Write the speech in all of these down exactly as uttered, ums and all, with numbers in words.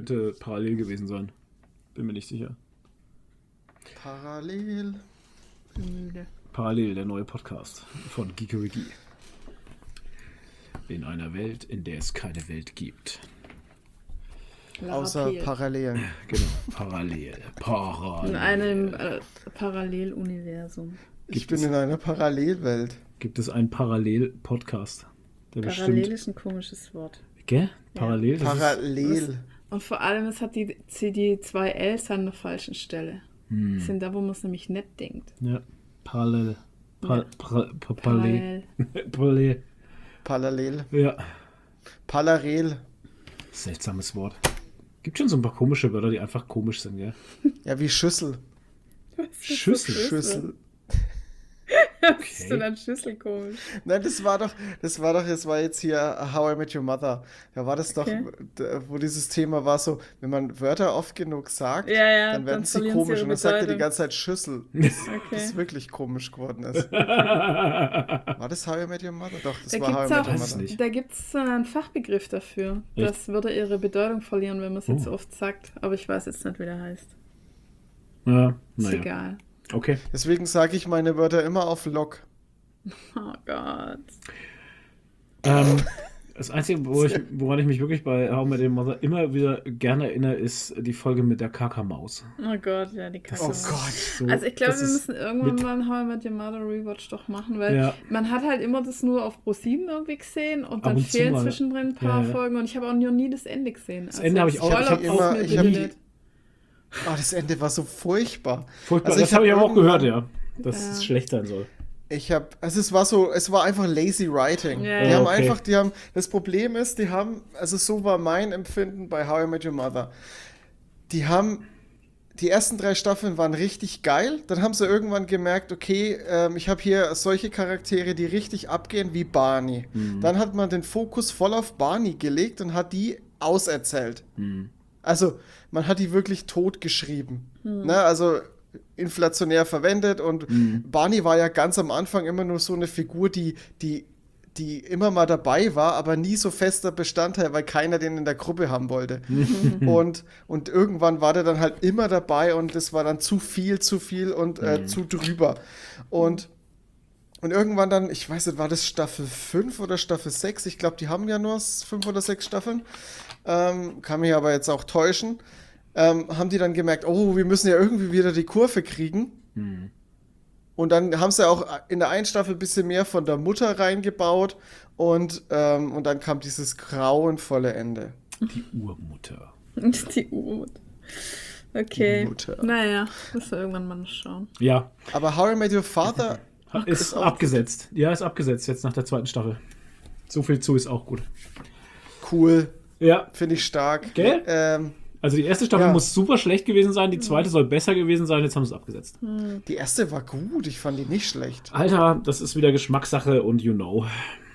könnte parallel gewesen sein. Bin mir nicht sicher. Parallel. Parallel, der neue Podcast von Geekeriki. In einer Welt, in der es keine Welt gibt. Außer Parallelen. Genau, parallel. Parallel. In einem äh, Paralleluniversum. Ich bin in einer Parallelwelt. Gibt es einen Parallel-Podcast? Der Parallel bestimmt, ist ein komisches Wort. Gell? Parallel? Ja. Das Parallel. Ist, und vor allem, es hat die, die zwei L's an der falschen Stelle. Hm. Das sind da, wo man es nämlich nicht denkt. Ist, ja, parallel. Pa, Ja. pra, pa, parallel. Parallel. Parallel. Ja. Parallel. Seltsames Wort. Gibt schon so ein paar komische Wörter, die einfach komisch sind, gell? Ja, wie Schüssel. Schüssel. Schüssel. Was ist denn an Schüssel komisch? Nein, das war doch, das war doch, das war jetzt hier How I Met Your Mother. Da war das doch, Okay. d- wo dieses Thema war so, wenn man Wörter oft genug sagt, Ja, ja, dann werden dann sie verlieren sie komisch. ihre Und dann sagt er die Bedeutung. ganze Zeit Schüssel. Das, Okay. das wirklich komisch geworden ist. War das How I Met Your Mother? Doch, das Da war How I gibt's Met auch- Your Weiß es Mother. nicht. Da gibt es einen Fachbegriff dafür. Echt? Das würde ihre Bedeutung verlieren, wenn man es jetzt Oh. oft sagt. Aber ich weiß jetzt nicht, wie der heißt. Ja, Ist naja. egal. Okay. Deswegen sage ich meine Wörter immer auf Lock. Oh Gott. Ähm, das Einzige, wo ich, woran ich mich wirklich bei How I Met Your Mother immer wieder gerne erinnere, ist die Folge mit der Kakamaus. Oh Gott, ja, die Kacke. Oh ist Gott. so- Also ich glaube, das wir ist müssen irgendwann mit- mal einen How I Met Your Mother Rewatch doch machen, weil Ja. man hat halt immer das nur auf ProSieben irgendwie gesehen und Ab dann und zu fehlen mal. zwischendrin ein paar Ja, ja. Folgen und ich habe auch noch nie das Ende gesehen. Das Ende habe ich auch- ich hab Spoiler immer- braucht mir ich hab bitte die- nicht. Ah, das Ende war so furchtbar. Furchtbar. Also das ich habe ich hab aber auch irgendwann- gehört, ja. Dass Ja. es schlecht sein soll. Ich habe, also es war so, es war einfach lazy writing. Ja, die ja. haben Okay. einfach, die haben, das Problem ist, die haben, also so war mein Empfinden bei How I Met Your Mother. Die haben, die ersten drei Staffeln waren richtig geil. Dann haben sie irgendwann gemerkt, okay, ähm, ich habe hier solche Charaktere, die richtig abgehen, wie Barney. Mhm. Dann hat man den Fokus voll auf Barney gelegt und hat die auserzählt. Hm. Also, man hat die wirklich totgeschrieben. Ne? Also, inflationär verwendet und Mhm. Barney war ja ganz am Anfang immer nur so eine Figur, die, die, die immer mal dabei war, aber nie so fester Bestandteil, weil keiner den in der Gruppe haben wollte. und, und irgendwann war der dann halt immer dabei und das war dann zu viel, zu viel und äh, Mhm. zu drüber. Und und irgendwann dann, ich weiß nicht, war das Staffel fünf oder Staffel sechs? Ich glaube, die haben ja nur fünf oder sechs Staffeln. Ähm, kann mich aber jetzt auch täuschen. Ähm, haben die dann gemerkt, oh, wir müssen ja irgendwie wieder die Kurve kriegen. Hm. Und dann haben sie auch in der einen Staffel ein bisschen mehr von der Mutter reingebaut. Und, ähm, und dann kam dieses grauenvolle Ende. Die Urmutter. Die Uhr. Okay. Mutter. Naja, müssen wir irgendwann mal noch schauen. Ja, Aber How I Met Your Father, ist ist auch abgesetzt. Ja, ist abgesetzt jetzt nach der zweiten Staffel. So viel zu ist auch gut. cool, Ja, finde ich stark. Gell? Ähm, also die erste Staffel Ja. muss super schlecht gewesen sein, die zweite soll besser gewesen sein, jetzt haben sie es abgesetzt. die erste war gut, ich fand die nicht schlecht. Alter, das ist wieder Geschmackssache und you know.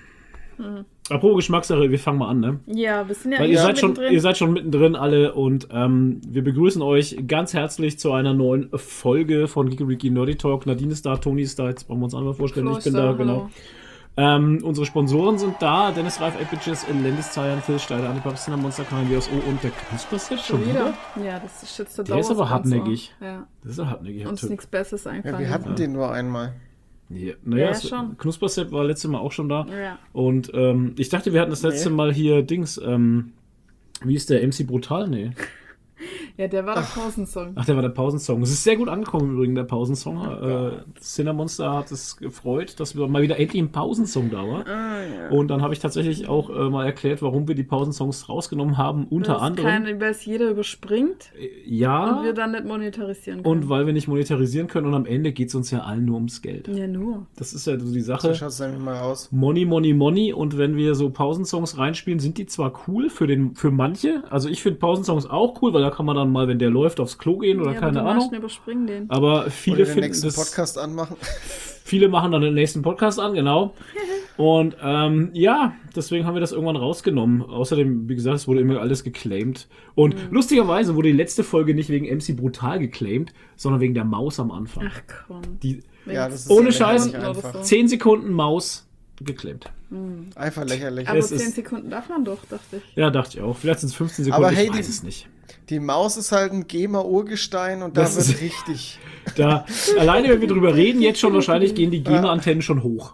Apropos Geschmackssache, wir fangen mal an, ne? Ja, wir sind ja Weil eh ihr seid, schon, mittendrin. ihr seid schon mittendrin alle und ähm, wir begrüßen euch ganz herzlich zu einer neuen Folge von Geekeriki Nerdy Talk. Nadine ist da, Toni ist da, jetzt brauchen wir uns einmal vorstellen, ich bin da, Hallo. genau. Ähm, unsere Sponsoren sind da, Dennis Reif, eight Bitches, Landis Zayan, Phil Steider, Antipop, Cinnamon Monster, K W S O und der Knusperset Schon wieder? Ja, das ist jetzt der Der ist aber Dauersponsor. hartnäckig. Ja. Das ist ja hartnäckig. Uns Typ. nichts Besseres Ja, einfallen. wir hatten den nur einmal. Ja, naja, Ja, es- schon. Knusperset war letztes Mal auch schon da. Ja. Und ähm, ich dachte, wir hatten das letzte Nee. Mal hier Dings, ähm, wie ist der M C Brutal? Nee. Ja, der war der Pausensong. Ach, der war der Pausensong. Es ist sehr gut angekommen im Übrigen, der Pausensong. Äh, Cinnamonster hat es gefreut, dass wir mal wieder endlich ein Pausensong da war. Ah, ja. Und dann habe ich tatsächlich auch äh, mal erklärt, warum wir die Pausensongs rausgenommen haben. Unter Weil es anderem. kein- weil es jeder überspringt äh, ja. und wir dann nicht monetarisieren können. Und weil wir nicht monetarisieren können und am Ende geht es uns ja allen nur ums Geld. Ja, nur. Das ist ja so die So Sache. schaut es nämlich mal aus. Money, Money, Money. Und wenn wir so Pausensongs reinspielen, sind die zwar cool für, den, für manche. Also ich finde Pausensongs auch cool, weil da kann man dann mal, wenn der läuft, aufs Klo gehen oder ja, keine aber die Ahnung. Menschen überspringen den. Aber viele Oder den finden nächsten das, Podcast anmachen. viele machen dann den nächsten Podcast an, genau. Und ähm, ja, deswegen haben wir das irgendwann rausgenommen. Außerdem, wie gesagt, es wurde immer alles geclaimed. Und Mhm. lustigerweise wurde die letzte Folge nicht wegen M C Brutal geclaimed, sondern wegen der Maus am Anfang. Ach komm. Die Ja, das ist Ohne lächerlich Scheiß. einfach. So. zehn Sekunden Maus geclaimed. Einfach lächerlich. Aber Es zehn ist- Sekunden darf man doch, dachte ich. Ja, dachte ich auch. Vielleicht sind es fünfzehn Sekunden, Aber hey, ich weiß die- es nicht. Die Maus ist halt ein GEMA-Urgestein und da Das wird ist- richtig. Da, alleine, wenn wir drüber reden, jetzt schon wahrscheinlich gehen die GEMA-Antennen schon hoch.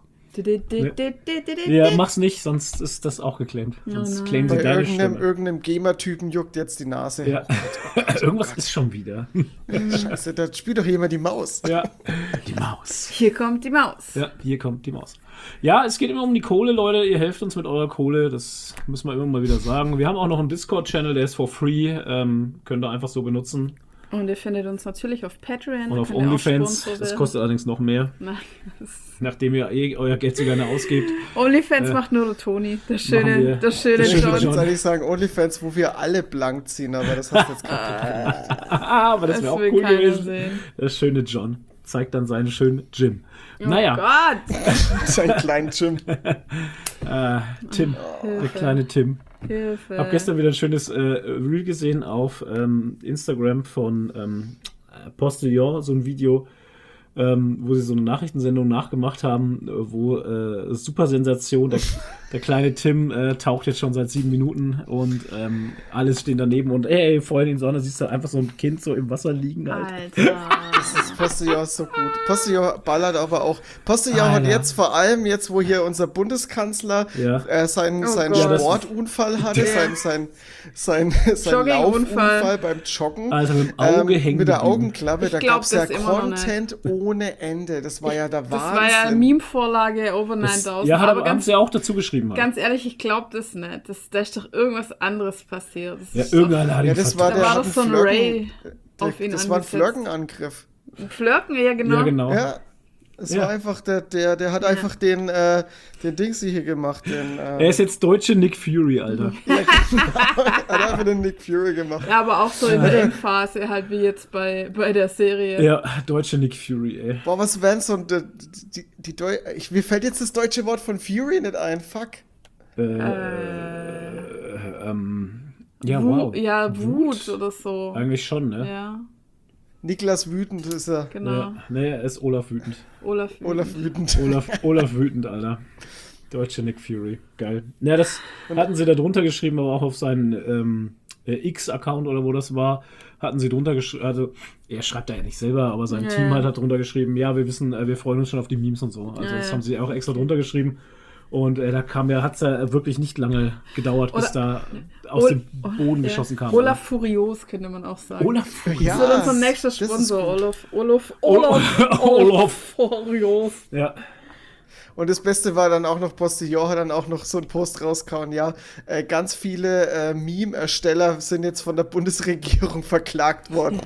Ja, mach's nicht, sonst ist das auch geclaimt. Sonst nein. claimen sie Bei deine irgendeinem, Stimme. irgendeinem GEMA-Typen juckt jetzt die Nase. Ja. Irgendwas ist schon wieder. Scheiße, da spielt doch jemand die Maus. Ja. Die Maus. Hier kommt die Maus. Ja, hier kommt die Maus. Ja, es geht immer um die Kohle, Leute. Ihr helft uns mit eurer Kohle. Das müssen wir immer mal wieder sagen. Wir haben auch noch einen Discord-Channel, der ist for free. Ähm, könnt ihr einfach so benutzen. Und ihr findet uns natürlich auf Patreon. Und auf Könnt ihr auch OnlyFans. Sponsor Das werden. kostet allerdings noch mehr. Nein, das Nachdem ihr eh euer Geld so gerne ausgebt. OnlyFans Äh, macht nur der Toni. Der wir. schöne, der schöne Der Ich schöne John. wollte John. jetzt eigentlich sagen, OnlyFans, wo wir alle blank ziehen, aber das hast du jetzt gerade gemacht. Aber das Das wäre auch will cool keiner gewesen. sehen. Der schöne John zeigt dann seinen schönen Gym. Oh Naja, Gott! Sein kleinen Jim. äh, Tim, der Hilfe. kleine Tim. Hilfe. Hab gestern wieder ein schönes äh, Reel gesehen auf ähm, Instagram von ähm, Postillon, so ein Video, ähm, wo sie so eine Nachrichtensendung nachgemacht haben, äh, wo äh, super Sensation, der, der kleine Tim äh, taucht jetzt schon seit sieben Minuten und ähm, alles stehen daneben und ey, Freundin in Sonne, siehst du einfach so ein Kind so im Wasser liegen halt. Alter. Das Postillon ist so gut. Postillon ballert aber auch. Postillon hat Alter. jetzt vor allem, jetzt wo hier unser Bundeskanzler Ja. äh, seinen, Oh seinen Gott. Ja, das- Sportunfall hatte, Ja. sein, sein, sein, sein Joggingunfall. Laufunfall beim Joggen. Also mit dem Auge ähm, hängen Mit der geblieben. Augenklappe, Ich da glaub gab es ja das immer noch nicht. Content ohne Ende. Das war ja der Das Wahnsinn. war ja Meme-Vorlage over Das, neuntausend. ja, hat aber aber haben ganz, sie ja auch dazu geschrieben. Halt. ganz ehrlich, ich glaube das nicht. Das, da ist doch irgendwas anderes passiert. Das Ja, ist doch- irgendeiner hat ihn Ja, das war Da der war hat doch einen so ein Flirten- Ray der, auf ihn Das war ein angesetzt. Flirkenangriff. Flirken, ja genau. Ja, genau. Ja, es Ja. war einfach, der, der, der hat einfach den, äh, den Dingsy hier gemacht. Den, äh, Er ist jetzt deutsche Nick Fury, Alter. hat einfach den Nick Fury gemacht. Ja, aber auch so in der Endphase, halt wie jetzt bei, bei der Serie. Ja, deutsche Nick Fury, ey. Boah, was wären so die, die, die Deu ich, mir fällt jetzt das deutsche Wort von Fury nicht ein. Fuck. Äh, Äh, ähm, ja, Wu- wow. Ja, Wut oder so. Eigentlich schon, ne? Ja, Niklas wütend ist er. genau. Ja. Nee, er ist Olaf wütend. Olaf. Olaf wütend. Olaf, Olaf wütend, Alter. Deutsche Nick Fury. Geil. Ja, das hatten sie da drunter geschrieben, aber auch auf seinen ähm, äh, X-Account oder wo das war, hatten sie drunter geschrieben, also er schreibt da ja nicht selber, aber sein Ja, Team ja. halt hat drunter geschrieben, ja, wir wissen, äh, wir freuen uns schon auf die Memes und so. Also Ja, das ja. haben sie auch extra drunter geschrieben. Und äh, da kam ja, hat es ja wirklich nicht lange gedauert, bis da aus Ol- dem Boden Ja. geschossen kam. Olaf Furios könnte man auch sagen. Olaf Fury. Ja. Das wird unser das- nächster das ist Sponsor, gut. Olaf. Olaf. Olaf. Olaf. Furios. Ja. Und das Beste war dann auch noch, Postillon hat dann auch noch so einen Post rausgehauen, ja, äh, ganz viele äh, Meme-Ersteller sind jetzt von der Bundesregierung verklagt worden.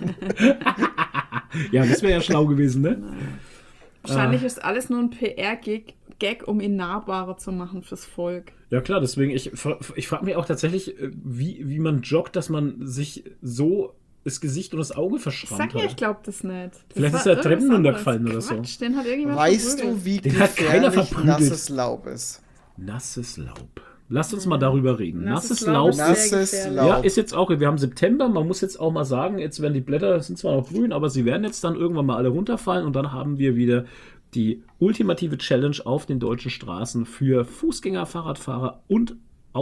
Ja, das wäre ja schlau gewesen, ne? Wahrscheinlich ist alles nur ein P R-Gag, Gag, um ihn nahbarer zu machen fürs Volk. Ja klar, deswegen, ich, ich frage mich auch tatsächlich, äh, wie, wie man joggt, dass man sich so das Gesicht und das Auge Ich verschrammt sag ja, hat. ich glaube das nicht. Das Vielleicht war ist er irgendwas Treppen anderes. runtergefallen oder so. Quatsch, den hat irgendjemand Weißt verprügelt. du, wie Den hat keiner gefährlich verprügelt. nasses Laub ist? Nasses Laub. Lasst uns mal darüber reden. Nasses Nasses, Laub Laub ist sehr Nasses gefährlich. Laub. ja, ist jetzt auch, wir haben September, man muss jetzt auch mal sagen, jetzt werden die Blätter, sind zwar noch grün, aber sie werden jetzt dann irgendwann mal alle runterfallen und dann haben wir wieder die ultimative Challenge auf den deutschen Straßen für Fußgänger, Fahrradfahrer und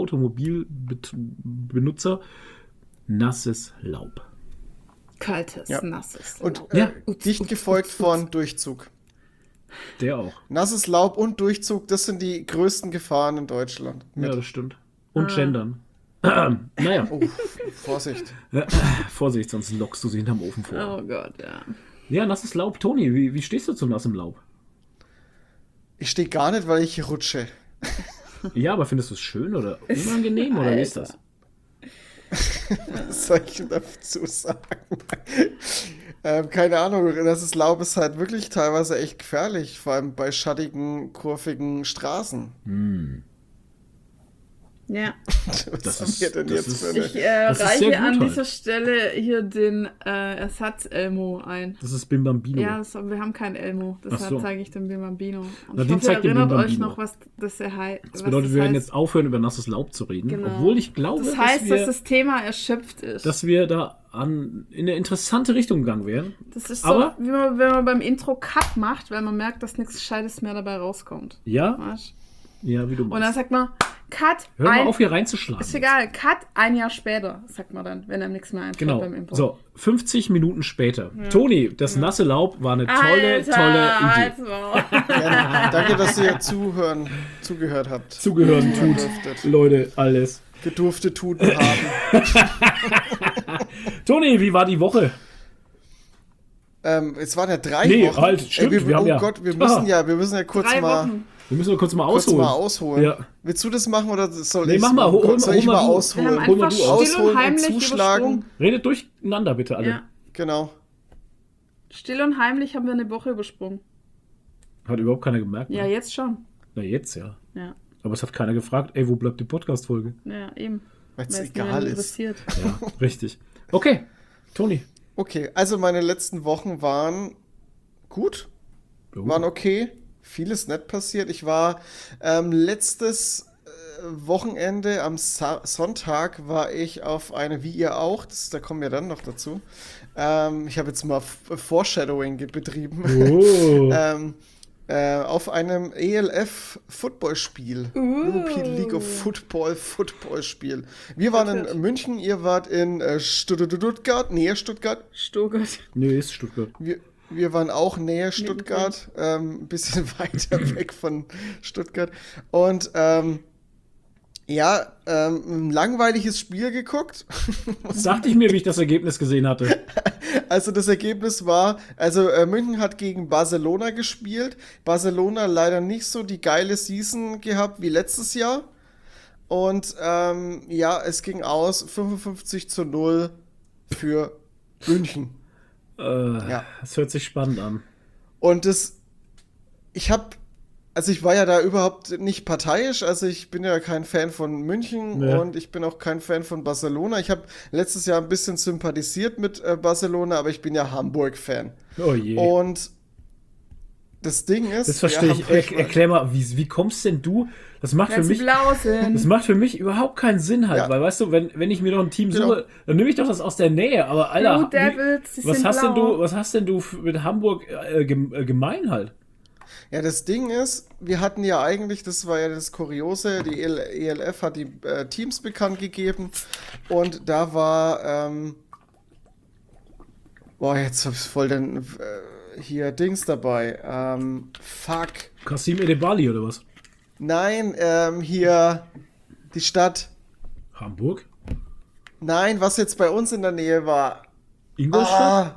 Automobilbenutzer. Nasses Laub. Kaltes, Ja. nasses. Und Laub. äh, Ja. dicht gefolgt von Durchzug. Der auch. Nasses Laub und Durchzug, das sind die größten Gefahren in Deutschland. Ja, das stimmt. Und Ah. Gendern. naja, Oh, Vorsicht. Vorsicht, sonst lockst du sie hinterm Ofen vor. Oh Gott, ja. Ja, nasses Laub. Toni, wie, wie stehst du zu nassem Laub? Ich stehe gar nicht, weil ich rutsche. Ja, aber findest du es schön oder unangenehm oder wie ist Alter. das? Was soll ich denn dazu sagen? ähm, keine Ahnung, nasses Laub ist halt wirklich teilweise echt gefährlich, vor allem bei schattigen, kurvigen Straßen. Ja. Was Das haben ist- wir denn das jetzt ist- für eine... Ich äh, Das ist reiche sehr gut an halt. dieser Stelle hier den äh, Ersatz-Elmo ein. Das ist Bim Bambino. Ja, das, wir haben keinen Elmo, deshalb Ach so. zeige ich den Bim Bambino. Und Na, ich den hoffe, zeig ihr den erinnert Bim euch Bambino. noch, was das er heißt. Das bedeutet, wir werden jetzt aufhören, über nasses Laub zu reden. Genau. Obwohl ich glaube, Das heißt, dass, wir, dass das Thema erschöpft ist. dass wir da an, in eine interessante Richtung gegangen wären. Das ist so, Aber- wie man, wenn man beim Intro Cut macht, weil man merkt, dass nichts Gescheites mehr dabei rauskommt. Ja, Weißt? Ja, wie du Und dann meinst. sagt man, Cut, Hör mal ein, auf, hier reinzuschlagen. ist egal, Cut ein Jahr später, sagt man dann, wenn einem nichts mehr einfällt Genau. beim Impro. So, fünfzig Minuten später. Toni, das nasse Laub war eine tolle, Alter, tolle Idee. Alter. Ja, danke, dass ihr zuhören, zugehört habt. Zugehören tut. Gedurftet. Leute, alles. Gedurfte Tuten haben. Toni, wie war die Woche? ähm, es waren ja drei Nee, Wochen. halt, stimmt, wir, wir haben oh ja- Gott, wir Ah. müssen ja, wir müssen ja kurz Drei mal, Wochen. Wir müssen nur kurz mal kurz ausholen. mal ausholen. Ja. Willst du das machen oder soll Nee, ich? mach mal, hol- hol- soll ich hol mal mal du. Wir ausholen? haben Hol mal einfach du aus. still Ausholen und und heimlich zuschlagen. übersprungen. Redet durcheinander bitte alle. Ja. Genau. Still und heimlich haben wir eine Woche übersprungen. Hat überhaupt keiner gemerkt. Ja, Ne? jetzt schon. Na, jetzt ja. Ja, Aber es hat keiner gefragt, ey, wo bleibt die Podcast-Folge? ja eben. Weil es Weil es egal niemand ist. interessiert. Ja, richtig. Okay, Toni. Okay, also meine letzten Wochen waren gut, Oh. waren okay, vieles nett passiert. Ich war ähm, letztes äh, Wochenende am Sa Sonntag war ich auf eine, wie ihr auch, das, da kommen wir dann noch dazu. Ähm, ich habe jetzt mal F Foreshadowing betrieben. Oh. ähm, äh, auf einem E L F-Footballspiel. European League of Football Footballspiel. Wir waren Stuttgart. in München, ihr wart in äh, Stuttgart, näher Stuttgart. Stuttgart. Nee, ist Stuttgart. Wir, wir waren auch näher Stuttgart, ähm, ein bisschen weiter weg von Stuttgart. Und ähm, ja, ähm, ein langweiliges Spiel geguckt. Das sagte ich mir, wie ich das Ergebnis gesehen hatte. Also das Ergebnis war, also äh, München hat gegen Barcelona gespielt. Barcelona leider nicht so die geile Season gehabt wie letztes Jahr. Und ähm, ja, es ging aus fünfundfünfzig zu null für München. Äh, Ja. Das hört sich spannend an. Und das, ich habe, also ich war ja da überhaupt nicht parteiisch, also ich bin ja kein Fan von München Ja. und ich bin auch kein Fan von Barcelona. Ich habe letztes Jahr ein bisschen sympathisiert mit äh, Barcelona, aber ich bin ja Hamburg-Fan. Oh je. Und das Ding ist, Das verstehe ja, ich. Hamburg- Er, erklär mal, wie, wie kommst denn du? Das macht für Wenn sie mich. blau Das sind. macht für mich überhaupt keinen Sinn halt, Ja. weil weißt du, wenn, wenn ich mir doch ein Team Genau. suche, dann nehme ich doch das aus der Nähe. Aber Alter, Blue Devils, wie, sie was sind hast denn blau. du, was hast denn du f- mit Hamburg äh, gem- äh, gemein halt? Ja, das Ding ist, wir hatten ja eigentlich, das war ja das Kuriose, die E L F hat die äh, Teams bekannt gegeben und da war, ähm, boah, jetzt hab ich voll den, äh, hier Dings dabei, ähm, fuck, Kasim Edebali oder was? nein, ähm, hier die Stadt, Hamburg? nein, was jetzt bei uns in der Nähe war, Ingolstadt? ah,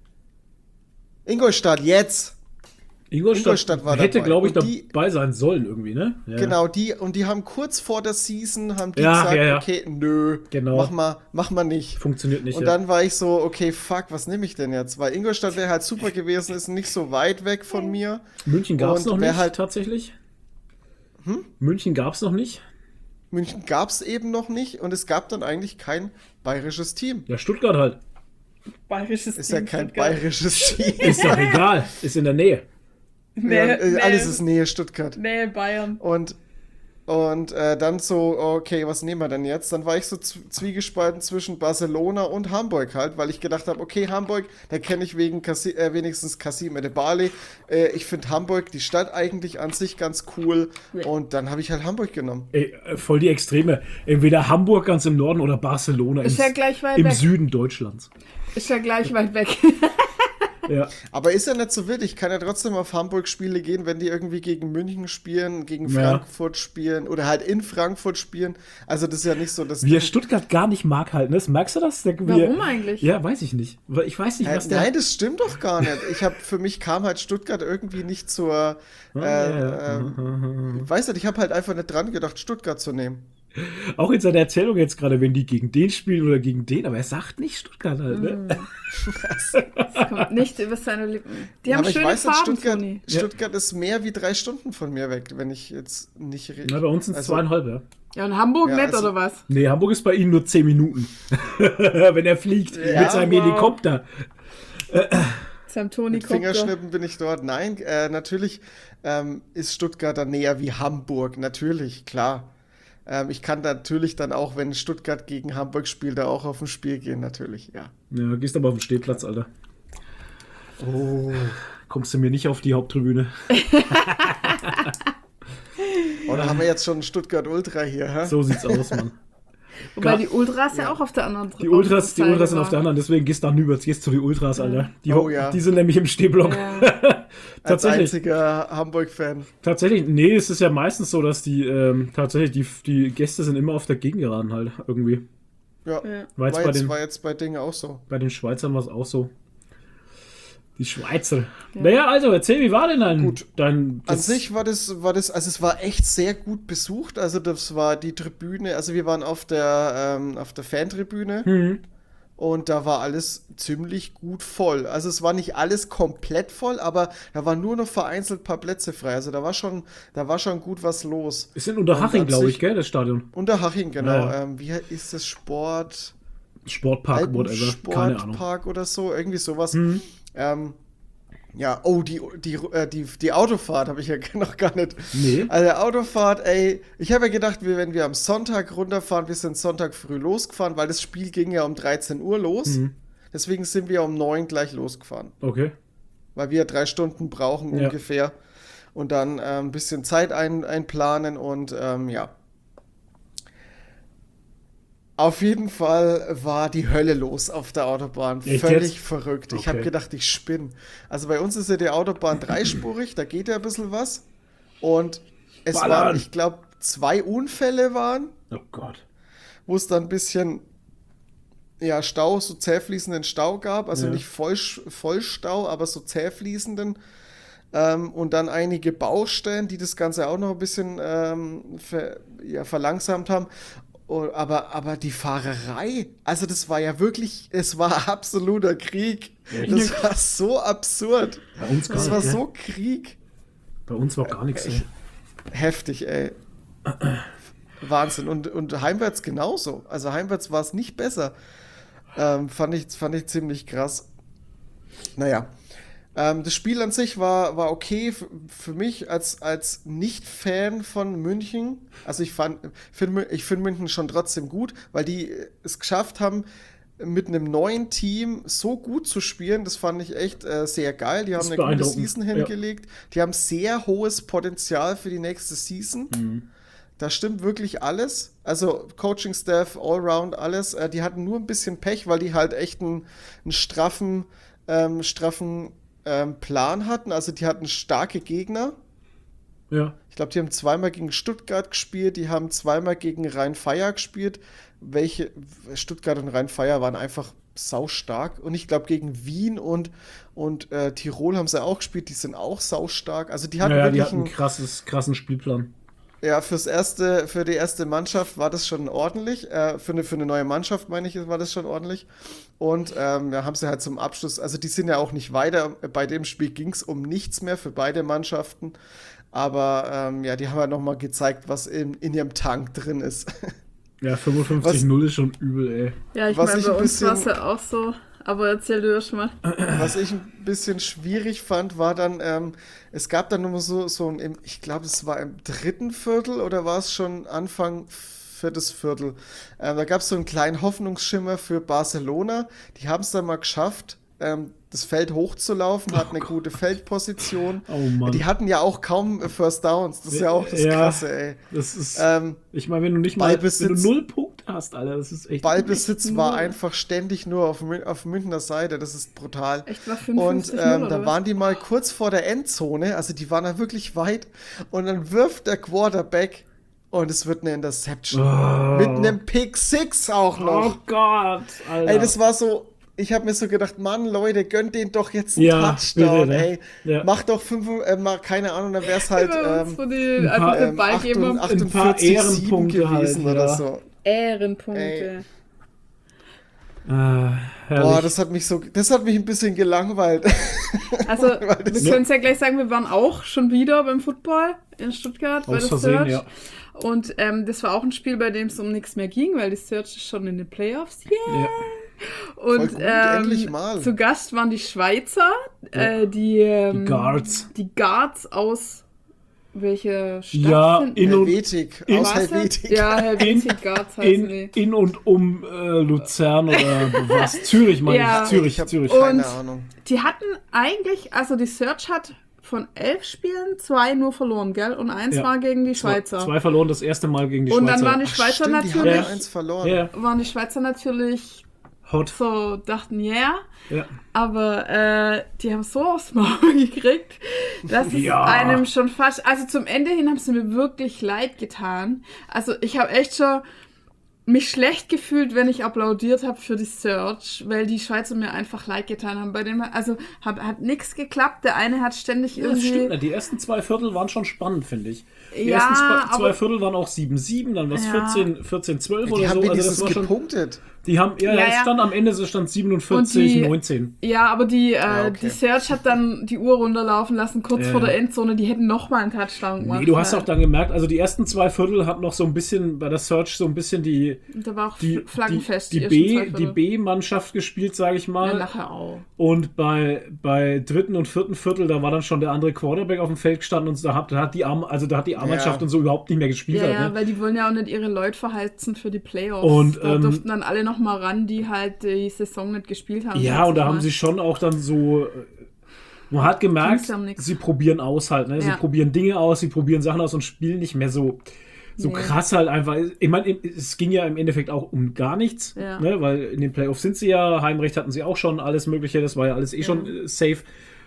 Ingolstadt, jetzt. Ingolstadt, Ingolstadt war hätte, dabei. glaube ich, Und die- dabei sein sollen irgendwie, ne? Ja. Genau, die, und die haben kurz vor der Season, haben die Ja, gesagt, ja, ja. okay, nö, Genau. mach mal, mach mal nicht. Funktioniert nicht. Und ja. dann war ich so, okay, fuck, was nehme ich denn jetzt? Weil Ingolstadt wäre halt super gewesen, ist nicht so weit weg von mir. München gab es und noch wer nicht, halt- tatsächlich. Hm? München gab es noch nicht. München gab es eben noch nicht und es gab dann eigentlich kein bayerisches Team. Ja, Stuttgart halt. Bayerisches Ist ja Team, kein Stuttgart. bayerisches Team. Ist doch egal. Ist in der Nähe. Nee, ja, äh, nee, alles ist Nähe Stuttgart. Nee, Bayern. Und, und äh, dann so, okay, was nehmen wir denn jetzt? Dann war ich so z- zwiegespalten zwischen Barcelona und Hamburg halt, weil ich gedacht habe, okay, Hamburg, da kenne ich wegen Kasi äh, wenigstens Kasim Edebali. Äh, ich finde Hamburg, die Stadt eigentlich an sich ganz cool. Und dann habe ich halt Hamburg genommen. Ey, äh, voll die Extreme. Entweder Hamburg ganz im Norden oder Barcelona Ist im, ja gleich weit im weg. Süden Deutschlands. Ist ja gleich weit weg. Ja. Aber ist ja nicht so wild. Ich kann ja trotzdem auf Hamburg-Spiele gehen, wenn die irgendwie gegen München spielen, gegen Ja. Frankfurt spielen oder halt in Frankfurt spielen. Also das ist ja nicht so, dass Wie er Stuttgart gar nicht mag halt, ne? Merkst du das? Der, wie Warum er, eigentlich? Ja, weiß ich nicht. Weil Ich weiß nicht, Äh, was der... nein, das stimmt doch gar nicht. Ich habe für mich kam halt Stuttgart irgendwie nicht zur. Äh, ja. äh, weiß nicht, ich habe halt einfach nicht dran gedacht, Stuttgart zu nehmen. Auch in seiner Erzählung jetzt gerade, wenn die gegen den spielen oder gegen den, aber er sagt nicht Stuttgart halt, ne? Mhm. Das kommt nicht über seine Lippen. Die Ja, haben aber ich schöne weiß nicht, Farben, Stuttgart, Toni. Stuttgart ist mehr wie drei Stunden von mir weg, wenn ich jetzt nicht rede. Na, bei uns sind es Also- zweieinhalb, ja. Ja, und Hamburg Ja, nicht, also- oder was? Nee, Hamburg ist bei Ihnen nur zehn Minuten. Wenn er fliegt Ja, mit seinem wow. Helikopter. Sam Toni Mit Fingerschnippen bin ich dort. Nein, äh, natürlich ähm, ist Stuttgart dann näher wie Hamburg. Natürlich, klar. Ähm, ich kann natürlich dann auch, wenn Stuttgart gegen Hamburg spielt, da auch auf ein Spiel gehen, natürlich, ja. Ja, gehst aber auf den Stehplatz, Alter. Oh. Kommst du mir nicht auf die Haupttribüne? Oder Da haben wir jetzt schon Stuttgart Ultra hier, hä? So sieht's aus, Mann. Wobei Gar- die Ultras ja, Ja. auch auf der anderen Die Ultras, die Seite Ultras sind auf waren. der anderen, deswegen gehst du nach Nüberts, gehst zu die Ultras, Alter. Die, Oh ho- ja. die sind nämlich im Stehblock. Ja. Als Tatsächlich. einziger Hamburg-Fan. Tatsächlich, nee, es ist ja meistens so, dass die, ähm, tatsächlich, die, die Gäste sind immer auf der Gegengeraden halt, irgendwie. Ja, Ja. War jetzt war bei jetzt, den, war jetzt bei Dingen auch so. bei den Schweizern war es auch so. Die Schweizer. Ja. Naja, also, erzähl, wie war denn dein... Gut. dein An das- sich war das, war das, also es war echt sehr gut besucht. Also das war die Tribüne, also wir waren auf der, ähm, auf der Fantribüne Hm. und da war alles ziemlich gut voll. Also es war nicht alles komplett voll, aber da waren nur noch vereinzelt ein paar Plätze frei. Also da war schon, da war schon gut was los. Ist in Unterhaching, Und an glaube ich, sich- gell, das Stadion. Unterhaching, genau. Ja, ja. Ähm, wie ist das Sport? Sportpark, whatever. Keine Ahnung. Sportpark oder so, irgendwie sowas. Hm. Ähm, ja, oh, die, die, äh, die, die Autofahrt habe ich ja noch gar nicht. Nee. Also Autofahrt, ey, ich habe ja gedacht, wir, wenn wir am Sonntag runterfahren, wir sind Sonntag früh losgefahren, weil das Spiel ging ja um dreizehn Uhr los. Mhm. Deswegen sind wir um neun gleich losgefahren, Okay. weil wir drei Stunden brauchen Ja. ungefähr und dann äh, ein bisschen Zeit ein, einplanen und ähm, ja. Auf jeden Fall war die Hölle los auf der Autobahn. Echt Völlig jetzt? verrückt. Ich Okay. habe gedacht, ich spinne. Also bei uns ist ja die Autobahn dreispurig, da geht ja ein bisschen was. Und es Ballern. waren, ich glaube, zwei Unfälle waren, Oh Gott. wo es dann ein bisschen ja, Stau, so zähfließenden Stau gab. Also Ja. nicht voll, Vollstau, aber so zähfließenden. Ähm, und dann einige Baustellen, die das Ganze auch noch ein bisschen ähm, ver, ja, verlangsamt haben. Oh, aber, aber die Fahrerei, also das war ja wirklich, es war absoluter Krieg. Echt? Das war so absurd. Bei uns gar Das nicht, war gell? so Krieg. Bei uns war gar nichts. Ich- ey. Heftig, ey. Wahnsinn. Und, und heimwärts genauso. Also heimwärts war es nicht besser. Ähm, fand ich, fand ich ziemlich krass. Naja. Ähm, das Spiel an sich war, war okay f- für mich als, als Nicht-Fan von München. Also ich fand, find, Mü- ich finde München schon trotzdem gut, weil die es geschafft haben, mit einem neuen Team so gut zu spielen. Das fand ich echt äh, sehr geil. Die Das haben ist eine gute beeindruckend, Season ja. hingelegt. Die haben sehr hohes Potenzial für die nächste Season. Mhm. Da stimmt wirklich alles. Also Coaching-Staff, Allround, alles. Äh, die hatten nur ein bisschen Pech, weil die halt echt einen, einen straffen, ähm, straffen ähm, Plan hatten. Also die hatten starke Gegner. Ja. Ich glaube, die haben zweimal gegen Stuttgart gespielt, die haben zweimal gegen Rhein-Feier gespielt. Welche Stuttgart und Rhein-Feier waren einfach saustark. Und ich glaube, gegen Wien und, und äh, Tirol haben sie auch gespielt, die sind auch saustark. Also die hatten Ja, ja, die wirklich hatten einen einen, krasses, krassen Spielplan. ja, fürs erste, für die erste Mannschaft war das schon ordentlich. Äh, für, eine, für eine neue Mannschaft, meine ich, war das schon ordentlich. Und ähm, da haben sie halt zum Abschluss, also die sind ja auch nicht weiter. Bei dem Spiel ging es um nichts mehr für beide Mannschaften. Aber ähm, ja, die haben halt nochmal gezeigt, was in, in ihrem Tank drin ist. Ja, fünfundfünfzig null ist schon übel, ey. Ja, ich Was meine, ich bei ein uns bisschen- war es ja auch so. Aber erzähl du erst mal. Was ich ein bisschen schwierig fand, war dann, ähm, es gab dann nur so, so im, ich glaube, es war im dritten Viertel oder war es schon Anfang viertes Viertel. Ähm, da gab es so einen kleinen Hoffnungsschimmer für Barcelona. Die haben es dann mal geschafft, ähm, das Feld hochzulaufen, hatten eine gute Feldposition. Oh Mann. Die hatten ja auch kaum First Downs. Das ist ja auch das Ja. Krasse, ey. Das ist, Ähm, ich meine, wenn du nicht mal, wenn Ballbesitz- du null Punkte hast, Alter, das ist echt. Ballbesitz echt war null. einfach ständig nur auf, Mün- auf Münchner Seite. Das ist brutal. Echt war Und fünfundfünfzig ähm, null, da oder waren die mal kurz vor der Endzone, also die waren da wirklich weit. Und dann wirft der Quarterback und es wird eine Interception. Oh. Mit einem Pick Six auch Oh noch. Gott, Alter. Ey, das war so. Ich habe mir so gedacht, Mann, Leute, gönnt denen doch jetzt einen Ja, Touchdown, bitte, ne? ey. Ja. Mach doch fünf, äh, mal, keine Ahnung, dann wäre es halt halt, ähm, wo die ein einfach paar, den ähm, Ball geben. achtundvierzig, Ein paar sieben Ehrenpunkte halt, gewesen oder ja. so. Ehrenpunkte. Ey. Ah, herrlich. Boah, das hat mich so, das hat mich ein bisschen gelangweilt. Also, Weil das- wir können es ja gleich sagen, wir waren auch schon wieder beim Football in Stuttgart bei Aus der Versehen, Search. ja. Und ähm, das war auch ein Spiel, bei dem es um nichts mehr ging, weil die Search ist schon in den Playoffs. Yeah! Ja. Und gut, ähm, endlich mal. zu Gast waren die Schweizer, äh, die, ähm, Die Guards. Die Guards aus welche Stadt Ja, sind in und- Helvetik, in- aus Was? Helvetik. Ja, Helvetik Guards heißen In, die. in und um äh, Luzern oder was? Zürich, meine Ja. ich. Zürich, Ich hab Zürich. keine Und- Ahnung. Die hatten eigentlich, also die Search hat von elf Spielen zwei nur verloren, gell? Und eins Ja. war gegen die Zwei, Schweizer. zwei verloren, das erste Mal gegen die Und Schweizer. dann waren die Ach, Schweizer stimmt, die haben natürlich, ja eins verloren. ja, waren die Schweizer natürlich hot. so, dachten, ja, yeah. Ja. Aber äh, die haben so aufs Maul gekriegt, dass es Ja. einem schon fast... Also zum Ende hin haben sie mir wirklich leid getan. Also ich habe echt schon mich schlecht gefühlt, wenn ich applaudiert habe für die Search, weil die Schweizer mir einfach leid getan haben. Bei dem, also hab, hat nichts geklappt. Der eine hat ständig Ja, das irgendwie... stimmt. Die ersten zwei Viertel waren schon spannend, finde ich. Die Ja, ersten zwei, zwei aber- Viertel waren auch sieben sieben, dann war es Ja. vierzehn zwölf Die oder haben so. Also wenigstens das war schon, gepunktet. die haben, ja, Ja, ja, es ja. stand am Ende, es stand siebenundvierzig neunzehn. Ja, aber die, äh, Ja, okay. die Search hat dann die Uhr runterlaufen lassen, kurz Ja. vor der Endzone. Die hätten noch mal einen Touchdown gemacht. Nee, du hast halt. auch dann gemerkt, also die ersten zwei Viertel hat noch so ein bisschen bei der Search so ein bisschen die, Da war auch die, Flaggenfest. die, die, ersten zwei B, Viertel. die B-Mannschaft gespielt, sage ich Ja, mal. nachher auch. Und bei, bei dritten und vierten Viertel, da war dann schon der andere Quarterback auf dem Feld gestanden und da hat, da hat die Arm, also da hat die A-Mannschaft Ja. und so überhaupt nicht mehr gespielt. Ja, halt, ja, ne? weil die wollen ja auch nicht ihre Leute verheizen für die Playoffs. Und, da ähm, durften dann alle noch mal ran, die halt die Saison nicht gespielt haben. Ja, und da haben sie schon auch dann so. Man hat gemerkt, Ging's ja um nix. sie probieren aus halt, ne? Sie Ja. probieren Dinge aus, sie probieren Sachen aus und spielen nicht mehr so, so Nee. krass halt einfach. Ich meine, es ging ja im Endeffekt auch um gar nichts, Ja. ne? Weil in den Playoffs sind sie ja, Heimrecht hatten sie auch schon, alles Mögliche, das war ja alles eh schon äh, safe.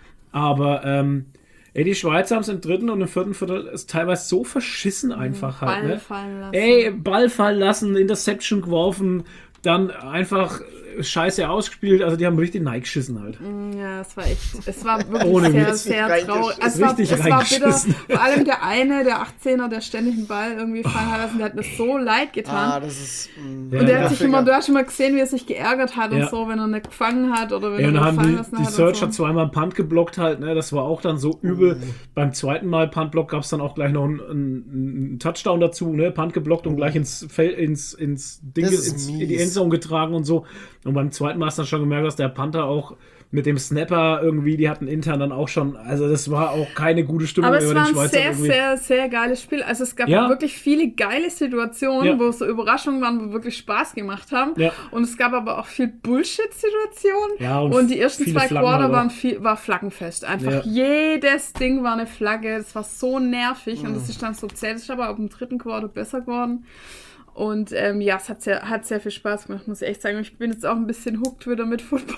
Aber ähm, ey, die Schweizer haben es im dritten und im vierten Viertel ist teilweise so verschissen einfach halt. Ball Ne? fallen lassen. Ey, Ball fallen lassen, Interception geworfen, dann einfach scheiße ausgespielt. Also die haben richtig reingeschissen halt. Ja, es war echt, es war wirklich Ohne sehr, Witz. sehr Richtig traurig. Es war, richtig es war bitter. reingeschissen. Vor allem der eine, der achtzehner, der ständig den Ball irgendwie fallen hat lassen, der hat mir so leid getan. Ah, das ist. Mh, Ja, und der ja. hat sich immer, du hast schon mal gesehen, wie er sich geärgert hat Ja. und so, wenn er nicht gefangen hat oder wenn Ja, und er dann nicht haben fallen die, lassen die hat. Search und so. hat zweimal einen Punt geblockt halt, ne? Das war auch dann so übel. Beim zweiten Mal Puntblock gab es dann auch gleich noch einen, einen, einen Touchdown dazu, ne? Punt geblockt und gleich ins Feld, ins, ins Ding, Das ist ins, in mies. die Endzone getragen und so. Und beim zweiten Mal hast du dann schon gemerkt, dass der Panther auch mit dem Snapper irgendwie, die hatten intern dann auch schon, also das war auch keine gute Stimmung Aber es über war den ein Schweizer sehr, irgendwie. sehr, sehr geiles Spiel. Also es gab Ja. wirklich viele geile Situationen, Ja. wo es so Überraschungen waren, wo wirklich Spaß gemacht haben. Ja. Und es gab aber auch viel Bullshit-Situationen. Ja, und und, die ersten viele zwei Flaggen Quarter halt auch. waren viel, war Flaggenfest. Einfach Ja. jedes Ding war eine Flagge. Das war so nervig und das ist dann so zäh. Das ist aber auf dem dritten Quarter besser geworden. Und ähm, ja, es hat sehr, hat sehr viel Spaß gemacht, muss ich echt sagen. Ich bin jetzt auch ein bisschen hooked wieder mit Football.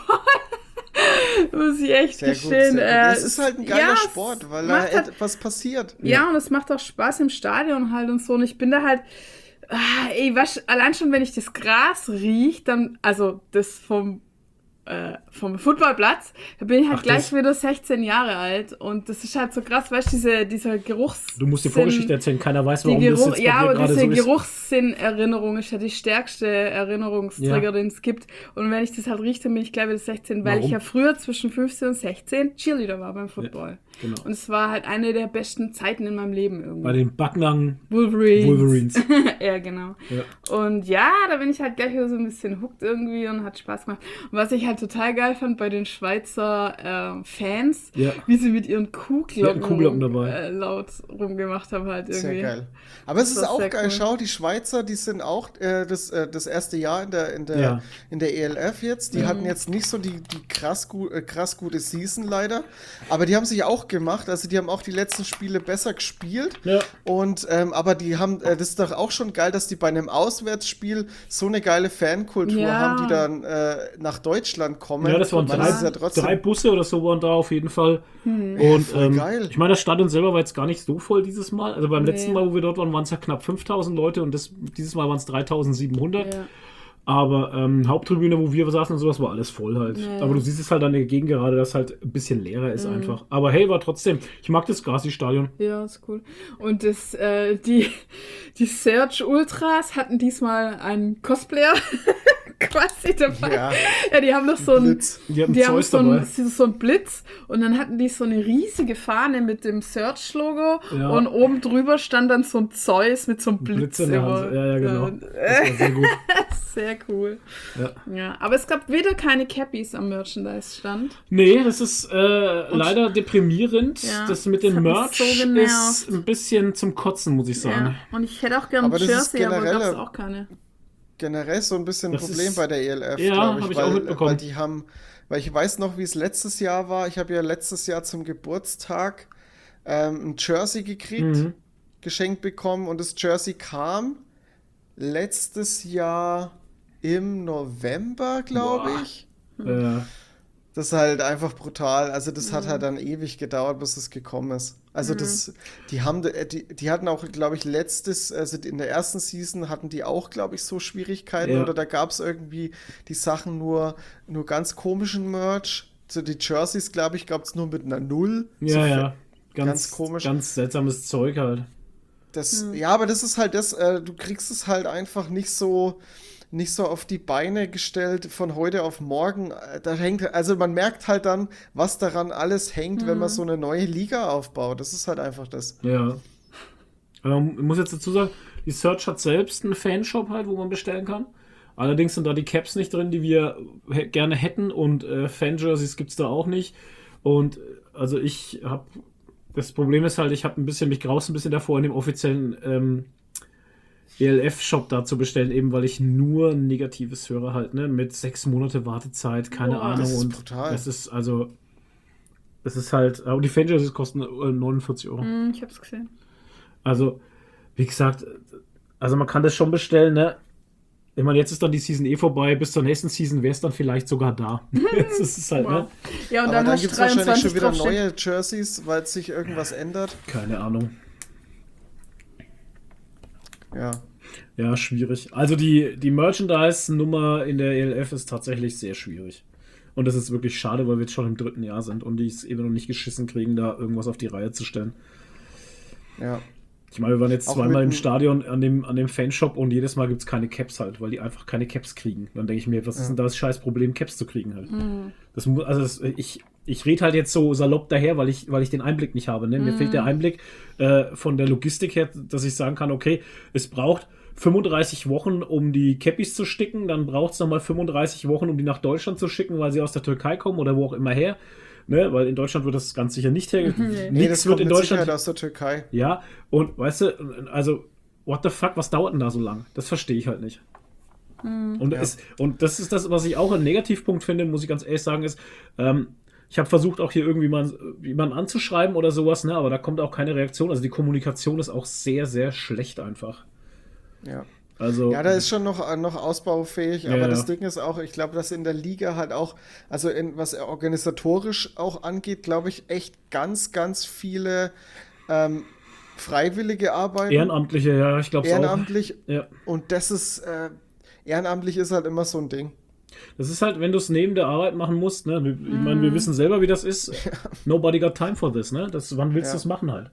Muss ich echt sehr gut. gestehen. Sehr Äh, gut. Es ist halt ein geiler ja, es Sport, weil da macht halt- etwas passiert. Ja, und es macht auch Spaß im Stadion halt und so. Und ich bin da halt, ah, ey, was, allein schon, wenn ich das Gras riech, dann, also das vom, äh, vom Footballplatz, da bin ich halt Ach, gleich das- wieder sechzehn Jahre alt. Und das ist halt so krass, weißt du, diese, dieser Geruchs... Du musst die Vorgeschichte erzählen, keiner weiß, Die warum das Geruch, jetzt bei ja, dir aber gerade diese so ist. Geruchssinn-Erinnerung ist ja die stärkste Erinnerungstrigger, Ja. den es gibt. Und wenn ich das halt rieche, dann bin ich gleich wieder sechzehn, weil Warum? ich ja früher zwischen fünfzehn und sechzehn Cheerleader war beim Football. Genau. Und es war halt eine der besten Zeiten in meinem Leben irgendwie. Bei den Backnang Wolverines. Wolverines. Ja, genau. Ja. Und ja, da bin ich halt gleich wieder so ein bisschen hooked irgendwie und hat Spaß gemacht. Und was ich halt total geil fand bei den Schweizer äh, Fans, Ja. wie sie mit ihren Kuhglocken, Die hatten Kuhglocken dabei. Äh, laut rumgemacht haben halt irgendwie. Sehr geil. Aber es Das ist war auch sehr geil. cool. Schau, die Schweizer, die sind auch äh, das, äh, das erste Jahr in der, in der, Ja. in der E L F jetzt. Die Mhm. hatten jetzt nicht so die, die krass, gu äh, krass gute Season leider. Aber die haben sich auch gemacht. Also die haben auch die letzten Spiele besser gespielt. Ja. Und ähm, aber die haben, äh, das ist doch auch schon geil, dass die bei einem Auswärtsspiel so eine geile Fankultur Ja. haben, die dann äh, nach Deutschland kommen. Ja, das waren Weil drei, ist ja trotzdem drei Busse oder so waren da auf jeden Fall. Hm. Und voll ähm, geil. ich meine, das Stadion selber war jetzt gar nicht so voll dieses Mal. Also beim Nee. letzten Mal, wo wir dort waren, waren es ja knapp fünftausend Leute und das, dieses Mal waren es dreitausendsiebenhundert. Ja. Aber ähm, Haupttribüne, wo wir saßen und sowas, war alles voll halt. Ja. Aber du siehst es halt an der Gegend gerade, dass halt ein bisschen leerer ist Mhm. einfach. Aber hey, war trotzdem, ich mag das Grasi-Stadion. Ja, ist cool. Und das, äh, die, die Search Ultras hatten diesmal einen Cosplayer quasi dabei. Ja. Ja, die haben noch so einen, Blitz. Die hatten die haben Zeus so dabei. einen, so einen Blitz und dann hatten die so eine riesige Fahne mit dem Search-Logo Ja. und oben drüber stand dann so ein Zeus mit so einem Blitz. Blitz in der über- Hand. Ja, ja, genau. Und, Das äh, war sehr gut. sehr cool. Ja. Ja, aber es gab wieder keine Cappies am Merchandise-Stand. Nee, das ist äh, leider deprimierend. Ja, das mit das dem hat mich Merch so genervt. ist ein bisschen zum Kotzen, muss ich sagen. Ja. Und ich hätte auch gerne ein Aber das ist Jersey, aber gab es generell- auch keine. Generell so ein bisschen ein Das Problem ist- bei der E L F, Ja, glaube hab ich, ich auch weil, mitbekommen. weil die haben weil ich weiß noch, wie es letztes Jahr war. Ich habe ja letztes Jahr zum Geburtstag ähm, ein Jersey gekriegt, Mhm. geschenkt bekommen und das Jersey kam letztes Jahr im November, glaube Boah. ich. Äh, Das ist halt einfach brutal. Also das hat Mhm. halt dann ewig gedauert, bis es gekommen ist. Also Mhm. das, die haben, äh, die, die hatten auch, glaube ich, letztes, also in der ersten Season hatten die auch, glaube ich, so Schwierigkeiten Ja. oder da gab es irgendwie die Sachen nur, nur ganz komischen Merch. So die Jerseys, glaube ich, gab es nur mit einer Null. So ja, fe- ja. Ganz, ganz komisch. Ganz seltsames Zeug halt. Das, Mhm. ja, aber das ist halt das, äh, du kriegst es halt einfach nicht so, nicht so auf die Beine gestellt von heute auf morgen. Äh, Da hängt, also man merkt halt dann, was daran alles hängt, wenn man Mhm. so eine neue Liga aufbaut. Das ist halt einfach das. Ja. Aber man muss jetzt dazu sagen, die Search hat selbst einen Fanshop halt, wo man bestellen kann. Allerdings sind da die Caps nicht drin, die wir hä- gerne hätten und äh, Fan-Jerseys gibt es da auch nicht. Und äh, also ich habe, das Problem ist halt, ich habe ein bisschen, mich graust ein bisschen davor, in dem offiziellen ähm, E L F-Shop da zu bestellen, eben weil ich nur Negatives höre halt, ne, mit sechs Monate Wartezeit, keine Boah. Ahnung. Das ist und brutal. das ist also, das ist halt, und die Fan-Jerseys kosten äh, neunundvierzig Euro. Mhm, ich hab's gesehen. Also, wie gesagt, also man kann das schon bestellen, ne? Ich meine, jetzt ist dann die Season eh vorbei, bis zur nächsten Season wäre es dann vielleicht sogar da. Jetzt ist es halt, ne? Wow. Ja, und Aber dann, dann hast du gibt es wahrscheinlich dreiundzwanzig schon wieder draufstehen. neue Jerseys, weil sich irgendwas ändert. Keine Ahnung. Ja. Ja, schwierig. Also die, die Merchandise-Nummer in der E L F ist tatsächlich sehr schwierig. Und das ist wirklich schade, weil wir jetzt schon im dritten Jahr sind und die es eben noch nicht geschissen kriegen, da irgendwas auf die Reihe zu stellen. Ja. Ich meine, wir waren jetzt Auch zweimal mit im dem- Stadion an dem, an dem Fanshop und jedes Mal gibt es keine Caps halt, weil die einfach keine Caps kriegen. Dann denke ich mir, was ist Ja. denn da das scheiß Problem, Caps zu kriegen halt? Mhm. Das, mu- also das, ich, ich rede halt jetzt so salopp daher, weil ich, weil ich den Einblick nicht habe. Ne? Mir Mhm. fehlt der Einblick äh, von der Logistik her, dass ich sagen kann, okay, es braucht fünfunddreißig Wochen, um die Cappies zu sticken, dann braucht es nochmal fünfunddreißig Wochen, um die nach Deutschland zu schicken, weil sie aus der Türkei kommen oder wo auch immer her. Ne? Weil in Deutschland wird das ganz sicher nicht her. Nee. Nee, Nichts das wird kommt in mit Deutschland. Sicherheit aus der Türkei. Ja, und weißt du, also, what the fuck, was dauert denn da so lang? Das verstehe ich halt nicht. Und, Ja. es, und das ist das, was ich auch einen Negativpunkt finde, muss ich ganz ehrlich sagen, ist, ähm, ich habe versucht, auch hier irgendwie mal jemanden anzuschreiben oder sowas, ne, aber da kommt auch keine Reaktion. Also die Kommunikation ist auch sehr, sehr schlecht einfach. Ja. Also, Ja, da ist schon noch, äh, noch ausbaufähig, Ja, aber ja. das Ding ist auch, ich glaube, dass in der Liga halt auch, also in, was organisatorisch auch angeht, glaube ich, echt ganz, ganz viele ähm, Freiwillige arbeiten, Ehrenamtliche, ja, ich glaube es auch. ehrenamtlich, Ja. und das ist, äh, ehrenamtlich ist halt immer so ein Ding. Das ist halt, wenn du es neben der Arbeit machen musst, ne, wir- ich meine, wir wissen selber, wie das ist. Nobody got time for this, ne? Das, wann willst Ja. du es machen halt?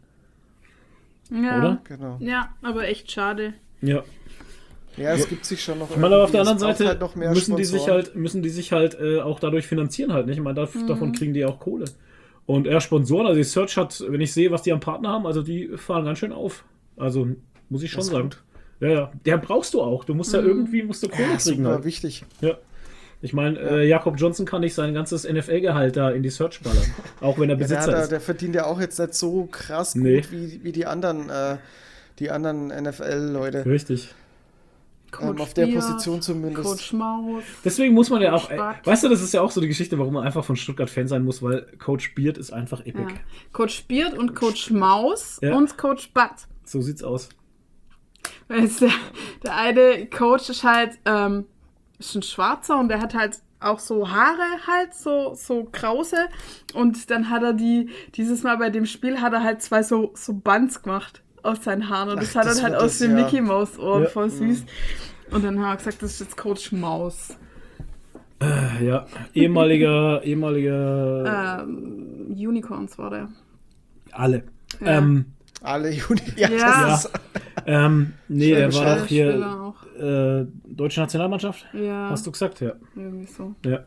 Ja. Oder? Genau. Ja, aber echt schade. Ja. Ja, es gibt sich schon noch. Ich meine, aber auf der irgendwie- anderen es braucht Seite halt noch mehr müssen die sich Sponsoren. halt, müssen die sich halt äh, auch dadurch finanzieren halt, nicht? Ich meine, da, davon kriegen die auch Kohle. Und ja, Sponsoren, also die Search hat, wenn ich sehe, was die am Partner haben, also die fahren ganz schön auf. Also muss ich schon Das ist sagen. gut. Ja, ja. Der brauchst du auch. Du musst ja irgendwie musst du Kohle Ja, kriegen super halt. wichtig. Ja. Ich meine, äh, Jakob Johnson kann nicht sein ganzes N F L-Gehalt da in die Search ballern. Auch wenn er Ja, der, Besitzer hat, da- ist. der verdient ja auch jetzt nicht so krass Nee. gut wie, wie die anderen, äh, die anderen N F L-Leute. Richtig. Ähm, auf der Beard, Position zumindest. Coach Maus. Deswegen muss man ja auch, äh, Spart. weißt du, das ist ja auch so die Geschichte, warum man einfach von Stuttgart Fan sein muss, weil Coach Beard ist einfach epic. Ja. Coach Beard und Coach Maus Ja. und Coach Butt. So sieht's aus. Weil es der, der eine Coach ist halt ähm, ist ein Schwarzer und der hat halt auch so Haare halt, so, so krause. Und dann hat er die, dieses Mal bei dem Spiel hat er halt zwei so, so Buns gemacht aus seinen Haaren. Und das Ach, hat das dann halt wird aus das, den ja. Mickey Maus Ohren, Ja. voll süß. Und dann haben wir gesagt, das ist jetzt Coach Maus. Äh, ja, ehemaliger, ehemaliger, Ähm, Unicorns war der. alle. Ja. Ähm, Alle Juni. Ja, Ja. das ist. ähm, nee, der Schön war doch Spieler hier auch. äh, deutsche Nationalmannschaft, Ja, hast du gesagt, ja. irgendwie so. Ja.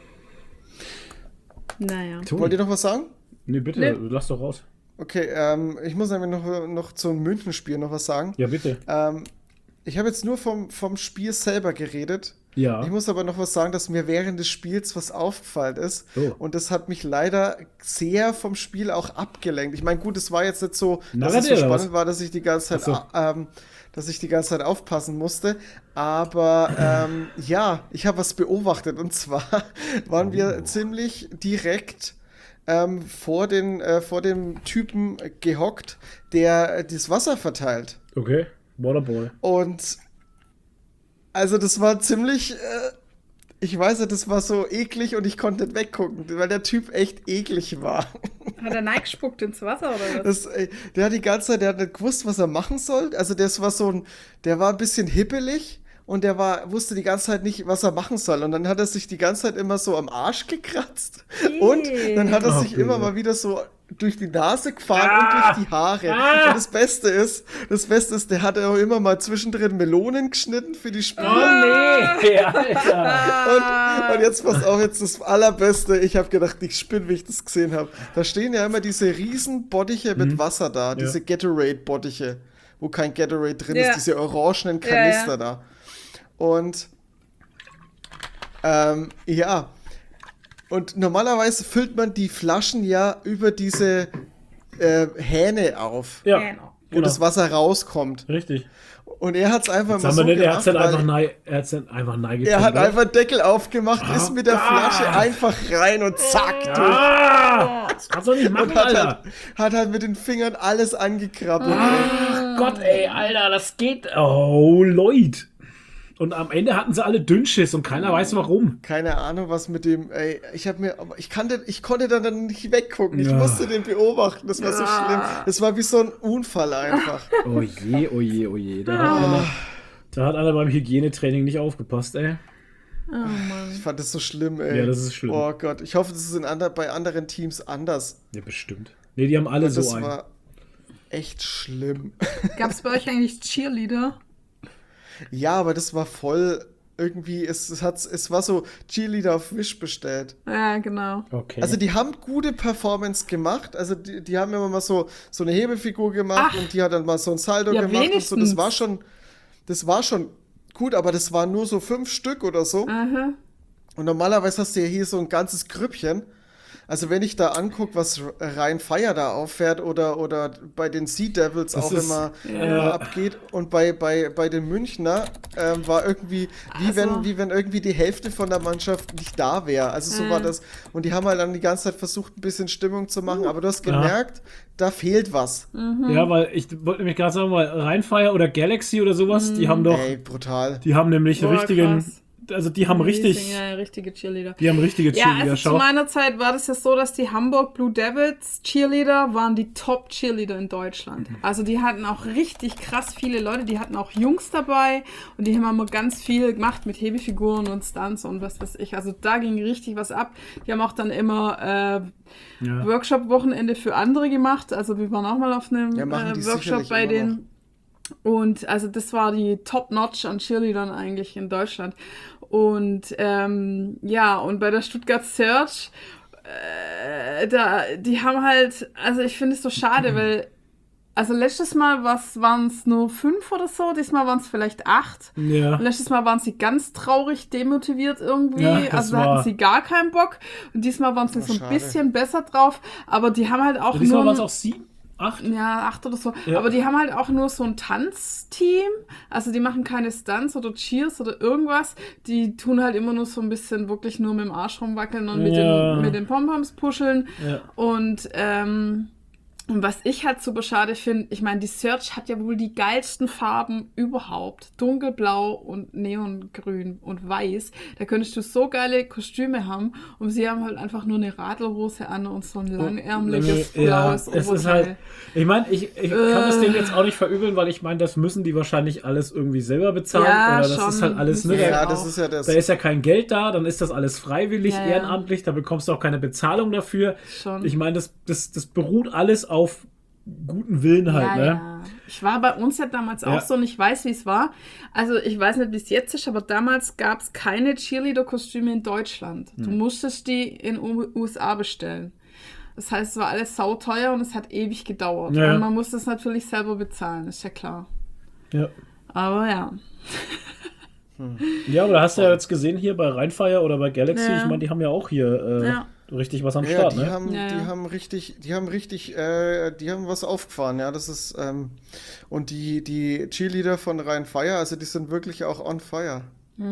Naja. Toni. Wollt ihr noch was sagen? Nee, bitte, Nee. lass doch raus. Okay, ähm, ich muss nämlich noch, noch zum Münchenspiel noch was sagen. Ja, bitte. Ähm, ich habe jetzt nur vom, vom Spiel selber geredet. Ja. Ich muss aber noch was sagen, dass mir während des Spiels was aufgefallen ist. Oh. Und das hat mich leider sehr vom Spiel auch abgelenkt. Ich meine, gut, es war jetzt nicht so, dass Na, es so oder was? spannend war, dass ich die ganze Zeit, Ach so. a- ähm, dass ich die ganze Zeit aufpassen musste. Aber ähm, ja, ich habe was beobachtet. Und zwar waren wir Oh. ziemlich direkt ähm, vor, den, äh, vor dem Typen gehockt, der äh, das Wasser verteilt. Okay. Waterboy. Und also das war ziemlich, äh, ich weiß nicht, das war so eklig und ich konnte nicht weggucken, weil der Typ echt eklig war. Hat er reingespuckt ins Wasser oder was? Das, äh, der hat die ganze Zeit, der hat nicht gewusst, was er machen soll. Also das war so ein, der war ein bisschen hippelig und der war, wusste die ganze Zeit nicht, was er machen soll. Und dann hat er sich die ganze Zeit immer so am Arsch gekratzt. Und dann hat er Oh, sich immer Bilder. mal wieder so durch die Nase gefahren Ah! und durch die Haare. Ah! Und das Beste ist, das Beste ist, der hat auch immer mal zwischendrin Melonen geschnitten für die Spiele. Oh nee, Alter. Und, und jetzt pass auf, jetzt das Allerbeste. Ich habe gedacht, ich spinne, wie ich das gesehen habe. Da stehen ja immer diese riesen Bottiche mit Wasser da, diese Gatorade-Bottiche, wo kein Gatorade drin Ja. ist, diese orangenen Ja, ja. Kanister da. Und ähm, ja. Und normalerweise füllt man die Flaschen ja über diese äh, Hähne auf, Ja, Genau. wo genau. das Wasser rauskommt. Richtig. Und er hat es einfach Jetzt mal haben so wir nicht, er hat gemacht, dann weil- einfach nein, er hat's dann einfach nein Er hat oder? einfach den Deckel aufgemacht, Ah, ist mit der Flasche ah. einfach rein und zack, durch. Ah, das kannst du nicht machen, Und hat Alter. halt, hat halt mit den Fingern alles angekrabbelt. ey. Ach Gott, ey, Alter, das geht. Oh, Leute. Und am Ende hatten sie alle Dünnschiss und keiner weiß warum. Keine Ahnung, was mit dem, ey, ich hab mir, aber ich kannte, ich konnte dann, dann nicht weggucken. Ich Ja. musste den beobachten. Das war so schlimm. Das war wie so ein Unfall einfach. Oh je, oh je, oh je. Da hat einer, da hat einer beim Hygienetraining nicht aufgepasst, ey. Oh Mann. Ich fand das so schlimm, ey. Ja, das ist schlimm. Oh Gott, ich hoffe, das ist in ander, bei anderen Teams anders. Ja, bestimmt. Nee, die haben alle Das so einen. war echt schlimm. Gab es bei euch eigentlich Cheerleader? Ja, aber das war voll irgendwie, es, es, hat, es war so Cheerleader auf Wish bestellt. Ja, genau. Okay. Also die haben gute Performance gemacht. Also die, die haben immer mal so, so eine Hebefigur gemacht Ach. und die hat dann mal so ein Saldo Ja, gemacht und so. Das wenigstens. war schon, das war schon gut, aber das waren nur so fünf Stück oder so. Aha. Und normalerweise hast du ja hier so ein ganzes Grüppchen. Also wenn ich da angucke, was Ryan Fire da auffährt oder, oder bei den Sea Devils Das auch ist- immer ja. äh, abgeht und bei, bei, bei den Münchner ähm, war irgendwie, wie, Also- wenn, wie wenn irgendwie die Hälfte von der Mannschaft nicht da wäre. Also so Mhm. war das. Und die haben halt dann die ganze Zeit versucht, ein bisschen Stimmung zu machen, aber du hast Ja. gemerkt, da fehlt was. ja, weil ich wollte nämlich gerade sagen, weil Rheinfire oder Galaxy oder sowas, die haben doch, Ey, brutal. die haben nämlich Boah, richtigen, krass. also die haben richtig, Ja, richtige Cheerleader. die haben richtige Ja, also Cheerleader. zu Schau. meiner Zeit war das ja so, dass die Hamburg Blue Devils Cheerleader waren die Top-Cheerleader in Deutschland. Also die hatten auch richtig krass viele Leute, die hatten auch Jungs dabei und die haben immer ganz viel gemacht mit Hebefiguren und Stunts und was weiß ich. Also da ging richtig was ab. Die haben auch dann immer äh, Ja. Workshop-Wochenende für andere gemacht. Also wir waren auch mal auf einem Ja, machen die äh, Workshop sicherlich bei immer denen. Und also das war die Top-Notch an Cheerleadern eigentlich in Deutschland. Und ähm, ja, und bei der Stuttgart Search, äh, da, die haben halt, also ich finde es so schade, weil, also letztes Mal waren es nur fünf oder so, diesmal waren es vielleicht acht. Ja. Und letztes Mal waren sie ganz traurig, demotiviert irgendwie. Ja, das also da war- hatten sie gar keinen Bock. Und diesmal waren sie Oh, so ein schade. bisschen besser drauf. Aber die haben halt auch Und diesmal nur... waren es auch sieben, acht. Ja, acht oder so. Ja. Aber die haben halt auch nur so ein Tanzteam. Also die machen keine Stunts oder Cheers oder irgendwas. Die tun halt immer nur so ein bisschen wirklich nur mit dem Arsch rumwackeln und mit, Ja. den, mit den Pompoms puscheln. Ja. Und, ähm, und was ich halt super schade finde, ich meine, die Search hat ja wohl die geilsten Farben überhaupt. Dunkelblau und Neongrün und Weiß. Da könntest du so geile Kostüme haben. Und sie haben halt einfach nur eine Radlhose an und so ein langärmliches Ja, blaues es ist Oberteil. halt, ich meine, ich, ich kann das Äh. Ding jetzt auch nicht verübeln, weil ich meine, das müssen die wahrscheinlich alles irgendwie selber bezahlen. Ja, oder das schon. ist halt alles, ne? Müssen Ja, Ja, Da, das ist ja das. da ist ja kein Geld da, dann ist das alles freiwillig, Ja, ja. ehrenamtlich, da bekommst du auch keine Bezahlung dafür. Schon. Ich meine, das, das, das beruht alles auf guten Willen halt, ja, ne? ja. Ich war bei uns ja damals Ja. auch so und ich weiß, wie es war. Also ich weiß nicht, wie es jetzt ist, aber damals gab es keine Cheerleader-Kostüme in Deutschland. Hm. Du musstest die in U S A bestellen. Das heißt, es war alles sauteuer und es hat ewig gedauert. Ja. Und man musste es natürlich selber bezahlen, ist ja klar. Ja. Aber ja. Ja, aber da hast du ja jetzt gesehen hier bei Rheinfire oder bei Galaxy, Ja. ich meine, die haben ja auch hier äh, Ja. richtig was am Ja, Start, die ne? haben, Ja, die ja. haben richtig, die haben richtig, äh, die haben was aufgefahren, ja, das ist, ähm, und die, die Cheerleader von Rhein Fire, also die sind wirklich auch on fire.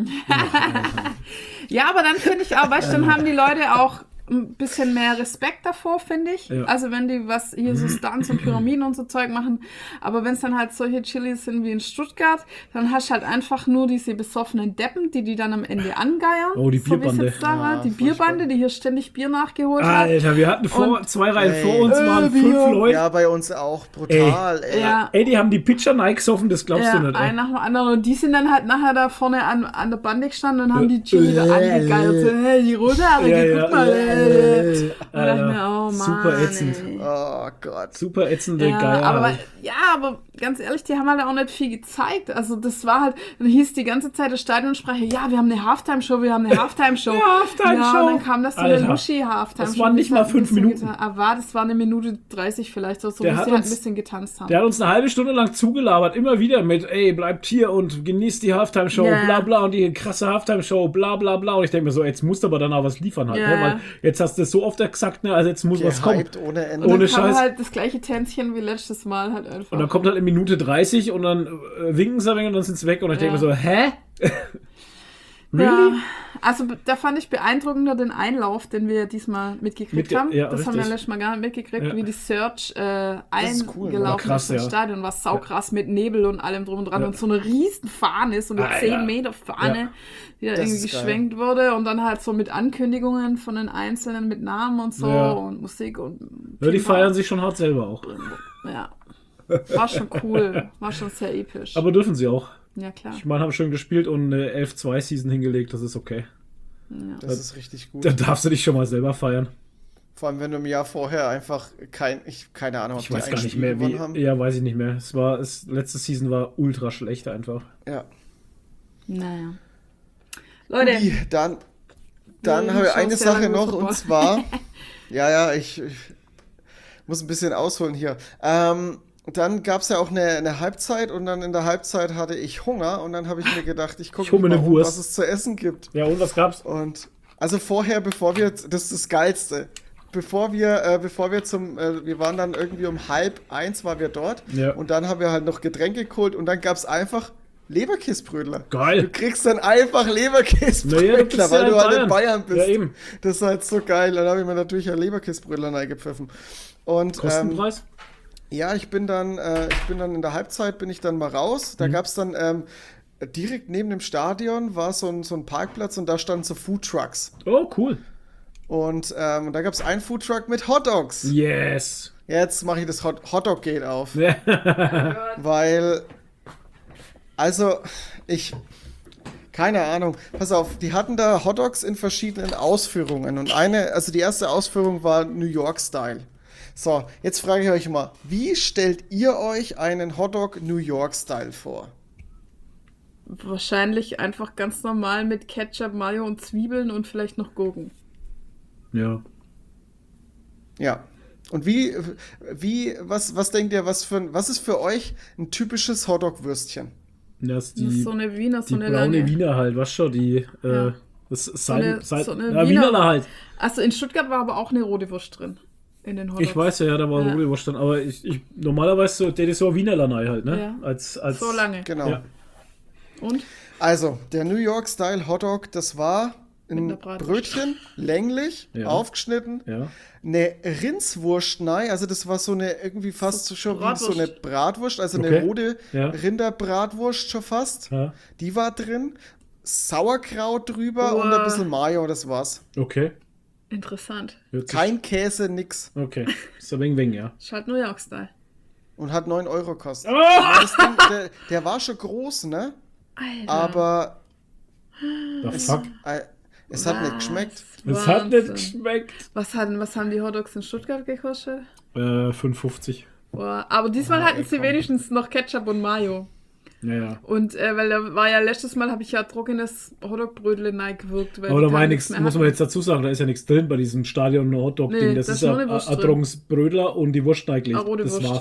Ja, aber dann finde ich auch, weißt du, dann haben die Leute auch ein bisschen mehr Respekt davor, finde ich. Ja. Also wenn die was hier so Stunts und Pyramiden und so Zeug machen. Aber wenn es dann halt solche Chilis sind wie in Stuttgart, dann hast du halt einfach nur diese besoffenen Deppen, die die dann am Ende angeiern. Oh, die So wie es Bierbande. jetzt da war. Ja, Die furchtbar. Bierbande, die hier ständig Bier nachgeholt hat. Alter, wir hatten vor, Und- zwei Reihen Ey. vor uns Äh, waren wir- fünf Leute. Ja, bei uns auch brutal, ey. Ja. Ey, die haben die Pitcher Nike gesoffen, das glaubst Ja, du nicht, ein ey. nach dem anderen. Und die sind dann halt nachher da vorne an, an der Bande gestanden und haben die Äh, Cheerleader äh, angegeiert. So, hey, die Rothaarige, Ja, ja, guck mal. äh, Äh. Und dachte Alter, mir, oh Mann, super ätzend. ey. Oh Gott. Super ätzende Ja, Geier. aber, halt. ja, aber ganz ehrlich, die haben halt auch nicht viel gezeigt. Also das war halt, dann hieß die ganze Zeit der Stadionsprecher, ja, wir haben eine Halftime-Show, wir haben eine Halftime-Show. Ja, Halftime-Show. Ja, und dann kam das so eine Alter, Lushi-Halftime-Show. das waren nicht die mal hat ein fünf bisschen Minuten. getan- Aber war, das war eine Minute dreißig vielleicht, so, so Der wie hat sie halt ein uns- bisschen getanzt haben. Der hat uns eine halbe Stunde lang zugelabert, immer wieder mit, ey, bleibt hier und genießt die Halftime-Show, Ja. bla bla, und die krasse Halftime-Show, bla bla bla. Und ich denke mir so, jetzt musst du aber dann auch was liefern halt, Ja. ne? Weil jetzt hast du es so oft gesagt, ne? Also jetzt muss was kommen. Gehypt ohne Ende. und ohne dann kam Scheiß. halt das gleiche Tänzchen wie letztes Mal halt einfach. Und dann kommt halt in Minute dreißig und dann äh, winken sie ein wenig und dann sind sie weg. Und ich denke Ja. mir so, hä? Really? Ja, also be- da fand ich beeindruckender den Einlauf, den wir diesmal mitgekriegt Mitge- haben. ja, das haben wir richtig. letztes Mal gar nicht mitgekriegt, Ja. wie die Search äh, ist cool, ne? eingelaufen War krass, ist ins ja. Stadion. War saukrass mit Nebel und allem drum und dran. Ja. Und so eine riesen Fahne, so eine Ah, zehn ja. Meter Fahne, Ja. die da Das irgendwie ist geil. geschwenkt wurde. Und dann halt so mit Ankündigungen von den Einzelnen, mit Namen und so Ja. und Musik. Und Ja, die Pimper. feiern sich schon hart selber auch. Ja, war schon cool. War schon sehr episch. Aber dürfen sie auch. ja, klar. Ich meine, haben schön gespielt und eine elf zwei Season hingelegt, das ist okay. Das ist richtig gut. Da darfst du dich schon mal selber feiern. Vor allem, wenn du im Jahr vorher einfach kein, ich, keine Ahnung, ob Ich die weiß ein gar nicht Spiel mehr, gewonnen wie. haben. Ja, weiß ich nicht mehr. Es war, es, letzte Season war ultra schlecht einfach. Ja. Naja. Leute, Ui, dann dann Ja, habe ich schaust eine ja Sache lange noch Football. und zwar, ja, ja, ich, ich muss ein bisschen ausholen hier. Ähm, dann gab es ja auch eine, eine Halbzeit und dann in der Halbzeit hatte ich Hunger und dann habe ich mir gedacht, ich Ich gucke hol mir mal, eine um, Wurst. was es zu essen gibt. Ja, und was gab's? Und also vorher, bevor wir, das ist das Geilste, bevor wir, äh, bevor wir zum, äh, wir waren dann irgendwie um halb eins waren wir dort Ja. und dann haben wir halt noch Getränke geholt und dann gab es einfach Leberkäsebrötler. Geil. Du kriegst dann einfach Naja, du Leberkäsebrötler, bist ja weil du in halt in Bayern. Bayern bist. Ja, eben. Das ist halt so geil. Dann habe ich mir natürlich ein Leberkäsebrötler reingepfiffen. Und ähm, Kostenpreis? ja, ich bin dann, äh, ich bin dann in der Halbzeit bin ich dann mal raus. Da Mhm. gab es dann ähm, direkt neben dem Stadion war so ein, so ein Parkplatz und da standen so Foodtrucks. Oh, cool. Und ähm, da gab es einen Foodtruck mit Hotdogs. Yes. Jetzt mache ich das Hot Hotdog-Gate auf. Ja. Weil, also, ich, keine Ahnung, pass auf, die hatten da Hotdogs in verschiedenen Ausführungen und eine, also die erste Ausführung war New York-Style. So, jetzt frage ich euch mal, wie stellt ihr euch einen Hotdog New York-Style vor? wahrscheinlich einfach ganz normal mit Ketchup, Mayo und Zwiebeln und vielleicht noch Gurken. Ja. Ja. Und wie, wie, was, was denkt ihr, was für ein, was ist für euch ein typisches Hotdog-Würstchen? Das ist Das ist die, so eine Wiener, so die eine braune lange. Wiener halt, was schon, die, Ja. äh, das So eine, Seiten, Seiten, so eine ja, Wiener. Wienerler halt. Also in Stuttgart war aber auch eine rote Wurst drin. In den Hotdogs. Ich weiß ja, ja, da war Ja. ja. Wurst drin, aber ich, ich, normalerweise so, der ist so Wienerler halt, ne? Ja. Als, als, So lange. Genau. Ja. Und? Also, der New York-Style Hotdog, das war Mit ein einer Bratwurst. Brötchen, länglich, Ja. aufgeschnitten, Ja. eine Rindswurst, nein, also das war so eine irgendwie fast so schon wie so eine Bratwurst. Bratwurst, also Okay. eine rote Ja. Rinderbratwurst schon fast. Ja. Die war drin, Sauerkraut drüber und ein Uah. bisschen Mayo, das war's. Okay. Interessant. Hört sich- Kein Käse, nix. Okay. Ist ein wenig, wenig, ja. Ist halt New York-Style. Und hat neun Euro gekostet. Ah! Das Ding, der, der war schon groß, ne? Alter. Aber The es, fuck? äh, es hat nicht Was? geschmeckt. Es hat nicht Wahnsinn. geschmeckt. Was, hatten, was haben die Hotdogs in Stuttgart gekostet? Äh, fünf fünfzig. Boah, aber diesmal Ah, hatten ey, sie komm. wenigstens noch Ketchup und Mayo. Ja, ja. Und äh, weil da war ja letztes Mal, habe ich ja trockenes Hotdog-Brödel reingewirkt. weil Aber die da war ja keinen nichts, mehr muss man hatten. jetzt dazu sagen, da ist ja nichts drin bei diesem Stadion-Hotdog-Ding. Nee, das da ist ist nur ja eine Wurst ein drin. trockenes Brödler und die Wurst eingelegt. Eine rote Das Wurst. war's.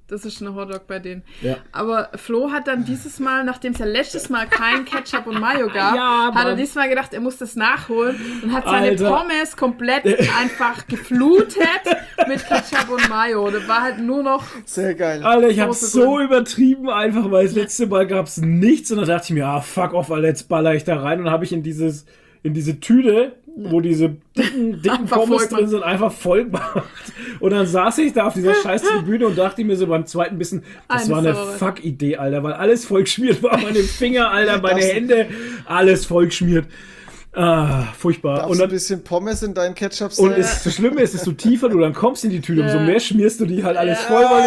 Das ist ein Hotdog bei denen. Ja. Aber Flo hat dann dieses Mal, nachdem es ja letztes Mal kein Ketchup und Mayo gab, Ja, hat er Mann. diesmal gedacht, er muss das nachholen und hat seine Alter. Pommes komplett einfach geflutet mit Ketchup und Mayo. Da war halt nur noch... Sehr geil. Alter, ich hab's Soße so drin. übertrieben einfach, weil das letzte Mal gab's nichts und dann dachte ich mir, ah, fuck off, Alter, jetzt baller ich da rein und dann habe ich in dieses, in diese Tüte, wo diese dicken, dicken Einfach Pommes voll drin gemacht. sind, einfach voll gemacht. Und dann saß ich da auf dieser scheiß Tribüne und dachte mir so beim zweiten Bissen, das Eine war eine Sauerei. Fuck-Idee, Alter, weil alles voll geschmiert war, meine Finger, Alter, meine Darfst- Hände, alles voll geschmiert. Ah, furchtbar. Darfst Und du ein dann, bisschen Pommes in deinen Ketchup und sein? es, das Schlimme ist, desto tiefer du dann kommst in die Tüte, umso Ja. mehr schmierst du die halt alles voll, weil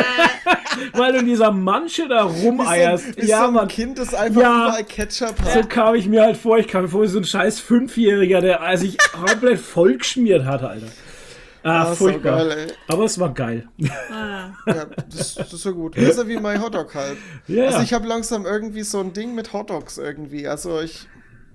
du, weil du in dieser Manche da rumeierst. Wie so, wie Ja, so ein Mann. Kind, das einfach Ja. überall Ketchup hat. So kam ich mir halt vor. Ich kam mir vor wie so ein scheiß Fünfjähriger, der sich komplett vollgeschmiert hatte, Alter. Ah, Ah, so furchtbar. geil, ey. Aber es war geil. Ah, Ja, das, das ist ja gut. Besser wie mein Hotdog halt. Ja. Also ich habe langsam irgendwie so ein Ding mit Hotdogs irgendwie. Also ich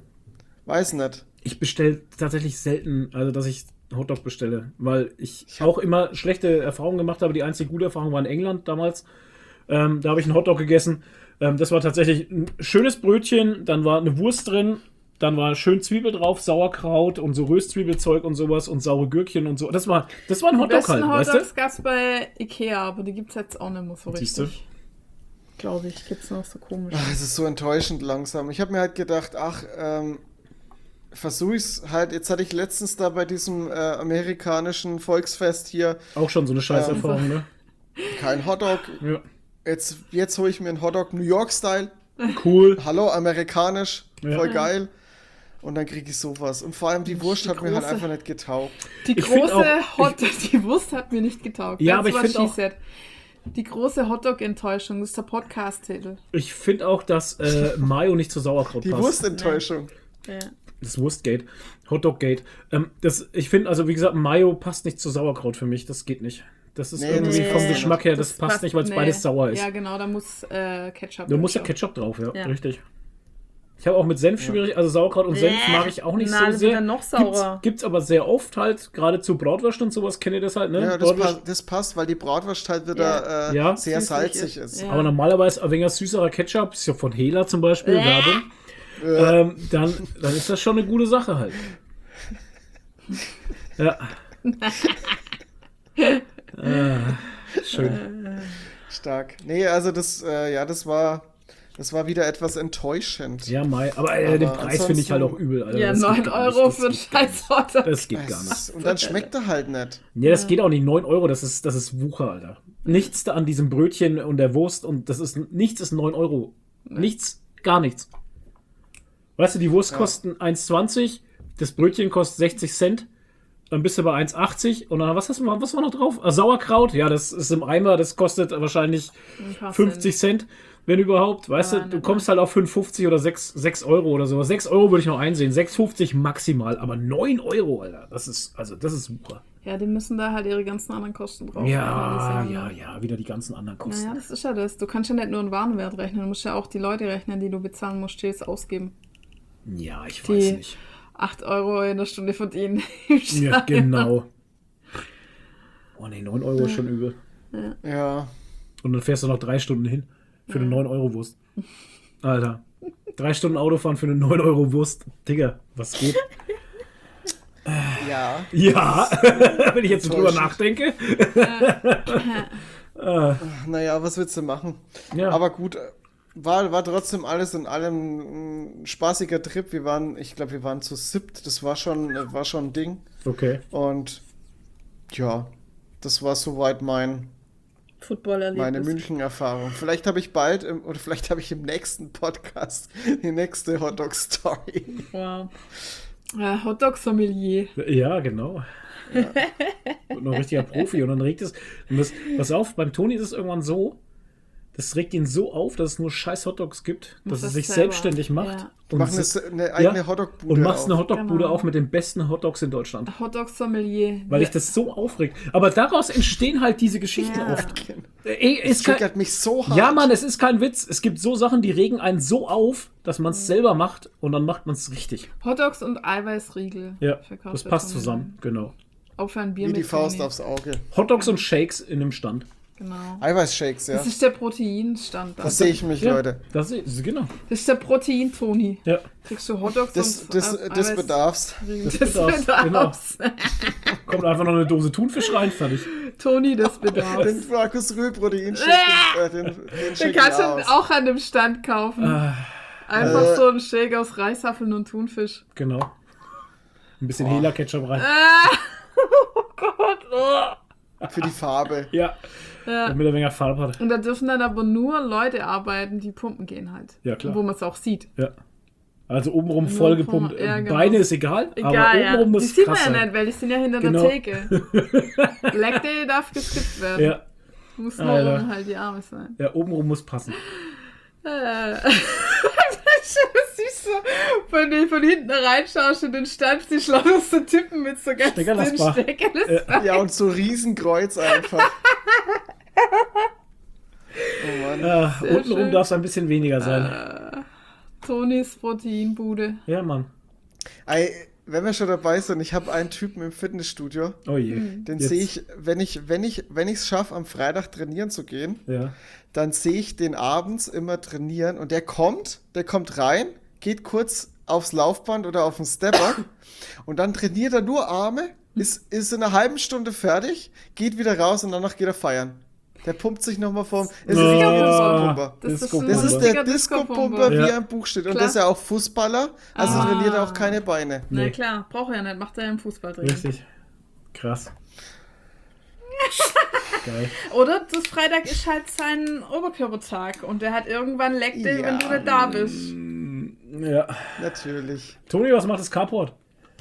weiß nicht. Ich bestelle tatsächlich selten, also dass ich Hotdog bestelle, weil ich, auch immer schlechte Erfahrungen gemacht habe. Die einzige gute Erfahrung war in England damals. Ähm, da habe ich einen Hotdog gegessen. Ähm, das war tatsächlich ein schönes Brötchen, dann war eine Wurst drin, dann war schön Zwiebel drauf, Sauerkraut und so Röstzwiebelzeug und sowas und saure Gürkchen und so. Das war, das war ein die Hotdog besten halt, weißt Hotdogs du? gab's bei Ikea, aber die gibt's jetzt auch nicht mehr so Siehst du? richtig. Glaube ich, gibt's noch so komisch. Ach, es ist so enttäuschend langsam. Ich habe mir halt gedacht, ach, ähm, versuche ich's halt. Jetzt hatte ich letztens da bei diesem äh, amerikanischen Volksfest hier Auch schon so eine Scheißerfahrung, ne? kein Hotdog. Ja. Jetzt, jetzt hole ich mir einen Hotdog New York-Style. Cool. Hallo, amerikanisch. Ja. Voll geil. Und dann kriege ich sowas. Und vor allem die Wurst Die hat mir halt große- einfach nicht getaugt. Die Ich find große auch- Hotdog, die Wurst hat mir nicht getaugt. Ja, That's aber ich what find she auch- said. Die große Hotdog-Enttäuschung, das ist der Podcast-Titel. Ich finde auch, dass äh, Mayo nicht zu Sauerkraut Die passt. Wurstenttäuschung. Ja. Das Wurstgate. Hotdoggate. Ähm, das, ich finde, also wie gesagt, Mayo passt nicht zu Sauerkraut für mich. Das geht nicht. Das ist Nee, irgendwie das vom passt nicht. Geschmack her, das, passt, nicht, weil es nee. beides sauer ist. Ja, genau, da muss äh, Ketchup Da muss ja drauf. Ketchup drauf, ja, Ja. richtig. Ich habe auch mit Senf schwierig, also Sauerkraut und Senf Bäh. mag ich auch nicht Na, so das ist sehr. dann noch Gibt's, saurer. gibt's aber sehr oft halt, gerade zu Bratwurst und sowas, kennt ihr das halt, ne? Ja, das, Bratwurst- pa das passt, weil die Bratwurst halt wieder äh, Ja. sehr Süßlich salzig ist. ist. Ja. Aber normalerweise ein wenig süßerer Ketchup, ist ja von Hela zum Beispiel, Bäh. Werbung. Ähm, dann, dann ist das schon eine gute Sache halt. Ja. ah, schön. Stark. Nee, also das, äh, ja, das war, das war wieder etwas enttäuschend. Ja, Mai. Aber, äh, den Aber Preis finde ich halt auch ansonsten- übel. Alter. Ja, Das geht neun gar nicht. Euro Das für einen geht gar nicht. scheiß Hotdog. Das geht gar Es nicht. ist- Und dann schmeckt er halt nicht. Ja, das geht auch nicht. neun Euro, das ist, das ist Wucher, Alter. Nichts da an diesem Brötchen und der Wurst und das ist, nichts ist neun Euro. Nichts, gar nichts. Weißt du, die Wurst Ja. kosten eins zwanzig, das Brötchen kostet sechzig Cent, dann bist du bei eins achtzig und dann, was hast du, was war noch drauf? Ah, Sauerkraut, ja, das ist im Eimer, das kostet wahrscheinlich Ein paar fünfzig Cent, wenn überhaupt. Weißt Ja, du, du nicht kommst halt auf fünf fünfzig oder sechs, sechs Euro oder sowas. sechs Euro würde ich noch einsehen, sechs fünfzig maximal, aber neun Euro, Alter, das ist, also, das ist super. Ja, die müssen da halt ihre ganzen anderen Kosten drauf. Ja, haben, die ja, sagen. ja, wieder die ganzen anderen Kosten. Naja, das ist ja das. Du kannst ja nicht nur einen Warenwert rechnen, du musst ja auch die Leute rechnen, die du bezahlen musst, stets ausgeben. Ja, ich Die- weiß nicht. acht Euro in der Stunde verdienen. im Ja, Stadion. genau. Oh ne, neun Euro ist schon übel. Ja. Und dann fährst du noch drei Stunden hin für eine neun Euro Wurst. Alter. Drei Stunden Autofahren für eine neun Euro Wurst. Digga, was geht? Ja. Ja, wenn ich jetzt so drüber Enttäuschend. nachdenke. Naja, was willst du machen? Ja. Aber gut, war, war trotzdem alles in allem ein spaßiger Trip. Wir waren, ich glaube, wir waren zu siebt. Das war schon, war schon ein Ding. Okay. Und ja, das war soweit mein, Football-Erlebnis. meine München-Erfahrung. Vielleicht habe ich bald, im, oder vielleicht habe ich im nächsten Podcast die nächste Hotdog-Story. Wow. Äh, Hotdog-Sommelier. Ja, genau. Und noch ein richtiger Profi. Und dann regt es. Und das, pass auf, beim Toni ist es irgendwann so, das regt ihn so auf, dass es nur scheiß Hotdogs gibt, dass Muss er das sich selber. selbstständig macht. Ja. Wir machen se- eine, eine eigene ja, Hotdog-Bude und machst auf. eine Hotdog-Bude Genau. auf mit den besten Hotdogs in Deutschland. Hotdog-Sommelier. Weil ich das so aufregt. Aber daraus entstehen halt diese Geschichten Ja. oft. Ey, Das ist kein, triggert mich so hart. ja, Mann, es ist kein Witz. Es gibt so Sachen, die regen einen so auf, dass man es selber macht und dann macht man es richtig. Hotdogs und Eiweißriegel. Ja, verkauft das der passt Sommelier. zusammen, genau. Aufhören Bier Wie die mit Faust Toni. aufs Auge. Hotdogs und Shakes in einem Stand. Genau. Eiweißshakes, ja. Das ist der Proteinstandard. Das sehe ich mich, Ja, Leute. Das ist, genau. Das ist der Protein-Toni. Ja. Kriegst du Hotdogs Das, und das, Ei- das Eiweiß- bedarf's. Das, bedarf's, bedarf's. Kommt einfach noch eine Dose Thunfisch rein, fertig. Toni, das bedarf. Den Markus Rühl Proteinshake, den, äh, den, den Den schick kannst ich du aus. auch an dem Stand kaufen. Ah, Einfach Äh. so ein Shake aus Reishaffeln und Thunfisch. genau. Ein bisschen Hela-Ketchup rein. Ah, oh Gott. Oh. Für die Farbe. Ja, Ja. damit er weniger Farbe hat. Und da dürfen dann aber nur Leute arbeiten, die pumpen gehen halt. Ja, klar. Wo man es auch sieht. Ja. Also obenrum Nur vollgepumpt. vom- ja, genau. Beine ist egal, Egal, aber ja. obenrum Die muss sieht krass man ja sein. nicht, weil die sind ja hinter Genau. der Theke. Leg Day darf geskippt werden. Ja, Muss nur Alter. oben halt die Arme sein. ja, obenrum muss passen. Äh. Siehst du, wenn du von hinten reinschaust in den Stand, die schlauesten Typen mit so ganz dünnen Steckerlassbar. Steckerlassbar. Ja, und so Riesenkreuz einfach. Oh Mann. Ja, Sehr untenrum schön. darf es ein bisschen weniger sein. Äh, Tonis Proteinbude. Ja, Mann. Ey, wenn wir schon dabei sind, ich habe einen Typen im Fitnessstudio, Oh je. Hm. den Jetzt- sehe ich, wenn ich, wenn ich, wenn ich es schaffe, am Freitag trainieren zu gehen, Ja. dann sehe ich den abends immer trainieren und der kommt, der kommt rein, geht kurz aufs Laufband oder auf den Stepper und dann trainiert er nur Arme, ist, ist in einer halben Stunde fertig, geht wieder raus und danach geht er feiern. Der pumpt sich nochmal vorm. Es ist Ah, nicht der Disco-Pumper. Das ist, Disco-Pumper. ein Das ist richtiger der Disco-Pumper, wie Ja. er im Buch steht. Und Klar. das ist ja auch Fußballer, also Ah. trainiert er auch keine Beine. Na Nee. klar, braucht er ja nicht, macht er ja im Fußball drin. Richtig. Krass. Geil. Oder das Freitag ist halt sein Oberkörpertag und der hat irgendwann Leg Day, Ja. wenn du nicht da bist. Ja. Natürlich. Toni, was macht das Carport?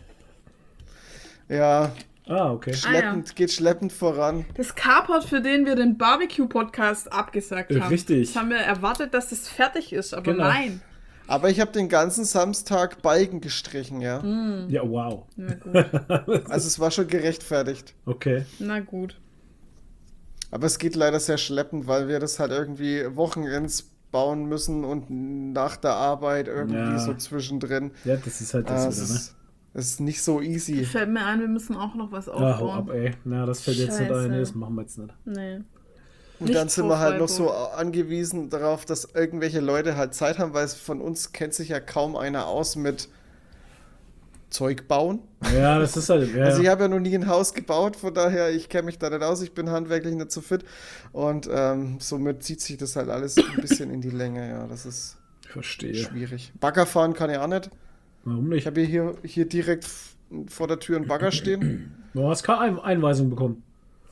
Ja, Ah, okay. schleppend, geht schleppend voran. Das Carport, für den wir den Barbecue-Podcast abgesagt haben. Richtig. Das haben wir erwartet, dass es fertig ist, aber Genau. nein. Aber ich habe den ganzen Samstag Balken gestrichen, ja. Mhm. Ja, wow. Na gut, Also es war schon gerechtfertigt. Okay. na gut. Aber es geht leider sehr schleppend, weil wir das halt irgendwie Wochenends bauen müssen und nach der Arbeit irgendwie Ja. so zwischendrin. Ja, das ist halt Ah, das es wieder, ne? ist, es ist nicht so easy. Fällt mir ein, wir müssen auch noch was Ah, hau aufbauen. ab, ey. Na, das fällt jetzt nicht Scheiße. ein. Nee, das machen wir jetzt nicht. Nee. Und Nicht dann sind vor wir halt noch so Freiburg. angewiesen darauf, dass irgendwelche Leute halt Zeit haben, weil es von uns kennt sich ja kaum einer aus mit Zeug bauen. Ja, das ist halt. Ja, Also ich ja. habe ja noch nie ein Haus gebaut, von daher, ich kenne mich da nicht aus, ich bin handwerklich nicht so fit. Und ähm, somit zieht sich das halt alles ein bisschen in die Länge, ja, das ist Verstehe. schwierig. Bagger fahren kann ich auch nicht. Warum Ich nicht? habe hier, hier direkt f- vor der Tür einen Bagger stehen. Du hast keine Ein- Einweisung bekommen.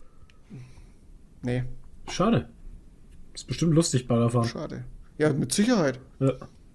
Nee, Schade. Ist bestimmt lustig, Baggerfahren. schade. Ja, mit Sicherheit. Ja.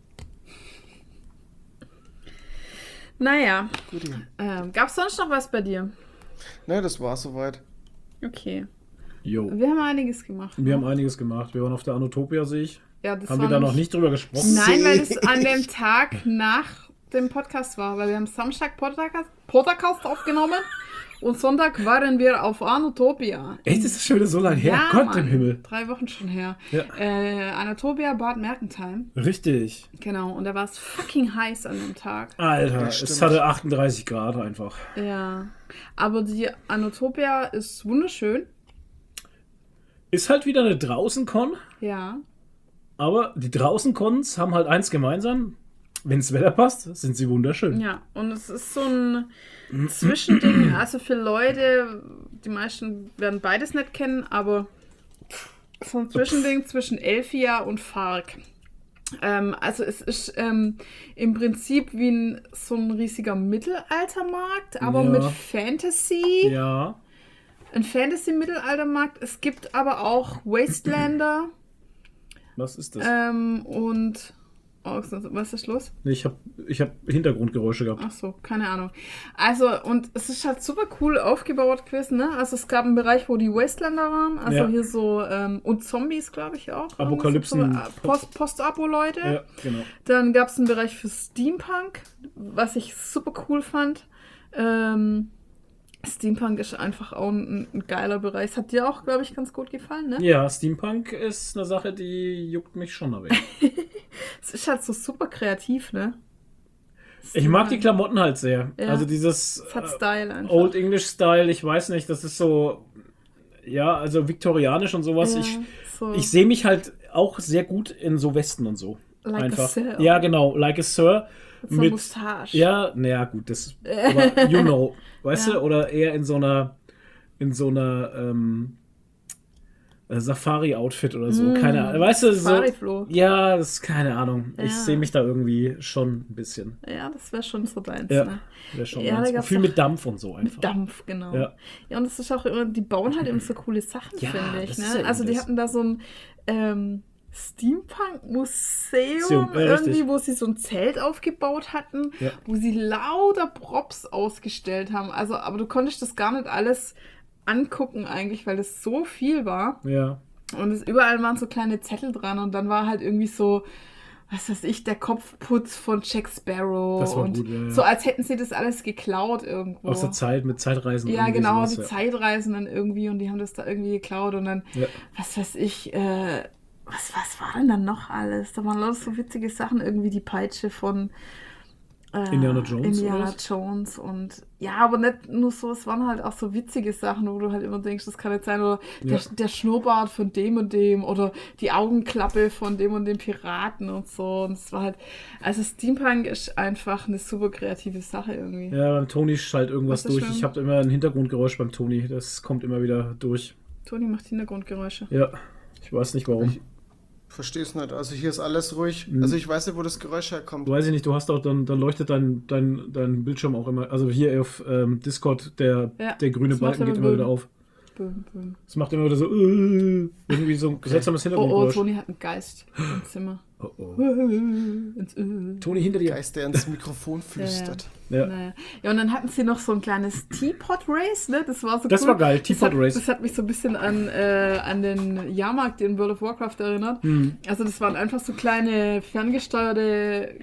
Naja, Guti. ähm, gab's sonst noch was bei dir? Ne, das war soweit. Okay. Jo. Wir haben einiges gemacht. Wir haben einiges gemacht. Wir waren auf der Anotopia, sehe ich. ja, das Haben war wir da noch nämlich- nicht drüber gesprochen? Nein, weil es See. an dem Tag nach dem Podcast war, weil wir haben Samstag Podcast, Podcast aufgenommen und Sonntag waren wir auf Anotopia. Echt, ist das schon wieder so lange her? Ja, Gott Mann, im Himmel. Drei Wochen schon her. Ja. Äh, Anatopia Bad Mergentheim. Richtig. Genau, und da war es fucking heiß an dem Tag. Alter, Ja, es stimmt. hatte achtunddreißig Grad einfach. Ja, aber die Anotopia ist wunderschön. Ist halt wieder eine Draußen-Con, Ja, aber die Draußen-Cons haben halt eins gemeinsam. Wenn das Wetter passt, sind sie wunderschön. ja, und es ist so ein Zwischending, also für Leute, die meisten werden beides nicht kennen, aber so ein Zwischending zwischen Elfia und Fark. Ähm, also es ist ähm, im Prinzip wie ein, so ein riesiger Mittelaltermarkt, aber Ja. mit Fantasy. Ja. Ein Fantasy-Mittelaltermarkt. Es gibt aber auch Wastelander Was ist das? ähm, und... Oh, was ist los? Nee, ich habe ich hab Hintergrundgeräusche gehabt. Ach so, keine Ahnung. Also, und es ist halt super cool aufgebaut gewesen, ne? Also es gab einen Bereich, wo die Wastelander waren, also Ja. hier so, ähm, und Zombies, glaube ich, auch. Apokalypsen- So, äh, Post, Post-Apo-Leute. Ja, genau. Dann gab es einen Bereich für Steampunk, was ich super cool fand. Ähm, Steampunk ist einfach auch ein, ein geiler Bereich. Das hat dir auch, glaube ich, ganz gut gefallen, ne? Ja, Steampunk ist eine Sache, die juckt mich schon ein wenig. Es ist halt so super kreativ, ne? Ich mag die Klamotten halt sehr. Ja. Also dieses Es hat äh, Style einfach. Old English Style, ich weiß nicht, das ist so. Ja, also viktorianisch und sowas. Ja, ich so. ich sehe mich halt auch sehr gut in so Westen und so. Like a Einfach. Sir. Ja, genau, like a Sir. Mit so einer Mustache. Ja, naja, gut, das. Aber you know, weißt Ja. du, oder eher in so einer, in so einer ähm, äh, Safari-Outfit oder so. Mm, Keine Ahnung. Weißt du, so. Safari-Floh. Ja, das ist keine Ahnung. Ich Ja. sehe mich da irgendwie schon ein bisschen. Ja, das wäre schon so deins, Ja, ne? wäre schon Ja, ganz da gab's viel doch- mit Dampf und so einfach. Mit Dampf, genau. Ja. Ja, und es ist auch immer, die bauen halt immer so coole Sachen, Ja, finde ich. das Ne? ist ja Also die eben das. hatten da so ein ähm, Steampunk-Museum Museum, ja, irgendwie, richtig. wo sie so ein Zelt aufgebaut hatten, Ja. wo sie lauter Props ausgestellt haben. Also, aber du konntest das gar nicht alles angucken eigentlich, weil das so viel war. Ja. Und es, überall waren so kleine Zettel dran und dann war halt irgendwie so, was weiß ich, der Kopfputz von Jack Sparrow. Das war und gut, ja, ja. so als hätten sie das alles geklaut irgendwo. Aus der Zeit mit Zeitreisen. Ja, irgendwie genau, sowas, die ja. Zeitreisenden irgendwie und die haben das da irgendwie geklaut und dann, Ja. was weiß ich, äh, was, was war denn dann noch alles? Da waren lauter so witzige Sachen, irgendwie die Peitsche von äh, Indiana Jones, oder Indiana was? Jones und ja, aber nicht nur so, es waren halt auch so witzige Sachen, wo du halt immer denkst, das kann nicht sein, oder der, Ja. der Schnurrbart von dem und dem oder die Augenklappe von dem und dem Piraten und so und es war halt, also Steampunk ist einfach eine super kreative Sache irgendwie. Ja, beim Toni schallt irgendwas Was ist durch. schlimm? Ich habe immer ein Hintergrundgeräusch beim Toni. Das kommt immer wieder durch. Toni macht Hintergrundgeräusche. Ja, ich weiß nicht warum. Ich verstehe es nicht. Also hier ist alles ruhig. Mhm. Also ich weiß nicht, wo das Geräusch herkommt. Weiß ich nicht, du hast auch, dann, dann leuchtet dein, dein, dein Bildschirm auch immer. Also hier auf ähm, Discord, der, Ja, der grüne das macht Balken geht immer immer wieder Böhm. auf. Böhm, böhm. Es macht immer wieder so äh, irgendwie so ein seltsames Oh, oh, Hintergrundgeräusch. Toni hat einen Geist im Zimmer. Oh, oh. Ins Öl. Toni hinter dir. Geist, der ins Mikrofon flüstert. Ja. Naja. Ja, und dann hatten sie noch so ein kleines Teapot-Race, ne? Das war so Das cool. war geil, Das Teapot hat- Race. Das hat mich so ein bisschen an, äh, an den Jahrmarkt in World of Warcraft erinnert. Hm. Also das waren einfach so kleine ferngesteuerte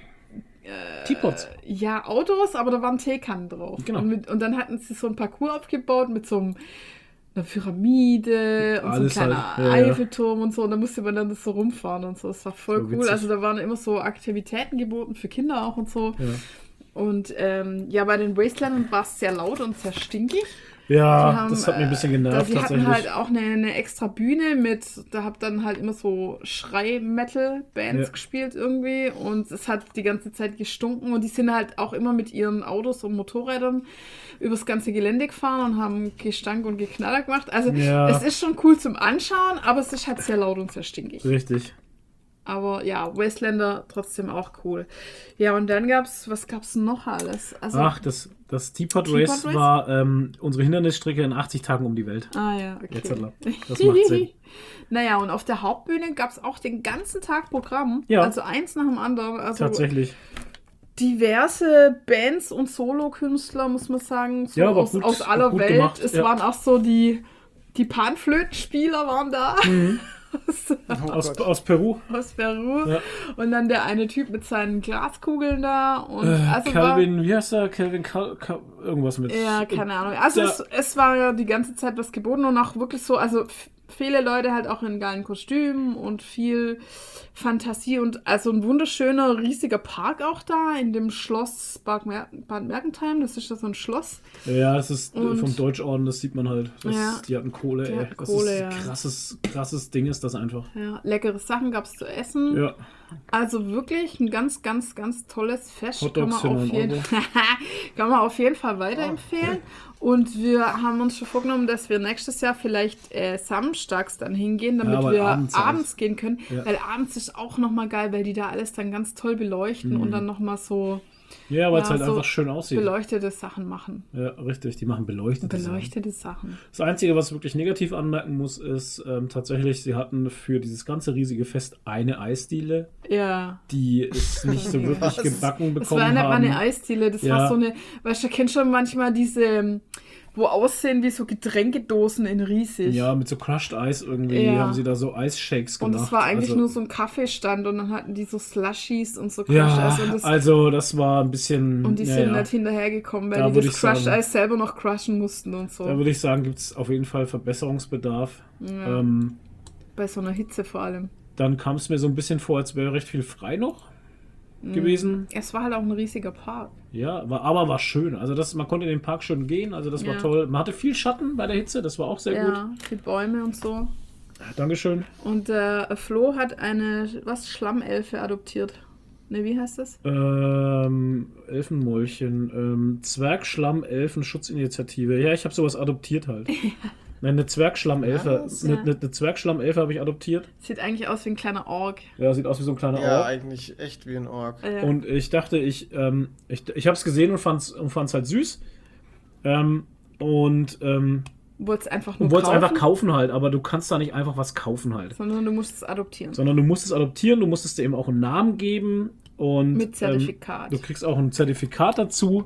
Teapots. ja, Autos, aber da waren Teekannen drauf. Genau. Und, mit, und dann hatten sie so ein Parcours aufgebaut mit so einem, einer Pyramide und Alles so ein kleiner halt, ja, ja. Eiffelturm und so. Und da musste man dann das so rumfahren und so. Das war voll So cool. witzig. Also da waren immer so Aktivitäten geboten für Kinder auch und so. Ja. Und ähm, ja, bei den Wastelandern war es sehr laut und sehr stinkig. Ja, Die haben, das hat mir ein bisschen äh, genervt Die hatten tatsächlich. halt auch eine, eine extra Bühne mit, da hab dann halt immer so Schrei-Metal-Bands Ja. gespielt irgendwie und es hat die ganze Zeit gestunken und die sind halt auch immer mit ihren Autos und Motorrädern übers ganze Gelände gefahren und haben Gestank und Geknaller gemacht. Also Ja. es ist schon cool zum Anschauen, aber es ist halt sehr laut und sehr stinkig. Richtig. Aber ja, Wastelander trotzdem auch cool. Ja, und dann gab's, was gab's noch alles? Also, Ach, das, das Teapot Teapot Race Race? war ähm, unsere Hindernisstrecke in achtzig Tagen um die Welt. Ah ja, okay. Jetzt hat er. Das macht Sinn. Naja, und auf der Hauptbühne gab es auch den ganzen Tag Programm. Ja. Also eins nach dem anderen. Also Tatsächlich. diverse Bands und Solokünstler, muss man sagen, so Ja, aber aus, gut- aus aller gut Welt. gemacht, Es ja. waren auch so die, die Panflötenspieler waren da. Mhm. aus, Oh Aus, Gott. aus Peru. aus Peru. Ja. Und dann der eine Typ mit seinen Glaskugeln da. Und Äh, also war, Calvin, wie heißt er? Calvin, Cal, Cal, irgendwas mit. Ja, keine Ahnung. Also Ja. es, es war ja die ganze Zeit was geboten und auch wirklich so, also f- viele Leute halt auch in geilen Kostümen und viel Fantasie und also ein wunderschöner, riesiger Park auch da in dem Schloss Bad, Mer Bad Mergentheim. Das ist ja so ein Schloss. Ja, das ist äh, Und- vom Deutschorden, das sieht man halt. Das, Ja. Die hatten Kohle, Die ey. hatten Das Kohle, ist ja. ein krasses, krasses Ding ist das einfach. Ja, leckere Sachen gab es zu essen. Ja, Also wirklich ein ganz, ganz, ganz tolles Fest. Hotdogs kann, man für auf neun jeden, Euro. kann man auf jeden Fall weiterempfehlen. Und wir haben uns schon vorgenommen, dass wir nächstes Jahr vielleicht äh, samstags dann hingehen, damit Ja, weil wir abends abends, halt. gehen können. Ja. Weil abends ist auch nochmal geil, weil die da alles dann ganz toll beleuchten Mhm. und dann nochmal so ja weil es Ja, halt so einfach schön aussieht. beleuchtete Sachen machen. Ja, richtig, die machen beleuchtete Sachen. Beleuchtete Sachen. Das Einzige, was ich wirklich negativ anmerken muss, ist ähm, tatsächlich, sie hatten für dieses ganze riesige Fest eine Eisdiele, Ja. die es nicht so wirklich Was? gebacken Das bekommen war nicht mal haben. eine Eisdiele, das Ja. war so eine, weißt du, kennst schon manchmal diese, ähm, wo aussehen wie so Getränkedosen in riesig. Ja, mit so Crushed Eis irgendwie Ja. haben sie da so Eisshakes Und gemacht. es war eigentlich also, nur so ein Kaffeestand und dann hatten die so Slushies und so Crushed Ja, Eis und, das, also das war ein bisschen. und die ja, sind ja. nicht hinterhergekommen, weil Da die würd das ich Crushed sagen- Eis selber noch crushen mussten und so. Da würde ich sagen, gibt es auf jeden Fall Verbesserungsbedarf. Ja. Ähm, Bei so einer Hitze vor allem. dann kam es mir so ein bisschen vor, als wäre recht viel frei noch. gewesen. Es war halt auch ein riesiger Park. Ja, war, aber war schön. Also das, man konnte in den Park schön gehen, also das war Ja. toll. Man hatte viel Schatten bei der Hitze, das war auch sehr gut. Ja, die Bäume und so. Dankeschön. Und äh, Flo hat eine, was, Schlammelfe adoptiert. Ne, wie heißt das? Ähm, Elfenmäulchen, ähm, Zwergschlamm-Elfen-Schutzinitiative. Ja, ich habe sowas adoptiert halt. Nein, eine Zwergschlammelfe. Was? Eine, Ja. eine, eine Zwergschlammelfe habe ich adoptiert. Sieht eigentlich aus wie ein kleiner Ork. Ja, sieht aus wie so ein kleiner Ja, Ork. eigentlich echt wie ein Ork. Äh, Und ich dachte, ich, ähm, ich, ich habe es gesehen und fand es und fand's halt süß. Ähm, und ähm, wollte es einfach nur und wollte es kaufen, einfach kaufen halt, aber du kannst da nicht einfach was kaufen halt. sondern du musst es adoptieren. Sondern du musst es adoptieren, du musstest dir eben auch einen Namen geben und Mit Zertifikat. Ähm, du kriegst auch ein Zertifikat dazu.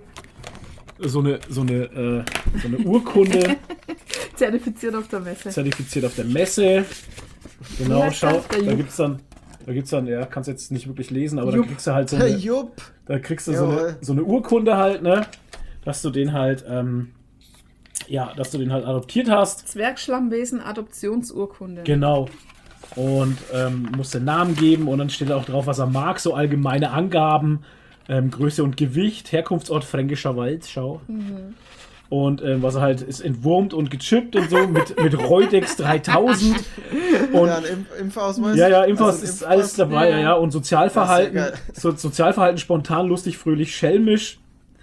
So eine, so eine, äh, so eine Urkunde, Zertifiziert auf der Messe. zertifiziert auf der Messe. Genau, heißt schau, das? Der da Jupp. gibt's dann, da gibt's dann, ja, kannst jetzt nicht wirklich lesen, aber Jupp. da kriegst du halt so Hey, eine, Jupp. da kriegst du so eine, Jawohl. so eine Urkunde halt, ne, dass du den halt, ähm, ja, dass du den halt adoptiert hast. Zwergschlammwesen Adoptionsurkunde. Genau. Und ähm, musst den Namen geben und dann steht auch drauf, was er mag, so allgemeine Angaben, ähm, Größe und Gewicht, Herkunftsort Fränkischer Wald, schau. Mhm. Und ähm, was er halt ist entwurmt und gechippt und so mit, mit Reutex dreitausend. Und Ja, ein Imp Impfausweis. ja, ja, Impfpass Also ein ist Impfpass. alles dabei, ja, Ja. ja. Und Sozialverhalten, Das ist ja so, Sozialverhalten spontan, lustig, fröhlich, schelmisch.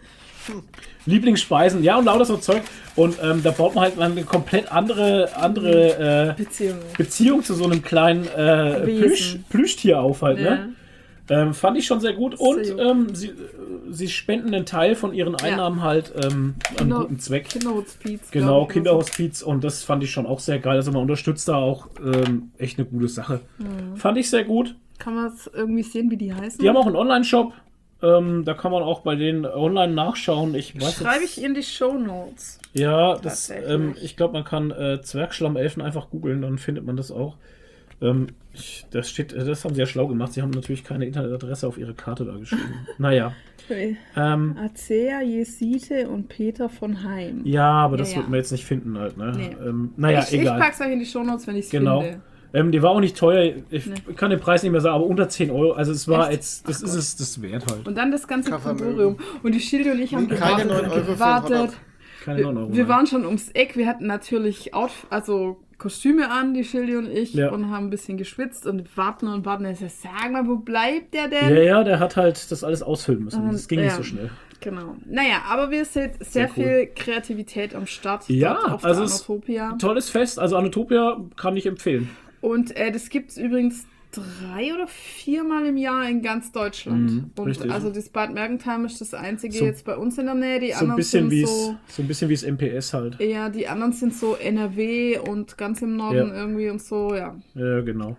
Lieblingsspeisen, ja, und lauter so Zeug. Und ähm, da baut man halt eine komplett andere, andere äh, Beziehung. Beziehung zu so einem kleinen äh, Wesen. Plüsch, Plüschtier auf halt, Ja. ne? Ähm, fand ich schon sehr gut. Und Sehr gut. ähm, sie, äh, sie spenden einen Teil von ihren Einnahmen halt ähm, an Kinder- guten Zweck. Kinderhospiz. Genau, glaub ich, Kinderhospiz. Und das fand ich schon auch sehr geil. Also man unterstützt da auch ähm, echt eine gute Sache. Mhm. Fand ich sehr gut. oder so. Kann man es irgendwie sehen, wie die heißen? Die haben auch einen Online-Shop. Ähm, da kann man auch bei denen online nachschauen. Ich weiß Schreibe jetzt- ich in die Shownotes. Ja, das, Tatsächlich. ähm, ich glaube, man kann äh, Zwergschlammelfen einfach googeln, dann findet man das auch. Ähm, ich, das steht, äh, das haben sie ja schlau gemacht. Sie haben natürlich keine Internetadresse auf ihre Karte da geschrieben. Naja. Okay. Ähm, Acea, Jesite und Peter von Heim. ja, aber das Ja, wird ja. man jetzt nicht finden halt, ne? Nee. Ähm, naja, ich, ich egal. pack's euch in die Shownotes, wenn ich es Genau. finde. Ähm, die war auch nicht teuer. Ich Nee. kann den Preis nicht mehr sagen, aber unter zehn Euro. Also es war Echt? jetzt, das Ach ist es das wert halt. Und dann das ganze Kaffermögen. Kondorium. Und die Schilde und ich haben Nee, keine gewartet neun und Euro für einen gewartet. Hotdog. Keine neun Euro. Wir, wir mehr. waren schon ums Eck. Wir hatten natürlich Outf also Kostüme an, die Schilde und ich, Ja. und haben ein bisschen geschwitzt und warten und warten. Ich sag, sag mal, wo bleibt der denn? Ja, ja, der hat halt das alles ausfüllen müssen. Und, Das ging nicht ja. so schnell. Genau. Naja, aber wir sehen sehr, Sehr cool. viel Kreativität am Start. Ja, dort auf also der es- Anatopia. Tolles Fest. Also Anatopia kann ich empfehlen. Und äh, das gibt es übrigens drei oder viermal im Jahr in ganz Deutschland. Mhm, und richtig. also das Bad Mergentheim ist das einzige So- jetzt bei uns in der Nähe. Die So ein anderen bisschen sind wie es so. so ein bisschen wie es M P S halt. Ja, die anderen sind so N R W und ganz im Norden Ja. irgendwie und so, ja. Ja, genau.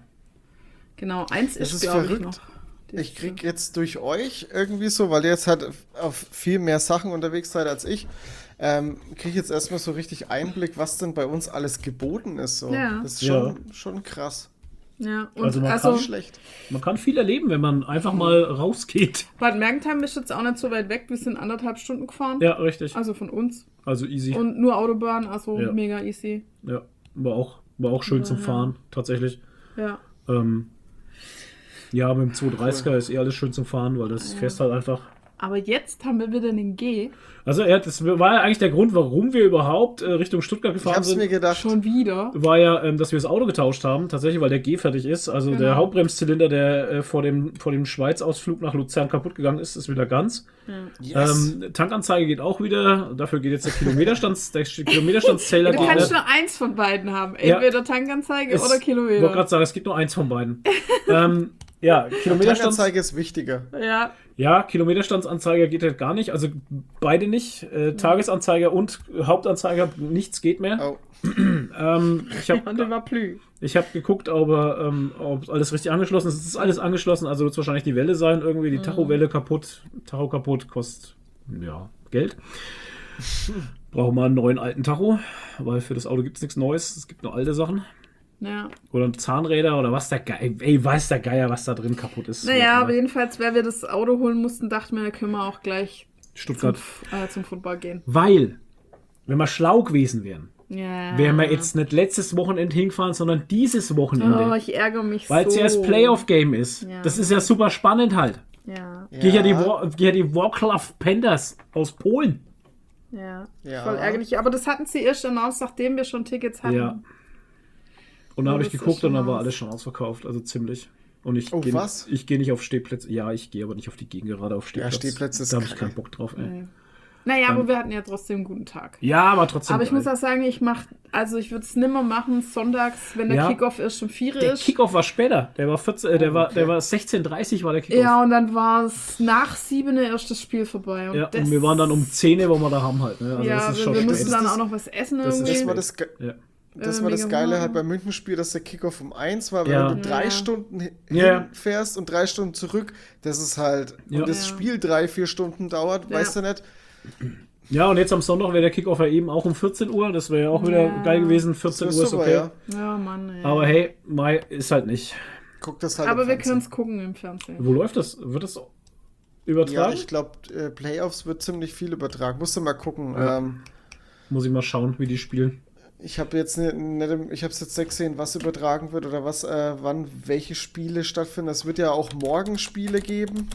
Genau, eins Das ist, ist glaube ich, verrückt. noch. Ich krieg jetzt durch euch irgendwie so, weil ihr jetzt halt auf viel mehr Sachen unterwegs seid als ich, ähm, kriege ich jetzt erstmal so richtig Einblick, was denn bei uns alles geboten ist. So. Ja. Das ist schon, schon krass. Ja, und Also also, man Nicht kann- schlecht. Man kann viel erleben, wenn man einfach mal rausgeht. Bad Mergentheim ist jetzt auch nicht so weit weg. Wir sind anderthalb Stunden gefahren. Ja, richtig. Also von uns. Also easy. Und nur Autobahn, also Ja. mega easy. Ja, war auch, war auch schön zum Ja. Fahren, tatsächlich. Ja. Ähm, ja, mit dem zweihundertdreißiger ist eh alles schön zum Fahren, weil das Ja. fährst halt einfach. Aber jetzt haben wir wieder den G. Also ja, das war ja eigentlich der Grund, warum wir überhaupt äh, Richtung Stuttgart Ich gefahren hab's sind. mir gedacht. Schon wieder. War ja, ähm, dass wir das Auto getauscht haben, tatsächlich, weil der G fertig ist. Also Genau. der Hauptbremszylinder, der äh, vor dem, vor dem Schweiz-Ausflug nach Luzern kaputt gegangen ist, ist wieder ganz. Yes. Ähm, Tankanzeige geht auch wieder. Dafür geht jetzt der Kilometerstands, der Kilometerstandszähler Du geht kannst nicht. nur eins von beiden haben. Ja. Entweder Tankanzeige Es- oder Ich wollte Kilometer. gerade sagen, es gibt nur eins von beiden. ähm, ja, Kilometerstands, Tankanzeige ist wichtiger. Ja. ja, Kilometerstandsanzeiger geht halt gar nicht. Also beide nicht. Äh, Tagesanzeiger und Hauptanzeiger, nichts geht mehr. Oh. Ähm, ich Und der habe war plü. ich hab geguckt, ob, er, ähm, ob alles richtig angeschlossen ist. Es ist alles angeschlossen, also wird es wahrscheinlich die Welle sein. Irgendwie die Tachowelle kaputt. Tacho kaputt, kostet ja Geld. Brauchen wir einen neuen alten Tacho, weil für das Auto gibt es nichts Neues. Es gibt nur alte Sachen. Ja. Oder Zahnräder oder was der Geier. Ey, weiß der Geier, was da drin kaputt ist. Naja, aber jedenfalls, wer wir das Auto holen mussten, dachten wir, da können wir auch gleich zum, Stuttgart. äh, zum Football gehen. Weil, wenn wir schlau gewesen wären, Ja. wären wir jetzt nicht letztes Wochenende hingefahren, sondern dieses Oh, Wochenende. ich ärgere mich weil es so. ja das Playoff-Game ist. Ja. Das ist ja super spannend halt. Ja, Geh ja die, War, geh ja die Wrocław Panthers aus Polen. ja, Ja. voll ärgerlich. Aber das hatten sie erst announced, nachdem wir schon Tickets hatten. Ja. Und dann habe ich Das ist geguckt schon und dann war aus. alles schon ausverkauft, also ziemlich. Und ich Oh, gehe was? ich geh nicht auf Stehplätze. Ja, ich gehe aber nicht auf die Gegend, gerade auf Stehplätze. Stehplätze ist Da habe ich kacke. keinen Bock drauf, ey. Nee. Naja, aber wir hatten ja trotzdem einen guten Tag. Ja, aber trotzdem. Aber ich geil. muss auch sagen, ich mach, also ich würde es nimmer machen, sonntags, wenn der Ja. Kickoff erst um vier Der ist. Kickoff war später. Der war vierzehn, äh, der Oh, war, okay. der war sechzehn Uhr dreißig war der Kickoff. Ja, und dann war es nach sieben erst das Spiel vorbei. Und, Ja, das, und wir waren dann um zehn Uhr, wo wir da haben halt. Ne? Also ja, das ist wir, schon wir spät. mussten dann Das- auch noch was essen das ist- irgendwie. Das war das, Ge Ja. das, Äh, war das mega Geile Hunger. halt beim Münchenspiel, dass der Kickoff um eins war, weil Ja. wenn du drei Ja. Stunden hi- Ja. hinfährst und drei Stunden zurück, das ist halt, Ja. und das Ja. Spiel drei, vier Stunden dauert, Ja. weißt du nicht? Ja, und jetzt am Sonntag wäre der Kickoff ja eben auch um vierzehn Uhr. Das wäre ja auch wieder Ja. geil gewesen. Das vierzehn wär Uhr ist super, okay. ja. Ja, Mann, ey. Aber hey, Mai ist halt nicht. Guck das halt Aber im wir Fernsehen. können es gucken im Fernsehen. Wo läuft das? Wird das Ja, übertragen? ich glaube, äh, Playoffs wird ziemlich viel übertragen. Musst du mal gucken. Ja. Ähm, Muss ich mal schauen, wie die spielen. ich habe jetzt nicht, nicht im- ich habe jetzt nicht gesehen, was übertragen wird oder was, äh, wann welche Spiele stattfinden. Es wird ja auch morgen Spiele geben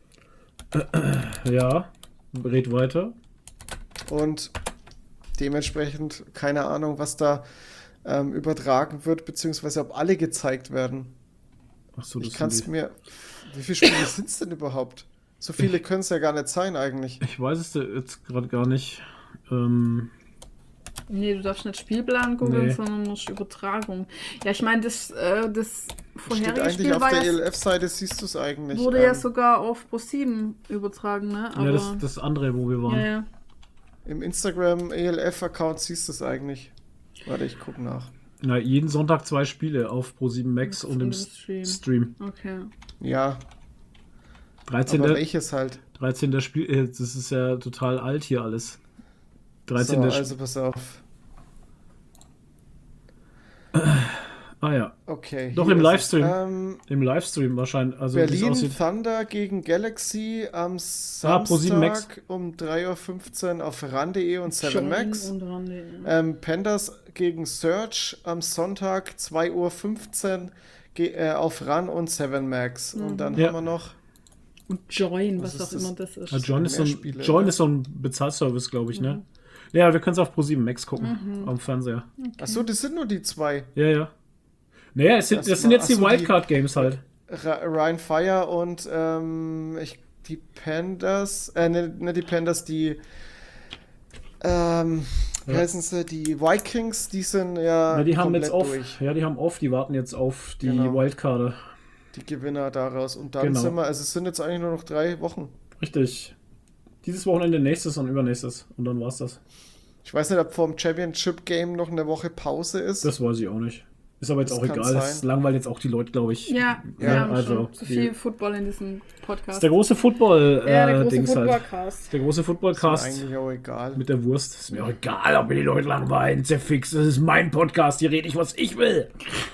Ja, red weiter. und dementsprechend keine Ahnung, was da ähm, übertragen wird, beziehungsweise ob alle gezeigt werden. Achso, das Ich kann es sind die- mir. Wie viele Spiele sind es denn überhaupt? So viele können es ja gar nicht sein eigentlich. Ich weiß es jetzt gerade gar nicht. Ähm, Nee, du darfst nicht Spielplan gucken, Nee. sondern musst Übertragung. Ja, ich meine, das, äh, das Steht vorherige eigentlich Spiel auf war der E ja, L F-Seite, siehst du es eigentlich. wurde ja ähm, sogar auf ProSieben übertragen, ne? Aber, ja, das, das andere, wo wir waren. ja, ja. Im Instagram E L F-Account siehst du es eigentlich. Warte, ich guck nach. Na, jeden Sonntag zwei Spiele auf ProSieben Max und im Stream. Stream. Okay. Ja, dreizehnten aber welches halt? dreizehnten Spiel, äh, das ist ja total alt hier alles. So, dreizehnten also pass auf. Ah ja, Okay. Doch, hier im ist Livestream. es. Ähm, im Livestream wahrscheinlich. Also wie es Berlin aussieht. Thunder gegen Galaxy am Ah, ProSieben Max. Samstag um drei Uhr fünfzehn auf ran.de und seven Join Max. und ran.de. Ähm, Pandas gegen Search am Sonntag zwei Uhr fünfzehn ge- äh, auf Ran und seven Max. Und dann Ja. haben wir noch. Und Join, Was was, ist auch das? immer das ist. Ah, Join, ist so mehr ein, Spiele, Join ne? ist so ein Bezahlservice, glaube ich, ne? Ja, wir können es auf ProSieben Max gucken. Am Fernseher. Achso, das sind nur die zwei. Ja, ja. Naja, es sind, Das das sind war- jetzt die ach so, die- Wildcard-Games halt. Ra Ryan Fire und ähm, ich, die Pandas, äh, ne, ne, die Pandas, die, ähm, wie Ja. heißen sie, die Vikings, die sind ja Ja, die haben komplett jetzt auf. durch, Ja, die haben auf, die warten jetzt auf die Genau. Wildcarder. die Gewinner daraus. Und dann Genau. sind wir, also es sind jetzt eigentlich nur noch drei Wochen. Richtig. Dieses Wochenende nächstes und übernächstes. Und dann war's das. Ich weiß nicht, ob vor dem Championship Game noch eine Woche Pause ist. Das weiß ich auch nicht. Ist aber jetzt Das auch kann egal. Das sein. langweilt jetzt auch die Leute, glaube ich. Ja, Ja, wir haben also, schon zu die- viel Football in diesem Das Podcast. ist der große Football äh, ja, der große Dings halt. Footballcast. Der große ist mir Footballcast eigentlich auch egal. mit der Wurst. Ist mir auch egal, ob mir die Leute langweilen. Sehr fix. Das ist mein Podcast. Hier rede ich, was ich will.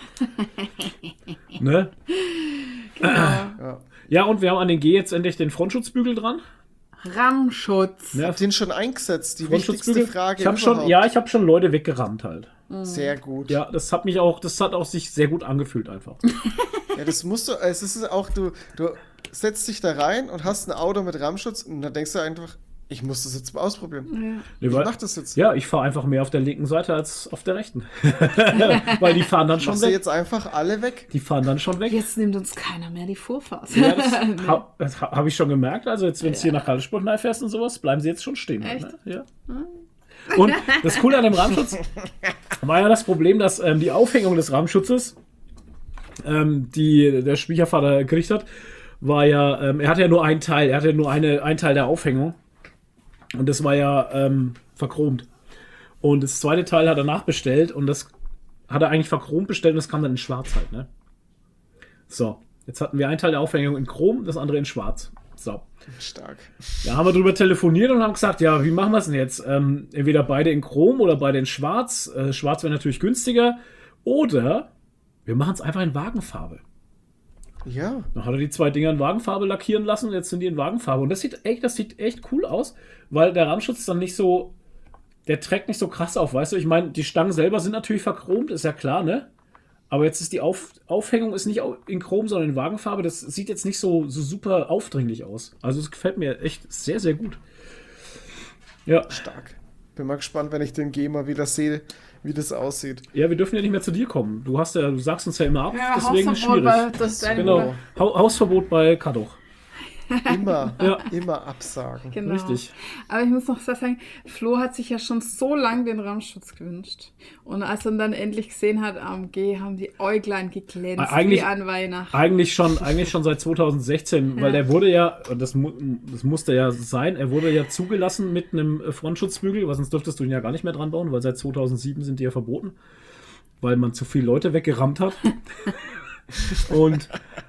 Ne? Genau. Ja. Ja, und wir haben an den G jetzt endlich den Frontschutzbügel dran. Rammschutz. Ne? Habt ihr ihn schon eingesetzt? Die wichtigste Frontschutzbügel. Frage Ich habe schon, überhaupt. ja, ich habe schon Leute weggerammt halt. Sehr gut. Ja, das hat mich auch, das hat auch sich sehr gut angefühlt einfach. Ja, das musst du, es ist auch, du, du setzt dich da rein und hast ein Auto mit Rammschutz und dann denkst du einfach, ich muss das jetzt mal ausprobieren. Ja. Nee, Ich weil- mach das jetzt. Ja, ich fahre einfach mehr auf der linken Seite als auf der rechten. Weil die fahren dann schon Machst du weg. jetzt einfach alle weg? Die fahren dann schon weg. Jetzt nimmt uns keiner mehr die Vorfahrt. Ja, das Nee. habe hab ich schon gemerkt. Also jetzt, wenn es hier nach Karlsburg fährst und sowas, bleiben sie jetzt schon stehen. Halt, Echt? ne? Ja. Und das Coole an dem Rahmenschutz war ja das Problem, dass ähm, die Aufhängung des Rahmenschutzes, ähm, die der Schwiegervater gekriegt hat, war ja, ähm, er hatte ja nur einen Teil, er hatte nur eine, einen Teil der Aufhängung. Und das war ja ähm, verchromt. Und das zweite Teil hat er nachbestellt und das hat er eigentlich verchromt bestellt und das kam dann in schwarz halt, ne? So, jetzt hatten wir einen Teil der Aufhängung in Chrom, das andere in schwarz. So. Stark. Da haben wir drüber telefoniert und haben gesagt, ja, wie machen wir es denn jetzt? Ähm, entweder beide in Chrom oder beide in Schwarz. Äh, Schwarz wäre natürlich günstiger. Oder wir machen es einfach in Wagenfarbe. Ja. Dann hat er die zwei Dinger in Wagenfarbe lackieren lassen und jetzt sind die in Wagenfarbe. Und das sieht echt, das sieht echt cool aus, weil der Rahmenschutz dann nicht so, der trägt nicht so krass auf, weißt du? Ich meine, die Stangen selber sind natürlich verchromt, ist ja klar, ne? Aber jetzt ist die Auf, Aufhängung ist nicht in Chrom, sondern in Wagenfarbe. Das sieht jetzt nicht so, so super aufdringlich aus. Also es gefällt mir echt sehr, sehr gut. Ja. Stark. Bin mal gespannt, wenn ich den gehe, mal wieder sehe, wie das aussieht. Ja, wir dürfen ja nicht mehr zu dir kommen. Du hast ja, du sagst uns ja immer ab, Ja, deswegen ist Hausverbot, schwierig. weil das ist ein- Genau. Ha Hausverbot bei Kadoch. Immer, Ja. immer absagen. Genau. Richtig. Aber ich muss noch sagen, Flo hat sich ja schon so lange den Raumschutz gewünscht. Und als er ihn dann endlich gesehen hat, A M G, haben die Äuglein geglänzt, Eigentlich- wie an Weihnachten. Eigentlich schon, eigentlich schon seit zweitausendsechzehn, weil Ja. der wurde ja, und das, mu das musste ja sein, er wurde ja zugelassen mit einem äh, Frontschutzbügel, weil sonst dürftest du ihn ja gar nicht mehr dran bauen, weil seit zweitausendsieben sind die ja verboten, weil man zu viele Leute weggerammt hat. Und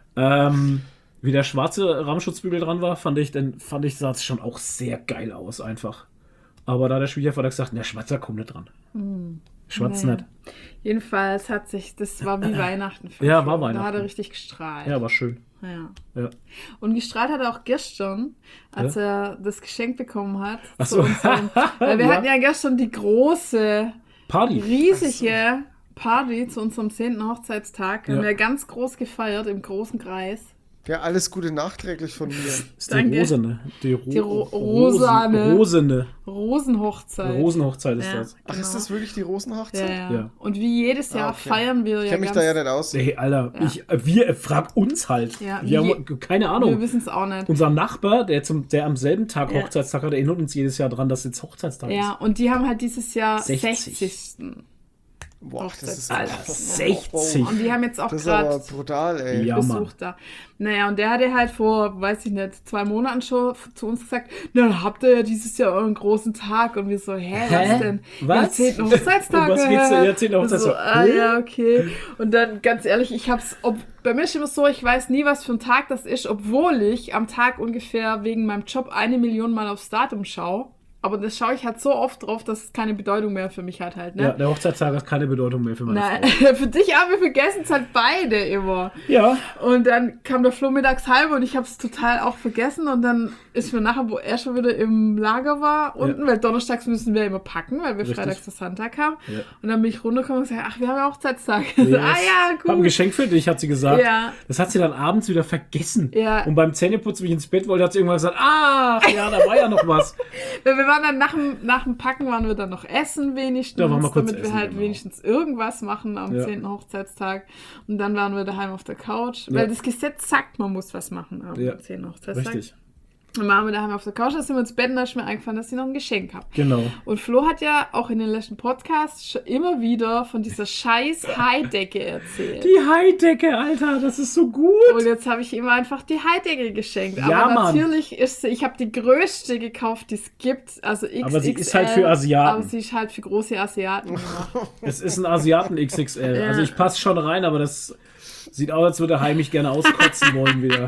ähm, wie der schwarze Rahmenschutzbügel dran war, fand ich, dann fand ich, sah es schon auch sehr geil aus, einfach. Aber da hat der Schwiegervater gesagt, der Schwarzer kommt nicht dran. Schwarz Naja. nicht. Jedenfalls hat sich, das war wie Weihnachten für Ja, Flo. war Da hat Weihnachten. er richtig gestrahlt. Ja, war schön. Ja. Ja. Und gestrahlt hat er auch gestern, als er das Geschenk bekommen hat. Ach zu so. unserem- Weil wir Ja. hatten ja gestern die große, Party. riesige Party zu unserem zehnten Hochzeitstag. Haben Ja. wir ganz groß gefeiert im großen Kreis. Ja, alles Gute nachträglich von mir. Ist die Danke. Rosene. Die, Ro Die Ro- Rosane. Rosene. Rosenhochzeit. Rosenhochzeit ist Ja. das. Ach, Genau. ist das wirklich die Ja, Rosenhochzeit? ja. Ja. Und wie jedes Jahr Ah, okay. feiern wir Ich ja kenne mich ganz... da ja nicht aus. Hey, Alter, Ja. ich, wir, äh, frag uns halt. Ja, wir wie- haben keine Wir Ahnung. wissen es auch nicht. Unser Nachbar, der, zum, der am selben Tag Ja. Hochzeitstag hat, erinnert uns jedes Jahr dran, dass jetzt Hochzeitstag Ja, ist. und die haben halt dieses Jahr sechzig. sechzigsten Boah, das ist Alter, Oh, sechzig. Und die haben jetzt auch Das ist aber gerade brutal, ey. Ja, Besuch Mann. da. Naja, und der hatte halt vor, weiß ich nicht, zwei Monaten schon zu uns gesagt, na, dann habt ihr ja dieses Jahr euren großen Tag. Und wir so, hä, Hä? was denn? Was? Ja, zehnten Hochzeitstag. Um was geht's denn? hä? Ja, zehnten Und so, Hochzeitstag. ah, Hä? ja, okay. Und dann, ganz ehrlich, ich hab's, ob, bei mir ist immer so, ich weiß nie, was für ein Tag das ist, obwohl ich am Tag ungefähr wegen meinem Job eine Million Mal aufs Datum schaue. Aber das schaue ich halt so oft drauf, dass es keine Bedeutung mehr für mich hat halt, ne? Ja, der Hochzeitstag hat keine Bedeutung mehr für meine Nein, Frau. für dich aber, wir vergessen es halt beide immer. Ja, Und dann kam der Flo mittags halb und ich habe es total auch vergessen. Und dann ist mir nachher, wo er schon wieder im Lager war, unten, Ja. weil donnerstags müssen wir immer packen, weil wir Richtig. freitags zu Sonntag haben. Ja. Und dann bin ich runtergekommen und gesagt, ach, wir haben ja Hochzeitstag. So, Yes. ah ja, hab ein gut. Geschenk für dich, hat sie gesagt. Ja. Das hat sie dann abends wieder vergessen. Ja. Und beim Zähneputzen, wie ich ins Bett wollte, hat sie irgendwann gesagt, ach, ja, da war ja noch was. Weil wir waren dann nach dem, nach dem Packen, waren wir dann noch essen wenigstens, Ja, waren wir kurz damit wir essen, halt genau. wenigstens irgendwas machen am Ja. zehnten Hochzeitstag. Und dann waren wir daheim auf der Couch, Ja. weil das Gesetz sagt, man muss was machen am Ja. zehnten Hochzeitstag. Richtig, Dann waren wir daheim auf der Couch, da sind wir ins Bett und da ist mir eingefallen, dass ich noch ein Geschenk habe. genau. Und Flo hat ja auch in den letzten Podcasts schon immer wieder von dieser scheiß Heidecke erzählt. Die Heidecke, Alter, das ist so gut. Und jetzt habe ich ihm einfach die Heidecke geschenkt. Ja, aber Mann. natürlich ist sie, ich habe die größte gekauft, die es gibt. Also X X L. Aber sie ist halt für Asiaten. Aber sie ist halt für große Asiaten gemacht. Es ist ein Asiaten X X L. Ja. Also ich passe schon rein, aber das sieht aus, als würde Hai mich gerne auskotzen wollen wieder.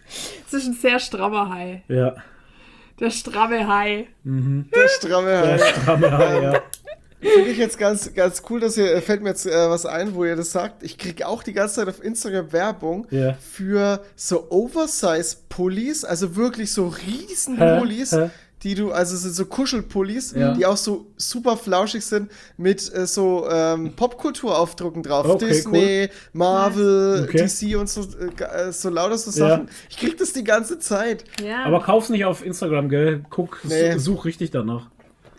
Es ist ein sehr strammer Hai. Ja, Der stramme Hai. Der stramme der Hai. stramme Hai, ja. Finde ich jetzt ganz, ganz cool, dass ihr, fällt mir jetzt äh, was ein, wo ihr das sagt. Ich kriege auch die ganze Zeit auf Instagram Werbung Ja. für so Oversize-Pullis, also wirklich so riesen Hä? Pullis, Hä? die du, also sind so Kuschelpullis, Ja. die auch so super flauschig sind, mit äh, so ähm, Popkulturaufdrucken drauf. Okay, Disney, Marvel, Okay. D C und so, äh, so lauter so Ja. Sachen. Ich krieg das die ganze Zeit. Ja. Aber kauf's nicht auf Instagram, gell? Guck, Nee. such richtig danach.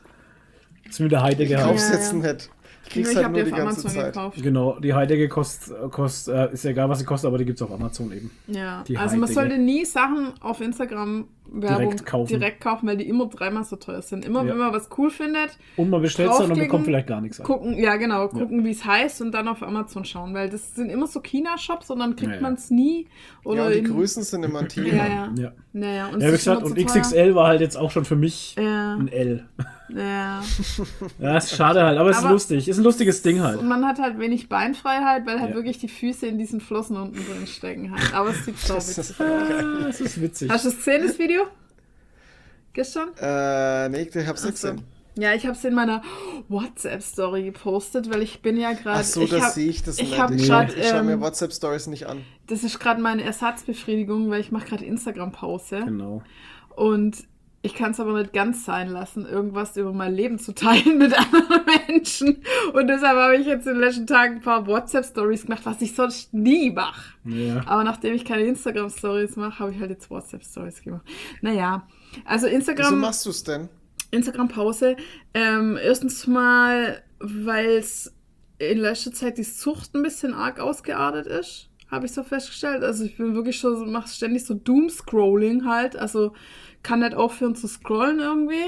Das ist mit der Ich Heidecke kauf's halt. Ja, jetzt ja. nicht. Ich krieg's ich halt habe nur die die auf ganze Amazon Zeit. gekauft. Genau, die Heidecke kostet, kost, äh, ist ja egal, was sie kostet, aber die gibt's auf Amazon eben. Ja, Die also man Heidecke. sollte nie Sachen auf Instagram Werbung Direkt kaufen. direkt kaufen, weil die immer dreimal so teuer sind. Immer Ja. wenn man was cool findet, Und man bestellt es dann und Draufklicken, bekommt vielleicht gar nichts an. gucken, ja genau, gucken wie es heißt und dann auf Amazon schauen, weil das sind immer so China-Shops und dann kriegt Ja, ja. man es nie. Ja, Oder und die in- Größen sind immer ein Thema. Ja, ja. Ja, Naja, und ja es wie ist immer gesagt, und zu X teuer. X L war halt jetzt auch schon für mich Ja, ein L. ja. Ja, ist schade halt, aber es ist Aber- lustig. Ist ein lustiges Ding halt. Und man hat halt wenig Beinfreiheit, weil halt Ja. wirklich die Füße in diesen Flossen unten drin stecken halt. Aber es sieht so Das witzig ist- aus. Ah, es ist witzig. Hast du es gesehen, das Video? Gestern? Äh, nee, ich hab's nicht Ach so. gesehen. Ja, ich habe es in meiner WhatsApp-Story gepostet, weil ich bin ja gerade... Ach so, ich das hab- sehe ich das ich nicht. hab ich grad, schaue schau mir ähm, WhatsApp-Stories nicht an. Das ist gerade meine Ersatzbefriedigung, weil ich mache gerade Instagram-Pause. Genau. Und Ich kann es aber nicht ganz sein lassen, irgendwas über mein Leben zu teilen mit anderen Menschen. Und deshalb habe ich jetzt in den letzten Tagen ein paar WhatsApp-Stories gemacht, was ich sonst nie mache. Ja. Aber nachdem ich keine Instagram-Stories mache, habe ich halt jetzt WhatsApp-Stories gemacht. Naja, also Instagram... Wieso machst du es denn? Instagram-Pause. Ähm, erstens mal, weil es in letzter Zeit die Sucht ein bisschen arg ausgeartet ist, habe ich so festgestellt. Also ich bin wirklich schon, so, mache ständig so Doom-Scrolling halt, also kann nicht aufhören zu scrollen irgendwie.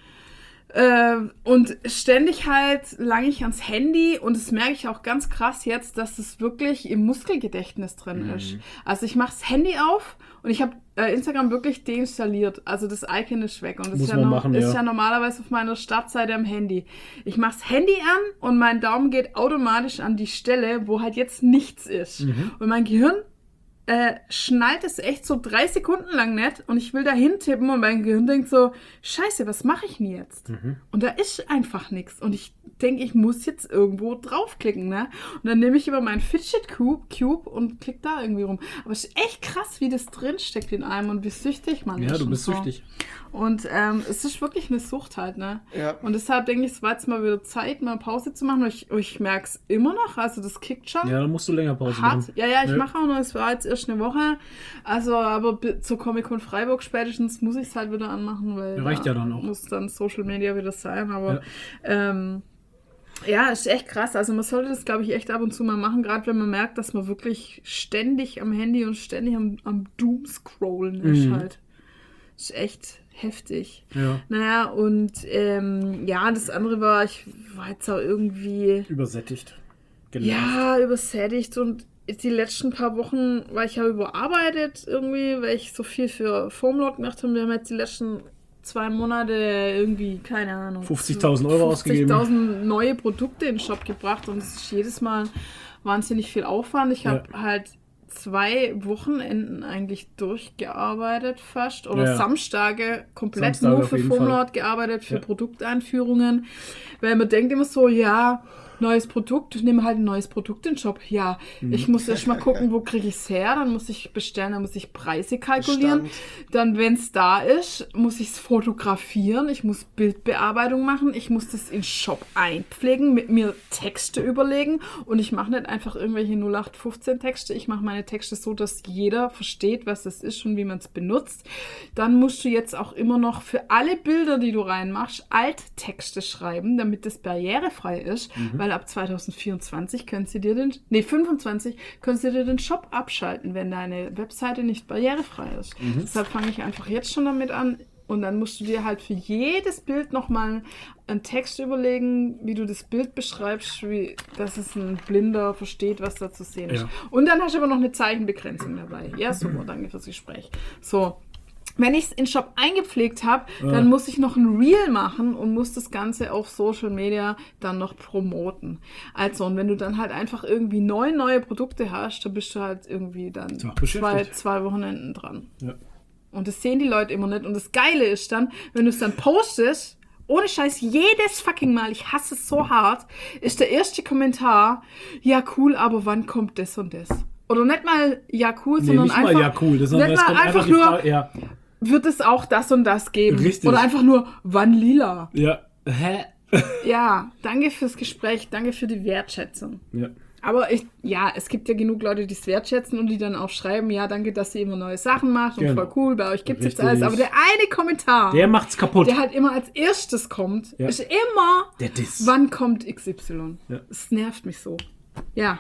Äh, und ständig halt lange ich ans Handy und das merke ich auch ganz krass jetzt, dass es wirklich im Muskelgedächtnis drin Mhm. ist. Also ich mache das Handy auf und ich habe äh, Instagram wirklich deinstalliert. Also das Icon ist weg und das Muss ist, ja, man no- machen, ist ja. ja normalerweise auf meiner Startseite am Handy. Ich mache das Handy an und mein Daumen geht automatisch an die Stelle, wo halt jetzt nichts ist. Mhm. Und mein Gehirn äh, schnallt es echt so drei Sekunden lang nicht und ich will da hintippen und mein Gehirn denkt so, scheiße, was mache ich denn jetzt? Mhm. Und da ist einfach nichts. Und ich denke, ich muss jetzt irgendwo draufklicken, ne? Und dann nehme ich über meinen Fidget Cube, Cube und klick da irgendwie rum. Aber es ist echt krass, wie das drinsteckt in einem und wie süchtig man ist. Ja, du und bist so. süchtig. Und ähm, es ist wirklich eine Sucht halt, ne? Ja. Und deshalb denke ich, es war jetzt mal wieder Zeit, mal Pause zu machen. Und ich, ich merke es immer noch, also das kickt schon. Ja, dann musst du länger Pause Hart. machen. Ja, ja, ich Ja. mache auch noch, es war jetzt erst eine Woche. Also, aber bi- zur Comic-Con Freiburg spätestens muss ich es halt wieder anmachen, weil Reicht ja dann auch. muss dann Social Media wieder sein. Aber Ja. ähm, ja, ist echt krass. Also man sollte das, glaube ich, echt ab und zu mal machen, gerade wenn man merkt, dass man wirklich ständig am Handy und ständig am, am Doom-Scrollen ist Mhm. halt. Ist echt heftig. Ja. Naja, und ähm, ja, das andere war, ich war jetzt auch irgendwie... Übersättigt. Genervt. Ja, übersättigt und die letzten paar Wochen war ich ja überarbeitet irgendwie, weil ich so viel für Formlot gemacht habe. Wir haben jetzt die letzten zwei Monate irgendwie, keine Ahnung, fünfzigtausend Euro ausgegeben. fünfzigtausend neue Produkte in den Shop gebracht und es ist jedes Mal wahnsinnig viel Aufwand. Ich habe halt zwei Wochenenden eigentlich durchgearbeitet fast oder Ja. Samstage komplett Samstage nur auf für jeden Fall. Formlot gearbeitet, für Ja. Produkteinführungen, weil man denkt immer so, ja, neues Produkt, ich nehme halt ein neues Produkt in den Shop. Ja, Mhm. ich muss erst mal gucken, wo kriege ich es her, dann muss ich bestellen, dann muss ich Preise kalkulieren. Bestand. Dann, wenn es da ist, muss ich es fotografieren, ich muss Bildbearbeitung machen, ich muss das in den Shop einpflegen, mit mir Texte überlegen und ich mache nicht einfach irgendwelche null acht fünfzehn Texte, ich mache meine Texte so, dass jeder versteht, was es ist und wie man es benutzt. Dann musst du jetzt auch immer noch für alle Bilder, die du reinmachst, Alttexte schreiben, damit das barrierefrei ist, weil ab zwanzig vierundzwanzig können sie dir den, nee, fünfundzwanzig können sie dir den Shop abschalten, wenn deine Webseite nicht barrierefrei ist. Deshalb fange ich einfach jetzt schon damit an und dann musst du dir halt für jedes Bild nochmal einen Text überlegen, wie du das Bild beschreibst, wie, dass es ein Blinder versteht, was da zu sehen ist. Ja. Und dann hast du aber noch eine Zeichenbegrenzung dabei. Ja, super, danke fürs Gespräch. So. Wenn ich es in den Shop eingepflegt habe, Ja. dann muss ich noch ein Reel machen und muss das Ganze auf Social Media dann noch promoten. Also, und wenn du dann halt einfach irgendwie neun neue Produkte hast, dann bist du halt irgendwie dann So, zwei, beschäftigt. zwei Wochenenden dran. Ja. Und das sehen die Leute immer nicht. Und das Geile ist dann, wenn du es dann postest, ohne Scheiß, jedes fucking Mal, ich hasse es so hart, ist der erste Kommentar, ja cool, aber wann kommt das und das? Oder nicht mal, ja cool, Nee, sondern nicht einfach, mal ja cool, das, sondern nicht es mal kommt einfach einfach die nur, Frage, ja. wird es auch das und das geben? Richtig. Oder einfach nur, wann lila? Ja. Hä? Ja, danke fürs Gespräch, danke für die Wertschätzung. Ja. Aber ich, ja, es gibt ja genug Leute, die es wertschätzen und die dann auch schreiben, ja, danke, dass ihr immer neue Sachen macht und Genau. voll cool, bei euch gibt es jetzt Richtig. alles. Aber der eine Kommentar, Der macht's kaputt. der halt immer als erstes kommt, Ja. ist immer, Der Diss. wann kommt X Y? Ja. Es nervt mich so. Ja.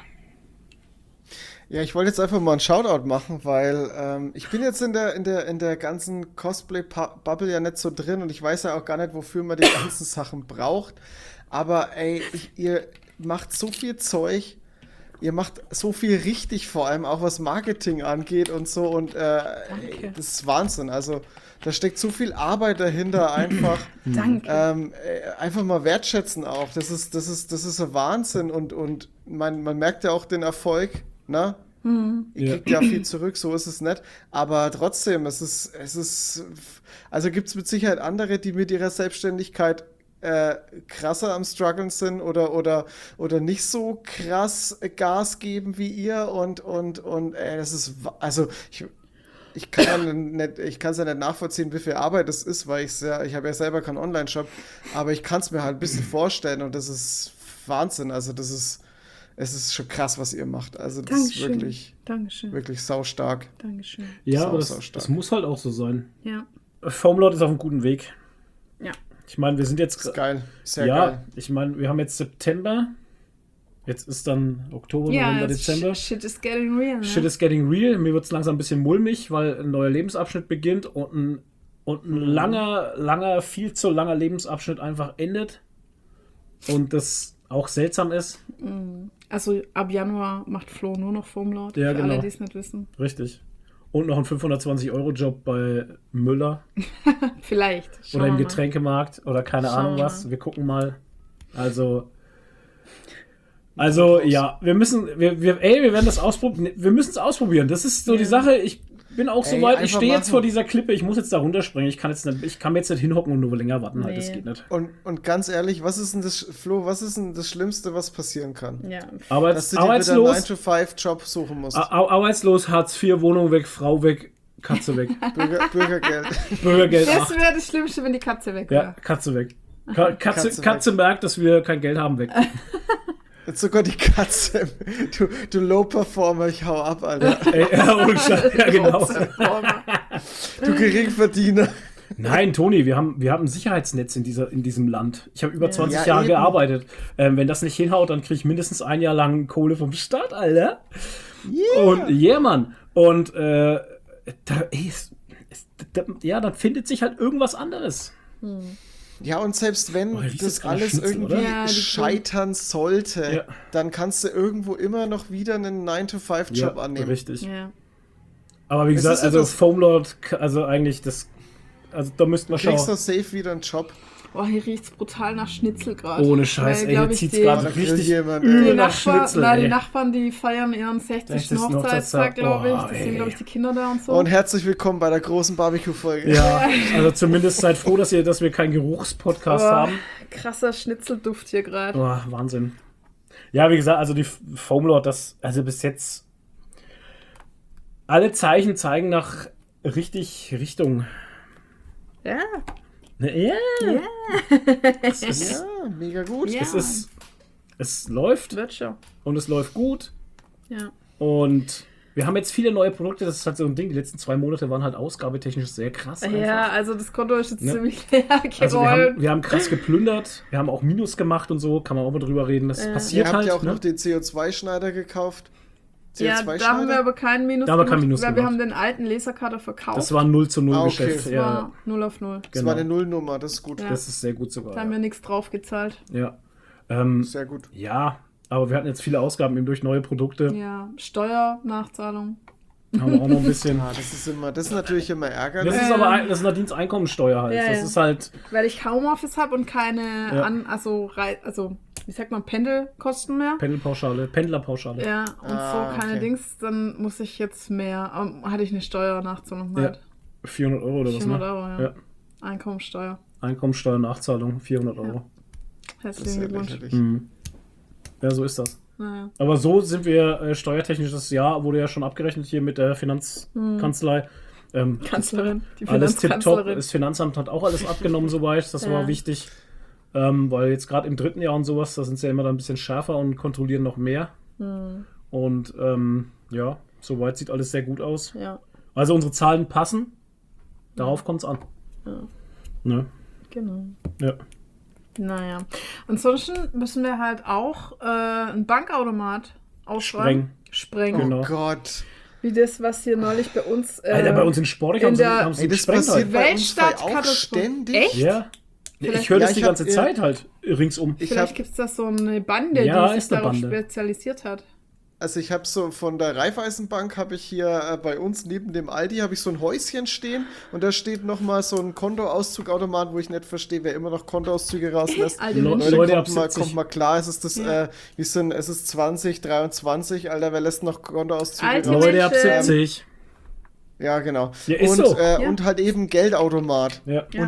Ja, ich wollte jetzt einfach mal einen Shoutout machen, weil ähm, ich bin jetzt in der, in der, in der ganzen Cosplay-Bubble ja nicht so drin und ich weiß ja auch gar nicht, wofür man die ganzen Sachen braucht. Aber ey, ich, ihr macht so viel Zeug, ihr macht so viel richtig, vor allem auch was Marketing angeht und so und äh, ey, das ist Wahnsinn. Also da steckt so viel Arbeit dahinter, einfach. Danke. Ähm, äh, einfach mal wertschätzen auch. Das ist, das ist, das ist ein Wahnsinn und, und man, man merkt ja auch den Erfolg, ne? Ihr Ja. kriegt ja viel zurück, so ist es nicht. Aber trotzdem, es ist, es ist, also gibt es mit Sicherheit andere, die mit ihrer Selbstständigkeit äh, krasser am Struggeln sind oder, oder, oder nicht so krass Gas geben wie ihr und, und, und, ey, das ist, wa- also, ich, ich kann ja nicht, ich kann es ja nicht nachvollziehen, wie viel Arbeit das ist, weil ich's ja, ich habe ja selber keinen Online-Shop, aber ich kann es mir halt ein bisschen vorstellen und das ist Wahnsinn. Also das ist, es ist schon krass, was ihr macht. Also das Dankeschön. ist wirklich, Dankeschön. wirklich saustark. Dankeschön. Ja, Sau, aber das, sau stark. das muss halt auch so sein. Ja. Foamlord ist auf einem guten Weg. Ja. Ich meine, wir sind jetzt. Das ist geil. Sehr ja, geil. ich meine, wir haben jetzt September. Jetzt ist dann Oktober, Ja, November, it's Dezember. sh- shit is getting real. Ne? Shit is getting real. Mir wird es langsam ein bisschen mulmig, weil ein neuer Lebensabschnitt beginnt und ein, und ein langer, langer, viel zu langer Lebensabschnitt einfach endet. Und das auch seltsam ist. Also ab Januar macht Flo nur noch Foamlord. Ja, für genau. alle, die es nicht wissen. Richtig. Und noch ein fünfhundertzwanzig-Euro-Job bei Müller Vielleicht. Schauen oder im wir mal. Getränkemarkt oder keine Schauen Ahnung wir was. mal. Wir gucken mal. Also. Also, ja, wir müssen, wir, wir, ey, wir werden das ausprobieren. Wir müssen es ausprobieren. Das ist so die Sache. Ich bin auch so Ey, weit, ich einfach stehe jetzt machen. vor dieser Klippe, ich muss jetzt da runterspringen. Ich kann jetzt nicht, ich kann mir jetzt nicht hinhocken und nur länger warten. Halt. Das Nee. geht nicht. Und, und ganz ehrlich, was ist denn das, Flo, was ist denn das Schlimmste, was passieren kann? Ja. Arbeits, Dass du dir wieder einen arbeitslos, nine to five Job suchen musst. Ar- Ar- arbeitslos, Hartz vier, Wohnung weg, Frau weg, Katze weg, Bürger, Bürgergeld. Bürgergeld Das acht. wäre das Schlimmste, wenn die Katze weg Ja, wäre. Katze weg. Ka Katze, Katze Katze, weg. merkt, dass wir kein Geld haben, weg. Jetzt sogar die Katze. Du, du Low-Performer, ich hau ab, Alter. Ey, ja, ohne Scheiß, ja, genau. Du Geringverdiener. Nein, Toni, wir haben, wir haben ein Sicherheitsnetz in, dieser, in diesem Land. Ich habe über zwanzig Ja, Jahre eben. gearbeitet. Ähm, wenn das nicht hinhaut, dann kriege ich mindestens ein Jahr lang Kohle vom Staat, Alter. Yeah. Und yeah, Mann. Und äh, da, ey, es, es, da, ja, dann findet sich halt irgendwas anderes. Ja, und selbst wenn Oh, riecht das das gerade alles Schnitzel, irgendwie oder? Ja, die scheitern sollte, Ja. dann kannst du irgendwo immer noch wieder einen nine to five Job annehmen. richtig. Ja. Aber wie Es gesagt, ist so also das- Foamlord, also eigentlich das, also da müssten wir Du kriegst schauen. doch safe wieder einen Job. Boah, hier riecht's brutal nach Schnitzel gerade. Ohne Scheiß, Weil, ey, glaub hier ich, zieht's die- Da gerade grillt richtig jemand, übel ey. Die, nach Nachbarn, Schnitzel, na, die ey. Nachbarn, die feiern ihren sechzigsten sechzigsten Hochzeitstag, glaube ich. Boah, Das ey. sind, glaube ich, die Kinder da und so. Und herzlich willkommen bei der großen Barbecue-Folge. Ja, also zumindest seid froh, dass, ihr, dass wir keinen Geruchspodcast Boah, haben. krasser Schnitzelduft hier gerade. Boah, Wahnsinn. Ja, wie gesagt, also die Foamlord, das, also bis jetzt alle Zeichen zeigen nach richtig Richtung. Ja. Ja, Ja. es, ist, Ja, mega gut. Ja. es ist, es läuft Wird schon. und es läuft gut Ja. und wir haben jetzt viele neue Produkte, das ist halt so ein Ding, die letzten zwei Monate waren halt ausgabetechnisch sehr krass einfach. Ja, also das Konto ist jetzt Ne? ziemlich leer gerollt. Also wir haben, wir haben krass geplündert, wir haben auch Minus gemacht und so, kann man auch mal drüber reden, das Ja. Ihr passiert habt halt. ja auch ne? noch den C O zwei Schneider gekauft. ja, da haben wir aber keinen Minus Da haben wir keinen gemacht, Minus weil wir gemacht. haben den alten Lasercutter verkauft. Das war ein null zu null Ah, okay. Geschäft. Das Ja, war null auf null. Das genau. war eine Nullnummer, das ist gut. Ja. Das ist sehr gut sogar. Da haben wir Ja, nichts drauf gezahlt. ja. Ähm, Sehr gut. ja, aber wir hatten jetzt viele Ausgaben eben durch neue Produkte. Ja, Steuernachzahlung. Haben wir auch noch ein bisschen. Ah, das ist immer, das ist natürlich immer ärgerlich. Das ist aber ein, das ist Nadine's Einkommensteuer halt. Ja, das ja. ist halt. Weil ich Homeoffice habe und keine Ja. an, also, Rei- also, wie sagt man, Pendelkosten mehr. Pendelpauschale, Pendlerpauschale. Ja, und Ah, so keine okay. Dings, dann muss ich jetzt mehr. Ähm, hatte ich eine Steuernachzahlung halt. vierhundert Euro oder was, vierhundert ne? Euro, ja. Ja. Einkommensteuer. Einkommensteuer, Nachzahlung, vierhundert Euro. Das ist Herzlichen ja Glückwunsch. lächerlich. Mhm. Ja, so ist das. Naja. Aber so sind wir äh, steuertechnisch, das Jahr wurde ja schon abgerechnet hier mit der Finanzkanzlei. Ähm, Kanzlerin, die alles tipptopp. Finanzkanzlerin. Das Finanzamt hat auch alles abgenommen soweit. Das Ja. war wichtig. Ähm, weil jetzt gerade im dritten Jahr und sowas, da sind sie ja immer dann ein bisschen schärfer und kontrollieren noch mehr. Hm, Und ähm, ja, soweit sieht alles sehr gut aus. ja, Also unsere Zahlen passen. Darauf kommt es an. Ja. Ne? genau. Ja. Naja. Ansonsten müssen wir halt auch äh, einen Bankautomat ausschreiben. Sprengen. Oh Genau. Gott. Wie das, was hier neulich bei uns. Äh, Alter, bei uns in Sport in haben sie, der- haben sie Ey, das gesprengt passiert halt. bei uns zwei auch Weltstadtkatastrophe. ständig. Echt? Ja. Vielleicht- Ich höre das Ja, die ich hab- ganze ja. Zeit halt ringsum. Ich Vielleicht hab, gibt es da so eine Bande, Ja, die sich ist eine darauf Bande. spezialisiert hat. also ich habe so von der Raiffeisenbank habe ich hier äh, bei uns neben dem Aldi habe ich so ein Häuschen stehen und da steht noch mal so ein Kontoauszugautomat, wo ich nicht verstehe, wer immer noch Kontoauszüge rauslässt. Alte Leute, Menschen. Leute, ab kommt mal, siebzig. kommt mal klar, es ist das, Ja. äh, wie sind, es ist zwanzig dreiundzwanzig, Alter, wer lässt noch Kontoauszüge Alte raus? Leute ab Menschen. siebzig. Ja, genau. Ja, ist und, so. Äh, Ja. und halt eben Geldautomat. Ja. Ja. Und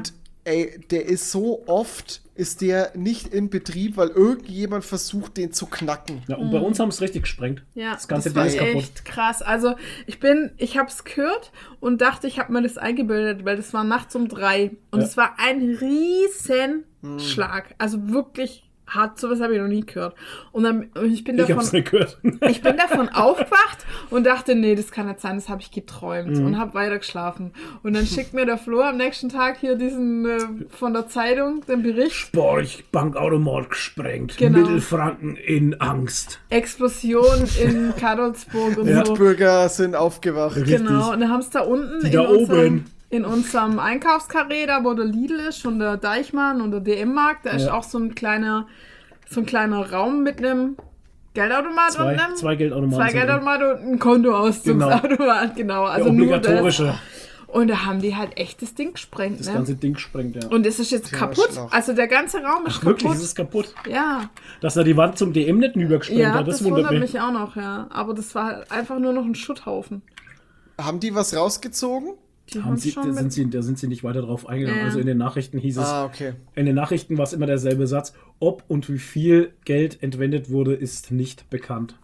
ey, der ist so oft, ist der nicht in Betrieb, weil irgendjemand versucht, den zu knacken. Ja, und bei uns haben es richtig gesprengt. Ja, das ganze das war Ding ist kaputt. echt krass. Also ich bin, ich habe es gehört und dachte, ich habe mir das eingebildet, weil das war nachts um drei und Ja. es war ein riesen Schlag. Also wirklich hart, sowas habe ich noch nie gehört. Und dann und ich bin Ich davon, hab's nicht gehört. ich bin davon aufgewacht und dachte, nee, das kann nicht sein, das habe ich geträumt Mhm. und habe weiter geschlafen. Und dann schickt mir der Flo am nächsten Tag hier diesen äh, von der Zeitung, den Bericht. Storch, Bankautomat gesprengt. Genau. Mittelfranken in Angst. Explosion in Kadolsburg und Ja. so. Bürger sind aufgewacht. Richtig. Genau, und dann haben es da unten Die in, da unserem, oben. in unserem Einkaufskarree, da wo der Lidl ist und der Deichmann und der D M-Markt, da ist Ja. auch so ein kleiner, so ein kleiner Raum mit einem Geldautomat Zwei, und einem zwei Geldautomaten. zwei sind drin. Geldautomat und ein Kontoauszugsautomat, genau. Also Der nur obligatorische. das. Und da haben die halt echt das Ding gesprengt, Das ne? ganze Ding sprengt, ja. Und es ist jetzt Ja, kaputt. Schlauch. Also der ganze Raum ist Ach, wirklich, kaputt. ist es kaputt. Ja, Dass er die Wand zum D M nicht übergesprengt ja, hat, das, das wundert wundert mich. mich auch noch, ja. Aber das war halt einfach nur noch ein Schutthaufen. Haben die was rausgezogen? Die Haben sie, schon da, mit- sind sie, da sind sie nicht weiter drauf eingegangen. Ja. Also in den Nachrichten hieß es, Ah, okay. in den Nachrichten war es immer derselbe Satz, ob und wie viel Geld entwendet wurde, ist nicht bekannt.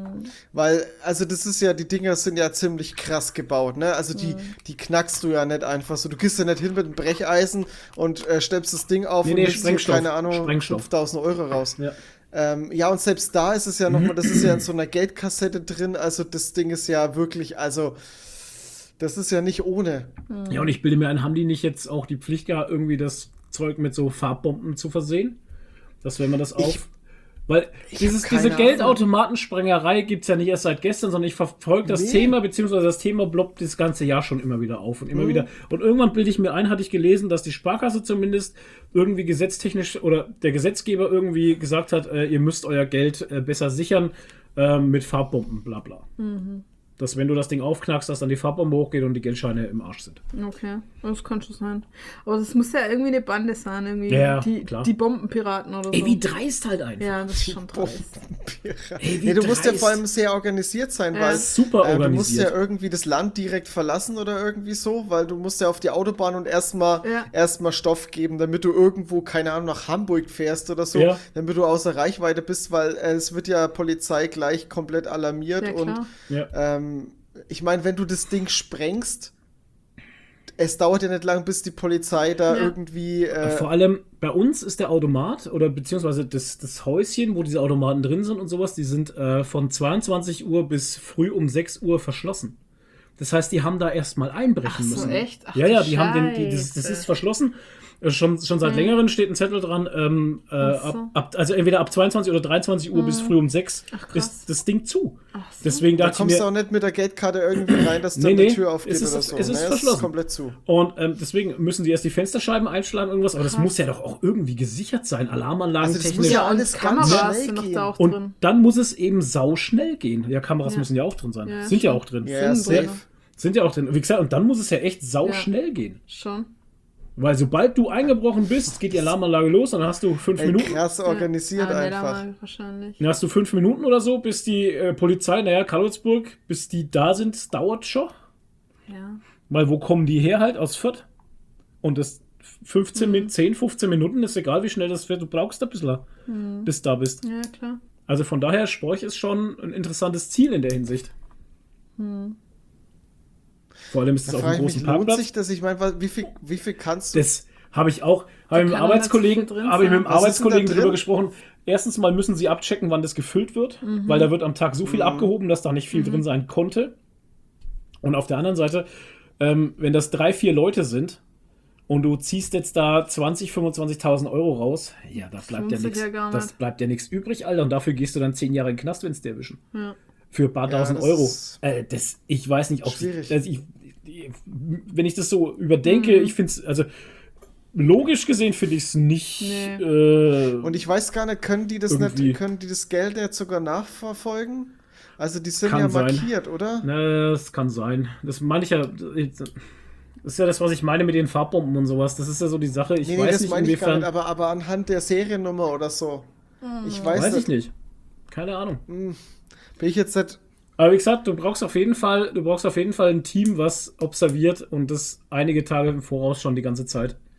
Weil, also das ist ja, die Dinger sind ja ziemlich krass gebaut, ne? Also die, die knackst du ja nicht einfach so. Du gehst ja nicht hin mit einem Brecheisen und äh, steppst das Ding auf Nee, und nee, nimmst dir, Sprengstoff. keine Ahnung, Sprengstoff. fünftausend Euro raus. Ja. Ähm, ja, und selbst da ist es ja nochmal, das ist ja in so einer Geldkassette drin, also das Ding ist ja wirklich, also das ist ja nicht ohne. Ja, und ich bilde mir ein, haben die nicht jetzt auch die Pflicht gehabt, irgendwie das Zeug mit so Farbbomben zu versehen? Dass wenn man das auf... Weil ich dieses, hab diese keine Ahnung. Geldautomatensprengerei gibt es ja nicht erst seit gestern, sondern ich verfolge das Nee. Thema, beziehungsweise das Thema ploppt das ganze Jahr schon immer wieder auf und immer Mhm. wieder. Und irgendwann bilde ich mir ein, hatte ich gelesen, dass die Sparkasse zumindest irgendwie gesetztechnisch oder der Gesetzgeber irgendwie gesagt hat, äh, ihr müsst euer Geld äh, besser sichern äh, mit Farbbomben, bla bla. Dass wenn du das Ding aufknackst, dass dann die Farbbombe hochgeht und die Geldscheine im Arsch sind. Okay, das kann schon sein. Aber das muss ja irgendwie eine Bande sein, irgendwie Ja, die, klar. die Bombenpiraten oder so. Ey, wie dreist halt einfach. Ja, das ist schon dreist. Ey, wie Nee, du musst ja dreist. vor allem sehr organisiert sein, Ja. weil Super äh, du musst organisiert. ja irgendwie das Land direkt verlassen oder irgendwie so, weil du musst ja auf die Autobahn und erstmal Ja. erstmal Stoff geben, damit du irgendwo, keine Ahnung, nach Hamburg fährst oder so, Ja. damit du außer Reichweite bist, weil äh, es wird ja Polizei gleich komplett alarmiert Ja, und klar. Ja. ähm, ich meine, wenn du das Ding sprengst, es dauert ja nicht lang, bis die Polizei da Ja. irgendwie äh, Vor allem bei uns ist der Automat oder beziehungsweise das, das Häuschen, wo diese Automaten drin sind und sowas, die sind äh, von zweiundzwanzig Uhr bis früh um sechs Uhr verschlossen. Das heißt, die haben da erstmal einbrechen Ach so, müssen. echt? Ach, ja, ja, du die haben den, die, das, das Scheiße. ist verschlossen. Äh, Schon, schon seit längerem steht ein Zettel dran, ähm, äh, Ach so. ab, ab, also entweder ab zweiundzwanzig oder dreiundzwanzig Uhr bis früh um sechs Ach, krass. ist das Ding zu. Ach so. Deswegen da dachte ich kommst mir, du auch nicht mit der Geldkarte irgendwie rein, dass Nee, dann nee, die Tür aufgeht es ist- oder so. es ist ne? verschlossen. komplett zu. Und ähm, deswegen müssen die erst die Fensterscheiben einschlagen, irgendwas, aber das Krass. muss ja doch auch irgendwie gesichert sein, Alarmanlagen Also das technisch. muss ja und alles ganz Kameras schnell sind noch gehen. da auch Und drin. dann muss es eben sau schnell gehen. Ja, Kameras Ja. müssen ja auch drin sein. Ja, sind ja schon. auch drin. Ja, Sind safe. drin. Sind ja auch drin. Wie gesagt, und dann muss es ja echt sau Ja. schnell gehen. Schon. Weil sobald du eingebrochen bist, geht die Alarmanlage los und dann hast du fünf Ey, Minuten. krass organisiert ja, einfach. Mal wahrscheinlich. Dann hast du fünf Minuten oder so, bis die äh, Polizei, naja, Karlsburg, bis die da sind, das dauert schon. Ja. Weil wo kommen die her halt? Aus Fürth. Und das fünfzehn, Mhm. Min- zehn, fünfzehn Minuten ist egal, wie schnell das wird. Du brauchst ein bisschen, Mhm. bis du da bist. Ja, klar. Also von daher, Storch ist schon ein interessantes Ziel in der Hinsicht. Mhm. Vor allem ist es Da auf frage einem ich mich, großen lohnt Parkplatz. sich das? Ich meine, wa- wie viel, wie viel kannst du? Das habe ich auch, habe ich mit dem kann doch nicht Arbeitskollegen, so viel drin habe ich mit dem sein. Was ist denn da Arbeitskollegen drin? drüber gesprochen. Erstens mal müssen sie abchecken, wann das gefüllt wird, Mhm. weil da wird am Tag so viel abgehoben, dass da nicht viel drin sein konnte. Und auf der anderen Seite, ähm, wenn das drei, vier Leute sind und du ziehst jetzt da zwanzig, fünfundzwanzigtausend Euro raus, ja, da bleibt ja lohnt sich nichts. ja gar Das nicht. bleibt ja nichts übrig, Alter. Und dafür gehst du dann zehn Jahre in den Knast, wenn es dir erwischen. Ja. Für ein paar Ja, tausend das Euro. ist Äh, das, ich weiß nicht, ob schwierig. also ich, ich, wenn ich das so überdenke, Mhm. ich finde es, also logisch gesehen finde ich es nicht. Nee. Äh, Und ich weiß gar nicht, können die das Irgendwie. nicht, können die das Geld jetzt sogar nachverfolgen? Also die sind Kann ja sein. markiert, oder? na, das kann sein. Das meine ich ja. Das ist ja das, was ich meine mit den Farbbomben und sowas. Das ist ja so die Sache. Ich nee, nee, weiß das nicht, meine ich gar inwiefern. nicht, aber, aber anhand der Seriennummer oder so. Ich weiß, weiß nicht. ich nicht. Keine Ahnung. Bin ich jetzt nicht. Aber wie gesagt, du brauchst auf jeden Fall, du brauchst auf jeden Fall ein Team, was observiert und das einige Tage im Voraus schon die ganze Zeit.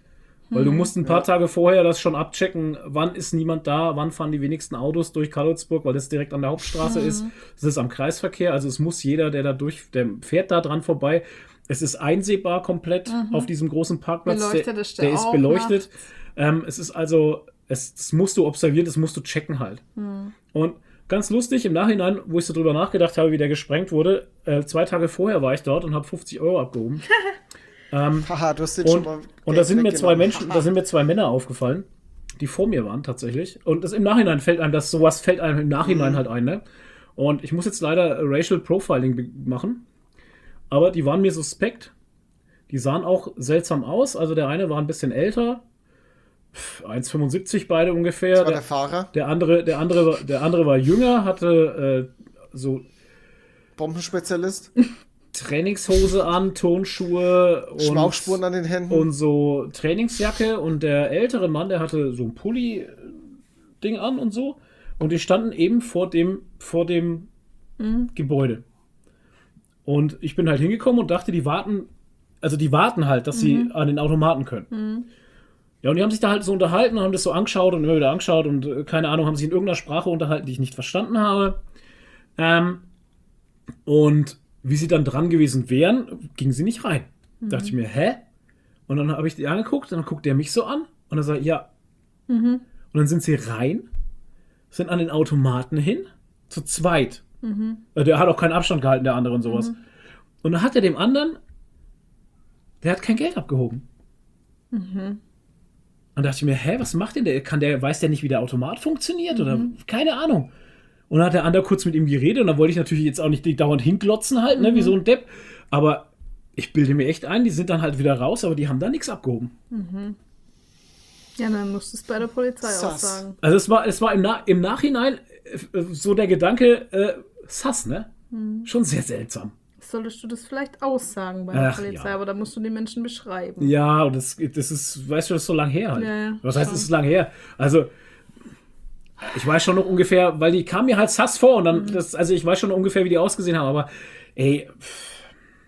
Weil du musst ein paar Ja. Tage vorher das schon abchecken, wann ist niemand da, wann fahren die wenigsten Autos durch Karlsburg, weil das direkt an der Hauptstraße ist. Das ist am Kreisverkehr, also es muss jeder, der da durch, der fährt da dran vorbei. Es ist einsehbar komplett auf diesem großen Parkplatz. Beleuchtet der, ist der der ist auch beleuchtet. Ähm, es ist also, es, das musst du observieren, das musst du checken halt. Und ganz lustig, im Nachhinein, wo ich so drüber nachgedacht habe, wie der gesprengt wurde, äh, zwei Tage vorher war ich dort und habe fünfzig Euro abgehoben. ähm, Haha, du hast jetzt schon und, mal und da Geld sind mir zwei weggenommen. Menschen, da sind mir zwei Männer aufgefallen, die vor mir waren tatsächlich. Und das im Nachhinein fällt einem, das sowas fällt einem im Nachhinein Mhm. halt ein, ne? Und ich muss jetzt leider Racial Profiling be- machen. Aber die waren mir suspekt. Die sahen auch seltsam aus. Also der eine war ein bisschen älter. Pff, eins Komma fünfundsiebzig beide ungefähr. Das war Der, der Fahrer, der andere, der andere, war- der andere war jünger, hatte äh, so Bombenspezialist, Trainingshose an, Turnschuhe und, Schmauchspuren an den Händen. und so Trainingsjacke. Und der ältere Mann, der hatte so ein Pulli-Ding an und so. Und die standen eben vor dem, vor dem Gebäude. Und ich bin halt hingekommen und dachte, die warten, also die warten halt, dass sie an den Automaten können. Ja, und die haben sich da halt so unterhalten und haben das so angeschaut und immer wieder angeschaut und äh, keine Ahnung, haben sich in irgendeiner Sprache unterhalten, die ich nicht verstanden habe. Ähm, und wie sie dann dran gewesen wären, gingen sie nicht rein. Da dachte ich mir, hä? Und dann habe ich die angeguckt, dann guckt der mich so an und dann sagt ja. Und dann sind sie rein, sind an den Automaten hin, zu zweit. Äh, Der hat auch keinen Abstand gehalten, der andere und sowas. Und dann hat er dem anderen, der hat kein Geld abgehoben. Und dachte ich mir, hä, was macht denn der? Kann der, weiß der nicht, wie der Automat funktioniert? Oder keine Ahnung. Und dann hat der andere kurz mit ihm geredet und dann wollte ich natürlich jetzt auch nicht dauernd hinglotzen halt, ne, wie so ein Depp. Aber ich bilde mir echt ein, die sind dann halt wieder raus, aber die haben da nichts abgehoben. Ja, dann musst du es bei der Polizei Sass. aussagen. Also es war, es war im, Na im Nachhinein äh, so der Gedanke, äh, sass, ne? Schon sehr seltsam. Solltest du das vielleicht aussagen bei der Ach, Polizei, ja. aber da musst du die Menschen beschreiben. Ja, und das, das ist, weißt du, das ist so lang her halt. Ja, ja, Was heißt, schon. es ist lang her? Also, ich weiß schon noch ungefähr, weil die kamen mir halt sass vor und dann, Mhm. das, also ich weiß schon noch ungefähr, wie die ausgesehen haben, aber ey, pff,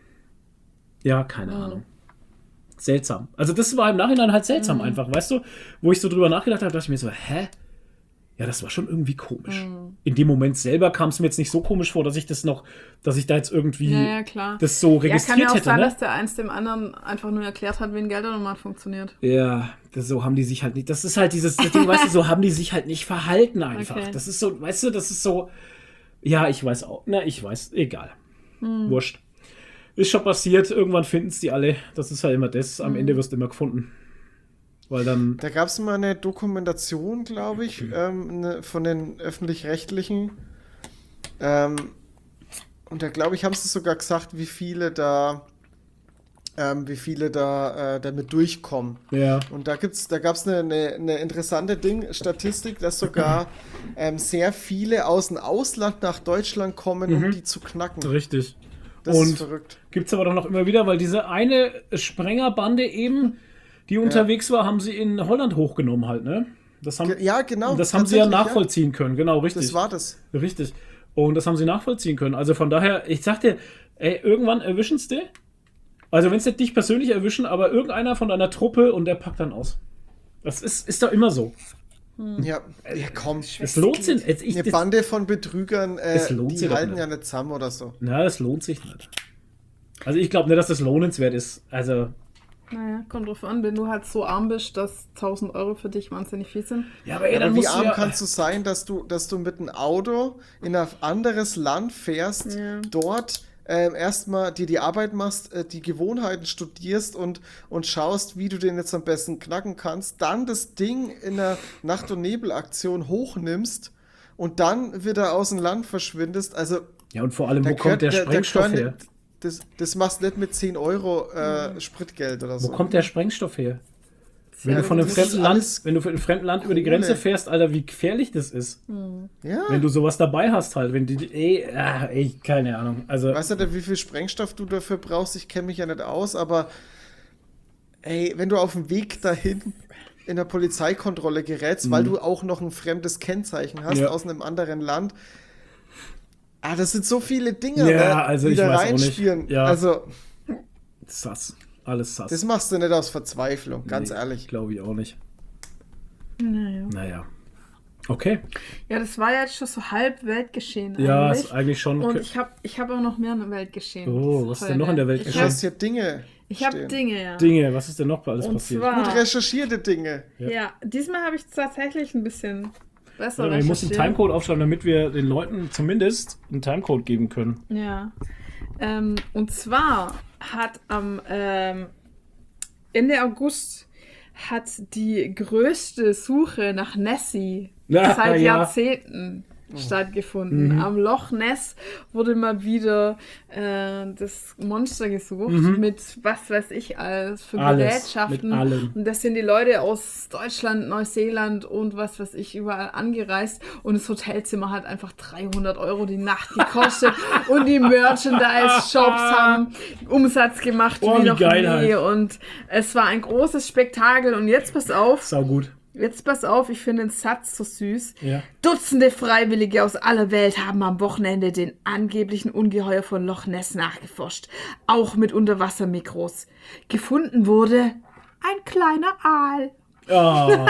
ja, keine Mhm. Ahnung. Seltsam. Also das war im Nachhinein halt seltsam Mhm. einfach, weißt du? Wo ich so drüber nachgedacht habe, dachte ich mir so, hä? Ja, das war schon irgendwie komisch. Mhm. In dem Moment selber kam es mir jetzt nicht so komisch vor, dass ich das noch, dass ich da jetzt irgendwie Ja, ja, klar. das so Ja, kann registriert ja auch hätte, sein, ne? dass der eins dem anderen einfach nur erklärt hat, wie ein Geldautomat funktioniert. Ja, das, so haben die sich halt nicht. Das ist halt dieses das Ding, weißt du, so haben die sich halt nicht verhalten einfach. Okay. Das ist so, weißt du, das ist so. Ja, ich weiß auch. Na, ich weiß, egal. Hm. Wurscht. Ist schon passiert, irgendwann finden es die alle. Das ist halt immer das. Am Hm. Ende wirst du immer gefunden. Weil dann. Da gab es mal eine Dokumentation, glaube ich, ähm, ne, von den Öffentlich-Rechtlichen. Ähm, und da, glaube ich, haben sie sogar gesagt, wie viele da, ähm, wie viele da äh, damit durchkommen. Ja. Und da gibt's, da gab es eine, eine, eine interessante Ding, Statistik, dass sogar ähm, sehr viele aus dem Ausland nach Deutschland kommen, um die zu knacken. Richtig. Das Und ist verrückt. gibt es aber doch noch immer wieder, weil diese eine Sprengerbande eben, die unterwegs war, haben sie in Holland hochgenommen halt, ne? Das haben, Ge- Ja, genau. das haben sie ja tatsächlich, nachvollziehen können, genau, richtig. Das war das. Richtig. Und das haben sie nachvollziehen können. Also von daher, ich sag dir, ey, irgendwann erwischen sie. Also wenn es nicht dich persönlich erwischen, aber irgendeiner von deiner Truppe und der packt dann aus. Das ist, ist doch immer so. Ja, ja komm. Es lohnt sich. Jetzt, ich, Eine das, Bande von Betrügern, äh, Es lohnt sich die doch halten nicht. ja nicht zusammen oder so. na, das lohnt sich nicht. Also ich glaube nicht, dass das lohnenswert ist. Also, Naja, kommt drauf an, wenn du halt so arm bist, dass tausend Euro für dich wahnsinnig viel sind. ja, aber ey, dann Aber wie musst du arm ja, kannst du sein, dass du, dass du mit einem Auto in ein anderes Land fährst, Ja. dort ähm, erstmal dir die Arbeit machst, äh, die Gewohnheiten studierst und, und schaust, wie du den jetzt am besten knacken kannst, dann das Ding in einer Nacht- und Nebelaktion hochnimmst und dann wieder aus dem Land verschwindest. Also ja, und vor allem, da wo kommt der gehört- da- da Sprengstoff gehören her? nicht- Das, das machst du nicht mit zehn Euro äh, Spritgeld oder so. Wo kommt der Sprengstoff her? Wenn Ja, du von einem das fremden ist Land, alles wenn du von einem fremden Land über die Kohle. Grenze fährst, Alter, wie gefährlich das ist. Ja. Wenn du sowas dabei hast halt, wenn die, ey, ah, ey, keine Ahnung. Also, Weißt du, wie viel Sprengstoff du dafür brauchst? Ich kenne mich ja nicht aus, aber ey, wenn du auf dem Weg dahin in der Polizeikontrolle gerätst, weil du auch noch ein fremdes Kennzeichen hast Ja. aus einem anderen Land. Ah, das sind so viele Dinge, Ja, ne, also die ich da weiß auch nicht. reinspielen. Ja. Also, sass. Alles sass. Das machst du nicht aus Verzweiflung, ganz Nee, ehrlich. Glaube ich auch nicht. Naja. Naja. Okay. Ja, das war ja jetzt schon so halb Weltgeschehen Ja, eigentlich. ist eigentlich schon. Und ich habe ich hab auch noch mehr in Weltgeschehen. Oh, diese was ist denn Folge. noch in der Welt Ich Du geschehen? hab- hast hier Dinge Ich habe stehen. Dinge, ja. Dinge, was ist denn noch alles Und passiert? zwar- Gut recherchierte Dinge. Ja. Ja, diesmal habe ich tatsächlich ein bisschen besser Oder wir müssen einen recherchiert. Timecode aufschreiben, damit wir den Leuten zumindest einen Timecode geben können. Ja. Ähm, und zwar hat am ähm, Ende August hat die größte Suche nach Nessie Ja, seit ja. Jahrzehnten stattgefunden. Mhm. Am Loch Ness wurde mal wieder äh, das Monster gesucht Mhm. mit was weiß ich alles für Alles, Gerätschaften. mit allem. Und das sind die Leute aus Deutschland, Neuseeland und was weiß ich überall angereist. Und das Hotelzimmer hat einfach dreihundert Euro die Nacht gekostet. Und die Merchandise-Shops haben Umsatz gemacht Oh, wie wie noch geil nie. halt. Und es war ein großes Spektakel. Und jetzt pass auf, Sau gut. jetzt pass auf, ich finde den Satz so süß. Ja. Dutzende Freiwillige aus aller Welt haben am Wochenende den angeblichen Ungeheuer von Loch Ness nachgeforscht. Auch mit Unterwassermikros. Gefunden wurde ein kleiner Aal. Oh.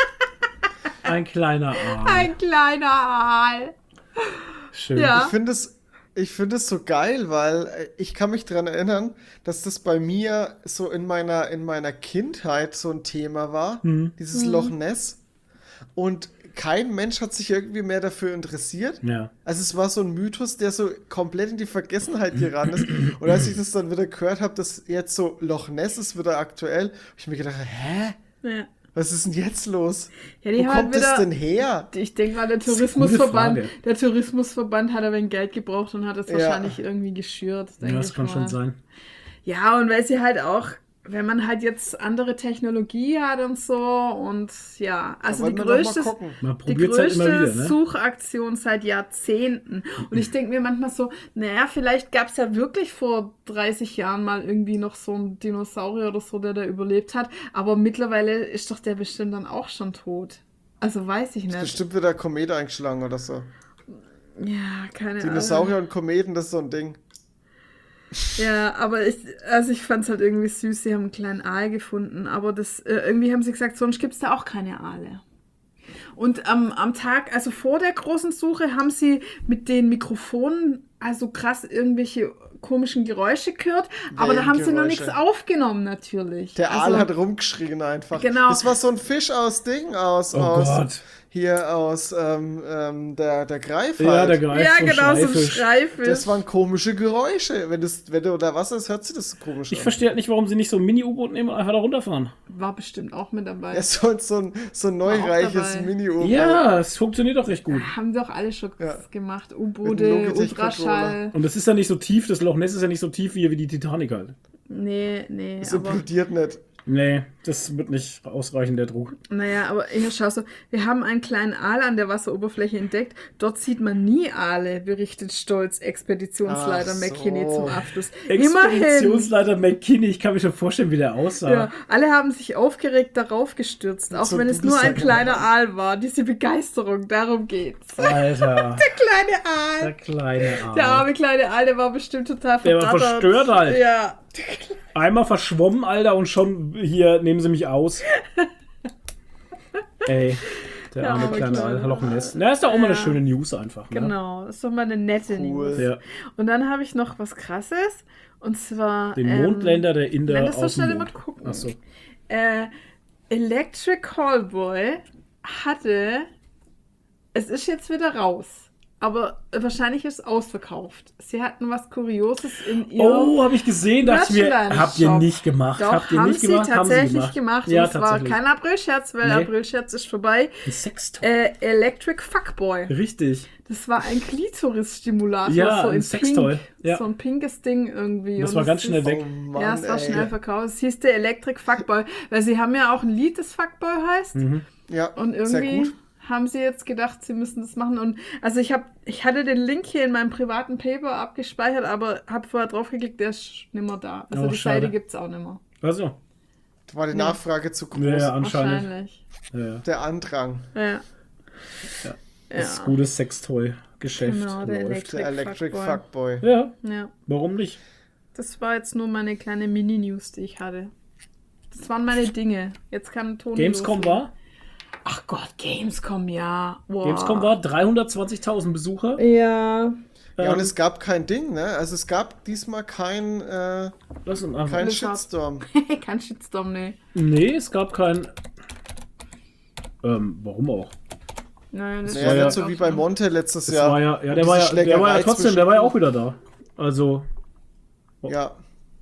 Ein kleiner Arm. Ein kleiner Aal. Schön. Ja. Ich finde es, ich finde es so geil, weil äh, ich kann mich daran erinnern, dass das bei mir so in meiner, in meiner Kindheit so ein Thema war, Mhm. dieses Loch Ness. Und kein Mensch hat sich irgendwie mehr dafür interessiert. Ja. Also es war so ein Mythos, der so komplett in die Vergessenheit geraten ist. Und als ich das dann wieder gehört habe, dass jetzt so Loch Ness ist wieder aktuell, habe ich mir gedacht, hä? Ja. Was ist denn jetzt los? Ja, die Wo haben halt kommt wieder- das denn her? Ich denke mal, der ist eine Tourismusverband, gute Frage. der Tourismusverband hat aber ein Geld gebraucht und hat es Ja. wahrscheinlich irgendwie geschürt. Ja, denke das ich kann mal. schon sein. Ja, und weil sie halt auch, wenn man halt jetzt andere Technologie hat und so und ja, also wollen die wir doch mal größte, gucken. Man die probiert es halt größte immer wieder, ne? Suchaktion seit Jahrzehnten. Und ich denke mir manchmal so, naja, vielleicht gab es ja wirklich vor dreißig Jahren mal irgendwie noch so einen Dinosaurier oder so, der da überlebt hat. Aber mittlerweile ist doch der bestimmt dann auch schon tot. Also weiß ich nicht. Bestimmt wieder Komet eingeschlagen oder so. Ja, keine Dinosaurier Ahnung. und Kometen, das ist so ein Ding. Ja, aber ich, also ich fand es halt irgendwie süß, sie haben einen kleinen Aal gefunden, aber das, äh, irgendwie haben sie gesagt, sonst gibt es da auch keine Aale. Und am am Tag, also vor der großen Suche, haben sie mit den Mikrofonen also krass irgendwelche komischen Geräusche gehört, aber da haben sie noch Wellengeräusche. nichts aufgenommen natürlich. Der also, Aal hat rumgeschrien einfach. Genau. Das war so ein Fisch aus Ding, aus, Oh aus Gott. hier aus ähm, ähm, der, der Greif Ja, halt. der Greif. Ja, so genau, so ein Schreifisch. Schreifisch. Das waren komische Geräusche. Wenn, das, wenn du unter Wasser ist, hört sich das so komisch Ich an. verstehe halt nicht, warum sie nicht so ein Mini-U-Boot nehmen und einfach da runterfahren. War bestimmt auch mit dabei. Ja, so, so ein, so ein War auch neureiches dabei. Mini-U-Boot. Ja, es funktioniert doch recht gut. Haben doch alle schon Ja. gemacht. Mit einem U-Boote, Logitech-Controller. Ultraschall. Und das ist ja nicht so tief, das Loch Ness ist ja nicht so tief wie, wie die Titanic halt. Nee, nee. Das aber implodiert nicht. Nee, das wird nicht ausreichen, der Druck. Naja, aber hier schau so, wir haben einen kleinen Aal an der Wasseroberfläche entdeckt. Dort sieht man nie Aale, berichtet stolz Expeditionsleiter Ach so. McKinney zum Abschluss. Immerhin. Expeditionsleiter McKinney, ich kann mir schon vorstellen, wie der aussah. Ja, alle haben sich aufgeregt darauf gestürzt, auch so wenn es nur ein Busensack. kleiner Aal war. Diese Begeisterung, darum geht's. Alter, Kleine Aal. der kleine Arm. Der arme kleine Aal, der war bestimmt total Der war verdattert. verstört halt. Ja. Einmal verschwommen, Alter, und schon hier nehmen sie mich aus. Ey, der Der arme arme kleine kleine Alter, Loch Ness. Na, ist doch auch mal eine Ja. schöne News einfach. Ne? Genau, das ist doch mal eine nette Cool. News. Ja. Und dann habe ich noch was Krasses. Und zwar. Den ähm, Mondländer der Inder Nein, das soll aus dem schnell mal Mond. gucken. Achso. Äh, Electric Callboy hatte. Es ist jetzt wieder raus. Aber wahrscheinlich ist es ausverkauft. Sie hatten was Kurioses in ihrem. Oh, habe ich gesehen, dachte ich mir, Merchandise habt ihr Shop. nicht gemacht. Doch, habt ihr haben nicht sie gemacht? tatsächlich haben sie gemacht. Ja, und es war tatsächlich. kein Aprilscherz, weil Nee. Aprilscherz ist vorbei. Ein Sextoy. Äh, Electric Fuckboy. Richtig. Das war ein Klitoris-Stimulator. Ja, so ein in Sextoy. Pink. Ja. So ein pinkes Ding irgendwie. Das Und war es ganz ist- schnell weg. Oh Mann, Ja, es war ey. schnell verkauft. Es hieß der Electric Fuckboy. Weil sie haben ja auch ein Lied, das Fuckboy heißt. Mhm. Ja, Und sehr irgendwie gut. haben sie jetzt gedacht, sie müssen das machen. Und also ich habe, ich hatte den Link hier in meinem privaten Paper abgespeichert, aber habe vorher draufgeklickt, der ist nimmer da. Also Oh, die schade. Seite gibt es auch nimmer. Also. Da war die Nee. Nachfrage zu groß. Ja, ja, anscheinend. Wahrscheinlich. Ja, ja. Der Andrang. Ja. Ja. Ja. Das gute Sextoy-Geschäft Genau, der läuft. Electric, Der Electric Fuckboy. Fuckboy. Ja, Ja. warum nicht? Das war jetzt nur meine kleine Mini-News, die ich hatte. Das waren meine Dinge. Jetzt kann Toni Gamescom loslegen. war? Ach Gott, Gamescom, ja. Wow. Gamescom war dreihundertzwanzigtausend Besucher. Ja. Ja, und Ähm, es gab kein Ding, ne? Also es gab diesmal kein, äh, lass uns einfach. kein Alles hart. Shitstorm. Kein Shitstorm, nee. Nee, es gab kein. Ähm, warum auch? Nein, das Naja, war ja- nicht so wie bei Monte letztes Das Jahr. war ja, ja, Und der war diese ja, der war ja Schlägerei trotzdem, der war ja zwischen- auch wieder da. Also, Ja,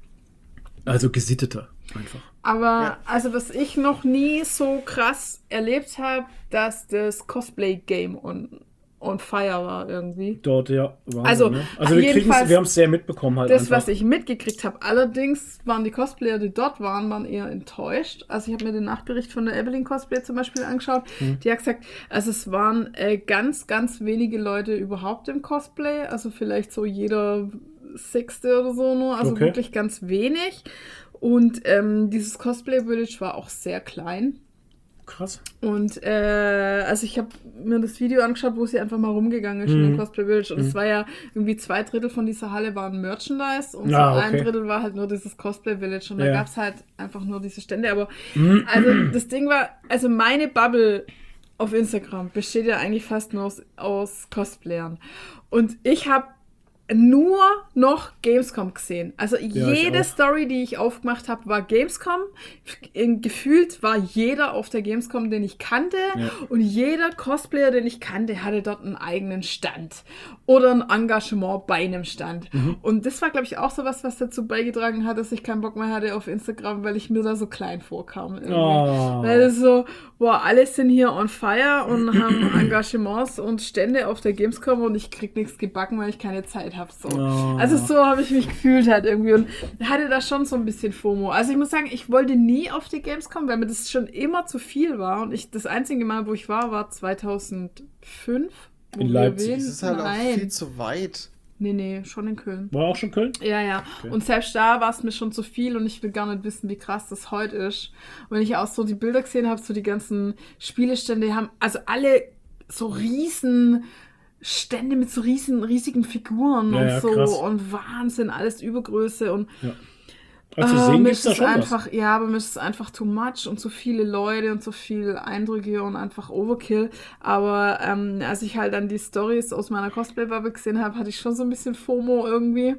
also gesitteter einfach. Aber, Ja. also was ich noch nie so krass erlebt habe, dass das Cosplay-Game on, on fire war irgendwie. Dort, ja. Wahnsinn, Also, ne? also wir, kriegen's- jedenfalls- wir haben es sehr mitbekommen halt Das, einfach. was ich mitgekriegt habe. Allerdings waren die Cosplayer, die dort waren, waren eher enttäuscht. Also ich habe mir den Nachbericht von der Evelyn Cosplay zum Beispiel angeschaut. Hm. Die hat gesagt, also es waren äh, ganz, ganz wenige Leute überhaupt im Cosplay. Also vielleicht so jeder Sechste oder so nur. Also Okay. wirklich ganz wenig. Und ähm, dieses Cosplay-Village war auch sehr klein. Krass. Und äh, also ich habe mir das Video angeschaut, wo sie einfach mal rumgegangen ist in Mhm. dem Cosplay Village. Und es Mhm. war ja irgendwie zwei Drittel von dieser Halle waren Merchandise und Ah, so ein okay. Drittel war halt nur dieses Cosplay Village. Und da Ja. gab es halt einfach nur diese Stände. Aber Mhm. also das Ding war, also meine Bubble auf Instagram besteht ja eigentlich fast nur aus, aus Cosplayern. Und ich habe nur noch Gamescom gesehen. Also ich jede auch. Story, die ich aufgemacht habe, war Gamescom. In- Gefühlt war jeder auf der Gamescom, den ich kannte. Ja. Und jeder Cosplayer, den ich kannte, hatte dort einen eigenen Stand. Oder ein Engagement bei einem Stand. Mhm. Und das war, glaube ich, auch so was, was dazu beigetragen hat, dass ich keinen Bock mehr hatte auf Instagram, weil ich mir da so klein vorkam. irgendwie. Oh. Weil es so, boah, alle sind hier on fire und haben Engagements und Stände auf der Gamescom und ich krieg nichts gebacken, weil ich keine Zeit habe. So. Oh. Also so habe ich mich gefühlt halt irgendwie und hatte da schon so ein bisschen FOMO. Also ich muss sagen, ich wollte nie auf die Gamescom, weil mir das schon immer zu viel war und ich das einzige Mal, wo ich war, war zweitausendfünf. wo In wir Leipzig. wählen- das ist halt Nein. auch viel zu weit. Nee, nee, schon in Köln. War auch schon Köln? Ja, ja. Okay. Und selbst da war es mir schon zu viel und ich will gar nicht wissen, wie krass das heute ist. Und wenn ich auch so die Bilder gesehen habe, so die ganzen Spielestände, die haben also alle so riesen Stände mit so riesen, riesigen Figuren Ja, und ja, so krass. und Wahnsinn, alles Übergröße und Ja. Also zu Ah, sehen mir gibt's ist da es schon einfach, ja, aber mir ist es einfach too much und zu viele Leute und so viele Eindrücke und einfach Overkill. Aber ähm, als ich halt dann die Stories aus meiner Cosplay-Bubble gesehen habe, hatte ich schon so ein bisschen FOMO irgendwie.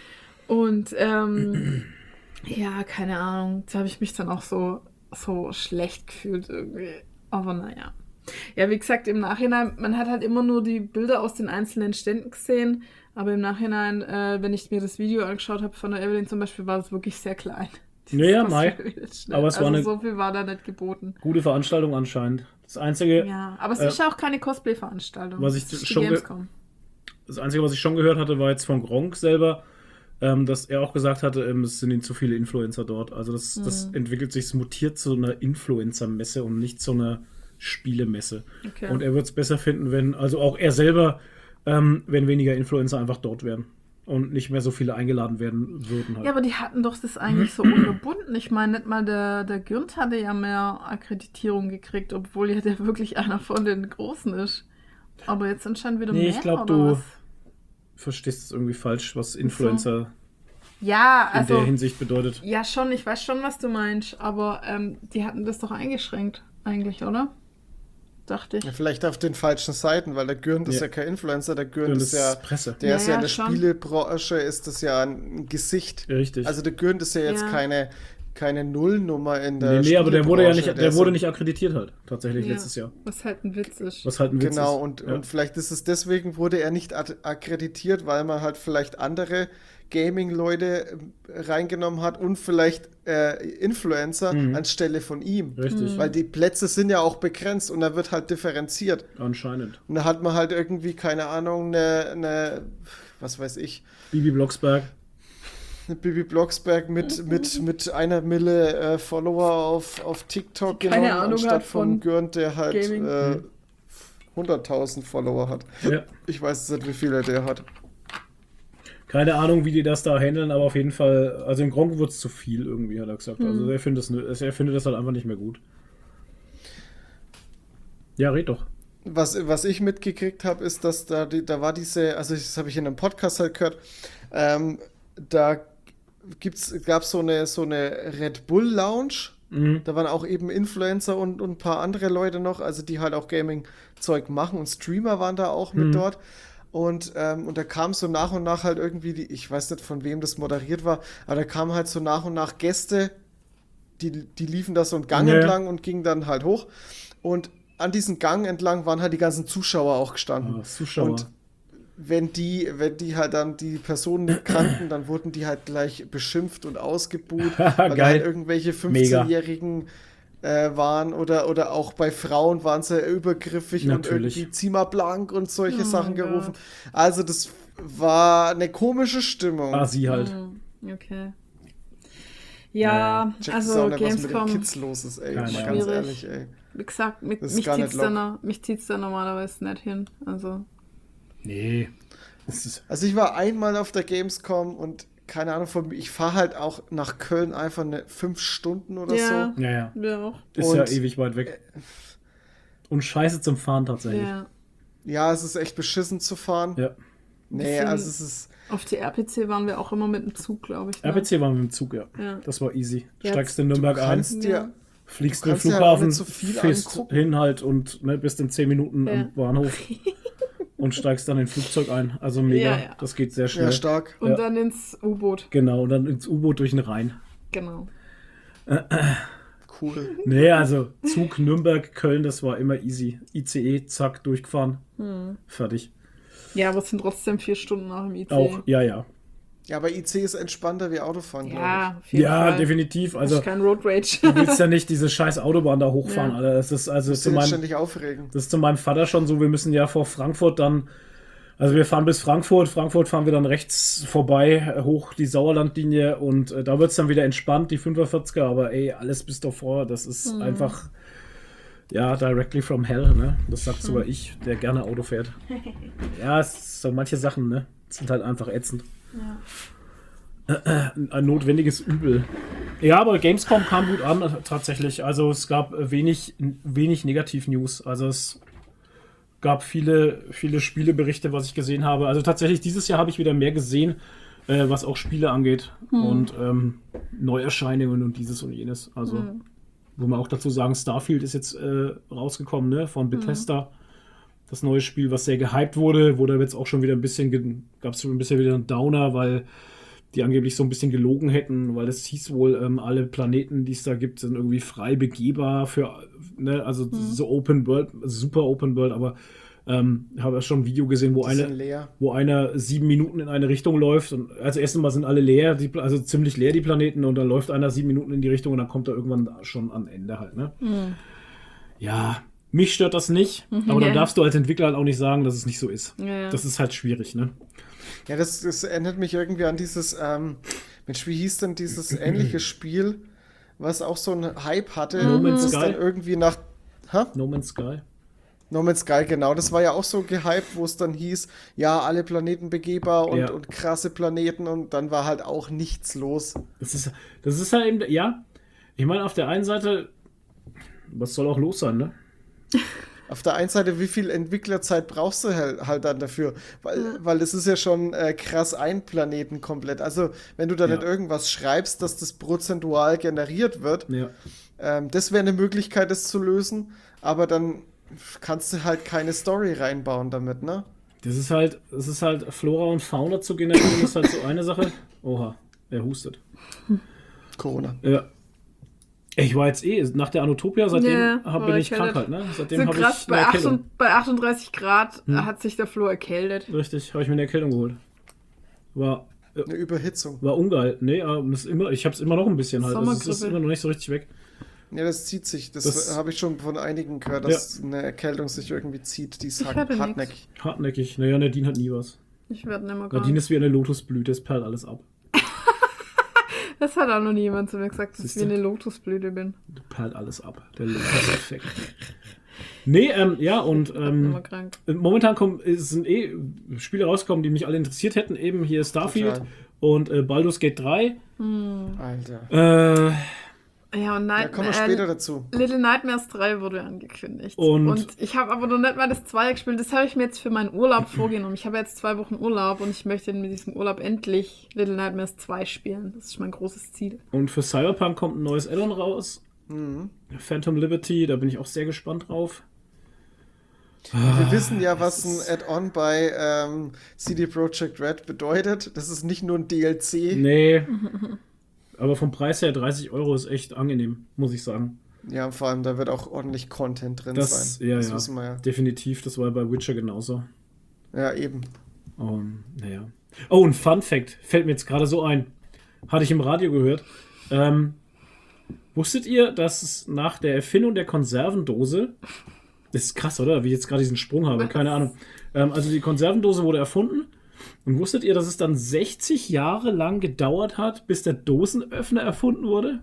Und ähm, ja, keine Ahnung, da habe ich mich dann auch so, so schlecht gefühlt irgendwie. Aber naja. Ja, wie gesagt, im Nachhinein, man hat halt immer nur die Bilder aus den einzelnen Ständen gesehen, aber im Nachhinein, äh, wenn ich mir das Video angeschaut habe von der Evelyn zum Beispiel, war das wirklich sehr klein. Ja, ja, Dieses Mai. Cosplay-Village, ne? Aber es war also eine- so viel war da nicht geboten. was. Gute Veranstaltung anscheinend. Das Einzige, Ja, aber es Äh, ist ja auch keine Cosplay-Veranstaltung. was ich Es ist die schon ge- Gamescom. das Einzige, was ich schon gehört hatte, war jetzt von Gronk selber, ähm, dass er auch gesagt hatte, ähm, es sind ihm zu viele Influencer dort. Also das, das Mhm. entwickelt sich, es mutiert zu einer Influencer-Messe und nicht zu einer Spielemesse. Okay. Und er wird es besser finden, wenn, also auch er selber, ähm, wenn weniger Influencer einfach dort wären und nicht mehr so viele eingeladen werden würden. Halt. Ja, aber die hatten doch das eigentlich so unterbunden. Ich meine, nicht mal der, der Gürnt hatte ja mehr Akkreditierung gekriegt, obwohl ja der wirklich einer von den Großen ist. Aber jetzt anscheinend wieder Nee, mehr, ich glaub, oder du- was? Verstehst es irgendwie falsch, was Influencer Ja, in der also, Hinsicht bedeutet. ja schon, ich weiß schon, was du meinst, aber ähm, die hatten das doch eingeschränkt, eigentlich, oder? Dachte ich. Ja, vielleicht auf den falschen Seiten, weil der Gürnt ist Ja. ja kein Influencer, der Gürnt Und ist das ja, ist Presse. der Ja, ist ja ja, in der schon. Spielebranche, ist das ja ein Gesicht. Richtig. Also der Gürnt ist ja jetzt Ja. keine, keine Nullnummer in der nee, nee, aber der wurde ja nicht, Spielebranche, der ist wurde ja- nicht akkreditiert halt, tatsächlich Ja, letztes Jahr. was halt ein Witz ist. Was halt ein Witz Genau, ist. und, Ja. und vielleicht ist es deswegen, wurde er nicht ad- akkreditiert, weil man halt vielleicht andere Gaming-Leute äh, reingenommen hat und vielleicht äh, Influencer Mhm. anstelle von ihm. Richtig, Weil die Plätze sind ja auch begrenzt und da wird halt differenziert. anscheinend. Und da hat man halt irgendwie, keine Ahnung, eine, eine was weiß ich, Bibi Blocksberg. eine Bibi Blocksberg mit, mit, mit einer Mille äh, Follower auf, auf TikTok Keine genommen, Ahnung anstatt hat von von Gürnt, der halt Gaming. äh, Mhm. hunderttausend Follower hat. Ja. Ich weiß jetzt nicht, wie viele der hat. Keine Ahnung, wie die das da handeln, aber auf jeden Fall, also im Gronk wird es zu viel irgendwie, hat er gesagt. Hm. Also er findet, das, er findet das halt einfach nicht mehr gut. Ja, red doch. Was, was ich mitgekriegt habe, ist, dass da, die, da war diese, also das habe ich in einem Podcast halt gehört, ähm, da gab es so eine, so eine Red Bull Lounge. Mhm. Da waren auch eben Influencer und, und ein paar andere Leute noch, also die halt auch Gaming-Zeug machen und Streamer waren da auch mit Mhm. dort. Und, ähm, und da kam so nach und nach halt irgendwie, die, ich weiß nicht, von wem das moderiert war, aber da kamen halt so nach und nach Gäste, die, die liefen da so einen Gang Ja. entlang und gingen dann halt hoch. Und an diesem Gang entlang waren halt die ganzen Zuschauer auch gestanden. Ah, Zuschauer. Und wenn die, wenn die halt dann die Personen nicht kannten, dann wurden die halt gleich beschimpft und ausgebuht, weil da Geil. halt irgendwelche fünfzehnjährigen äh, waren oder, oder auch bei Frauen waren sie übergriffig Natürlich. und irgendwie zieh mal blank und solche Oh Sachen mein gerufen. Gott. Also das war eine komische Stimmung. Ah, sie halt. Hm, okay. Ja, Check das also auch nicht, was mit den Gamescom, Kids los ist, ey. Keine Mal Ahnung. ganz Schwierig. ehrlich, ey. wie gesagt, mit, Das ist mich gar zieht's nicht da locker. noch, mich zieht's da normalerweise nicht hin. Also, Nee. Das ist, Also ich war einmal auf der Gamescom und keine Ahnung, von, ich fahre halt auch nach Köln einfach eine fünf Stunden oder ja, ja, ja. wir auch. Ist ja Und- ewig weit weg. Und scheiße zum Fahren tatsächlich. Ja. so. Ja, es ist echt beschissen zu fahren. Ja. Nee, Bisschen- also es ist, Auf die R P C waren wir auch immer mit dem Zug, glaube ich. Ne? R P C waren wir mit dem Zug, ja. Ja. Das war easy. Ja, Steigst in du Nürnberg ein, kannst dir, Ja. fliegst du in den kannst dir halt auch Flughafen, nicht so viel fährst angucken. hin halt und ne, bist in zehn Minuten Ja. am Bahnhof und steigst dann in ein Flugzeug ein. Also mega. Ja, ja. Das geht sehr schnell. ja, stark. Und Ja. dann ins U-Boot. Genau, und dann ins U-Boot durch den Rhein. Genau. Cool. Nee, also Zug Nürnberg, Köln, das war immer easy. I C E, zack, durchgefahren. Hm. Fertig. Ja, aber es sind trotzdem vier Stunden nach dem I C. Auch, ja, ja. Ja, aber I C ist entspannter wie Autofahren, glaube Ja, auf jeden Ja, Fall. definitiv. Also Also, kein Road Rage. du willst ja nicht diese scheiß Autobahn da hochfahren, Ja. Alter. Das ist also ich. zu Musst du meinem, ständig aufregen. das ist zu meinem Vater schon so, wir müssen ja vor Frankfurt dann, also wir fahren bis Frankfurt, Frankfurt fahren wir dann rechts vorbei, äh, hoch die Sauerlandlinie und äh, da wird es dann wieder entspannt, die fünfundvierziger, aber ey, alles bis davor, das ist Mhm. einfach, ja, directly from hell, ne? Das sagt sogar ich, der gerne Auto fährt. Ja, es ist so manche Sachen, ne? Sind halt einfach ätzend. Ja. Ein notwendiges Übel. Ja, aber Gamescom kam gut an, äh, tatsächlich. Also es gab äh, wenig, wenig Negativ-News. Also es gab viele, viele Spieleberichte, was ich gesehen habe. Also tatsächlich, dieses Jahr habe ich wieder mehr gesehen, äh, was auch Spiele angeht. Und ähm, Neuerscheinungen und dieses und jenes. Also, Hm. wo man auch dazu sagen, Starfield ist jetzt äh, rausgekommen, ne? Von Bethesda. Das neue Spiel, was sehr gehypt wurde, wurde jetzt auch schon wieder ein bisschen, gab es schon ein bisschen wieder einen Downer, weil die angeblich so ein bisschen gelogen hätten, weil es hieß wohl, ähm, alle Planeten, die es da gibt, sind irgendwie frei begehbar für, ne, also so Open World, super Open World, aber ähm, habe schon ein Video gesehen, wo Die sind eine, leer. wo einer sieben Minuten in eine Richtung läuft und also erst einmal sind alle leer, die, also ziemlich leer die Planeten und dann läuft einer sieben Minuten in die Richtung und dann kommt er irgendwann schon am Ende halt, ne? Hm. Ja, mich stört das nicht, aber ja. dann darfst du als Entwickler halt auch nicht sagen, dass es nicht so ist. Ja, ja. Das ist halt schwierig, ne? Ja, das, das erinnert mich irgendwie an dieses, ähm, Mensch, wie hieß denn dieses ähnliche Spiel, was auch so einen Hype hatte, No Man's das Sky? dann irgendwie nach, ha? No Man's Sky. No Man's Sky, genau, das war ja auch so gehypt, wo es dann hieß, ja, alle Planeten begehbar und, Ja. und krasse Planeten und dann war halt auch nichts los. Das ist, das ist halt eben, ja. Ich meine, auf der einen Seite, was soll auch los sein, ne? Auf der einen Seite, wie viel Entwicklerzeit brauchst du halt, halt dann dafür? Weil, weil es ist ja schon äh, krass ein Planeten komplett. Also, wenn du da Ja. nicht irgendwas schreibst, dass das prozentual generiert wird, Ja. ähm, das wäre eine Möglichkeit, das zu lösen, aber dann kannst du halt keine Story reinbauen damit, ne? Das ist halt, das ist halt Flora und Fauna zu generieren, ist halt so eine Sache. Oha, er hustet. Corona. Ja. Ich war jetzt eh, nach der Anotopia, seitdem Ja, hab, war bin ich erkältet. krank halt, ne? Seitdem So habe krass, ich bei, eine Erkältung. achtunddreißig, bei achtunddreißig Grad Hm. hat sich der Flo erkältet. Richtig, habe ich mir eine Erkältung geholt. War, Eine Überhitzung. war ungeil. Nee, aber es ist immer, ich habe es immer noch ein bisschen halt. Also es ist Sommergrippe. immer noch nicht so richtig weg. Ja, das zieht sich. Das, Das- habe ich schon von einigen gehört, dass eine Erkältung sich irgendwie zieht. Die ist Ich hart- hatte nix. hartnäckig. Hartnäckig. Naja, Nadine hat nie was. Ich werde nicht mehr Nadine krank. ist wie eine Lotusblüte, es perlt alles ab. Das hat auch noch nie jemand zu mir gesagt, dass ich wie Siehste? eine Lotusblüte bin. Perlt alles ab. Der Lotus-Effekt. Nee, ähm, ja, und Ich bin immer ähm, krank. momentan kommen, es sind eh Spiele rausgekommen, die mich alle interessiert hätten. Eben hier Starfield Total. und äh, Baldur's Gate drei. Hm. Alter. Äh, Ja, und Da Night kommen wir äh, später dazu. Little Nightmares drei wurde angekündigt. Und- Und, ich habe aber noch nicht mal das Zweier gespielt. Das habe ich mir jetzt für meinen Urlaub vorgenommen. Ich habe jetzt zwei Wochen Urlaub und ich möchte mit diesem Urlaub endlich Little Nightmares zwei spielen. Das ist mein großes Ziel. Und für Cyberpunk kommt ein neues Add-on raus. Mhm. Phantom Liberty, da bin ich auch sehr gespannt drauf. Wir wissen ja, was ein Add-on bei ähm, C D Projekt Red bedeutet. Das ist nicht nur ein D L C. Nee. Aber vom Preis her dreißig Euro ist echt angenehm, muss ich sagen. Ja, vor allem, da wird auch ordentlich Content drin Das, sein. ja, das ja, wissen wir ja. definitiv. Das war bei Witcher genauso. Ja, eben. Um, naja. Oh, ein Fun Fact fällt mir jetzt gerade so ein. Hatte ich im Radio gehört. Ähm, wusstet ihr, dass es nach der Erfindung der Konservendose, das ist krass, oder? Wie ich jetzt gerade diesen Sprung habe, keine Ahnung. Ähm, also die Konservendose wurde erfunden. Und wusstet ihr, dass es dann sechzig Jahre lang gedauert hat, bis der Dosenöffner erfunden wurde?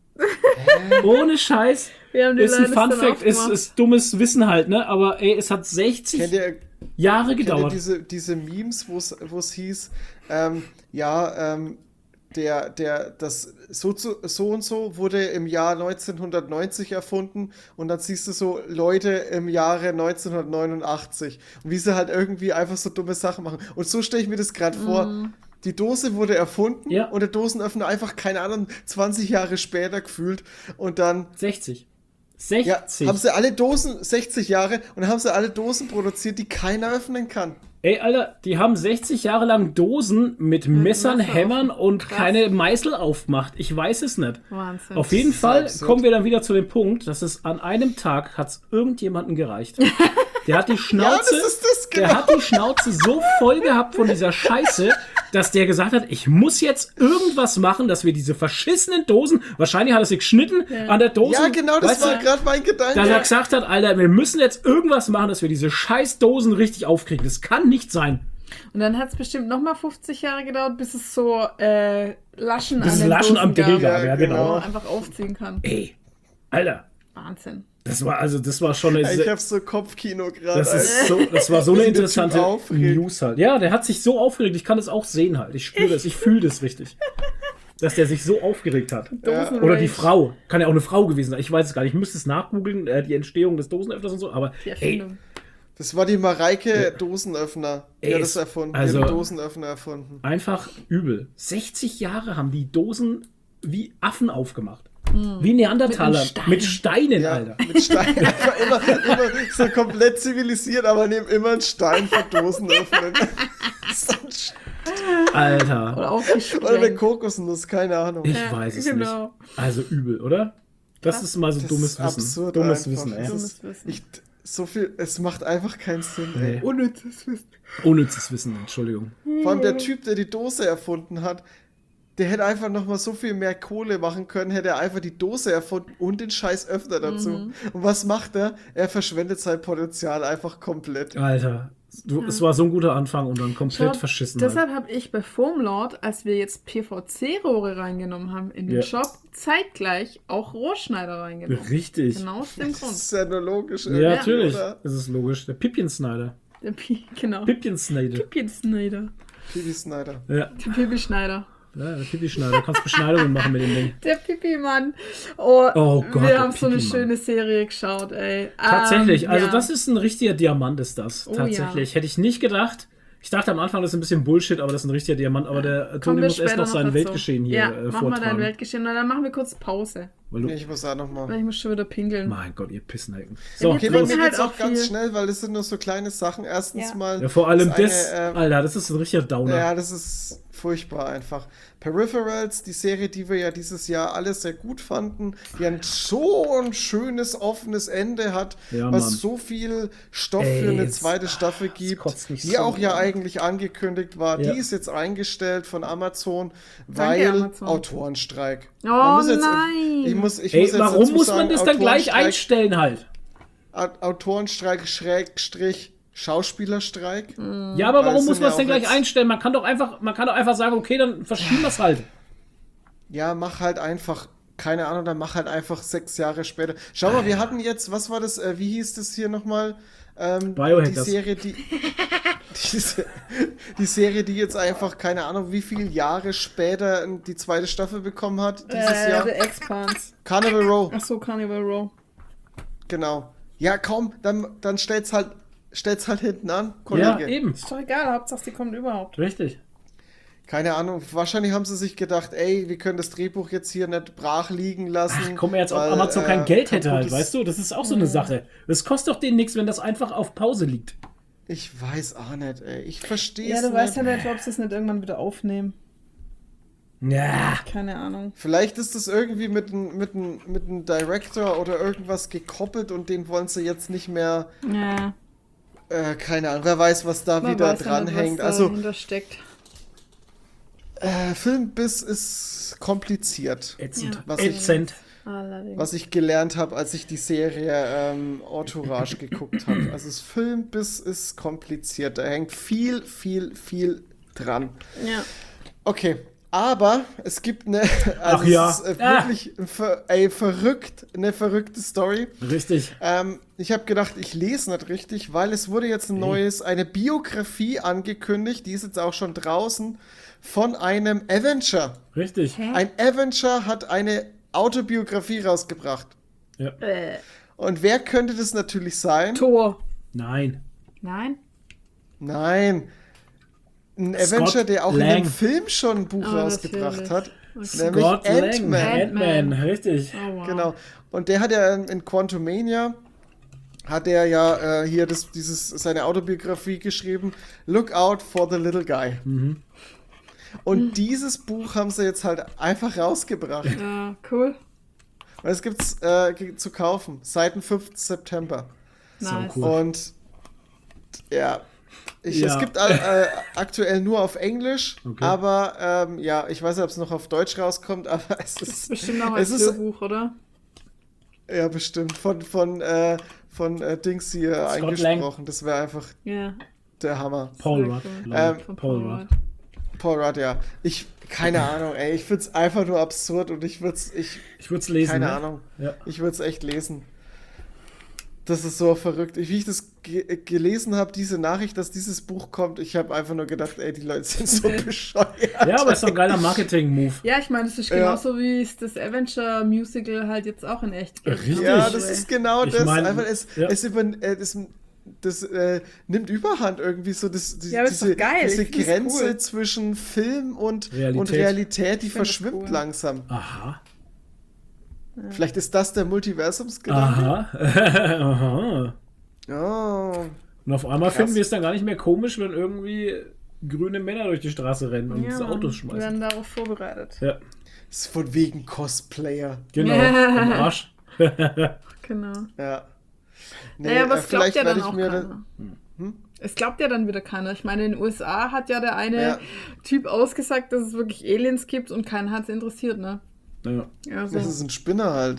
Ohne Scheiß. Wir haben die Ist ein Leute Fun dann Fact, ist, aufgemacht. ist dummes Wissen halt, ne? Aber ey, es hat sechzig Kennt ihr, Jahre kennt ihr gedauert. diese, diese Memes, wo es hieß, ähm, ja, ähm, der, der, das so, zu, so und so wurde im Jahr neunzehnhundertneunzig erfunden und dann siehst du so Leute im Jahre neunzehnhundertneunundachtzig und wie sie halt irgendwie einfach so dumme Sachen machen. Und so stelle ich mir das gerade vor. Die Dose wurde erfunden Ja. und der Dosenöffner einfach, keine Ahnung, zwanzig Jahre später gefühlt und dann sechzig. ja, sechzig. haben sie alle Dosen, sechzig Jahre, und haben sie alle Dosen produziert, die keiner öffnen kann. Ey, Alter, die haben sechzig Jahre lang Dosen mit Messern, Messer Hämmern auf- und Krass. keine Meißel aufgemacht. Ich weiß es nicht. Wahnsinn. Auf jeden ist Fall absurd. kommen wir dann wieder zu dem Punkt, dass es an einem Tag hat's irgendjemanden gereicht. Der hat die Ja, Schnauze, das ist das, genau. der hat die Schnauze so voll gehabt von dieser Scheiße, dass der gesagt hat, ich muss jetzt irgendwas machen, dass wir diese verschissenen Dosen, wahrscheinlich hat er sich geschnitten an der Dose. Ja, genau, das weißt war du, gerade mein Gedanke. dass er gesagt hat, Alter, wir müssen jetzt irgendwas machen, dass wir diese scheiß Dosen richtig aufkriegen. Das kann nicht sein. Und dann hat es bestimmt nochmal fünfzig Jahre gedauert, bis es so äh, Laschen Bis an es den Laschen Dosen am Grill gab, gab, ja, genau. genau. wo man einfach aufziehen kann. Ey, Alter, Wahnsinn. das war also, das war schon eine Ich hab so Kopfkino gerade. Das, ist so, das war so eine Wie der Typ interessante aufregt. News halt. Ja, der hat sich so aufgeregt. Ich kann das auch sehen halt. Ich spüre das. Ich fühle das richtig. Dass der sich so aufgeregt hat. Dosen Oder die Rage. Frau. Kann ja auch eine Frau gewesen sein. Ich weiß es gar nicht. Ich müsste es nachgoogeln, äh, die Entstehung des Dosenöffners und so. Aber Die ey, Erfindung. Das war die Mareike Dosenöffner. Die Ey, hat es- das erfunden. also- die hat den Dosenöffner erfunden. einfach übel. sechzig Jahre haben die Dosen wie Affen aufgemacht. Wie Neandertaler. Mit einem Mit, Stein. Steinen, Ja, Alter. mit Stein. Einfach immer, immer so komplett zivilisiert, aber nehmen immer einen Stein für Dosen öffnen. Alter. Oder Oder eine aufgesprengt. Kokosnuss, keine Ahnung. Ich Ja, weiß es genau. nicht. Also übel, oder? Das ist mal so Das dummes ist Wissen. absurd Dummes einfach. Wissen, ey. Das Dummes ist, Wissen. ich, so viel, es macht einfach keinen Sinn. Nee. Ey. Unnützes Wissen. Unnützes Wissen, Entschuldigung. Vor allem der Typ, der die Dose erfunden hat, der hätte einfach noch mal so viel mehr Kohle machen können, hätte er einfach die Dose erfunden und den scheiß Öffner dazu. Mhm. Und was macht er? Er verschwendet sein Potenzial einfach komplett. Alter, du, es war so ein guter Anfang und dann komplett Schau, verschissen. halt. Deshalb habe ich bei Foamlord, als wir jetzt P V C-Rohre reingenommen haben in den Ja. Shop, zeitgleich auch Rohrschneider reingenommen. Richtig. Genau aus dem Das Grund. ist ja nur logisch. Ja, irgendwie, natürlich. oder? Das ist logisch. Der Pippin Snyder. Der Pi genau. Pippin Snyder. Pippin Schneider. Pipi Snyder. Ja, Der Pipi Schneider. ja der Pipi Schneider. Du kannst Beschneidungen machen mit dem Ding. Der Pipi-Mann. Oh, Oh Gott, wir der haben so eine Pipi-Mann. schöne Serie geschaut, ey. Tatsächlich, Ähm, also ja. das ist ein richtiger Diamant, ist das. Oh, Tatsächlich. Hätte ich nicht gedacht. Ich dachte am Anfang, das ist ein bisschen Bullshit, aber das ist ein richtiger Diamant. Aber der äh, Kommen Toni wir muss erst später noch sein dazu. Weltgeschehen hier Ja, äh, mach mal dein vortragen. Weltgeschehen. Und dann machen wir kurz Pause. Weil du, Nee, ich muss auch noch mal. Weil ich muss schon wieder pingeln. mein Gott, ihr Pissnecken. Ja, So, wir Okay, bei los. trinken mir halt geht's auch auch ganz viel. schnell, weil das sind nur so kleine Sachen. Erstens Ja. mal. Ja, vor allem ist das, eine, ähm, Alter, das ist ein richtiger Downer. Ja, das ist furchtbar einfach. Peripherals, die Serie, die wir ja dieses Jahr alle sehr gut fanden, die ein so ein schönes, offenes Ende hat, Ja, was Mann. so viel Stoff Ey, für eine es- zweite Staffel es gibt, kotzt mich die so auch ja an. eigentlich angekündigt war. Ja. Die ist jetzt eingestellt von Amazon, Danke, weil Amazon. Autorenstreik. Oh, Man muss jetzt- nein. Ich muss, ich Ey, muss jetzt warum dazu muss sagen, man das dann gleich Autorenstreik- einstellen halt? Au- Autorenstreik, Schrägstrich, Schauspielerstreik. Ja, aber Weil warum es muss sind man ja es denn auch gleich jetzt- einstellen? Man kann doch einfach, man kann doch einfach sagen, okay, dann verschieben wir es halt. Ja, mach halt einfach, keine Ahnung, dann mach halt einfach sechs Jahre später. Schau mal, wir hatten jetzt, was war das, äh, wie hieß das hier nochmal? Ähm, die Biohackers. Serie, die. Diese, die Serie, die jetzt einfach, keine Ahnung, wie viele Jahre später die zweite Staffel bekommen hat, dieses äh, Jahr. The Expanse. Carnival Row. Ach so, Carnival Row. Genau. Ja, kaum, dann, dann stellt's halt, stellt's halt hinten an, Kollege. Ja, eben. Ist doch egal, Hauptsache sie kommt überhaupt. Richtig. Keine Ahnung, wahrscheinlich haben sie sich gedacht, ey, wir können das Drehbuch jetzt hier nicht brach liegen lassen. Ach komm, jetzt, ob weil, Amazon äh, kein Geld hätte halt, kaputtes- weißt du? Das ist auch so eine Sache. Es kostet doch denen nichts, wenn das einfach auf Pause liegt. Ich weiß auch nicht, ey. Ich verstehe Ja, es du nicht. weißt ja nicht, ob sie es nicht irgendwann wieder aufnehmen. Ja. Keine Ahnung. Vielleicht ist das irgendwie mit einem mit n- mit n Director oder irgendwas gekoppelt und den wollen sie jetzt nicht mehr, Ja, äh, keine Ahnung, wer weiß, was da man wieder weiß ja nicht, dranhängt. was Also, dahinter steckt. äh, Filmbiss ist kompliziert. Ätzend. Ja. Was ich- Ätzend. Allerdings. Was ich gelernt habe, als ich die Serie ähm, Entourage geguckt habe. Also das Filmbiss ist kompliziert. Da hängt viel, viel, viel dran. Ja. Okay, aber es gibt eine, also Ach ja. es ist äh, Ah. wirklich ein ver, ey, verrückt, eine verrückte Story. Richtig. Ähm, ich habe gedacht, ich lese nicht richtig, weil es wurde jetzt ein neues, eine Biografie angekündigt, die ist jetzt auch schon draußen, von einem Avenger. Richtig. Hä? Ein Avenger hat eine Autobiografie rausgebracht. Ja. Äh, Und wer könnte das natürlich sein? Tor. Nein. Nein? Nein. Ein Scott Avenger, der auch in Lang. dem Film schon ein Buch Oh, rausgebracht natürlich. hat. Okay. Nämlich Scott Lang. Ant-Man. Ant-Man. Ant-Man, richtig. Oh, wow. Genau. Und der hat ja in, in Quantumania hat er ja äh, hier das, dieses, seine Autobiografie geschrieben, Look Out for the Little Guy. Und dieses Buch haben sie jetzt halt einfach rausgebracht. Ja, cool. Und es gibt's äh, ge- zu kaufen, seit dem fünften September. So Nice. cool. Und ja, ich, Ja. es gibt äh, aktuell nur auf Englisch, Okay. aber ähm, ja, ich weiß nicht, ob es noch auf Deutsch rauskommt, aber es Das ist ist, bestimmt noch es als ist Hörbuch, oder? ja bestimmt von, von, äh, von äh, Dings hier Scott eingesprochen. Das wäre einfach Ja. der Hammer. Paul Sehr Rudd. cool. glaub ich. Ähm, Von Paul Paul Rudd. Rudd. Paul Rudd, ja. Ich, keine Ahnung, ey, ich find's einfach nur absurd und ich würd's, ich, Ich würde es lesen. keine ne? Ahnung, Ja. ich würd's echt lesen. Das ist so verrückt. Wie ich das ge gelesen habe, diese Nachricht, dass dieses Buch kommt, ich habe einfach nur gedacht, ey, die Leute sind so bescheuert. Ja, aber es ist doch ein geiler Marketing-Move. Ja, ich meine, das ist Ja. genauso wie es das Avenger-Musical halt jetzt auch in echt gibt. Richtig. Ja, das ist genau Ich das. mein, einfach, es, ja. es über, äh, das, das äh, nimmt Überhand irgendwie so. Das, die, Ja, aber ist diese doch geil. diese Ich find's Grenze cool. zwischen Film und Realität. und Realität, die Ich find das verschwimmt cool. langsam. Aha. Vielleicht ist das der Multiversumsgedanke. Aha. Aha. Oh. Und auf einmal Krass. finden wir es dann gar nicht mehr komisch, wenn irgendwie grüne Männer durch die Straße rennen und Ja, so Autos wir schmeißen. werden darauf vorbereitet. Ja, Ist von wegen Cosplayer. genau. Ja. Am Arsch. Genau. Ja. Nee, naja, aber äh, es glaubt ja werde dann auch mir keiner. Hm? Es glaubt ja dann wieder keiner. Ich meine, in den U S A hat ja der eine Ja. Typ ausgesagt, dass es wirklich Aliens gibt und keinen hat es interessiert, ne? Ja. Also, Das ist ein Spinner halt.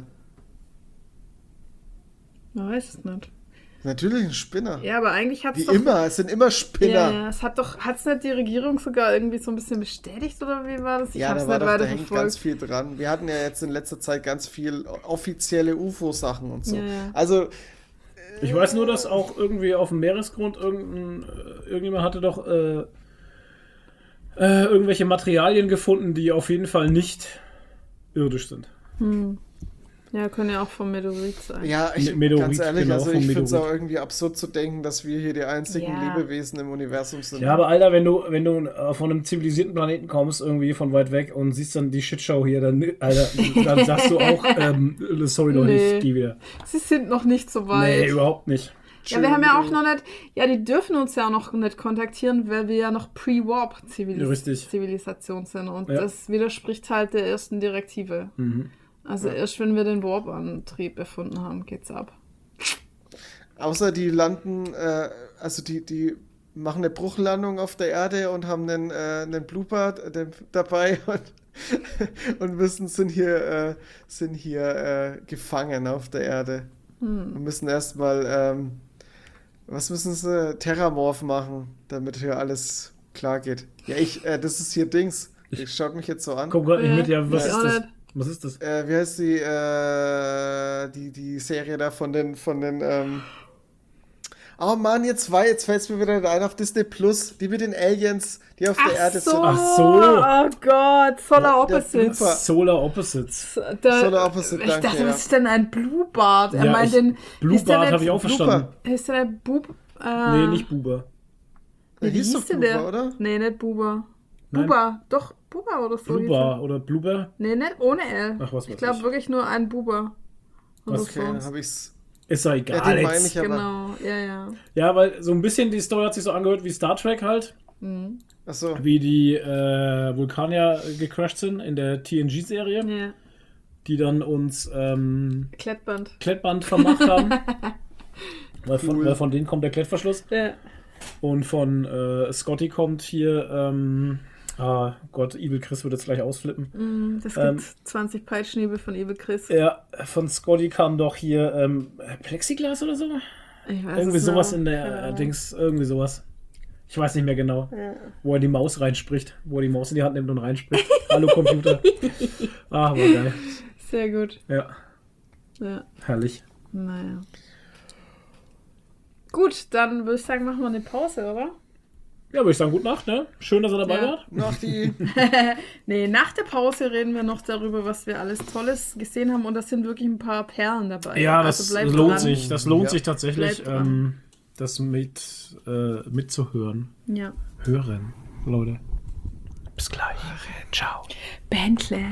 man weiß es nicht. Natürlich ein Spinner. Ja, aber eigentlich hat Wie es doch... immer, es sind immer Spinner. Ja, ja, es hat doch... Hat es nicht die Regierung sogar irgendwie so ein bisschen bestätigt, oder wie war das? Ich Ja, hab's da, war nicht doch, da weiter hängt ganz verfolgt. viel dran. Wir hatten ja jetzt in letzter Zeit ganz viel offizielle U F O-Sachen und so. Ja, ja. Also, Ich weiß nur, dass auch irgendwie auf dem Meeresgrund irgendein, äh, irgendjemand hatte doch äh, äh, irgendwelche Materialien gefunden, die auf jeden Fall nicht irdisch sind. Hm. Ja, können ja auch vom Meteorit sein. ja, ich, Meteorit, ganz ehrlich, genau, also vom ich finde es Meteorit. auch irgendwie absurd zu denken, dass wir hier die einzigen Ja. Lebewesen im Universum sind. Ja, aber Alter, wenn du, wenn du äh, von einem zivilisierten Planeten kommst, irgendwie von weit weg und siehst dann die Shitshow hier, dann, Alter, dann sagst du auch, ähm, sorry doch Nee. nicht, geh wieder. Sie sind noch nicht so weit. Nee, überhaupt nicht. Ja, wir haben ja auch noch nicht, ja, die dürfen uns ja auch noch nicht kontaktieren, weil wir ja noch Pre-Warp-Zivilisation Richtig. Zivilisation sind. Und Ja. das widerspricht halt der ersten Direktive. Mhm. Also erst wenn wir den Warp-Antrieb erfunden haben, geht's ab. Außer die landen, äh, also die, die machen eine Bruchlandung auf der Erde und haben einen, äh, einen Blooper äh, dabei und, und müssen, sind hier, äh, sind hier äh, gefangen auf der Erde. Hm. Und müssen erstmal, ähm, was müssen sie? Terramorph machen, damit hier alles klar geht. Ja, ich, äh, das ist hier Dings. Ich schaut mich jetzt so an. Komm grad nicht Ja, mit, ja, was ich ist auch das? nicht. Was ist das? Äh, wie heißt die, äh, die, die Serie da von den, von den, ähm, Oh Mann, jetzt war, jetzt fällt es mir wieder ein auf Disney Plus, die mit den Aliens, die auf der Ach Erde so, sind. Ach so. oh Gott, Solar Der Opposites. Blooper. Solar Opposites. Da, Solar Opposite, ich danke, dachte, ja. was ist denn ein Blue Bart? Er Ja, meint ich- den. Blue ist der Bart nicht- habe ich auch verstanden. Ist der nicht Bub? Äh, Nee, nicht Buber. Der Wie hieß hieß doch denn Blooper, der? oder? Nee, nicht Buber. Nein. Buber, doch, Buber oder so. hieß Bluber er. oder Bluber? Nee, nicht ohne L. Ach, was weiß ich glaube ich. wirklich nur ein Buber. Oder Was? Okay, dann so. habe ich's. Ist ja Ja, egal den meine jetzt. ich aber. Genau, ja, ja. Ja, weil so ein bisschen die Story hat sich so angehört wie Star Trek halt. Mhm. Achso. Wie die äh, Vulkanier gecrashed sind in der T N G-Serie, Ja. die dann uns ähm, Klettband. Klettband vermacht haben. weil, von, Cool. weil von denen kommt der Klettverschluss. Ja. Und von äh, Scotty kommt hier, ähm, ah Gott, Evil Chris wird jetzt gleich ausflippen. Mhm, das gibt Ähm, zwanzig Peitschenhiebe von Evil Chris. Ja, von Scotty kam doch hier ähm, Plexiglas oder so? Ich weiß Irgendwie es sowas noch. in der Keine äh, Ahnung. Dings, irgendwie sowas. Ich weiß nicht mehr genau, Ja. wo er die Maus reinspricht, wo er die Maus in die Hand nimmt und reinspricht. Hallo Computer. Ah, war geil. Sehr gut. Ja, Ja. herrlich. Naja. Gut, dann würde ich sagen, machen wir eine Pause, oder? Ja, würde ich sagen, gute Nacht, ne? Schön, dass ihr dabei Ja. wart. Noch die. Nee, nach der Pause reden wir noch darüber, was wir alles Tolles gesehen haben. Und da sind wirklich ein paar Perlen dabei. Ja, Also das bleibt lohnt dran. sich. Das lohnt Ja. sich tatsächlich, Bleibt dran. ähm, das mit, äh, mitzuhören. Ja. Hören, Leute. Bis gleich. Ciao. Bentley.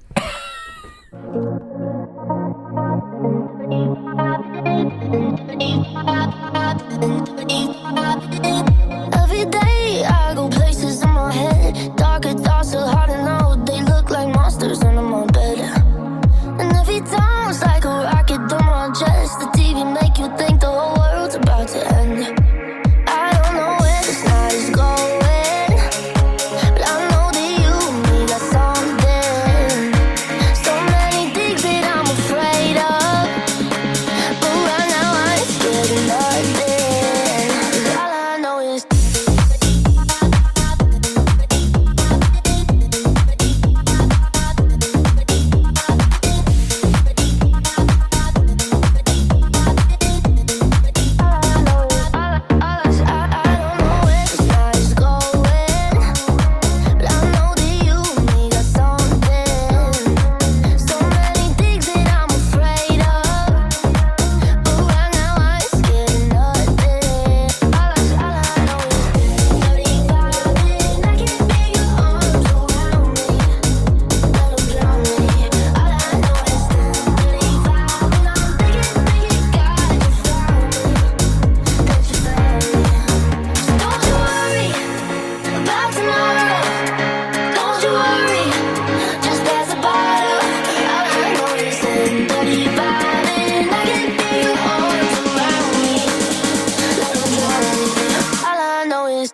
Every day I go places in my head. Darker thoughts are hard to know. They look like monsters under my bed. And every time it's like a rocket through my chest. The T V make you think the whole world's about to end. I don't know where this night is going, but I know that you and me got something. So many things that I'm afraid of, but right now I ain't scared of nothing. 'Cause all I know is Don't you worry about tomorrow. Don't you worry, just pass the bottle. All I know is ten thirty-five and I can feel your arms around me. Let 'em drown me. All I know is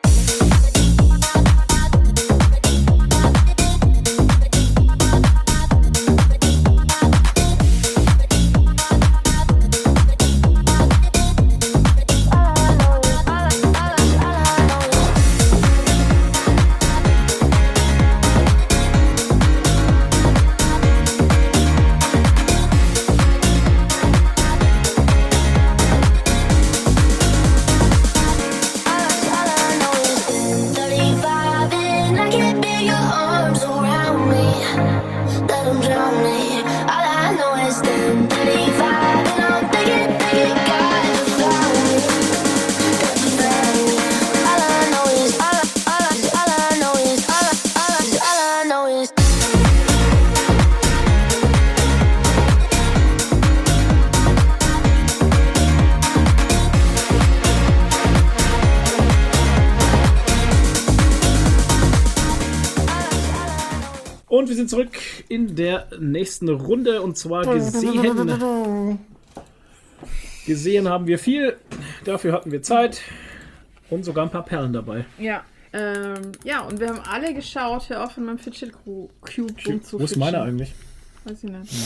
thirty-five and I can feel your arms around me. Let 'em drown me. All I know is ten thirty-five and I'm thinking, thinking, God, you found me. That you found me. All I know is, all I, all I, all I know is, all I, all I, all I know is. Und wir sind zurück in der nächsten Runde und zwar gesehen. Gesehen haben wir viel, dafür hatten wir Zeit und sogar ein paar Perlen dabei. Ja. Ähm, ja, und wir haben alle geschaut, hör auf in meinem Fidget Cube rumzufitschen. Wo ist meine eigentlich? Weiß ich nicht.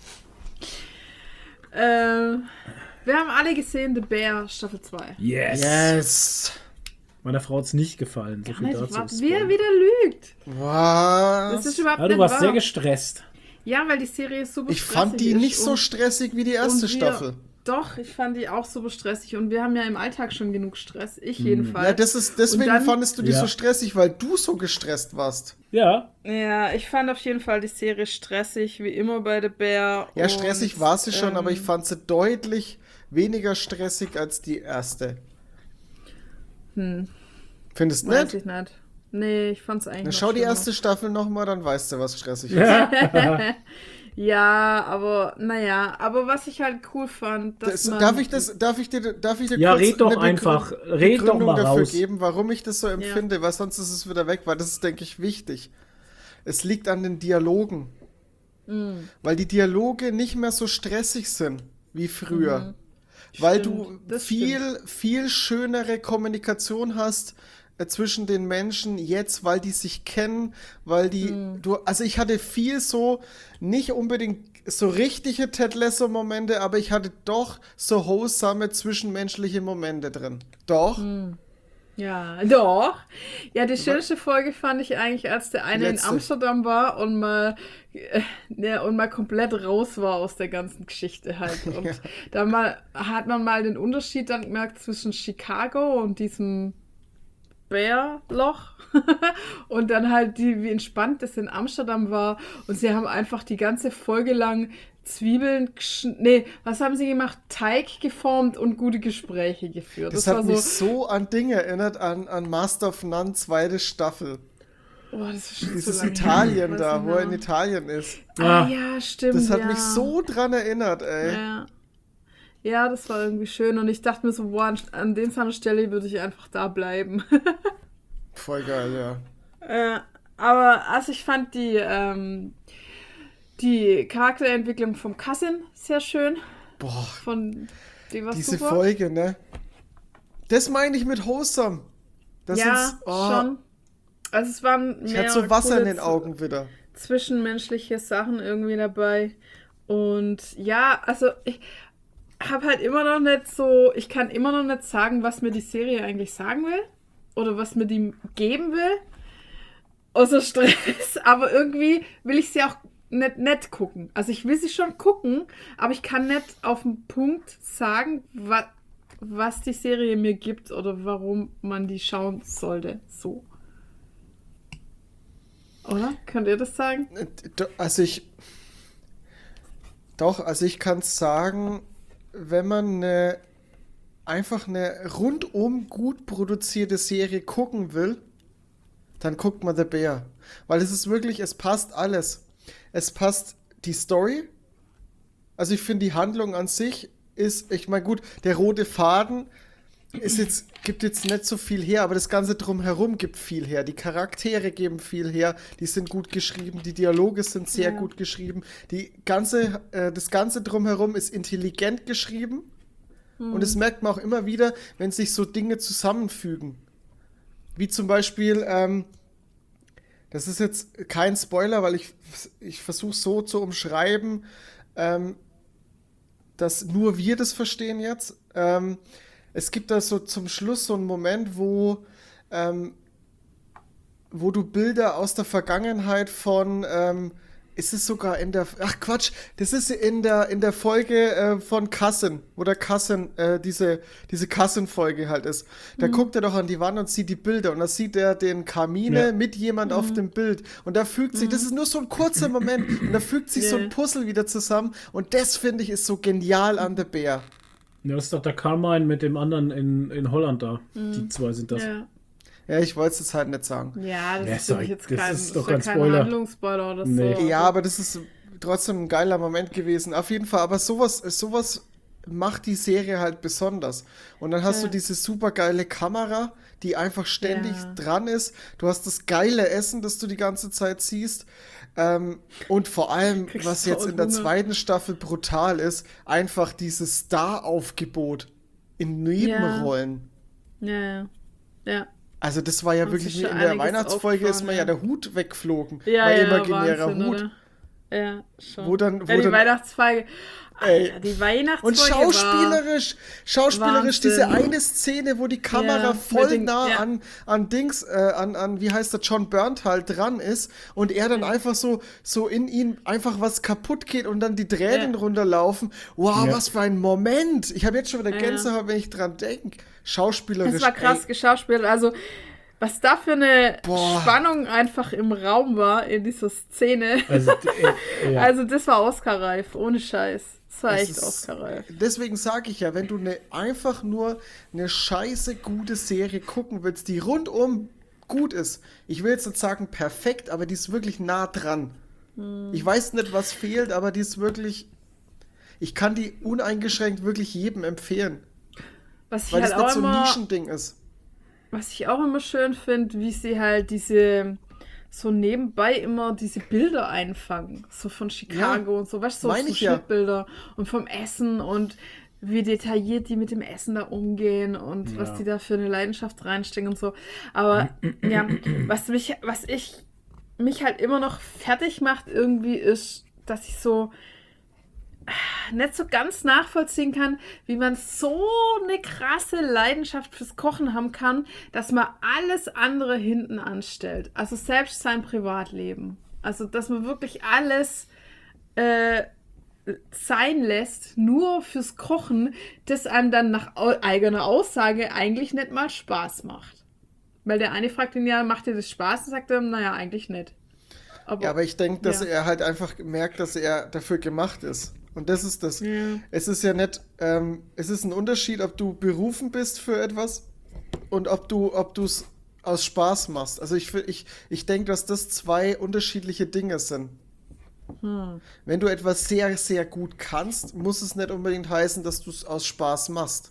Naja. Ähm, wir haben alle gesehen The Bear Staffel zwei. Yes. Yes. Meiner Frau hat es nicht gefallen. So Gar viel nicht, dazu. warte, wie er wieder lügt. Das ist Was? überhaupt Ah, du nicht warst wahr. sehr gestresst. Ja, weil die Serie ist super Ich fand stressig die ist nicht so und- stressig wie die erste und wir- Staffel. Doch, ich fand die auch super stressig und wir haben ja im Alltag schon genug Stress. Ich jedenfalls. Ja, das ist, deswegen Und dann- fandest du die Ja. so stressig, weil du so gestresst warst. Ja, Ja, ich fand auf jeden Fall die Serie stressig, wie immer bei The Bear. Ja, stressig war sie schon, ähm, aber ich fand sie deutlich weniger stressig als die erste. Hm, Findest du weiß nicht? ich nicht. Nee, ich fand's eigentlich Na, noch schau die schlimmer. erste Staffel nochmal, dann weißt du, was stressig ist. ja. Ja, aber naja, aber was ich halt cool fand, dass Das, man... darf ich das, darf ich dir, darf ich dir Ja, kurz red doch eine Begrün- einfach. Red doch Begründung mal dafür raus. geben, warum ich das so empfinde, weil sonst ist es wieder weg, weil das ist, denke ich, wichtig. Es liegt an den Dialogen. Mm, Weil die Dialoge nicht mehr so stressig sind wie früher. Weil Stimmt, du das viel, viel schönere Kommunikation hast äh, zwischen den Menschen jetzt, weil die sich kennen, weil die, Mhm. du, also ich hatte viel so, nicht unbedingt so richtige Ted Lasso-Momente, aber ich hatte doch so wholesome zwischenmenschliche Momente drin. Doch. Mhm. Ja, doch. Ja, die schönste Folge fand ich eigentlich, als der eine in letzte. Amsterdam war und mal, äh, ja, und mal komplett raus war aus der ganzen Geschichte halt. Und Ja. da mal, hat man mal den Unterschied dann gemerkt zwischen Chicago und diesem Bärloch und dann halt die, wie entspannt das in Amsterdam war. Und sie haben einfach die ganze Folge lang Zwiebeln, geschn- nee, was haben sie gemacht? Teig geformt und gute Gespräche geführt. Das, Das, hat war mich so, so an Dinge erinnert, an, an Master of None, zweite Staffel. oh, das ist schon Dieses so lange Italien her, weiß da, nicht wo er in mehr. Italien ist. Ah, ja, stimmt. Das hat ja. mich so dran erinnert, ey. Ja. Ja, das war irgendwie schön und ich dachte mir so, boah, an, an den seiner Stelle würde ich einfach da bleiben. Voll geil, ja. äh, aber also ich fand die, ähm, die Charakterentwicklung vom Cousin sehr schön. Boah, Von, die war diese super. Folge, ne? Das meine ich mit wholesome. Das ja, ist, oh, schon. Also es waren ich mehr hatte so Wasser in coole den Augen wieder. zwischenmenschliche Sachen irgendwie dabei. Und ja, also ich habe halt immer noch nicht so, ich kann immer noch nicht sagen, was mir die Serie eigentlich sagen will oder was mir die geben will. Außer Stress, aber irgendwie will ich sie auch nicht, nicht gucken. Also ich will sie schon gucken, aber ich kann nicht auf den Punkt sagen, wa, was die Serie mir gibt oder warum man die schauen sollte. So. Oder? Könnt ihr das sagen? Äh, do- Also ich, doch, also ich kann sagen, wenn man eine, einfach eine rundum gut produzierte Serie gucken will, dann guckt man The Bear. Weil es ist wirklich, es passt alles. Es passt die Story. Also ich finde, die Handlung an sich ist, ich meine, gut, der rote Faden ist jetzt, gibt jetzt nicht so viel her, aber das Ganze drumherum gibt viel her. Die Charaktere geben viel her, die sind gut geschrieben, die Dialoge sind sehr Ja. gut geschrieben. Die ganze, äh, das Ganze drumherum ist intelligent geschrieben. Und das merkt man auch immer wieder, wenn sich so Dinge zusammenfügen. Wie zum Beispiel, ähm, das ist jetzt kein Spoiler, weil ich, ich versuche so zu umschreiben, ähm, dass nur wir das verstehen jetzt. Ähm, es gibt da so zum Schluss so einen Moment, wo, ähm, wo du Bilder aus der Vergangenheit von, ähm, ist es sogar in der, ach Quatsch, das ist in der, in der Folge äh, von Cousin, wo der Cousin, äh, diese, diese Cousin-Folge halt ist. Da guckt er doch an die Wand und sieht die Bilder und da sieht er den Kamine Ja. mit jemand auf dem Bild und da fügt sich, das ist nur so ein kurzer Moment und da fügt sich so Ja. ein Puzzle wieder zusammen und das finde ich ist so genial an The Bear. Ja, das ist doch der Carmine mit dem anderen in, in Holland da. Die zwei sind das. Ja. Ja, ich wollte es jetzt halt nicht sagen. Ja, das Ja, ist ist doch- für mich jetzt das kein, ist doch ja kein kein Spoiler. Handlungsspoiler oder Nee. so. Ja, aber das ist trotzdem ein geiler Moment gewesen. Auf jeden Fall, aber sowas, sowas macht die Serie halt besonders. Und dann hast Ja. du diese super geile Kamera, die einfach ständig Ja. dran ist. Du hast das geile Essen, das du die ganze Zeit siehst. Ähm, und vor allem, Kriegst was jetzt in der Hunger. zweiten Staffel brutal ist, einfach dieses Star-Aufgebot in Nebenrollen. Ja, ja. Ja. Also das war ja Haben wirklich sich in schon der einiges Weihnachtsfolge ist aufgefahren, mir ja ja. der Hut weggeflogen. Ja, mein ja, imaginärer Wahnsinn, Hut. oder? Ja, schon. Wo dann, wo ja, die dann, Weihnachtsfolge. Ey. Alter, die Weihnachtsfolge und schauspielerisch, schauspielerisch Wahnsinn. diese eine Szene, wo die Kamera Ja, voll mit den- nah ja. an, an Dings, äh, an, an, wie heißt der, John Bernthal dran ist und er dann einfach so, so in ihn einfach was kaputt geht und dann die Tränen Ja. runterlaufen. Wow, Ja. was für ein Moment. Ich habe jetzt schon wieder Ja. Gänsehaut, wenn ich dran denke. Schauspielerisch. Das war krass ey, geschauspielt. Also, was da für eine Boah. Spannung einfach im Raum war in dieser Szene. Also, äh, ja. Also, das war Oscar-reif, ohne Scheiß. Das war Es echt ist- Oscar-reif. Deswegen sage ich ja, wenn du ne, einfach nur eine scheiße gute Serie gucken willst, die rundum gut ist, ich will jetzt nicht sagen perfekt, aber die ist wirklich nah dran. Hm. Ich weiß nicht, was fehlt, aber die ist wirklich, ich kann die uneingeschränkt wirklich jedem empfehlen, Was ich weil halt das nicht auch so ein immer, Nischending ist. was ich auch immer schön finde, wie sie halt diese so nebenbei immer diese Bilder einfangen, so von Chicago Ja, und so, weißt du, so, meine so ich ja. Schnittbilder und vom Essen und wie detailliert die mit dem Essen da umgehen und Ja. was die da für eine Leidenschaft reinstecken und so. Aber ja, was mich, was ich mich halt immer noch fertig macht irgendwie ist, dass ich so nicht so ganz nachvollziehen kann, wie man so eine krasse Leidenschaft fürs Kochen haben kann, dass man alles andere hinten anstellt. Also selbst sein Privatleben. Also dass man wirklich alles äh, sein lässt, nur fürs Kochen, das einem dann nach au- eigener Aussage eigentlich nicht mal Spaß macht. Weil der eine fragt ihn ja, macht dir das Spaß? Und sagt er, naja, eigentlich nicht. Ja, aber ich denke, dass ja. er halt einfach merkt, dass er dafür gemacht ist. Und das ist das. Ja. Es ist ja nicht, ähm, es ist ein Unterschied, ob du berufen bist für etwas und ob du, ob du es aus Spaß machst. Also ich, ich, ich denke, dass das zwei unterschiedliche Dinge sind. Hm. Wenn du etwas sehr, sehr gut kannst, muss es nicht unbedingt heißen, dass du es aus Spaß machst.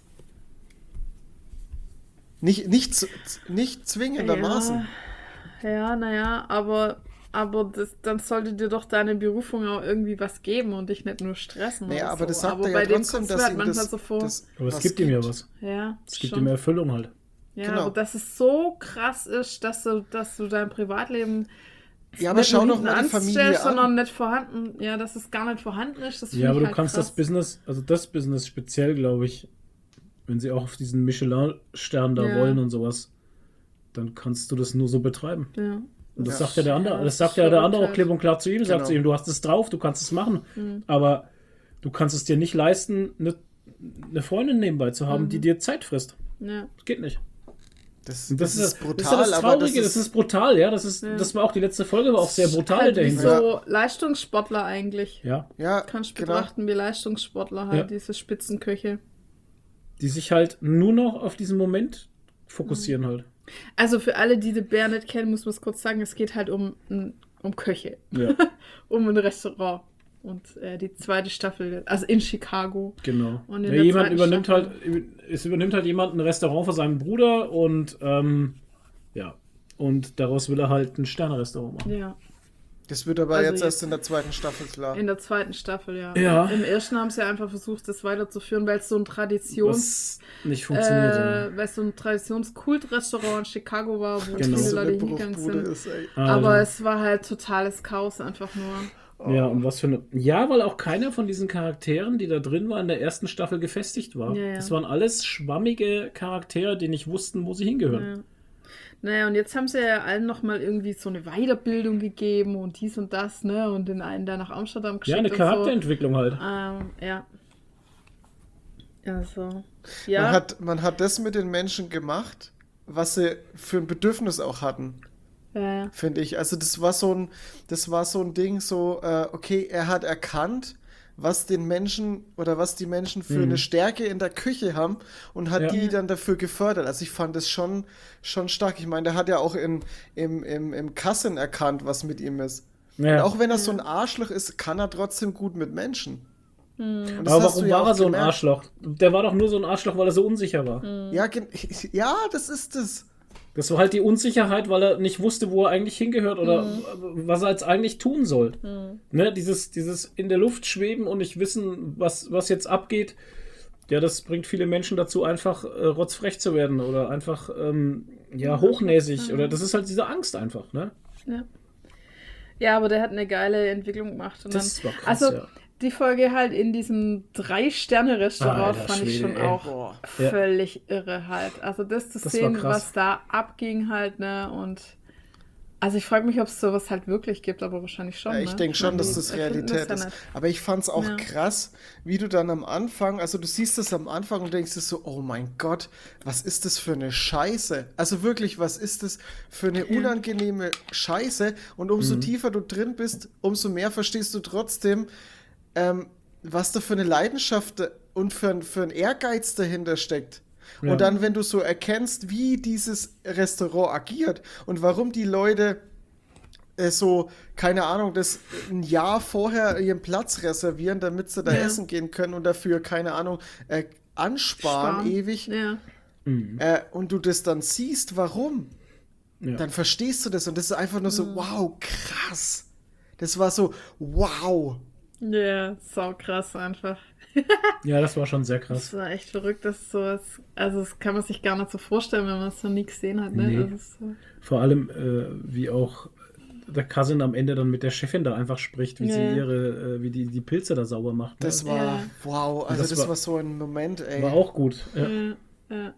Nicht, nicht, z- nicht zwingendermaßen. Ja, ja naja, aber, aber das, dann sollte dir doch deine Berufung auch irgendwie was geben und dich nicht nur stressen. Naja, oder aber so. das sagt aber er bei ja dem trotzdem, kommst du dass halt ihm manchmal das, so vor. das Aber es was gibt ihm ja was. Ja, Es gibt schon. ihm Erfüllung halt. Ja, Genau. aber dass es so krass ist, dass du, dass du dein Privatleben Ja, aber nicht schau nur doch mal hinten die Familie anstellst, an. sondern nicht vorhanden, ja, dass es gar nicht vorhanden ist. Das Ja, aber finde ich du halt kannst krass. das Business, also das Business speziell, glaube ich, wenn sie auch auf diesen Michelin-Stern da Ja. wollen und sowas, dann kannst du das nur so betreiben. Ja. Und das Ja. sagt ja der andere, Ja, das sagt das ja der verrückt andere auch halt. klipp und klar zu ihm, sagt Genau. zu ihm, du hast es drauf, du kannst es machen, aber du kannst es dir nicht leisten, eine, eine Freundin nebenbei zu haben, die dir Zeit frisst. Ja. Das geht nicht. Das, Und das, das, ist ist brutal, das, ist ja das aber Traurige, das das ist, brutal, ja, das ist, Ja. das war auch die letzte Folge, war auch sehr brutal in Halt der wie Hinsicht. so Leistungssportler eigentlich. Ja, ja, Kannst du genau. betrachten wie Leistungssportler halt, Ja. diese Spitzenköche. die sich halt nur noch auf diesen Moment fokussieren halt. Also für alle, die den Bär nicht kennen, muss man es kurz sagen, es geht halt um, um Köche, Ja, um ein Restaurant. Und äh, die zweite Staffel, also in Chicago. genau. Und in Ja, der jemand zweiten übernimmt Staffel- halt, es übernimmt halt jemand ein Restaurant von seinem Bruder und ähm, ja, und daraus will er halt ein Sterne-Restaurant machen. Ja, Das wird aber Also jetzt jetzt- erst in der zweiten Staffel klar. in der zweiten Staffel, ja. Ja. Im ersten haben sie einfach versucht, das weiterzuführen, weil es so ein Traditions... Was nicht funktioniert. ja. Äh, weil es so ein Traditionskult-Restaurant in Chicago war, wo Genau. viele so eine Leute hingegangen Bruchbude sind. ist, ey. Aber Also, es war halt totales Chaos einfach nur. ja, und was für eine. Ja, weil auch keiner von diesen Charakteren, die da drin waren, in der ersten Staffel gefestigt war. Ja, ja. Das waren alles schwammige Charaktere, die nicht wussten, wo sie hingehören. Ja. Naja, und jetzt haben sie ja allen nochmal irgendwie so eine Weiterbildung gegeben und dies und das, ne? Und den einen da nach Amsterdam geschickt Ja, eine und Charakterentwicklung halt. so. Ähm, ja. Also, ja. Man, hat, man hat das mit den Menschen gemacht, was sie für ein Bedürfnis auch hatten, ja, ja. finde ich. Also das war so ein, das war so ein Ding, so, äh, okay, er hat erkannt, was den Menschen oder was die Menschen für Mhm. eine Stärke in der Küche haben und hat Ja. die dann dafür gefördert. Also ich fand das schon, schon stark. Ich meine, der hat ja auch in, im, im, im Kassen erkannt, was mit ihm ist. Ja. Und auch wenn er so ein Arschloch ist, kann er trotzdem gut mit Menschen. Und das Aber hast du warum ja war auch er so ein gemerkt. Arschloch? Der war doch nur so ein Arschloch, weil er so unsicher war. Ja, gen- ja, das ist es. Das war halt die Unsicherheit, weil er nicht wusste, wo er eigentlich hingehört oder was er jetzt eigentlich tun soll. Ne, dieses, dieses in der Luft schweben und nicht wissen, was, was jetzt abgeht, ja, das bringt viele Menschen dazu, einfach äh, rotzfrech zu werden oder einfach ähm, ja, hochnäsig. Oder das ist halt diese Angst einfach, ne? Ja. Ja, aber der hat eine geile Entwicklung gemacht. Und Das dann, war krass, also ja. die Folge halt in diesem Drei-Sterne-Restaurant Alter fand ich Schwede, schon ey. auch Boah. Ja. völlig irre halt. Also das zu Das war sehen, krass. was da abging halt, ne, und also ich frage mich, ob es sowas halt wirklich gibt, aber wahrscheinlich schon, Ja, ich ne? denke schon, meine, dass die das erfinden Realität ja ist. nicht. Aber ich fand es auch Ja. krass, wie du dann am Anfang, also du siehst das am Anfang und denkst dir so, oh mein Gott, was ist das für eine Scheiße? Also wirklich, was ist das für eine unangenehme Scheiße? Und umso tiefer du drin bist, umso mehr verstehst du trotzdem, ähm, was da für eine Leidenschaft und für, ein- für ein Ehrgeiz dahinter steckt. Ja. Und dann, wenn du so erkennst, wie dieses Restaurant agiert und warum die Leute äh, so, keine Ahnung, das ein Jahr vorher ihren Platz reservieren, damit sie da Ja. essen gehen können und dafür, keine Ahnung, äh, ansparen Sparen. ewig. Ja. Äh, und du das dann siehst, warum, Ja. dann verstehst du das und das ist einfach nur so, wow, krass. Das war so, wow. Ja, sau krass einfach. ja, das war schon sehr Das krass. war echt verrückt, dass sowas, also das kann man sich gar nicht so vorstellen, wenn man es noch nie gesehen hat, ne? Nee. Das ist so, Vor allem, äh, wie auch der Cousin am Ende dann mit der Chefin da einfach spricht, wie Ja. sie ihre, äh, wie die, die Pilze da sauber macht. Ne? Das war, Ja. wow, also Das das, war- war, so ein Moment, ey. war auch gut. Ja. ja, ja.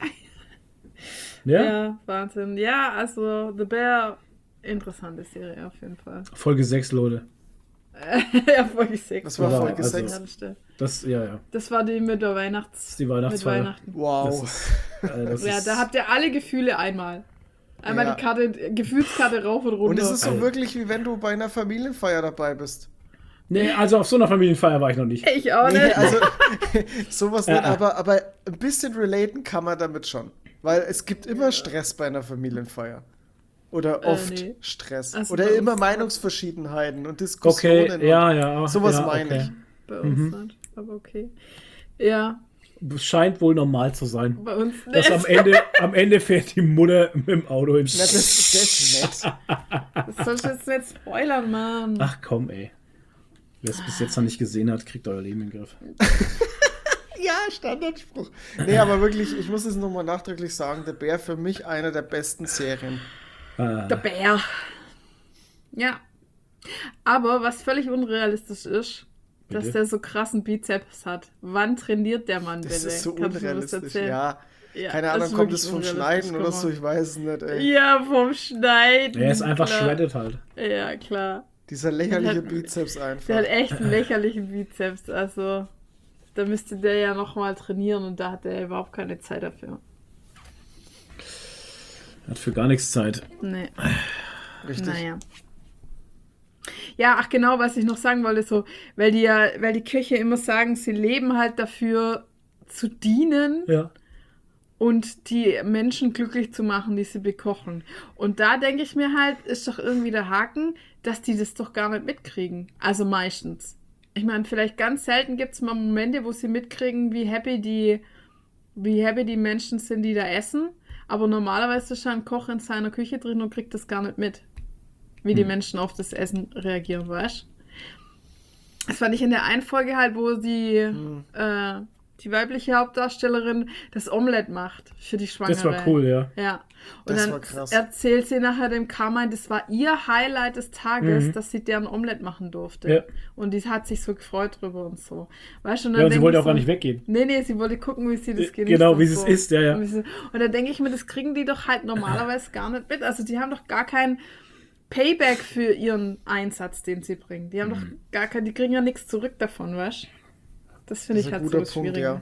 Ja? Ja, Wahnsinn. Ja, also The Bear, interessante Serie auf jeden Fall. Folge sechs, Leute. ja, Folge sechs. Das war Wow, Folge also- sechs. Ja, das stimmt. Das, ja, ja. Das war die mit der Weihnachts... Das ist die mit Weihnachtsfeier. Weihnachten. Wow. Das ist, äh, das Ja, ist, da habt ihr alle Gefühle einmal. Einmal Ja. die Karte, Gefühlskarte rauf und runter. Und es ist so Alter. wirklich, wie wenn du bei einer Familienfeier dabei bist. Nee, also auf so einer Familienfeier war ich noch nicht. Ich auch Nee, nicht. also sowas Ja. nicht, aber, aber ein bisschen relaten kann man damit schon. Weil es gibt immer Stress bei einer Familienfeier. Oder Äh, oft nee. Stress. Also Oder bei uns immer hat's- Meinungsverschiedenheiten und Diskussionen. Okay, und ja, ja. Sowas ja, meine okay. ich. Bei uns nicht, aber okay. Ja, Scheint wohl normal zu sein. bei uns Dass am nicht. Ende, am Ende fährt die Mutter mit dem Auto hin. Na, das, das ist nett. Das sollst du jetzt nicht spoilern, Mann. Ach komm, ey. Wer es bis jetzt noch nicht gesehen hat, kriegt euer Leben in den Griff. Ja, Standardspruch. Nee, aber wirklich, ich muss es nochmal nachdrücklich sagen, der Bär für mich einer der besten Serien. Ah, Der Bär. Ja. Aber was völlig unrealistisch ist, dass Bitte? der so krassen Bizeps hat. Wann trainiert der Mann, Das bitte? ist so Kannst du mir was unrealistisch. erzählen? Ja, Ja, keine das Ahnung, ist kommt wirklich es vom unrealistisch Schneiden oder so, gemacht. ich weiß es nicht, ey. Ja, vom Schneiden. er ist einfach klar. shredded halt. Ja, klar. Dieser lächerliche Der hat- Bizeps Der einfach. hat echt einen lächerlichen Bizeps. Also, da müsste der ja nochmal trainieren und da hat er überhaupt keine Zeit dafür. Hat für gar nichts Zeit. Nee. Richtig. Naja. Ja, ach genau, was ich noch sagen wollte, so, weil die ja, weil die Köche immer sagen, sie leben halt dafür zu dienen Ja. und die Menschen glücklich zu machen, die sie bekochen. Und da denke ich mir halt, ist doch irgendwie der Haken, dass die das doch gar nicht mitkriegen. Also meistens. Ich meine, vielleicht ganz selten gibt es mal Momente, wo sie mitkriegen, wie happy die, wie happy die Menschen sind, die da essen. Aber normalerweise ist ja ein Koch in seiner Küche drin und kriegt das gar nicht mit, wie die Menschen auf das Essen reagieren, weißt du? Das fand ich in der einen Folge halt, wo die, äh, die weibliche Hauptdarstellerin das Omelett macht für die Schwangere. Das war cool, ja. Ja. Und Das dann war krass. erzählt sie nachher dem Carmine, das war ihr Highlight des Tages, Mhm. dass sie deren Omelett machen durfte. Ja. Und die hat sich so gefreut drüber und so. Weißt du, und dann Ja, und sie denk wollte ich auch gar so, nicht weggehen. Nee, nee, sie wollte gucken, wie sie das Äh, genießt. genau, und wie sie es so. isst, ja, ja. Und, wie sie- und dann denke ich mir, das kriegen die doch halt normalerweise gar nicht mit. Also die haben doch gar kein Payback für ihren Einsatz, den sie bringen. Die haben Mhm. doch gar kein, die kriegen ja nichts zurück davon, weißt du? Das finde Das ich ist ein halt guter so Punkt, schwierig. ja.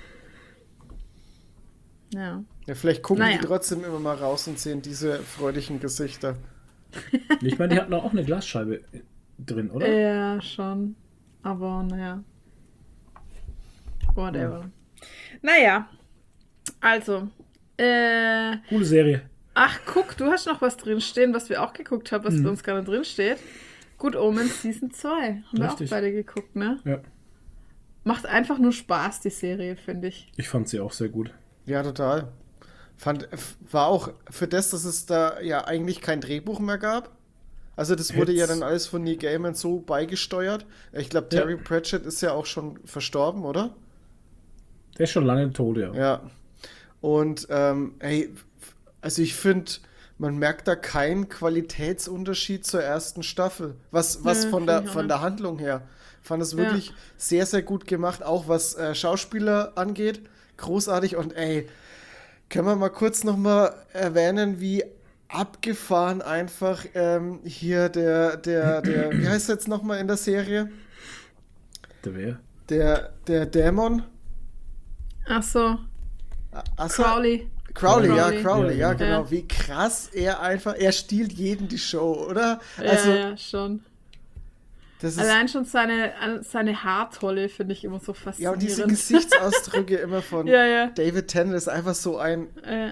Ja. Ja, vielleicht gucken Naja. die trotzdem immer mal raus und sehen diese freudigen Gesichter. Ich meine, die hatten auch eine Glasscheibe drin, oder? Ja, schon. Aber naja. Whatever. Naja. Also. Äh, Coole Serie. ach, guck, du hast noch was drinstehen, was wir auch geguckt haben, was Mhm. bei uns gar nicht drinsteht. Good Omens Season zwei. Haben wir auch Richtig. beide geguckt, ne? Ja. Macht einfach nur Spaß, die Serie, finde ich. Ich fand sie auch sehr gut. Ja, total. Fand, war auch für das, dass es da ja eigentlich kein Drehbuch mehr gab. Also das wurde ja Hätt's- dann alles von Neil Gaiman so beigesteuert. Ich glaube, Ja. Terry Pratchett ist ja auch schon verstorben, oder? Der ist schon lange tot, ja. Ja. Und ähm, ey, also ich finde, man merkt da keinen Qualitätsunterschied zur ersten Staffel. Was, was Nö, von, find der, ich auch von nicht. der Handlung her. Fand es Ja. wirklich sehr, sehr gut gemacht, auch was äh, Schauspieler angeht. Großartig und ey, können wir mal kurz nochmal erwähnen, wie abgefahren einfach ähm, hier der, der, der, wie heißt er jetzt nochmal in der Serie? Der wer? Der, der Dämon? Ach so, Assa- Crowley. Crowley, ja, Crowley. Crowley, ja, Ja, genau. Ja. Wie krass er einfach, er stiehlt jeden die Show, oder? Ja, Also, ja, schon. das ist, Allein schon seine, seine Haartolle finde ich immer so ja, faszinierend. und diese Gesichtsausdrücke immer von Ja, ja. David Tennant ist einfach so ein Äh,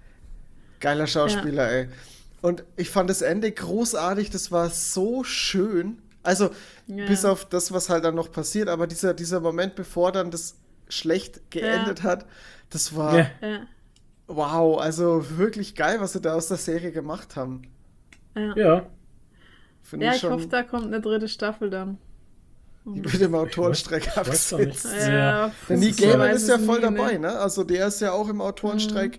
geiler Schauspieler, ey. Und ich fand das Ende großartig, das war so schön. Also, Ja. bis auf das, was halt dann noch passiert, aber dieser, dieser Moment, bevor dann das schlecht geendet hat, das war Ja. ja, wow, also wirklich geil, was sie da aus der Serie gemacht haben. ja. Ja. Finde Ja, ich ich schon hoffe, da kommt eine dritte Staffel dann. mit dem Autorenstreik Ich weiß doch nicht. abgesetzt. Ja. Der Das Neil ist ja- Gaiman weiß ist ja es voll nie, dabei, ne? ne? Also der ist ja auch im Autorenstreik.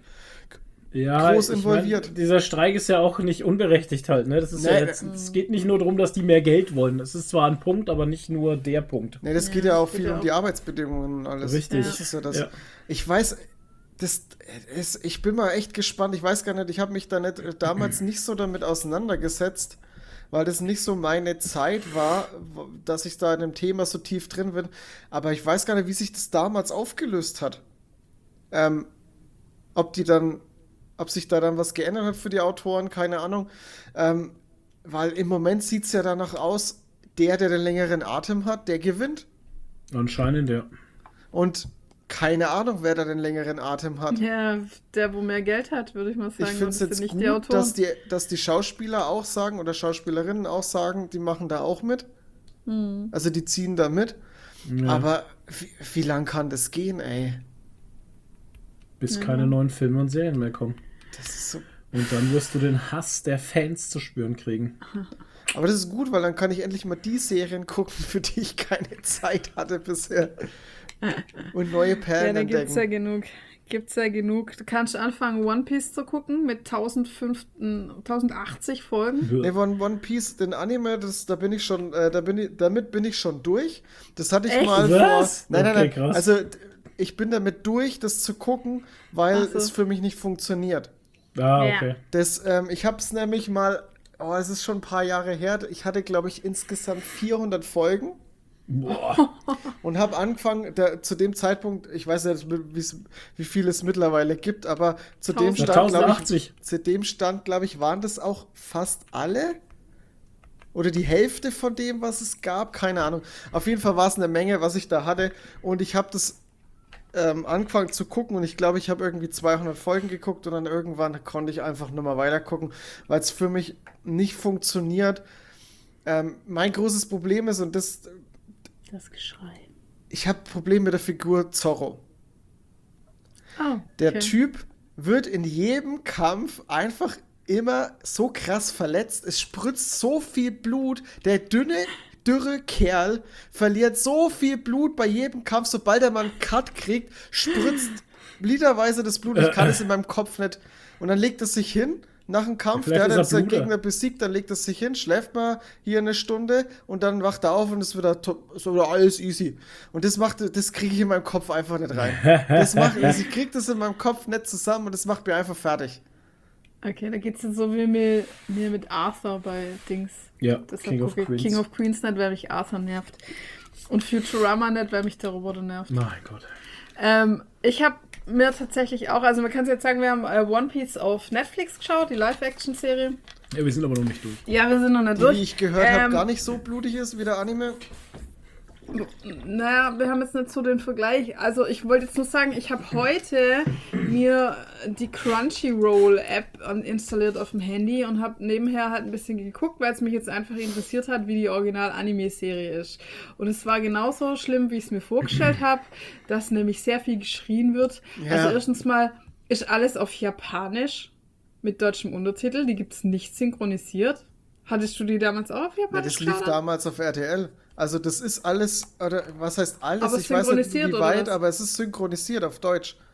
Ja, groß ich involviert. Mein, dieser Streik ist ja auch nicht unberechtigt halt, ne? Das ist Nee, ja jetzt, es geht nicht nur darum, dass die mehr Geld wollen. Es ist zwar ein Punkt, aber nicht nur der Punkt. Ne, das Ja, geht ja auch das geht viel ja um auch. die Arbeitsbedingungen und alles. Richtig. Das ist ja das. Ja. Ich weiß, das ist, ich bin mal echt gespannt. Ich weiß gar nicht, ich habe mich da nicht, äh, damals nicht so damit auseinandergesetzt, weil das nicht so meine Zeit war, wo- dass ich da in dem Thema so tief drin bin. Aber ich weiß gar nicht, wie sich das damals aufgelöst hat. Ähm, ob die dann, ob sich da dann was geändert hat für die Autoren, keine Ahnung. Ähm, weil im Moment sieht es ja danach aus, der, der den längeren Atem hat, der gewinnt. Anscheinend, ja. Und keine Ahnung, wer da den längeren Atem hat. Ja, der, wo mehr Geld hat, würde ich mal sagen. Ich finde und es das jetzt sind nicht gut, die Autoren. dass die, dass die Schauspieler auch sagen oder Schauspielerinnen auch sagen, die machen da auch mit. Hm. Also die ziehen da mit. ja. Aber wie, wie lang kann das gehen, ey? Bis Ja. keine neuen Filme und Serien mehr kommen. Das ist so. Und dann wirst du den Hass der Fans zu spüren kriegen. Aber das ist gut, weil dann kann ich endlich mal die Serien gucken, für die ich keine Zeit hatte bisher. Und neue Ja, Perlen da gibt's ja entdecken. genug. Gibt's ja genug. Du kannst anfangen, One Piece zu gucken mit tausendachtzig Folgen. Nee, One, One Piece, den Anime, das, da bin ich schon, äh, da bin ich, damit bin ich schon durch. Das hatte ich Echt? mal Was? vor. Nein, nein, Okay, nein. krass. Also d- ich bin damit durch, das zu gucken, weil Ach so. es für mich nicht funktioniert. Ah, Ja. okay. Das, ähm, ich habe es nämlich mal, oh, es ist schon ein paar Jahre her. Ich hatte, glaube ich, insgesamt vierhundert Folgen. Boah. Und habe angefangen, der, zu dem Zeitpunkt, ich weiß nicht, wie's- wie viel es mittlerweile gibt, aber zu dem Tausend. Stand, glaube ich, tausendachtzig. zu dem Stand, glaube ich, waren das auch fast alle. Oder die Hälfte von dem, was es gab, keine Ahnung. Auf jeden Fall war es eine Menge, was ich da hatte. Und ich habe das ähm, angefangen zu gucken und ich glaube, ich habe irgendwie zweihundert Folgen geguckt und dann irgendwann konnte ich einfach nur mal weiter gucken, weil es für mich nicht funktioniert. Ähm, mein großes Problem ist, und das, Das Geschrei. ich habe Probleme mit der Figur Zorro. Oh, Der okay. Typ wird in jedem Kampf einfach immer so krass verletzt. Es spritzt so viel Blut. Der dünne, dürre Kerl verliert so viel Blut bei jedem Kampf. Sobald er mal einen Cut kriegt, spritzt literweise das Blut. Ich kann es in meinem Kopf nicht. Und dann legt es sich hin. Nach dem Kampf, Vielleicht der hat ist er jetzt seinen Bluter. Gegner besiegt, dann legt es sich hin, schläft mal hier eine Stunde und dann wacht er auf und ist wieder, to- so wieder alles easy. Und das macht, das kriege ich in meinem Kopf einfach nicht rein. Das macht, also ich kriege das in meinem Kopf nicht zusammen und das macht mir einfach fertig. Okay, da geht's jetzt so wie mir, mir mit Arthur bei Dings. Ja, Deshalb King of gucke ich Queens. King of Queens nicht, weil mich Arthur nervt. Und Futurama nicht, weil mich der Roboter nervt. Mein Gott. Ähm, ich habe mir tatsächlich auch, also man kann es jetzt sagen, wir haben äh, One Piece auf Netflix geschaut, die Live-Action-Serie. Ja, wir sind aber noch nicht durch. Ja, wir sind noch nicht Die, durch. wie ich gehört habe, Ähm, gar nicht so blutig ist wie der Anime. Naja, wir haben jetzt nicht so den Vergleich. Also ich wollte jetzt nur sagen, ich habe heute mir die Crunchyroll-App an- installiert auf dem Handy und habe nebenher halt ein bisschen geguckt, weil es mich jetzt einfach interessiert hat, wie die Original-Anime-Serie ist. Und es war genauso schlimm, wie ich es mir vorgestellt habe, dass nämlich sehr viel geschrien wird. Ja. Also erstens mal ist alles auf Japanisch mit deutschem Untertitel. Die gibt es nicht synchronisiert. Hattest du die damals auch auf Ja, Japanisch das lief geschaut? damals auf R T L. Also das ist alles, oder was heißt alles? Aber Ich weiß nicht synchronisiert, wie oder weit, was? aber es ist synchronisiert auf Deutsch.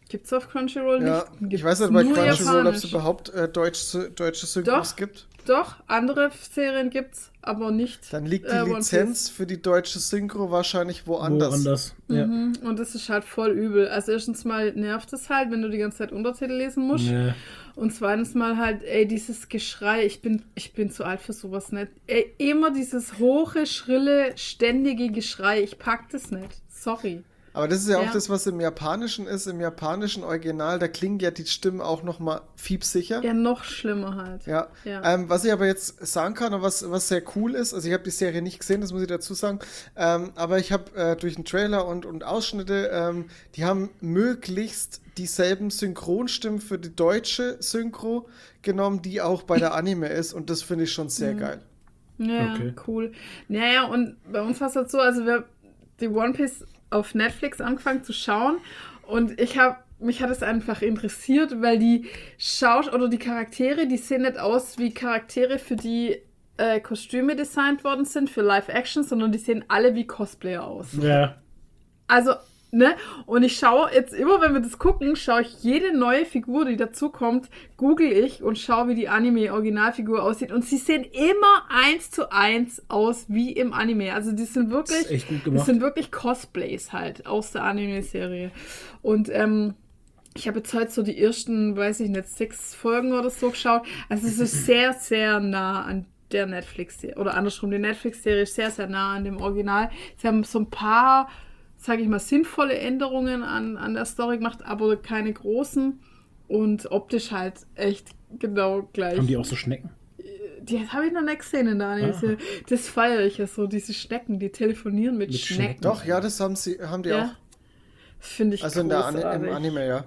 Gibt's auf Crunchyroll Ja, nicht? ich weiß nicht bei nur Crunchyroll, ob es Japanisch. überhaupt äh, deutsch, deutsche Synchros Doch. gibt. Doch, andere Serien gibt's, aber nicht. Dann liegt die äh, One Lizenz für die deutsche Synchro wahrscheinlich woanders. Woanders. Ja. Mhm. Und das ist halt voll übel. Also erstens mal nervt es halt, wenn du die ganze Zeit Untertitel lesen musst. Ja. Und zweitens mal halt, ey, dieses Geschrei, ich bin, ich bin zu alt für sowas nicht. Ey, immer dieses hohe, schrille, ständige Geschrei, ich pack das nicht. Sorry. Aber das ist ja auch Ja. das, was im Japanischen ist. Im japanischen Original, da klingen ja die Stimmen auch nochmal fiepsicher. Ja, noch schlimmer halt. Ja. Ja. Ähm, was ich aber jetzt sagen kann und was, was sehr cool ist, also ich habe die Serie nicht gesehen, das muss ich dazu sagen, ähm, aber ich habe äh, durch den Trailer und, und Ausschnitte, ähm, die haben möglichst dieselben Synchronstimmen für die deutsche Synchro genommen, die auch bei der Anime ist, und das finde ich schon sehr Mhm. geil. Ja, Okay. cool. Naja, und bei uns war es halt so, also wir die One Piece auf Netflix angefangen zu schauen und ich habe mich hat es einfach interessiert, weil die Schaus oder die Charaktere, die sehen nicht aus wie Charaktere, für die äh, Kostüme designt worden sind für Live-Action, sondern die sehen alle wie Cosplayer aus. Ja. Also, ne? Und ich schaue jetzt immer, wenn wir das gucken, schaue ich jede neue Figur, die dazukommt, google ich und schaue, wie die Anime-Originalfigur aussieht. Und sie sehen immer eins zu eins aus wie im Anime. Also die sind Das wirklich, ist echt gut das gemacht. sind wirklich Cosplays halt aus der Anime-Serie. Und ähm, ich habe jetzt heute so die ersten, weiß ich nicht, sechs Folgen oder so geschaut. Also es ist sehr, sehr nah an der Netflix-Serie. Oder andersrum, die Netflix-Serie ist sehr, sehr nah an dem Original. Sie haben so ein paar, sage ich mal, sinnvolle Änderungen an, an der Story gemacht, aber keine großen. Und optisch halt echt genau gleich. Haben die auch so Schnecken? Die habe ich noch nicht gesehen in der Anime-Serie. Das feiere ich ja so, diese Schnecken, die telefonieren mit, Mit Schnecken. Schnecken. Doch, ja, das haben sie, haben die Ja. auch. Das finde ich Also in der Ani großartig. im Anime, ja.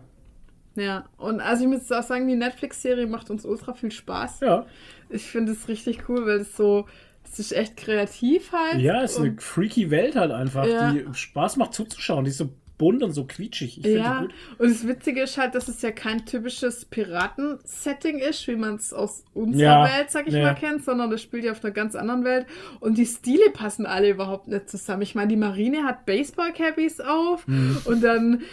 Ja, und also ich muss auch sagen, die Netflix-Serie macht uns ultra viel Spaß. Ja. Ich finde es richtig cool, weil es so, es ist echt kreativ halt. Ja, es ist eine Und- freaky Welt halt einfach, Ja. die Spaß macht zuzuschauen. Die ist so bunt und so quietschig. Ich finde Ja, die gut. und das Witzige ist halt, dass es ja kein typisches Piraten-Setting ist, wie man es aus unserer Ja, Welt, sag ich ja. mal, kennt, sondern das spielt ja auf einer ganz anderen Welt. Und die Stile passen alle überhaupt nicht zusammen. Ich meine, die Marine hat Baseball-Cabbies auf Mhm. und dann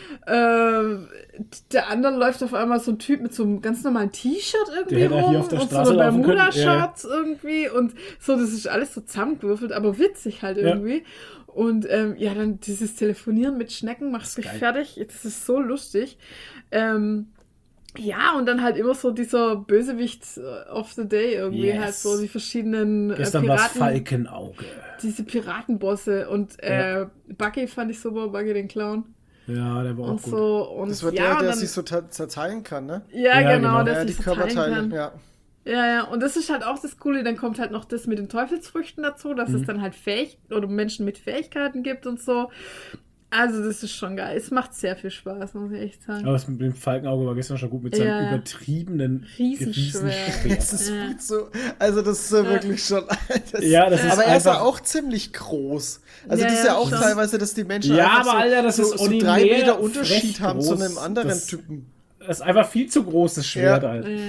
äh, der andere läuft auf einmal so ein Typ mit so einem ganz normalen T-Shirt irgendwie Der hätte rum hier auf der und so Straße einer laufen können. Bermuda-Shorts irgendwie und so, das ist alles so zusammengewürfelt, aber witzig halt Ja. irgendwie. Und ähm, ja, dann dieses Telefonieren mit Schnecken macht mich geil. fertig. Das ist so lustig. Ähm, ja, und dann halt immer so dieser Bösewicht äh, of the Day irgendwie, Yes. halt so die verschiedenen äh, Gestern war es Piraten, Falkenauge. diese Piratenbosse. Und äh, Bucky fand ich super, Bucky den Clown. Ja, der war auch Und gut. so. Und Das wird ja, der, und der dann, sich so zer- zerteilen kann, ne? ja, Ja, genau, genau. dass Ja, sich die so teilen Körperteile, kann. ja. Ja, ja, und das ist halt auch das Coole, dann kommt halt noch das mit den Teufelsfrüchten dazu, dass Mhm. es dann halt Fähig oder Menschen mit Fähigkeiten gibt und so. Also das ist schon geil. Es macht sehr viel Spaß, muss ich echt sagen. Aber das mit dem Falkenauge war gestern schon gut mit seinem Ja, ja. übertriebenen Riesenschwert. Riesenschwert. Das ist Ja. viel zu, also das ist ja wirklich schon. Das, Ja, das ist aber er ist ja einfach- auch ziemlich groß. Also Ja, das ist ja ja, auch schon. teilweise, dass die Menschen Ja, einfach aber so, Alter, das so, ist so drei ordinär Meter Unterschied frech haben zu groß. einem anderen Das- Typen. Das ist einfach viel zu großes Schwert Ja. halt. Ja.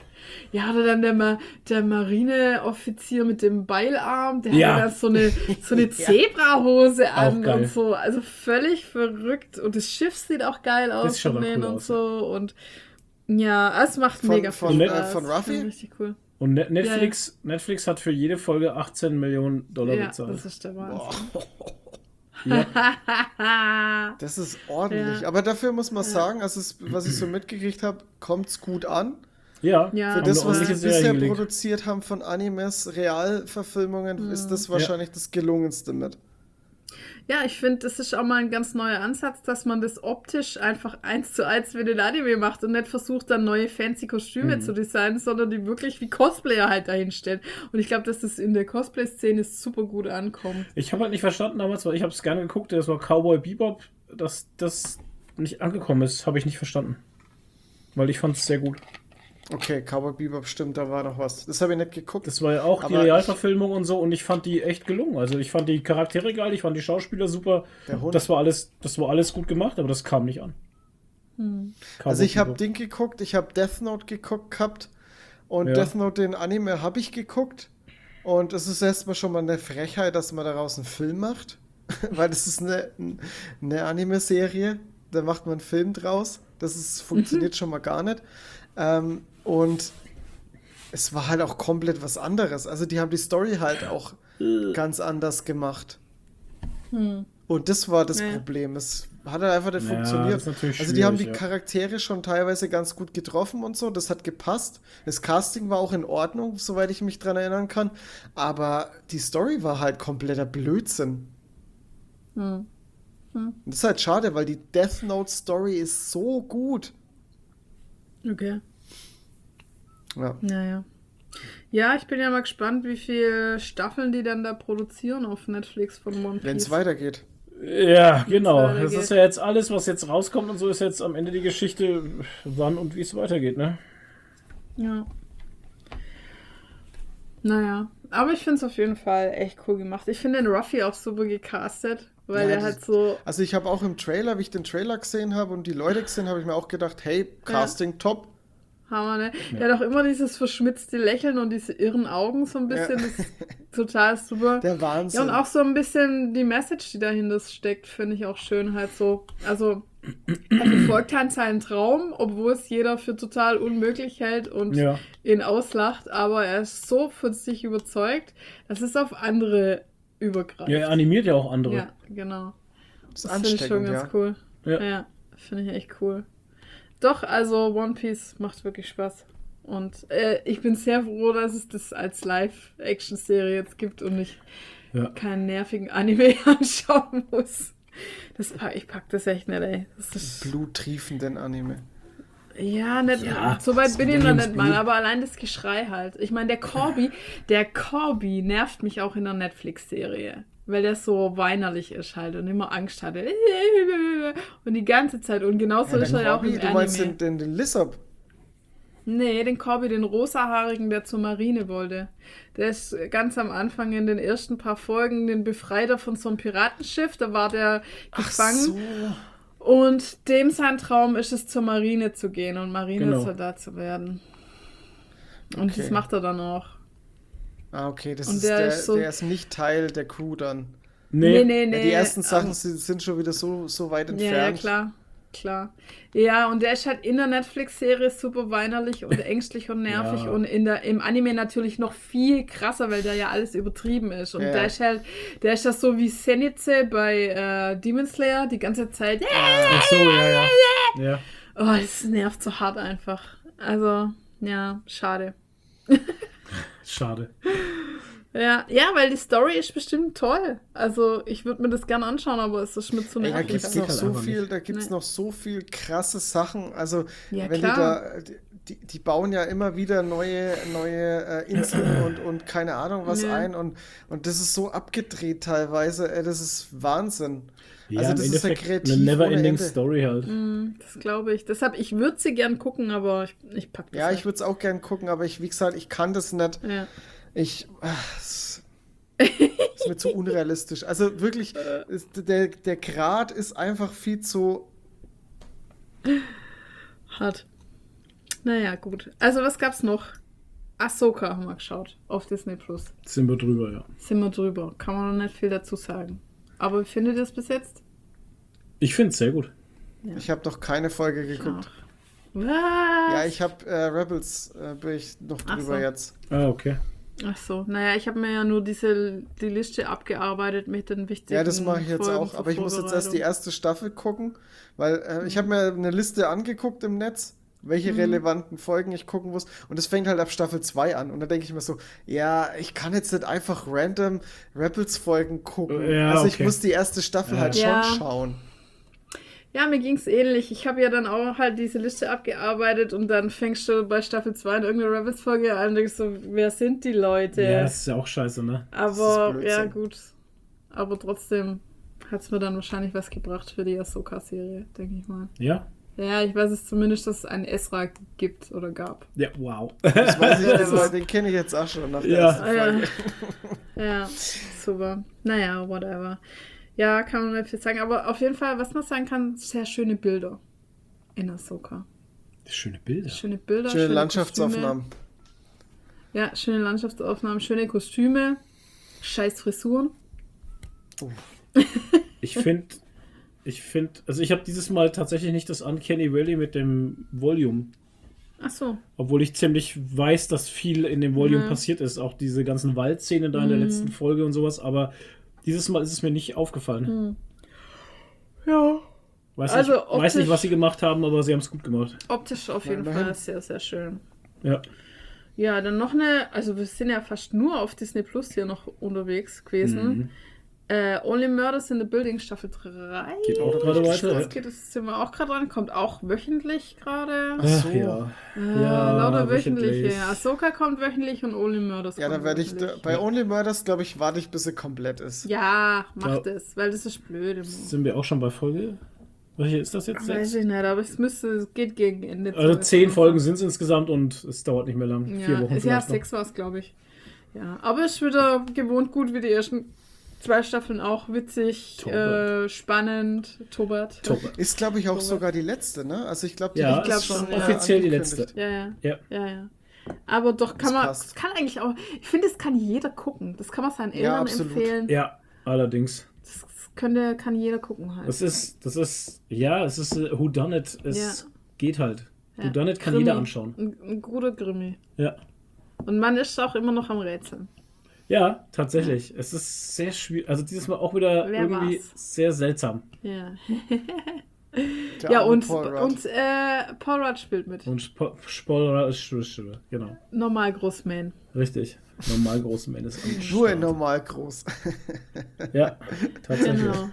Ja, oder dann der, Ma der Marineoffizier mit dem Beilarm, der Ja. hat dann so eine, so eine Zebrahose an geil. und so. Also völlig verrückt. Und das Schiff sieht auch geil aus schaut von auch denen cool und aus, so. Und ja, es macht Von- mega von, viel äh, Spaß. von Ruffy? Finde ich Richtig cool. Und Net- Netflix, Netflix hat für jede Folge achtzehn Millionen Dollar Ja, bezahlt. das ist der Wahnsinn. Ja. Das ist ordentlich. Ja. Aber dafür muss man sagen, also es, was ich so mitgekriegt habe, kommt es gut an. Ja, Ja. Für haben das, eine was sie ordentliche Serie bisher hingelegt. produziert haben von Animes, Realverfilmungen, ist das wahrscheinlich das gelungenste mit. Ja, ich finde, das ist auch mal ein ganz neuer Ansatz, dass man das optisch einfach eins zu eins wie den Anime macht und nicht versucht, dann neue fancy Kostüme zu designen, sondern die wirklich wie Cosplayer halt dahinstellen. Und ich glaube, dass das in der Cosplay-Szene super gut ankommt. Ich habe halt nicht verstanden damals, weil ich habe es gerne geguckt, das war Cowboy Bebop, dass das nicht angekommen ist, habe ich nicht verstanden. Weil ich fand es sehr gut. Okay, Cowboy Bebop, stimmt, da war noch was. Das habe ich nicht geguckt. Das war ja auch die Aber Realverfilmung und so und ich fand die echt gelungen. Also ich fand die Charaktere geil, ich fand die Schauspieler super. Der Hund. Das war alles, das war alles gut gemacht, aber das kam nicht an. Cowboy Also ich habe Bebop. Ding geguckt, ich habe Death Note geguckt gehabt und Ja. Death Note, den Anime, habe ich geguckt. Und es ist erstmal schon mal eine Frechheit, dass man daraus einen Film macht. Weil das ist eine, eine Anime-Serie. Da macht man einen Film draus. Das ist, funktioniert schon mal gar nicht. Ähm, und es war halt auch komplett was anderes. Also die haben die Story halt auch ganz anders gemacht. Hm. Und das war das Ja. Problem. Es hat halt einfach nicht Ja, funktioniert. das ist natürlich Also die haben die schwierig, ja. Charaktere schon teilweise ganz gut getroffen und so. Das hat gepasst. Das Casting war auch in Ordnung, soweit ich mich dran erinnern kann. Aber die Story war halt kompletter Blödsinn. Hm. Und das ist halt schade, weil die Death Note Story ist so gut. Okay. Ja. Naja. Ja, ich bin ja mal gespannt, wie viele Staffeln die dann da produzieren auf Netflix von One Piece. Wenn es weitergeht. Ja, genau. weitergeht. Das ist ja jetzt alles, was jetzt rauskommt und so ist jetzt am Ende die Geschichte, wann und wie es weitergeht, ne? Ja. Naja, aber ich finde es auf jeden Fall echt cool gemacht. Ich finde den Ruffy auch super gecastet, weil Ja, der das- halt so. Also ich habe auch im Trailer, wie ich den Trailer gesehen habe und die Leute gesehen, habe ich mir auch gedacht, hey, Casting top. Hammer, ne? Der hat auch immer dieses verschmitzte Lächeln und diese irren Augen so ein bisschen. Ja. Das ist total super. Der Wahnsinn. Ja, und auch so ein bisschen die Message, die dahinter steckt, finde ich auch schön halt so. Also, er verfolgt halt seinen Traum, obwohl es jeder für total unmöglich hält und Ja. ihn auslacht, aber er ist so von sich überzeugt, dass es auf andere übergreift. Ja, er animiert ja auch andere. Ja, genau. Das ist Das finde ich schon ansteckend, ganz ja. cool. Ja. Ja, finde ich echt cool. Doch, also One Piece macht wirklich Spaß. Und äh, ich bin sehr froh, dass es das als Live-Action-Serie jetzt gibt und ich Ja. keinen nervigen Anime anschauen muss. Das pack, ich pack das echt nicht, ey. Das ist, Bluttriefenden Anime. ja, nicht, Ja, so weit das bin ich noch Williams nicht mal, Blut. aber allein das Geschrei halt. Ich meine, der Corby, der Corby nervt mich auch in der Netflix-Serie. Weil der so weinerlich ist halt und immer Angst hatte. Und die ganze Zeit. Und genauso Ja, ist der er ja auch Corby, im du Anime. meinst den, den, den Lissop. Nee, den Corby, den rosahaarigen, der zur Marine wollte. Der ist ganz am Anfang in den ersten paar Folgen den Befreiter von so einem Piratenschiff. Da war der gefangen. so. Und dem sein Traum ist es, zur Marine zu gehen und Marinesoldat Genau. zu werden. Und Okay. das macht er dann auch. Ah, okay, das Und ist der der, ist so- der ist nicht Teil der Crew dann. Nee, nee, Ja, die ersten Sachen aber- sind, sind schon wieder so, so weit Ja, ja, entfernt. klar. Klar. Ja, und der ist halt in der Netflix-Serie super weinerlich und ängstlich und nervig Ja. und in der, im Anime natürlich noch viel krasser, weil da ja alles übertrieben ist. Und Ja. der ist halt, der ist ja so wie Zenitsu bei äh, Demon Slayer die ganze Zeit. Ach so, ja, ja. Ja. Oh, das nervt so hart einfach. Also, ja, schade. Schade. Ja, ja, weil die Story ist bestimmt toll. Also, ich würde mir das gerne anschauen, aber es ist mir zu Ey, da nervig. gibt es geht noch halt so einfach viel, nicht. da gibt's Nee. noch so viel krasse Sachen. Also Ja, wenn klar. die da, die, die bauen ja immer wieder neue, neue äh, Inseln und, und keine Ahnung was Ja. ein und, und das ist so abgedreht teilweise. Ey, das ist Wahnsinn. Ja, Also im das ist ja Endeffekt kreativ eine ohne never-ending Ende. Story halt. Mm, Das glaube ich. Deshalb, ich würde sie gern gucken, aber ich, ich pack das Ja, nicht. ich würde es auch gern gucken, aber ich, wie gesagt, ich kann das nicht. Ja. Ich. ach, es ist mir zu unrealistisch. Also wirklich, ist, der, der Grad ist einfach viel zu. Hart. Naja, gut. Also, was gab's noch? Ahsoka haben wir geschaut auf Disney Plus. Sind wir drüber, ja. Sind wir drüber. Kann man noch nicht viel dazu sagen. Aber wie findet ihr es bis jetzt? Ich finde es sehr gut. Ich habe noch keine Folge geguckt. Was? Ja, ich habe äh, Rebels, äh, bin ich noch Ach drüber so. jetzt. Ah, okay. Ach so. Naja, ich habe mir ja nur diese die Liste abgearbeitet mit den wichtigen Ja, das mache ich jetzt Folgen auch. zur Aber ich muss jetzt erst die Vorbereitung. erste Staffel gucken, weil äh, ich habe mir eine Liste angeguckt im Netz, welche Mhm. relevanten Folgen ich gucken muss. Und das fängt halt ab Staffel zwei an. Und da denke ich mir so, ja, ich kann jetzt nicht einfach random Rebels-Folgen gucken. Ja, also ich okay. muss die erste Staffel Ja. halt Ja. schon schauen. Ja, mir ging's ähnlich. Ich habe ja dann auch halt diese Liste abgearbeitet und dann fängst du bei Staffel zwei in irgendeine Rebels-Folge an und denkst so, wer sind die Leute? Ja, das ist ja auch scheiße, ne? Aber Blödsinn. ja, gut. Aber trotzdem hat's mir dann wahrscheinlich was gebracht für die Ahsoka-Serie, denke ich mal. Ja? Ja, ich weiß es zumindest, dass es einen Ezra gibt oder gab. Ja, wow. Das weiß ich, Das den, ist- den kenne ich jetzt auch schon nach der Ja. ersten Ah, ja. Folge. Ja, super. Naja, whatever. Ja, kann man nicht viel sagen. Aber auf jeden Fall, was man sagen kann, sehr schöne Bilder in Ahsoka. Schöne Bilder. Schöne Bilder, Schöne schöne Landschaftsaufnahmen. Kostüme. Ja, schöne Landschaftsaufnahmen, schöne Kostüme, scheiß Frisuren. Ich finde, Ich finde, also ich habe dieses Mal tatsächlich nicht das Uncanny Valley mit dem Volume. Ach so. Obwohl ich ziemlich weiß, dass viel in dem Volume Mhm. passiert ist. Auch diese ganzen Waldszenen da in der Mhm. letzten Folge und sowas. Aber dieses Mal ist es mir nicht aufgefallen. Ja. Weiß, Also nicht, weiß nicht, optisch- was sie gemacht haben, aber sie haben es gut gemacht. Optisch auf jeden Immerhin. Fall sehr, sehr schön. Ja. Ja, dann noch eine, also wir sind ja fast nur auf Disney Plus hier noch unterwegs gewesen. Mhm. Äh, Only Murders in the Building Staffel drei. Geht auch gerade weiter. Das Ja. geht, das sind wir auch gerade dran. Kommt auch wöchentlich gerade. Ach so. Ach, ja. Äh, Ja, lauter wöchentliche. wöchentlich. Ahsoka kommt wöchentlich und Only Murders Ja, kommt dann werde ich, da, wöchentlich. bei Only Murders, glaube ich, warte ich, bis sie komplett ist. Ja, mach Ja. das, weil das ist blöd. Immer. Sind wir auch schon bei Folge? Welche ist das jetzt? Weiß Sechs? ich nicht, aber es müsste, es geht gegen Ende. Also zu. zehn Folgen sind es insgesamt und es dauert nicht mehr lang. Ja, Vier Wochen ja vielleicht noch. sechs war es, glaube ich. Ja, aber es ist wieder gewohnt gut wie die ersten zwei Staffeln auch. Witzig, Tobert. äh, spannend, Tobert. Top. Ist, glaube ich, auch So. sogar die letzte, ne? Also ich glaube, die Ja, wird glaub jetzt schon, schon ja. offiziell die angekündigt. letzte. Ja, ja. Ja. Ja, ja. Aber doch kann Das man, passt. das kann eigentlich auch, ich finde, das kann jeder gucken. Das kann man seinen Ja, Eltern absolut. empfehlen. Ja, allerdings. Das könnte, kann jeder gucken halt. Das ist, das ist, ja, es ist äh, Whodunit. Es Ja. geht halt. Ja. Whodunit kann Krimi. jeder anschauen. Ein, ein guter Grimmi. Ja. Und man ist auch immer noch am Rätseln. Ja, tatsächlich. Es ist sehr schwierig. Also dieses Mal auch wieder Wer irgendwie war's? sehr seltsam. Ja. Der Ja, arme und, Paul Rudd. und äh, Paul Rudd spielt mit. Und Spo Spoiler ist genau. Normal Großman. Richtig. Normal große Männer ist am Nur in Start. normal groß. Ja, tatsächlich. Genau.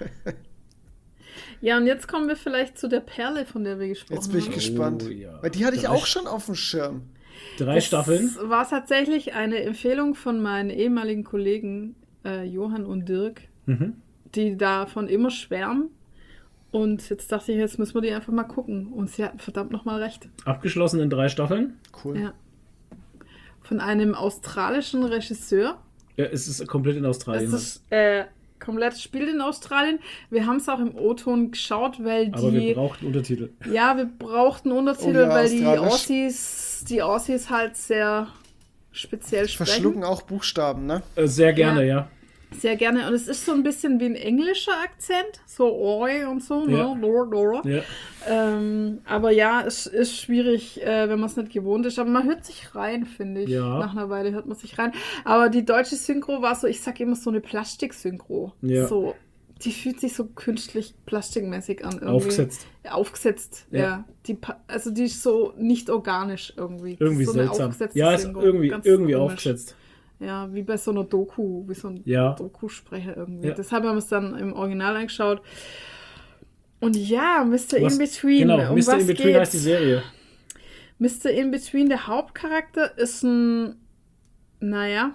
Ja, und jetzt kommen wir vielleicht zu der Perle, von der wir gesprochen Jetzt bin ich haben. gespannt. Oh, ja. Weil die hatte ich Drei auch St- schon auf dem Schirm. Drei Staffeln. Das war tatsächlich eine Empfehlung von meinen ehemaligen Kollegen äh, Johann und Dirk, Mhm. die davon immer schwärmen. Und jetzt dachte ich, jetzt müssen wir die einfach mal gucken. Und sie hatten verdammt nochmal recht. Abgeschlossen in drei Staffeln. Cool. Ja. Von einem australischen Regisseur. Ja, es ist komplett in Australien. Das ist äh, komplett spielt in Australien. Wir haben es auch im O-Ton geschaut, weil Aber wir die. brauchten Untertitel. Ja, wir brauchten Untertitel, Oh ja, weil die australisch. Aussies, die Aussies halt sehr speziell sprechen. Verschlucken auch Buchstaben, ne? Äh, sehr gerne, Ja. ja. Sehr gerne. Und es ist so ein bisschen wie ein englischer Akzent. So Oi und so, ne? Ja. Dora, Dora. Ja. Ähm, aber ja, es ist schwierig, äh, wenn man es nicht gewohnt ist. Aber man hört sich rein, finde ich. Ja. Nach einer Weile hört man sich rein. Aber die deutsche Synchro war so, ich sag immer so eine Plastik-Synchro. Ja. So, die fühlt sich so künstlich plastikmäßig an. Irgendwie. Aufgesetzt. Ja, aufgesetzt, ja. Ja. Die, pa- also die ist so nicht organisch irgendwie. Irgendwie so eine seltsam. aufgesetzte Ja, ist Synchro. irgendwie, Ganz irgendwie komisch. aufgesetzt. Ja, wie bei so einer Doku, wie so ein Ja. Doku-Sprecher irgendwie. Ja. Deshalb haben wir es dann im Original angeschaut. Und ja, Mister Was- In-Between. Genau, um Mister was In-Between geht's? heißt die Serie. Mister In-Between, der Hauptcharakter, ist ein, naja,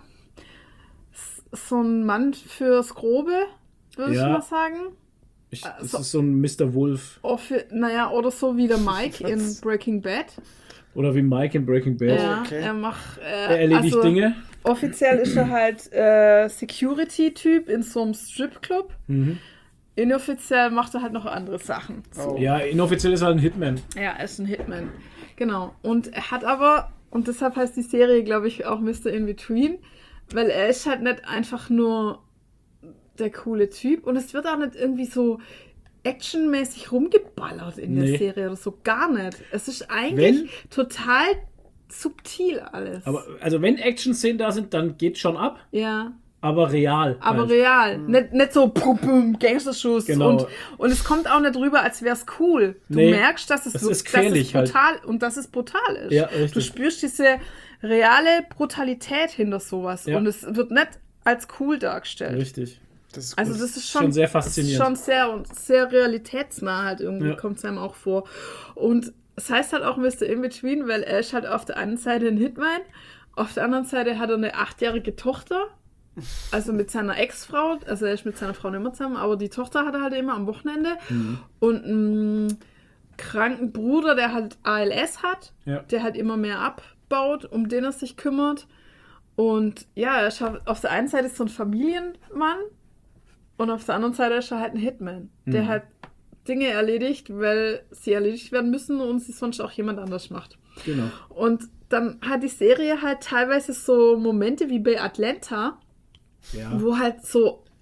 s- so ein Mann fürs Grobe, würde Ja. ich mal sagen. Ich, das Also- ist so ein Mister Wolf. Auch für, naja, oder so wie der Mike in Was? Breaking Bad. Oder wie Mike in Breaking Bad. Ja, okay. er macht. Äh, Er erledigt also, Dinge. Offiziell ist er halt äh, Security-Typ in so einem Stripclub. Mhm. Inoffiziell macht er halt noch andere Sachen. Oh. Ja, inoffiziell ist er halt ein Hitman. Ja, er ist ein Hitman. Genau. Und er hat aber, und deshalb heißt die Serie, glaube ich, auch Mister In-Between, weil er ist halt nicht einfach nur der coole Typ und es wird auch nicht irgendwie so actionmäßig rumgeballert in der Nee. Serie oder so. Gar nicht. Es ist eigentlich Wenn- total subtil alles. Aber also wenn Action-Szenen da sind, dann geht schon ab, ja. aber real. Aber halt. real. Nicht, nicht so pum, pum, Gangsterschuss. Genau. Und, und es kommt auch nicht rüber, als wäre es cool. Du Nee, merkst, dass es, das so- ist gefährlich dass es halt. brutal und dass es brutal ist. Ja, Du richtig. spürst diese reale Brutalität hinter sowas. Ja. Und es wird nicht als cool dargestellt. Richtig. Das ist Also gut. das ist schon, Schon sehr das ist faszinierend. schon sehr und sehr realitätsnah halt irgendwie, Ja. kommt es einem auch vor. Und es heißt halt auch Mister In-Between, weil er ist halt auf der einen Seite ein Hitman, auf der anderen Seite hat er eine achtjährige Tochter, also mit seiner Ex-Frau, also er ist mit seiner Frau nicht mehr zusammen, aber die Tochter hat er halt immer am Wochenende Mhm. und einen kranken Bruder, der halt A L S hat, Ja. der halt immer mehr abbaut, um den er sich kümmert. Und ja, er ist halt auf der einen Seite so ein Familienmann und auf der anderen Seite ist er halt ein Hitman, der Mhm. halt Dinge erledigt, weil sie erledigt werden müssen und sie sonst auch jemand anders macht. Genau. Und dann hat die Serie halt teilweise so Momente wie bei Atlanta, Ja. wo halt so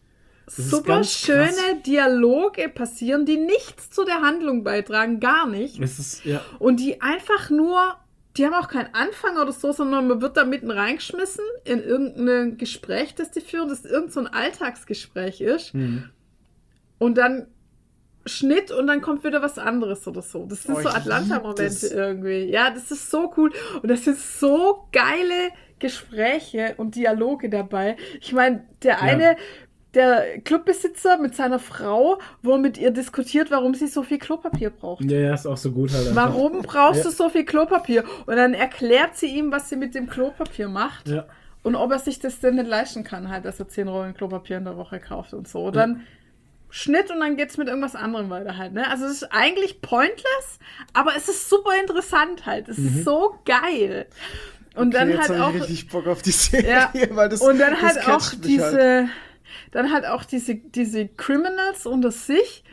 ist super ganz schöne krass. Dialoge passieren, die nichts zu der Handlung beitragen, gar nicht. Es ist, ja. Und die einfach nur, die haben auch keinen Anfang oder so, sondern man wird da mitten reingeschmissen in irgendein Gespräch, das die führen, das irgend so ein Alltagsgespräch ist. Mhm. Und dann Schnitt und dann kommt wieder was anderes oder so. Das sind Oh, so ich Atlanta-Momente lieb das. irgendwie. Ja, das ist so cool. Und das sind so geile Gespräche und Dialoge dabei. Ich meine, der eine, der Clubbesitzer mit seiner Frau, wo er mit ihr diskutiert, warum sie so viel Klopapier braucht. Ja, ja, ist auch so gut halt. einfach. Warum brauchst Ja. du so viel Klopapier? Und dann erklärt sie ihm, was sie mit dem Klopapier macht. Ja. Und ob er sich das denn nicht leisten kann, halt, dass er zehn Rollen Klopapier in der Woche kauft und so. Und dann Schnitt und dann geht's mit irgendwas anderem weiter halt, ne? Also es ist eigentlich pointless, aber es ist super interessant halt. Es ist so geil. Und Okay, dann jetzt halt hab auch ich richtig Bock auf die Serie, Ja. weil das und dann das halt auch catcht mich diese halt. dann halt auch diese diese Criminals unter sich.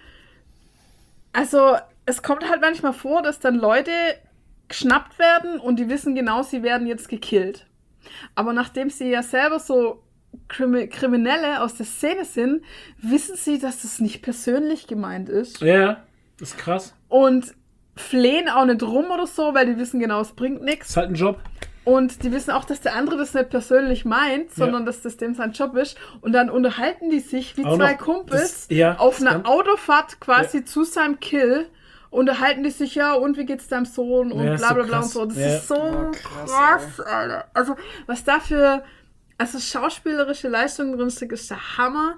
Also, es kommt halt manchmal vor, dass dann Leute geschnappt werden und die wissen genau, sie werden jetzt gekillt. Aber nachdem sie ja selber so Krimi- Kriminelle aus der Szene sind, wissen sie, dass das nicht persönlich gemeint ist. Ja, ist krass. Und flehen auch nicht rum oder so, weil die wissen genau, es bringt nichts. Ist halt ein Job. Und die wissen auch, dass der andere das nicht persönlich meint, sondern Ja. dass das dem sein Job ist. Und dann unterhalten die sich wie Auch zwei noch Kumpels das- ja, auf das einer kann- Autofahrt quasi zu seinem Kill. Unterhalten die sich, ja, und wie geht's deinem Sohn und Ja, ist bla so bla bla und krass. so. Das Ja. ist so Ja, krass, krass, Alter. Also, was da für also schauspielerische Leistung drin steckt, ist der Hammer.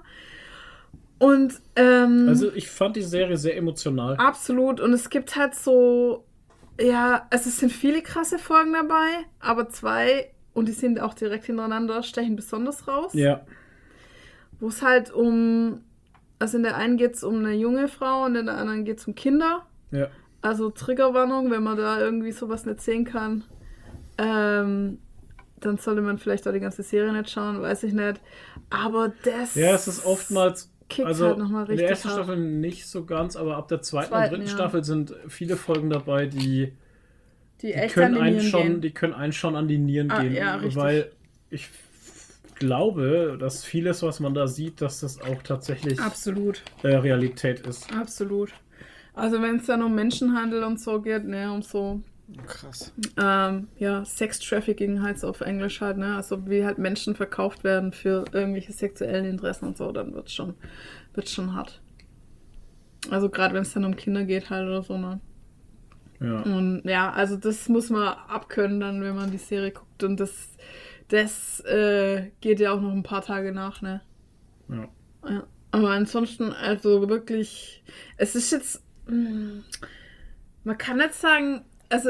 Und ähm, Also ich fand die Serie sehr emotional. absolut. Und es gibt halt so, ja, also es sind viele krasse Folgen dabei, aber zwei, und die sind auch direkt hintereinander, stechen besonders raus. Ja. Wo es halt um, also in der einen geht es um eine junge Frau und in der anderen geht es um Kinder. Ja. Also Triggerwarnung, wenn man da irgendwie sowas nicht sehen kann, ähm, dann sollte man vielleicht auch die ganze Serie nicht schauen, weiß ich nicht. Aber das Ja, es ist oftmals, kickt also halt nochmal in richtig der ersten hart. Staffel nicht so ganz, aber ab der zweiten, Zweiten, und dritten ja. Staffel sind viele Folgen dabei, die, Die die echt können an die einen Nieren schon, gehen. die können einen schon an die Nieren Ah, gehen, ja, richtig. weil ich f- glaube, dass vieles, was man da sieht, dass das auch tatsächlich Absolut. äh, Realität ist. Absolut. Also wenn es dann um Menschenhandel und so geht, ne, um so, Krass. ähm, ja, Sex-Trafficking heißt auf Englisch halt, ne, also wie halt Menschen verkauft werden für irgendwelche sexuellen Interessen und so, dann wird's schon, wird's schon hart. Also gerade wenn es dann um Kinder geht halt oder so, ne. Ja. Und ja, also das muss man abkönnen dann, wenn man die Serie guckt und das, das äh, geht ja auch noch ein paar Tage nach, ne. Ja. Ja, aber ansonsten, also wirklich, es ist jetzt, mh, man kann nicht sagen, also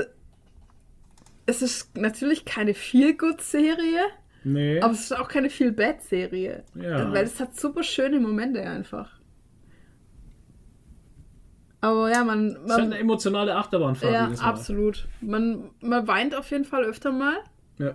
es ist natürlich keine Feel-Good-Serie, Nee. aber es ist auch keine Feel-Bad-Serie, Ja. weil es hat super schöne Momente einfach. Aber ja, man, Es ist halt man eine emotionale Achterbahnfahrt ja, jedes Mal. absolut. Man, man weint auf jeden Fall öfter mal. Ja.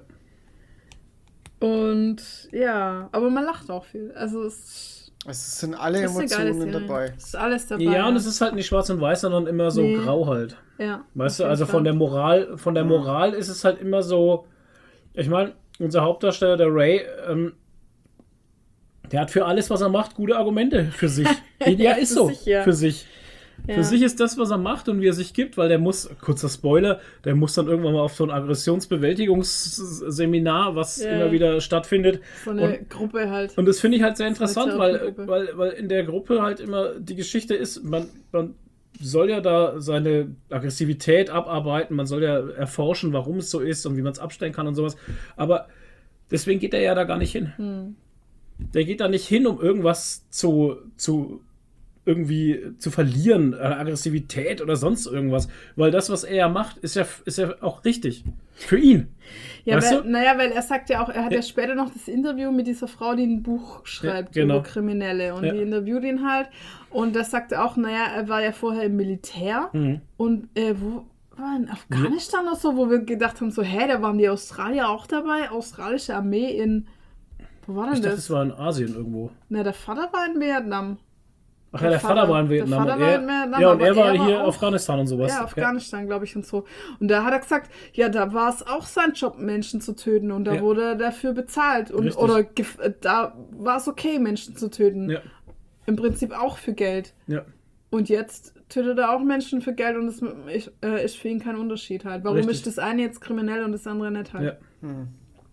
Und ja, aber man lacht auch viel. Also es Es sind alle ist eine geile Emotionen Serie. dabei. Es ist alles dabei. Ja, und es ist halt nicht schwarz und weiß, sondern immer so Nee. grau halt. ja, Weißt auf du, also jeden von Fall. der Moral, von der Moral ist es halt immer so, ich meine, unser Hauptdarsteller, der Ray, ähm, der hat für alles, was er macht, gute Argumente für sich. Ja, ist Für so. sich, ja. Für sich. Ja. Für sich ist das, was er macht und wie er sich gibt, weil der muss, kurzer Spoiler, der muss dann irgendwann mal auf so ein Aggressionsbewältigungsseminar, was Ja. immer wieder stattfindet. So eine Und- Gruppe halt. Und das finde ich halt sehr eine interessant, weil, Therapiegruppe. weil, weil in der Gruppe halt immer die Geschichte ist, man, man soll ja da seine Aggressivität abarbeiten, man soll ja erforschen, warum es so ist und wie man es abstellen kann und sowas. Aber deswegen geht er ja da gar nicht hin. Hm. Der geht da nicht hin, um irgendwas zu, zu irgendwie zu verlieren, äh, Aggressivität oder sonst irgendwas. Weil das, was er ja macht, ist ja, ist ja auch richtig. Für ihn. Ja, weißt weil, du? naja, weil er sagt ja auch, er hat ja. Ja. später noch das Interview mit dieser Frau, die ein Buch schreibt Ja, genau. über Kriminelle. Und Ja. die interviewt ihn halt. Und das sagt er auch, naja, er war ja vorher im Militär. Mhm. Und äh, wo war in Afghanistan oder so, wo wir gedacht haben, so, hä, da waren die Australier auch dabei? Australische Armee in, wo war denn Ich dachte, das? es war in Asien irgendwo. Na, der Vater war in Vietnam. Ach ja, der, der Vater, Vater war in Vietnam. Der Vater war in Vietnam, ja, und er war er hier war in Afghanistan und sowas. Ja, Afghanistan, ja. glaube ich, und so. Und da hat er gesagt, ja, da war es auch sein Job, Menschen zu töten. Und da ja. wurde er dafür bezahlt. Und, oder da war es okay, Menschen zu töten. Ja. Im Prinzip auch für Geld. Ja. Und jetzt tötet er auch Menschen für Geld und es ist, äh, ist für ihn kein Unterschied halt. Warum Richtig. ist das eine jetzt kriminell und das andere nicht halt? Ja. Hm.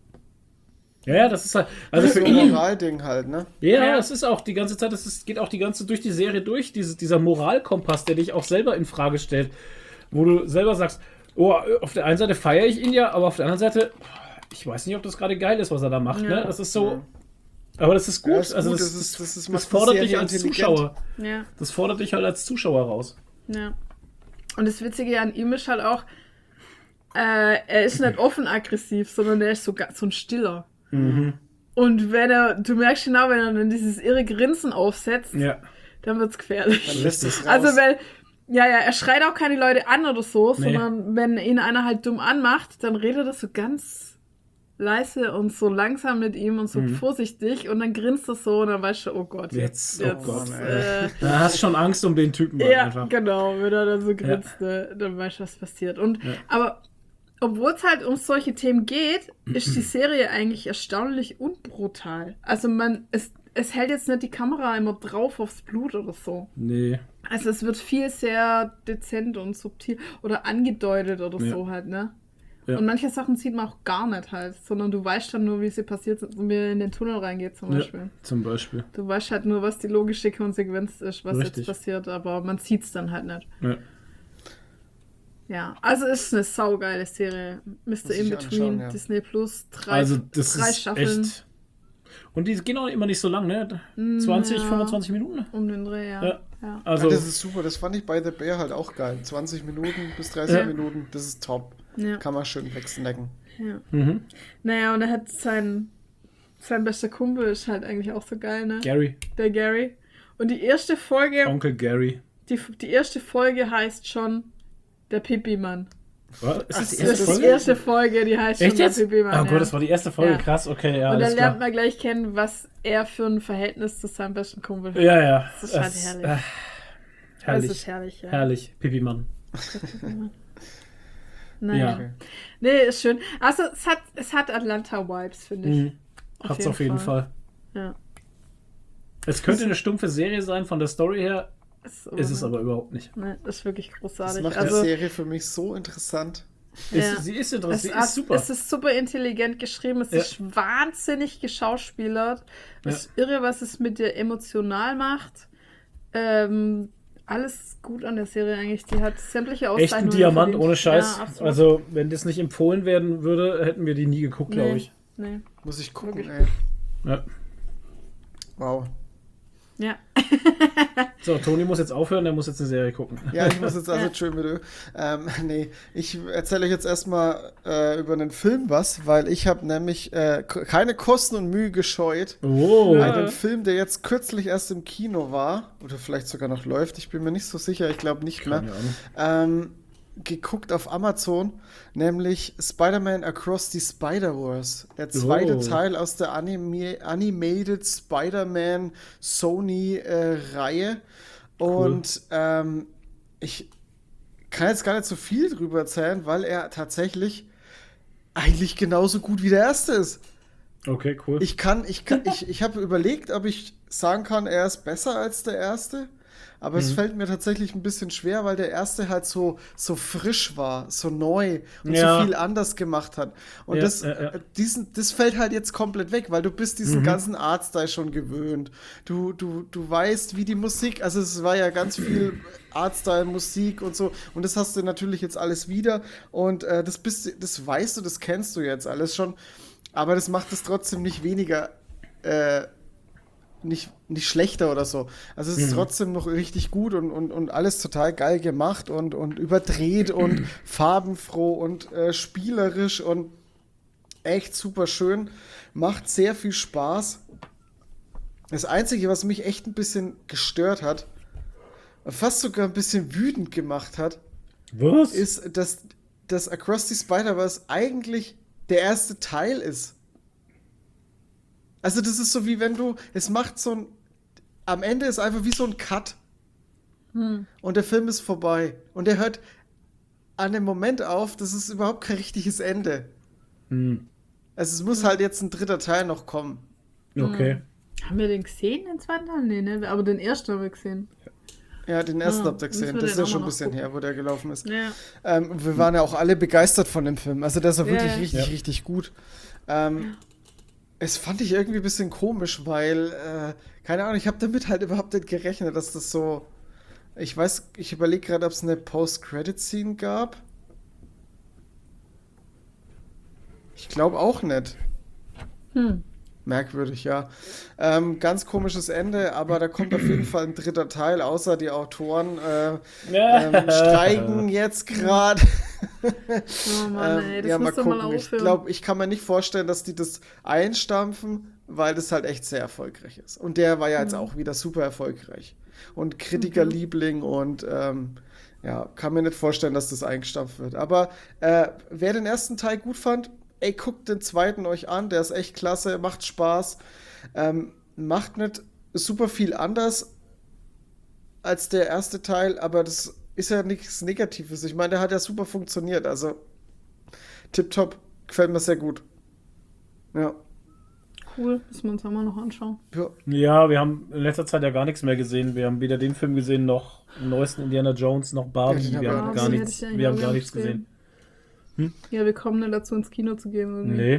Ja, ja, das ist halt. Also das ist für so ein ihn. Moralding halt, ne? Ja, ja, es ist auch die ganze Zeit, es ist, geht auch die ganze durch die Serie durch, diese, dieser Moralkompass, der dich auch selber in Frage stellt. Wo du selber sagst, oh, auf der einen Seite feiere ich ihn ja, aber auf der anderen Seite, ich weiß nicht, ob das gerade geil ist, was er da macht, ja. ne? Das ist so. Ja. Aber das ist gut. Ja, das ist also gut. Das, das, ist, das, ist, das fordert dich als Zuschauer. Ja. Das fordert dich halt als Zuschauer raus. Ja. Und das Witzige an ihm ist halt auch, äh, er ist nicht offen aggressiv, sondern er ist so, so ein Stiller. Mhm. Und wenn er, du merkst genau, wenn er dann dieses irre Grinsen aufsetzt, ja. dann wird's gefährlich. Dann lässt es raus. Also, weil, ja, ja, er schreit auch keine Leute an oder so, nee. sondern wenn ihn einer halt dumm anmacht, dann redet er so ganz leise und so langsam mit ihm und so mhm. vorsichtig und dann grinst er so und dann weißt du, oh Gott. Jetzt, jetzt oh Gott, äh, da hast du schon Angst um den Typen. Ja, einfach. genau, wenn er dann so grinst, ja. dann weißt du, was passiert. Und, ja. aber obwohl es halt um solche Themen geht, ist die Serie eigentlich erstaunlich unbrutal. Also man, es, es hält jetzt nicht die Kamera immer drauf aufs Blut oder so. Nee. Also es wird viel sehr dezent und subtil oder angedeutet oder ja. so halt, ne? Ja. Und manche Sachen sieht man auch gar nicht halt, sondern du weißt dann nur, wie sie passiert sind und wie er in den Tunnel reingeht zum Beispiel. Ja, zum Beispiel. Du weißt halt nur, was die logische Konsequenz ist, was Richtig. jetzt passiert, aber man sieht es dann halt nicht. Ja. Ja, also es ist eine saugeile Serie. Mister In-Between, ja. Disney Plus, drei, also das drei ist Staffeln. Echt. Und die gehen auch immer nicht so lang, ne? zwanzig, ja, fünfundzwanzig Minuten? Um den Dreh, ja. ja. ja. Also, ja, das ist super, das fand ich bei The Bear halt auch geil. zwanzig Minuten bis dreißig ja. Minuten, das ist top. Ja. Kann man schön wegsnacken. Ja. Mhm. Naja, und er hat sein, sein bester Kumpel ist halt eigentlich auch so geil, ne? Gary. Der Gary. Und die erste Folge... Onkel Gary. Die, die erste Folge heißt schon Der Pipi-Mann. Was? Ist das die erste das ist Folge? die erste Folge, die heißt Echt schon jetzt? Der Pipi-Mann. Oh Gott, ja. das war die erste Folge, ja. krass, okay, ja, und alles dann klar. lernt man gleich kennen, was er für ein Verhältnis zu seinem besten Kumpel hat. Ja, ja. Das ist halt es, herrlich. Äh, herrlich. Das ist herrlich, ja. Herrlich, Pipi-Mann. Naja. Ja. Okay. Nee, ist schön. Also es hat, es hat Atlanta-Vibes, finde ich. Mhm. Hat's auf jeden Fall. Fall. Ja. Es könnte eine stumpfe Serie sein, von der Story her ist, ist es aber überhaupt nicht. Nee, das ist wirklich großartig. Das macht also, die Serie für mich so interessant. Ja. Ist, sie ist interessant, sie es, ist super. Es ist super intelligent geschrieben, es Ja. ist wahnsinnig geschauspielert. Es Ja. ist irre, was es mit dir emotional macht. Ähm, alles gut an der Serie eigentlich. Die hat sämtliche Echt Auszeichnungen ein Diamant, verdient. ohne Scheiß. Ja, absolut. Also, wenn das nicht empfohlen werden würde, hätten wir die nie geguckt, Nee. glaube ich. Nee. Muss ich gucken, Wirklich. ey. Ja. Wow. Ja. So, Toni muss jetzt aufhören, der muss jetzt eine Serie gucken. Ja, ich muss jetzt also Ja. schön mit Ö. Ähm, nee, ich erzähle euch jetzt erstmal äh, über einen Film was, weil ich habe nämlich äh, k- keine Kosten und Mühe gescheut. Oh. Ja. Einen Film, der jetzt kürzlich erst im Kino war, oder vielleicht sogar noch läuft, ich bin mir nicht so sicher, ich glaube nicht mehr, Keine Ahnung. ähm, geguckt auf Amazon, nämlich Spider-Man Across the Spider-Verse. Der zweite Oh. Teil aus der Anime Animated Spider-Man Sony-Reihe. Und ähm, ich kann jetzt gar nicht so viel drüber erzählen, weil er tatsächlich eigentlich genauso gut wie der erste ist. Okay, cool. Ich kann, ich kann, ich, ich habe überlegt, ob ich sagen kann, er ist besser als der erste. Aber es Mhm. fällt mir tatsächlich ein bisschen schwer, weil der erste halt so, so frisch war, so neu und Ja. so viel anders gemacht hat. Und Ja, das, ja, ja. äh, diesen, das fällt halt jetzt komplett weg, weil du bist diesen Mhm. ganzen Artstyle schon gewöhnt. Du, du, du weißt, wie die Musik, also es war ja ganz viel Artstyle, Musik und so. Und das hast du natürlich jetzt alles wieder. Und äh, das bist, das weißt du, das kennst du jetzt alles schon. Aber das macht es trotzdem nicht weniger äh, Nicht, nicht schlechter oder so. Also es ist Mhm. trotzdem noch richtig gut und, und, und alles total geil gemacht und, und überdreht und farbenfroh und äh, spielerisch und echt super schön. Macht sehr viel Spaß. Das Einzige, was mich echt ein bisschen gestört hat, fast sogar ein bisschen wütend gemacht hat, Was? ist, dass, dass Across the Spider-Verse eigentlich der erste Teil ist. Also das ist so wie wenn du, es macht so ein, am Ende ist einfach wie so ein Cut. Hm. Und der Film ist vorbei. Und der hört an dem Moment auf, das ist überhaupt kein richtiges Ende. Hm. Also es muss halt jetzt ein dritter Teil noch kommen. Okay. Haben wir den gesehen, den zweiten Teil? Nee, ne? Aber den ersten haben wir gesehen. Ja, den ersten Ah, habt ihr müssen gesehen. wir Das ist den ja auch schon ein mal bisschen nachgucken. her, wo der gelaufen ist. Ja. Ähm, wir waren ja auch alle begeistert von dem Film. Also der ist ja Ja, wirklich ja. richtig, Ja. richtig gut. Ähm, es fand ich irgendwie ein bisschen komisch, weil, äh, keine Ahnung, ich habe damit halt überhaupt nicht gerechnet, dass das so. Ich weiß, ich überlege gerade, ob es eine Post-Credit-Scene gab. Ich glaube auch nicht. Hm. Merkwürdig, ja. Ähm, ganz komisches Ende, aber da kommt auf jeden Fall ein dritter Teil, außer die Autoren äh, ähm, streiken jetzt gerade. Oh Mann, ey, das ja, mal muss doch mal gucken. Ich aufhören. glaube, ich kann mir nicht vorstellen, dass die das einstampfen, weil das halt echt sehr erfolgreich ist. Und der war ja jetzt Mhm. auch wieder super erfolgreich. Und Kritikerliebling und ähm, ja, kann mir nicht vorstellen, dass das eingestampft wird. Aber äh, wer den ersten Teil gut fand, ey, guckt den zweiten euch an, der ist echt klasse, macht Spaß, ähm, macht nicht super viel anders als der erste Teil, aber das ist ja nichts Negatives. Ich meine, der hat ja super funktioniert, also tipptopp, gefällt mir sehr gut. Ja. Cool, müssen wir uns auch mal noch anschauen. Ja. Ja, wir haben in letzter Zeit ja gar nichts mehr gesehen. Wir haben weder den Film gesehen, noch den neuesten Indiana Jones, noch Barbie. Ja, den wir haben haben wir gar gesehen. nichts, Hätte ich wir haben eigentlich gar auch nichts gesehen. Ja, wir kommen nicht dazu, ins Kino zu gehen. Irgendwie. Nee.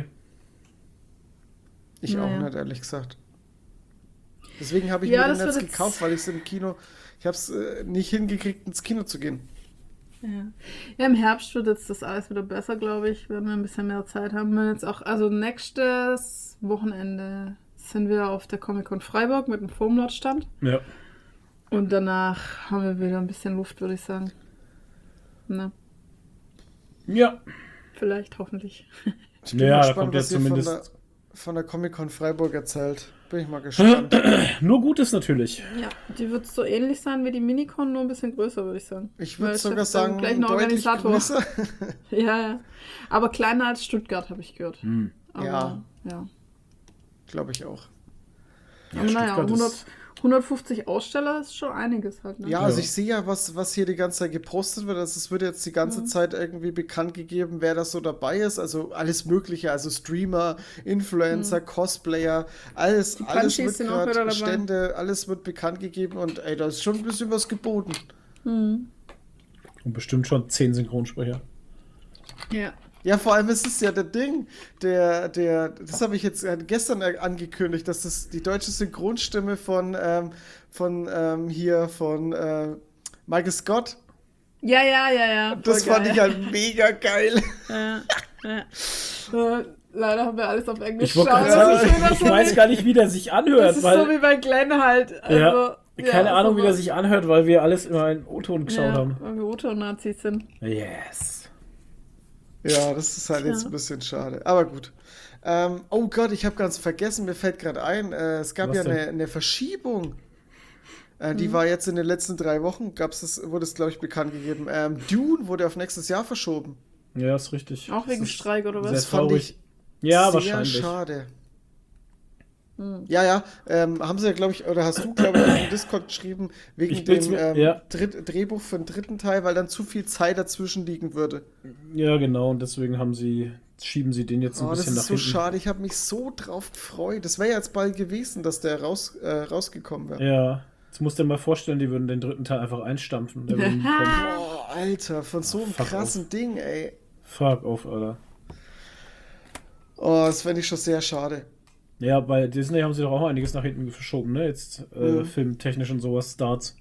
Ich auch Naja. nicht, ehrlich gesagt. Deswegen habe ich Ja, mir das den jetzt wird jetzt- gekauft, weil ich es im Kino, ich habe es äh, nicht hingekriegt, ins Kino zu gehen. Ja. ja, im Herbst wird jetzt das alles wieder besser, glaube ich, wenn wir ein bisschen mehr Zeit haben. Wir jetzt auch, also nächstes Wochenende sind wir auf der Comic-Con Freiburg mit dem Formlord-Stand. Ja. Und danach haben wir wieder ein bisschen Luft, würde ich sagen. Ne? Ja. Vielleicht, hoffentlich. Ich bin Ja, mal da gespannt, kommt was jetzt ihr von der, zumindest- von der Comic-Con Freiburg erzählt. Bin ich mal gespannt. Nur Gutes natürlich. Ja, die wird so ähnlich sein wie die Minicon, nur ein bisschen größer, würde ich sagen. Ich Weil würde Chef sogar ist dann sagen, gleich ein deutlich Organisator. größer. Ja, ja. Aber kleiner als Stuttgart, habe ich gehört. Hm. Aber, Ja. ja. Glaube ich auch. Ja, Aber naja, Stuttgart hundert, ist- hundertfünfzig Aussteller ist schon einiges halt. Ne? Ja, also Ja. ich sehe ja, was, was hier die ganze Zeit gepostet wird. Also es wird jetzt die ganze Mhm. Zeit irgendwie bekannt gegeben, wer das so dabei ist. Also alles Mögliche, also Streamer, Influencer, Cosplayer, alles, Die alles Punchies wird sind auch wieder gerade dabei. Stände, alles wird bekannt gegeben und ey, da ist schon ein bisschen was geboten. Mhm. Und bestimmt schon zehn Synchronsprecher. Ja. Ja, vor allem ist es ja der Ding, der, der, das habe ich jetzt äh, gestern äh, angekündigt, dass das die deutsche Synchronstimme von, ähm, von ähm, hier, von äh, Michael Scott, Ja, ja, ja, ja. das voll fand geil. ich halt mega geil. Ja, ja. Äh, Leider haben wir alles auf Englisch. Ich, wollte Schade, gerade das ist sagen, wieder ich so weiß wie- gar nicht, wie der sich anhört, Das ist weil so wie bei Glenn halt. Also, Ja, keine ja, Ahnung, so wie der was. sich anhört, weil wir alles immer in O-Ton geschaut ja, haben. Weil wir O-Ton-Nazis sind. Yes. Ja, das ist halt jetzt Ja. ein bisschen schade. Aber gut. Ähm, oh Gott, ich habe ganz vergessen, mir fällt gerade ein, äh, es gab Was ja denn? eine, eine Verschiebung. Äh, Mhm. die war jetzt in den letzten drei Wochen, gab's das, wurde es, glaube ich, bekannt gegeben. Ähm, Dune wurde auf nächstes Jahr verschoben. Ja, ist richtig. Auch wegen ist Streik oder sehr was? Das fand traurig. ich Ja, sehr wahrscheinlich. schade. Hm. Ja, ja, ähm, haben sie ja, glaube ich, oder hast du, glaube ich, im Discord geschrieben, wegen Ich bild's dem mir- ähm, ja. Dritt, Drehbuch für den dritten Teil, weil dann zu viel Zeit dazwischen liegen würde. Ja, genau, und deswegen haben sie, schieben sie den jetzt ein Oh, das bisschen ist nach so hinten. schade, ich habe mich so drauf gefreut. Das wäre ja jetzt bald gewesen, dass der raus, äh, rausgekommen wäre. Ja, jetzt musst du dir mal vorstellen, die würden den dritten Teil einfach einstampfen. Der würde nie kommen. Boah, Alter, von so einem Fuck krassen Ding, ey. Fuck off, Alter. Oh, das fände ich schon sehr schade. Ja, bei Disney haben sie doch auch einiges nach hinten verschoben, ne? Jetzt äh, Mhm. filmtechnisch und sowas, Starts.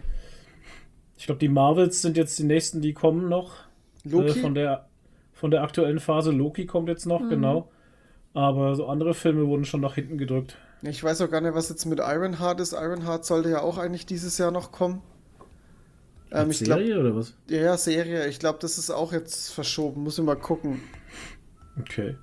Ich glaube, die Marvels sind jetzt die nächsten, die kommen noch. Loki? Äh, von, der, von der aktuellen Phase. Loki kommt jetzt noch, genau. Aber so andere Filme wurden schon nach hinten gedrückt. Ich weiß auch gar nicht, was jetzt mit Ironheart ist. Ironheart sollte ja auch eigentlich dieses Jahr noch kommen. Ähm, Als ich glaube, Serie oder was? ja, ja, Serie. Ich glaube, das ist auch jetzt verschoben. Muss ich mal gucken. Okay.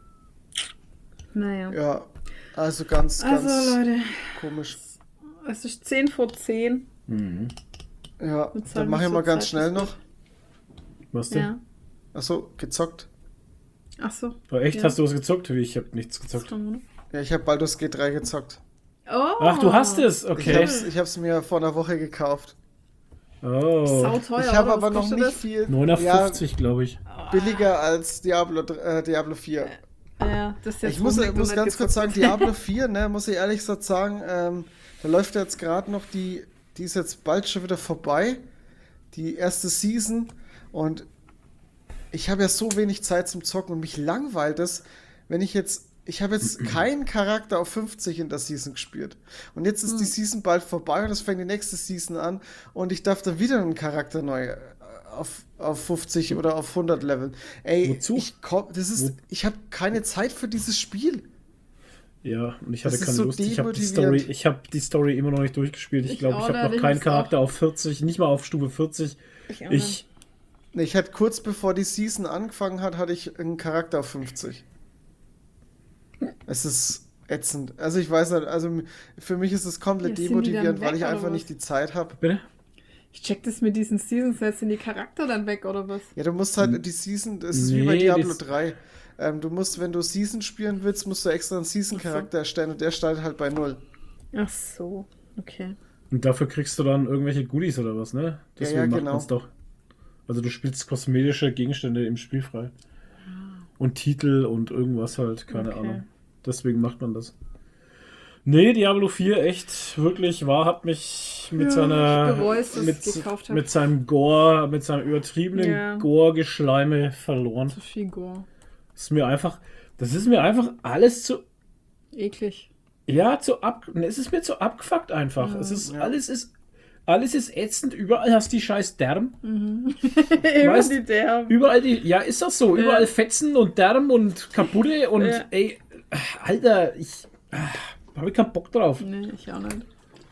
Naja. Ja, also ganz, Also, ganz Leute, komisch. es ist zehn vor zehn. Mhm. Ja, Mit dann sagen, mache ich so mal ganz Zeit schnell ist noch. Was denn? Ja. Achso, gezockt. Ach so. Oh, echt? Ja. Hast du was gezockt? Wie? Ich habe nichts gezockt. Oder? Ja, ich habe Baldur's Gate drei gezockt. Oh. Ach, du hast es, Ich okay. hab's, ich hab's mir vor einer Woche gekauft. Oh. Sauteuer, Ich habe oder? aber Was noch kostet nicht das? viel. neunundfünfzig, glaube ich. Ja, billiger als Diablo, äh, Diablo vier. Ja, das ist jetzt Ich muss, Rumblick muss noch ganz nicht kurz sagen, gezockt. Diablo vier, ne, muss ich ehrlich gesagt sagen, ähm, da läuft jetzt gerade noch die, die ist jetzt bald schon wieder vorbei, die erste Season, und ich habe ja so wenig Zeit zum Zocken und mich langweilt es, wenn ich jetzt, ich habe jetzt keinen Charakter auf fünfzig in der Season gespielt. Und jetzt ist die Season bald vorbei und es fängt die nächste Season an und ich darf dann wieder einen Charakter neu äh, auf, auf fünfzig oder auf hundert leveln. Ey, Wozu? ich komm, das ist, ich habe keine Zeit für dieses Spiel. Ja, und ich hatte Das ist keine so Lust. Ich habe die demotivierend. Story, ich habe die Story immer noch nicht durchgespielt. Ich Ich glaube, ich auch habe noch nicht, keinen ich Charakter auch. auf vierzig, nicht mal auf Stufe vierzig. Ich auch Ich, Nee, Ich hatte kurz bevor die Season angefangen hat, hatte ich einen Charakter auf fünfzig. Es ist ätzend. Also ich weiß nicht, also für mich ist es komplett Ja, sind die dann demotivierend, weil weg ich oder einfach was? nicht die Zeit habe. bitte? Ich check das mit diesen Seasons, jetzt sind die Charakter dann weg, oder was? Ja, du musst halt die Season, das ist wie bei Nee, Diablo das- drei. Ähm, du musst, wenn du Season spielen willst, musst du extra einen Season-Charakter erstellen und der startet halt bei null. Ach so, okay. Und dafür kriegst du dann irgendwelche Goodies oder was, ne? Deswegen ja, macht genau. man's doch. Also du spielst kosmetische Gegenstände im Spiel frei. Und Titel und irgendwas halt, keine Okay. Ahnung. Deswegen macht man das. Nee, Diablo vier echt wirklich war, hat mich mit Ja, seiner ich bereue es, dass mit, ich gekauft hab. mit seinem Gore, mit seinem übertriebenen Ja. Gore-Geschleime verloren. Zu viel Gore. Das ist mir einfach, das ist mir einfach alles zu, Eklig. ja, zu ab, es ist mir zu abgefuckt einfach. Es ist, Ja. alles ist, alles ist ätzend, überall hast die scheiß Därm. Immer Weißt- die Derben. Überall die, ja, ist das so, überall Ja. Fetzen und Därm und kaputte und Ja. ey, Alter, ich habe keinen Bock drauf. Nee, ich auch nicht.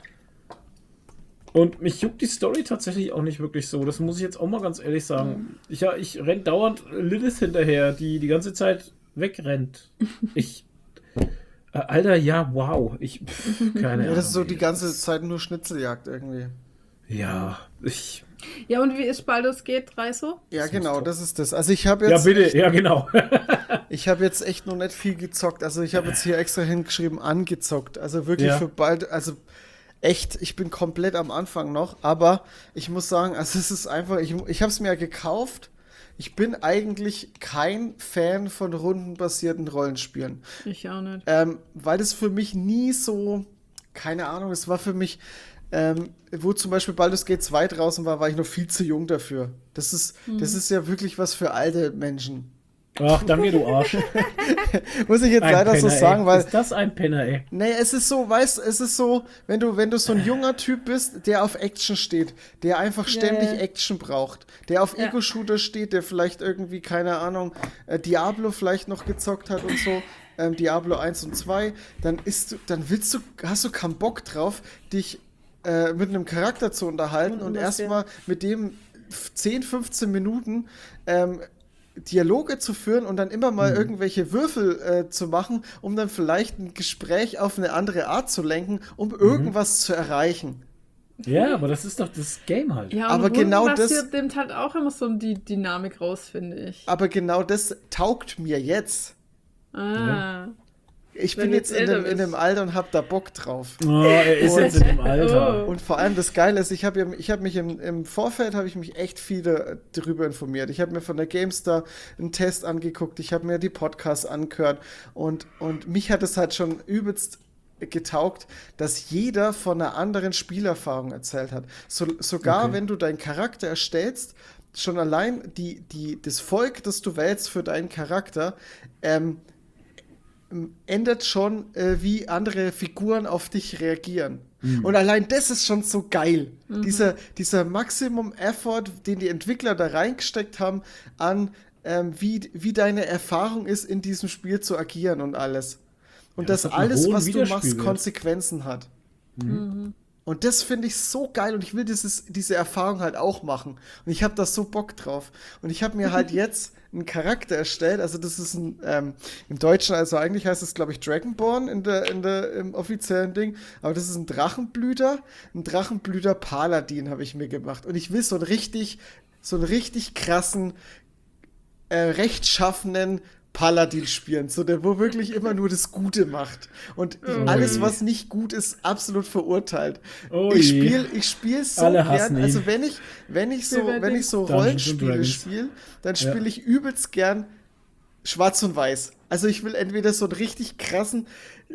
Und mich juckt die Story tatsächlich auch nicht wirklich so. Das muss ich jetzt auch mal ganz ehrlich sagen. Ich, ja, ich renn dauernd Lilith hinterher, die die ganze Zeit wegrennt. Ich. Äh, Alter, ja, wow. Ich. Pff, keine Ahnung. Ja, das ist so ey. die ganze Zeit nur Schnitzeljagd irgendwie. Ja, ich. Ja, und wie ist Baldur's Gate drei so? Ja, Das genau, muss das ist das. Also ich habe Ja, jetzt, bitte, ja, genau. ich habe jetzt echt noch nicht viel gezockt. Also ich habe jetzt hier extra hingeschrieben, angezockt. Also wirklich Ja. für bald, also echt, ich bin komplett am Anfang noch. Aber ich muss sagen, also es ist einfach, ich, ich habe es mir ja gekauft. Ich bin eigentlich kein Fan von rundenbasierten Rollenspielen. Ich auch nicht. Ähm, weil das für mich nie so, keine Ahnung, es war für mich, ähm, wo zum Beispiel Baldur's Gate zwei draußen war, war ich noch viel zu jung dafür. Das ist, das ist ja wirklich was für alte Menschen. Ach, danke, du Arsch. Muss ich jetzt Ein leider Penner, so sagen, ey. weil, Ist das ein Penner, ey? naja, es ist so, weißt, es ist so, wenn du, wenn du so ein junger Typ bist, der auf Action steht, der einfach ständig ja. Action braucht, der auf Ja. Ego-Shooter steht, der vielleicht irgendwie, keine Ahnung, äh, Diablo vielleicht noch gezockt hat und so, ähm, Diablo eins und zwei, dann ist du, dann willst du, hast du keinen Bock drauf, dich äh, mit einem Charakter zu unterhalten und, Und das, erstmal mit dem zehn, fünfzehn Minuten ähm, Dialoge zu führen und dann immer mal irgendwelche Würfel äh, zu machen, um dann vielleicht ein Gespräch auf eine andere Art zu lenken, um irgendwas zu erreichen. Ja, aber das ist doch das Game halt. Ja, und Aber genau das- rundenbasiert nimmt halt auch immer so die Dynamik raus, finde ich. Aber genau das taugt mir jetzt. Ah. Ich Wenn bin du jetzt jetzt in dem, älter in dem bist. Alter und hab da Bock drauf. Oh, er ist Und- jetzt in dem Alter. Oh. Und vor allem das Geile ist, ich habe ja, ich hab mich im, im Vorfeld habe ich mich echt viele darüber informiert. Ich habe mir von der GameStar einen Test angeguckt, ich habe mir die Podcasts angehört und, und mich hat es halt schon übelst getaugt, dass jeder von einer anderen Spielerfahrung erzählt hat. So, sogar Okay. wenn du deinen Charakter erstellst, schon allein die, die, das Volk, das du wählst für deinen Charakter, ähm, ändert schon, äh, wie andere Figuren auf dich reagieren. Und allein das ist schon so geil. Dieser, dieser Maximum-Effort, den die Entwickler da reingesteckt haben, an ähm, wie, wie deine Erfahrung ist, in diesem Spiel zu agieren und alles. Und Ja, das dass hat einen alles, hohen was du machst, Wiederspielwert. Konsequenzen hat. Und das finde ich so geil und ich will dieses, diese Erfahrung halt auch machen. Und ich habe da so Bock drauf. Und ich habe mir halt jetzt einen Charakter erstellt. Also das ist ein, ähm, im Deutschen, also eigentlich heißt es, glaube ich, Dragonborn in der, in der, im offiziellen Ding. Aber das ist ein Drachenblüter. Ein Drachenblüter-Paladin habe ich mir gemacht. Und ich will so einen richtig, so einen richtig krassen, äh, rechtschaffenen Paladin spielen, so der, wo wirklich immer nur das Gute macht. Und Oh alles, je. was nicht gut ist, absolut verurteilt. Oh ich je. spiele ich spiel so Alle gern, hassen ihn. also wenn ich, wenn ich so, Wie bei wenn dem ich so Dungeons and Rollenspiele Dragons. spiele, dann Ja. spiele ich übelst gern Schwarz und Weiß. Also ich will entweder so einen richtig krassen,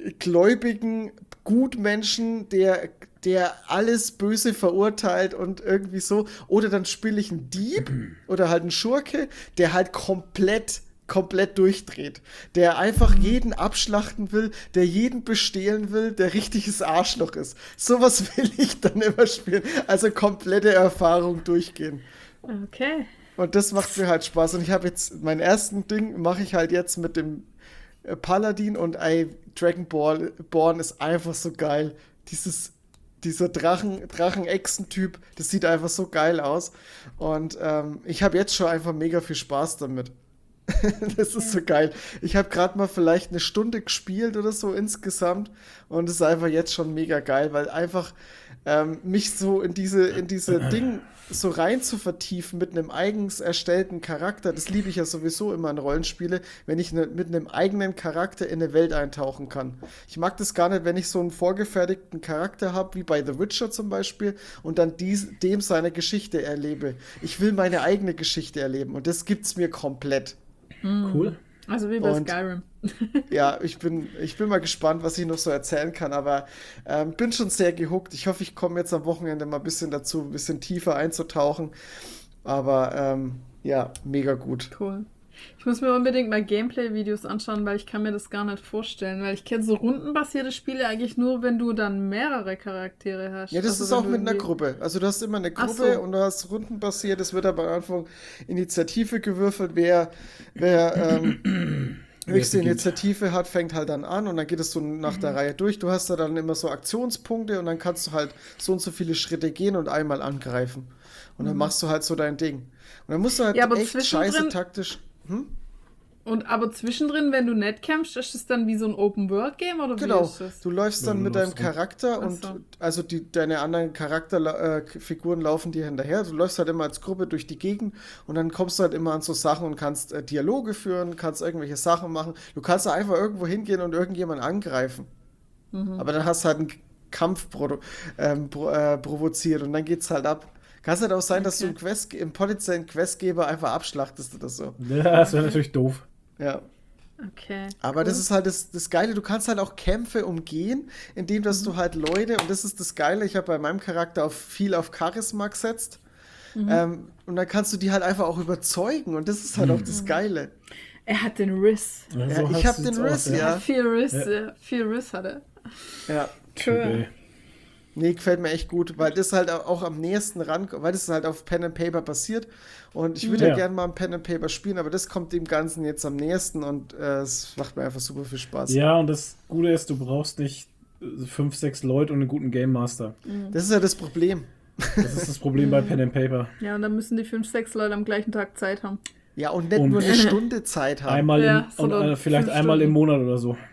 gläubigen Gutmenschen, der, der alles Böse verurteilt und irgendwie so, oder dann spiele ich einen Dieb oder halt einen Schurke, der halt komplett komplett durchdreht, der einfach jeden abschlachten will, der jeden bestehlen will, der richtiges Arschloch ist. Sowas will ich dann immer spielen. Also komplette Erfahrung durchgehen. Okay. Und das macht mir halt Spaß. Und ich habe jetzt, mein ersten Ding mache ich halt jetzt mit dem äh, Paladin und ey, Dragonborn ist einfach so geil. Dieses, dieser Drachen, Drachen-Echsen-Typ, das sieht einfach so geil aus. Und ähm, ich habe jetzt schon einfach mega viel Spaß damit. Das ist so geil. Ich habe gerade mal vielleicht eine Stunde gespielt oder so insgesamt und es ist einfach jetzt schon mega geil, weil einfach ähm, mich so in diese, in diese Ding so rein zu vertiefen mit einem eigens erstellten Charakter, das liebe ich ja sowieso immer in Rollenspiele, wenn ich ne, mit einem eigenen Charakter in eine Welt eintauchen kann. Ich mag das gar nicht, wenn ich so einen vorgefertigten Charakter habe, wie bei The Witcher zum Beispiel, und dann dies, dem seine Geschichte erlebe. Ich will meine eigene Geschichte erleben und das gibt's mir komplett. Cool. Also wie bei Und- Skyrim. Ja, ich bin, ich bin mal gespannt, was ich noch so erzählen kann, aber ähm, bin schon sehr gehuckt. Ich hoffe, ich komme jetzt am Wochenende mal ein bisschen dazu, ein bisschen tiefer einzutauchen. Aber ähm, ja, mega gut. Cool. Ich muss mir unbedingt mal Gameplay-Videos anschauen, weil ich kann mir das gar nicht vorstellen. Weil ich kenne so rundenbasierte Spiele eigentlich nur, wenn du dann mehrere Charaktere hast. Ja, das Also ist wenn auch du mit einer irgendwie- Gruppe. Also du hast immer eine Ach Gruppe so. und du hast rundenbasiert. Es wird aber am Anfang Initiative gewürfelt. Wer, wer ähm, höchste beginnt. Initiative hat, fängt halt dann an und dann geht es so nach der Reihe durch. Du hast da dann immer so Aktionspunkte und dann kannst du halt so und so viele Schritte gehen und einmal angreifen. Und dann machst du halt so dein Ding. Und dann musst du halt Ja, aber echt zwischendrin- scheiße taktisch. Hm? Und aber zwischendrin, wenn du nicht kämpfst, ist es dann wie so ein Open-World-Game oder wie Genau, ist das? du läufst Ja, dann du mit deinem läufst rum. Charakter Ach und so. also die, deine anderen Charakterfiguren laufen dir hinterher. Du läufst halt immer als Gruppe durch die Gegend und dann kommst du halt immer an so Sachen und kannst äh, Dialoge führen, kannst irgendwelche Sachen machen. Du kannst da einfach irgendwo hingehen und irgendjemanden angreifen. Mhm. Aber dann hast du halt einen Kampf produ- ähm, pro, äh, provoziert und dann geht's halt ab. Kann es halt auch sein, dass du Okay. einen Quest, einen potenziellen Questgeber einfach abschlachtest oder so. Ja, das wäre natürlich doof. Ja. Okay. Aber cool. das ist halt das, das Geile, du kannst halt auch Kämpfe umgehen, indem dass du halt Leute, und das ist das Geile, ich habe bei meinem Charakter auf viel auf Charisma gesetzt, ähm, und dann kannst du die halt einfach auch überzeugen und das ist halt auch das Geile. Er hat den Riss. Ja, Ja, so ich hast hab du den jetzt Riss, auch, ja. Er hat viel Riss, Ja. ja. viel Riss hat er. Ja, Okay. nee, gefällt mir echt gut, weil das halt auch am nächsten ran, weil das halt auf Pen and Paper basiert und ich würde ja, Ja. gerne mal ein Pen and Paper spielen, aber das kommt dem Ganzen jetzt am nächsten und äh, es macht mir einfach super viel Spaß. Ja, und das Gute ist, du brauchst nicht äh, fünf, sechs Leute und einen guten Game Master. Das ist ja das Problem. Das ist das Problem bei Pen and Paper. Ja, und dann müssen die fünf, sechs Leute am gleichen Tag Zeit haben. Ja, und nicht Und- nur eine Stunde Zeit haben. Einmal Ja, im, und, sondern äh, vielleicht fünf einmal im Stunden. Monat oder so.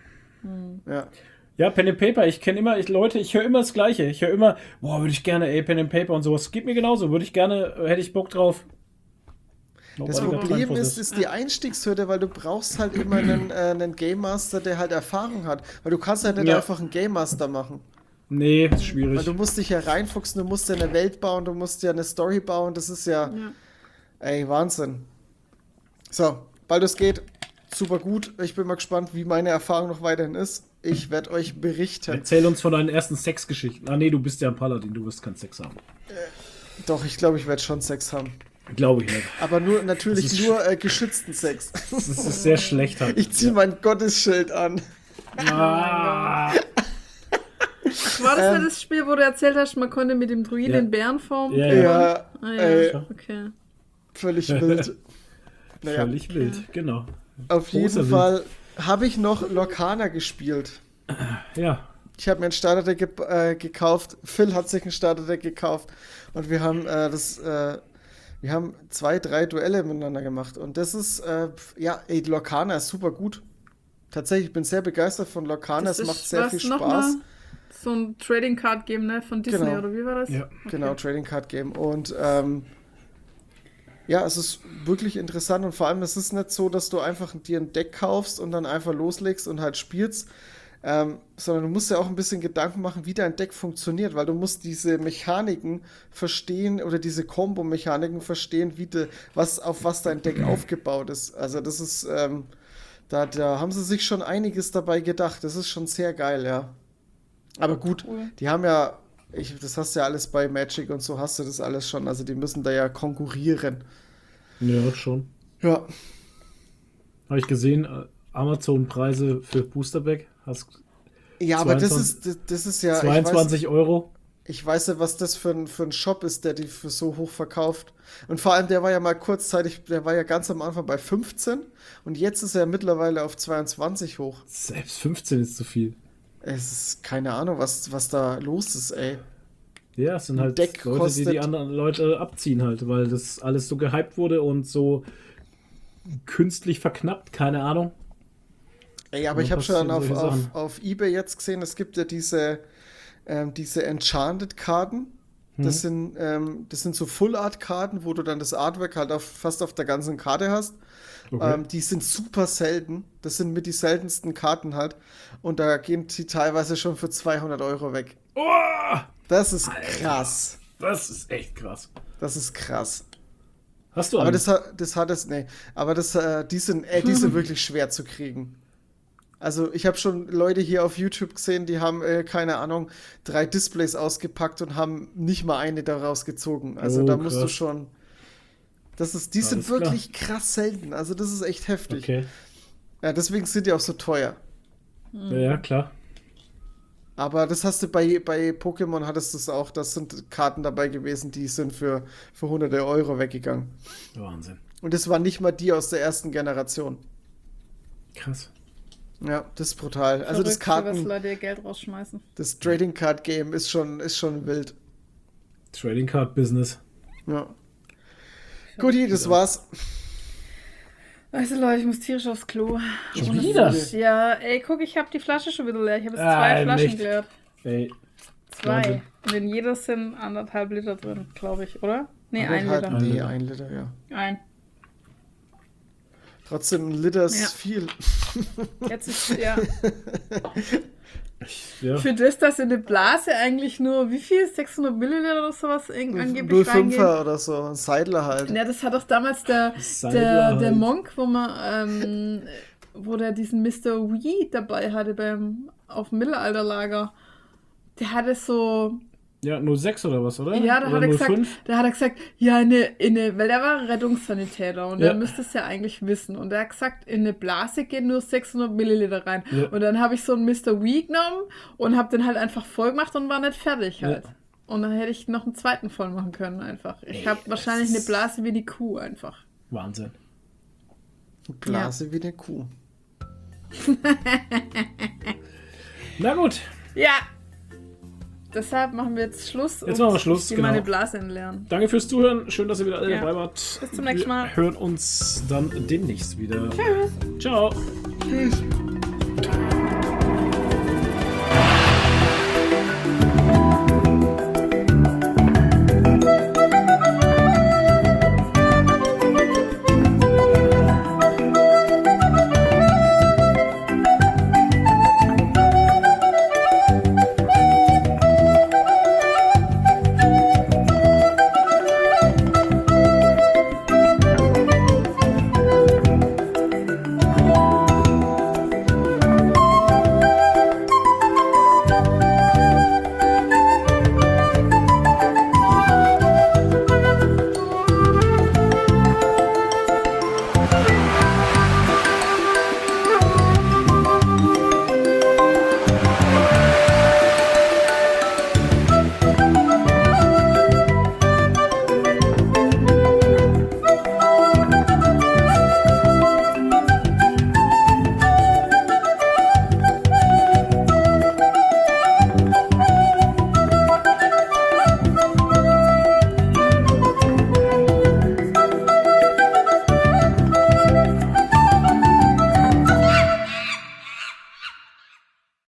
Ja. Ja, Pen and Paper, ich kenne immer, ich, Leute, ich höre immer das Gleiche. Ich höre immer, boah, würde ich gerne, ey, Pen and Paper und sowas. Geht mir genauso, würde ich gerne, äh, hätte ich Bock drauf. Das Nobody got time Problem for ist, this. ist die Einstiegshürde, weil du brauchst halt immer einen, äh, einen Game Master, der halt Erfahrung hat. Weil du kannst halt nicht Ja. einfach einen Game Master machen. Nee, ist Weil schwierig. du musst dich ja reinfuchsen, du musst ja eine Welt bauen, du musst ja eine Story bauen. Das ist ja, Ja. ey, Wahnsinn. So, Baldur's Gate, super gut. Ich bin mal gespannt, wie meine Erfahrung noch weiterhin ist. Ich werde euch berichten. Erzähl uns von deinen ersten Sexgeschichten. Ah, nee, du bist ja ein Paladin, du wirst keinen Sex haben. Doch, ich glaube, ich werde schon Sex haben. Glaube ich nicht. Aber nur natürlich Das ist nur äh, geschützten Sex. Das ist sehr schlecht halt. Ich ziehe mein Gottesschild an. Ah, War das Ähm, ja das Spiel, wo du erzählt hast, man konnte mit dem Druiden Ja. in Bärenform? Ja, Ja, Ah, ja. ey, Okay. völlig wild. Naja, völlig wild, genau. auf jeden großer Fall habe ich noch Lorcana gespielt. Ja, Ich habe mir ein Starterdeck ge äh, gekauft. Phil hat sich ein Starterdeck gekauft. Und wir haben äh, das, äh, wir haben zwei, drei Duelle miteinander gemacht. Und das ist, äh, ja, ey, Lorcana ist super gut. Tatsächlich, ich bin sehr begeistert von Lorcana. Es ist macht sehr was, viel noch Spaß. mal so ein Trading Card Game, ne? Von Disney, Genau. oder wie war das? ja. Genau, Trading Card Game. Und ähm, Ja, es ist wirklich interessant und vor allem, es ist nicht so, dass du einfach dir ein Deck kaufst und dann einfach loslegst und halt spielst, ähm, sondern du musst ja auch ein bisschen Gedanken machen, wie dein Deck funktioniert, weil du musst diese Mechaniken verstehen oder diese Combo-Mechaniken verstehen, wie de, was, auf was dein Deck aufgebaut ist. Also das ist, ähm, da, da haben sie sich schon einiges dabei gedacht. Das ist schon sehr geil, ja. Aber gut, Cool. die haben ja, ich, das hast du ja alles bei Magic und so hast du das alles schon. Also die müssen da ja konkurrieren. Ja, schon. Ja, Habe ich gesehen, äh, Amazon-Preise für Boosterback. Hast ja, aber das zweiundzwanzig ist, das, das ist ja, ich weiß, zweiundzwanzig Euro. ich weiß ja, was das für ein, für ein Shop ist, der die für so hoch verkauft. Und vor allem, der war ja mal kurzzeitig, der war ja ganz am Anfang bei fünfzehn und jetzt ist er mittlerweile auf zweiundzwanzig hoch. Selbst fünfzehn ist zu viel. Es ist keine Ahnung, was, was da los ist, ey. Ja, es sind Ein halt Deck Leute, die die kostet- anderen Leute abziehen halt, weil das alles so gehypt wurde und so künstlich verknappt, keine Ahnung. Ey, aber Ja, ich habe schon passieren auf, solche auf, Sachen. auf eBay jetzt gesehen, es gibt ja diese, ähm, diese Enchanted-Karten. Das Mhm. sind, ähm, das sind so Full-Art-Karten, wo du dann das Artwork halt auf, fast auf der ganzen Karte hast. Okay. Ähm, die sind super selten. Das sind mit die seltensten Karten halt. Und da gehen die teilweise schon für zweihundert Euro weg. Oh, Das ist krass. das ist echt krass. Das ist krass. Hast du Aber einen? das, hat- das hat es, nee. Aber das, äh, die sind, äh, die sind wirklich schwer zu kriegen. Also ich habe schon Leute hier auf YouTube gesehen, die haben, äh, keine Ahnung, drei Displays ausgepackt und haben nicht mal eine daraus gezogen. Also Oh, da musst du krass. schon. Das ist, die Alles sind klar. wirklich krass selten. Also das ist echt heftig. Okay. Ja, deswegen sind die auch so teuer. Ja, ja, klar. Aber das hast du bei, bei Pokémon hattest du es auch. Das sind Karten dabei gewesen, die sind für, für hunderte Euro weggegangen. Wahnsinn. Und das waren nicht mal die aus der ersten Generation. Krass. Ja, das ist brutal. Also das Verrückt, für was Karten, Leute ihr Geld rausschmeißen. das Trading Card Game ist schon, ist schon wild. Trading Card Business. Ja. Guti, das war's. Weißt du, Leute, ich muss tierisch aufs Klo. Schon Ohne wieder? Flasche. Ja, ey, guck, ich habe die Flasche schon wieder leer. Ich habe jetzt Ah, zwei Flaschen nicht. geleert. Ey, Zwei. Wahnsinn. Und in jeder sind anderthalb Liter drin, glaube ich, oder? Nee, ein Anderthalb- Liter. Ein Nee, Liter. ein Liter, ja. Ein. Trotzdem, ein Liter ist Ja. viel. Jetzt ist, ja. ja. Für das, dass in eine Blase eigentlich nur, wie viel? sechshundert Milliliter oder sowas irgend- angeblich reingehen? null Komma fünfer oder so, ein Seidler halt. Ja, das hat doch damals der, Seidler der, der halt. Monk, wo man, ähm, wo der diesen Mister Wee dabei hatte beim, auf dem Mittelalterlager. Der hatte so, Ja, null Komma sechs oder was, oder? ja, da oder hat er gesagt, null Komma fünf? da hat er gesagt, ja, in eine, in eine, weil der war Rettungssanitäter und Ja. der müsste es ja eigentlich wissen. Und er hat gesagt, in eine Blase gehen nur sechshundert Milliliter rein. Ja. Und dann habe ich so einen Mister Wee genommen und habe den halt einfach voll gemacht und war nicht fertig halt. Ja. Und dann hätte ich noch einen zweiten voll machen können einfach. Ich Ey, habe das wahrscheinlich eine ist- Blase wie die Kuh einfach. Wahnsinn. Blase wie eine Kuh. Na gut. Ja. Deshalb machen wir jetzt Schluss. Jetzt machen wir Schluss, Ich gehe genau. meine Blase entleeren. Danke fürs Zuhören. Schön, dass ihr wieder alle Ja. dabei wart. Bis zum nächsten Mal. Wir hören uns dann demnächst wieder. Tschüss. Ciao. Tschüss.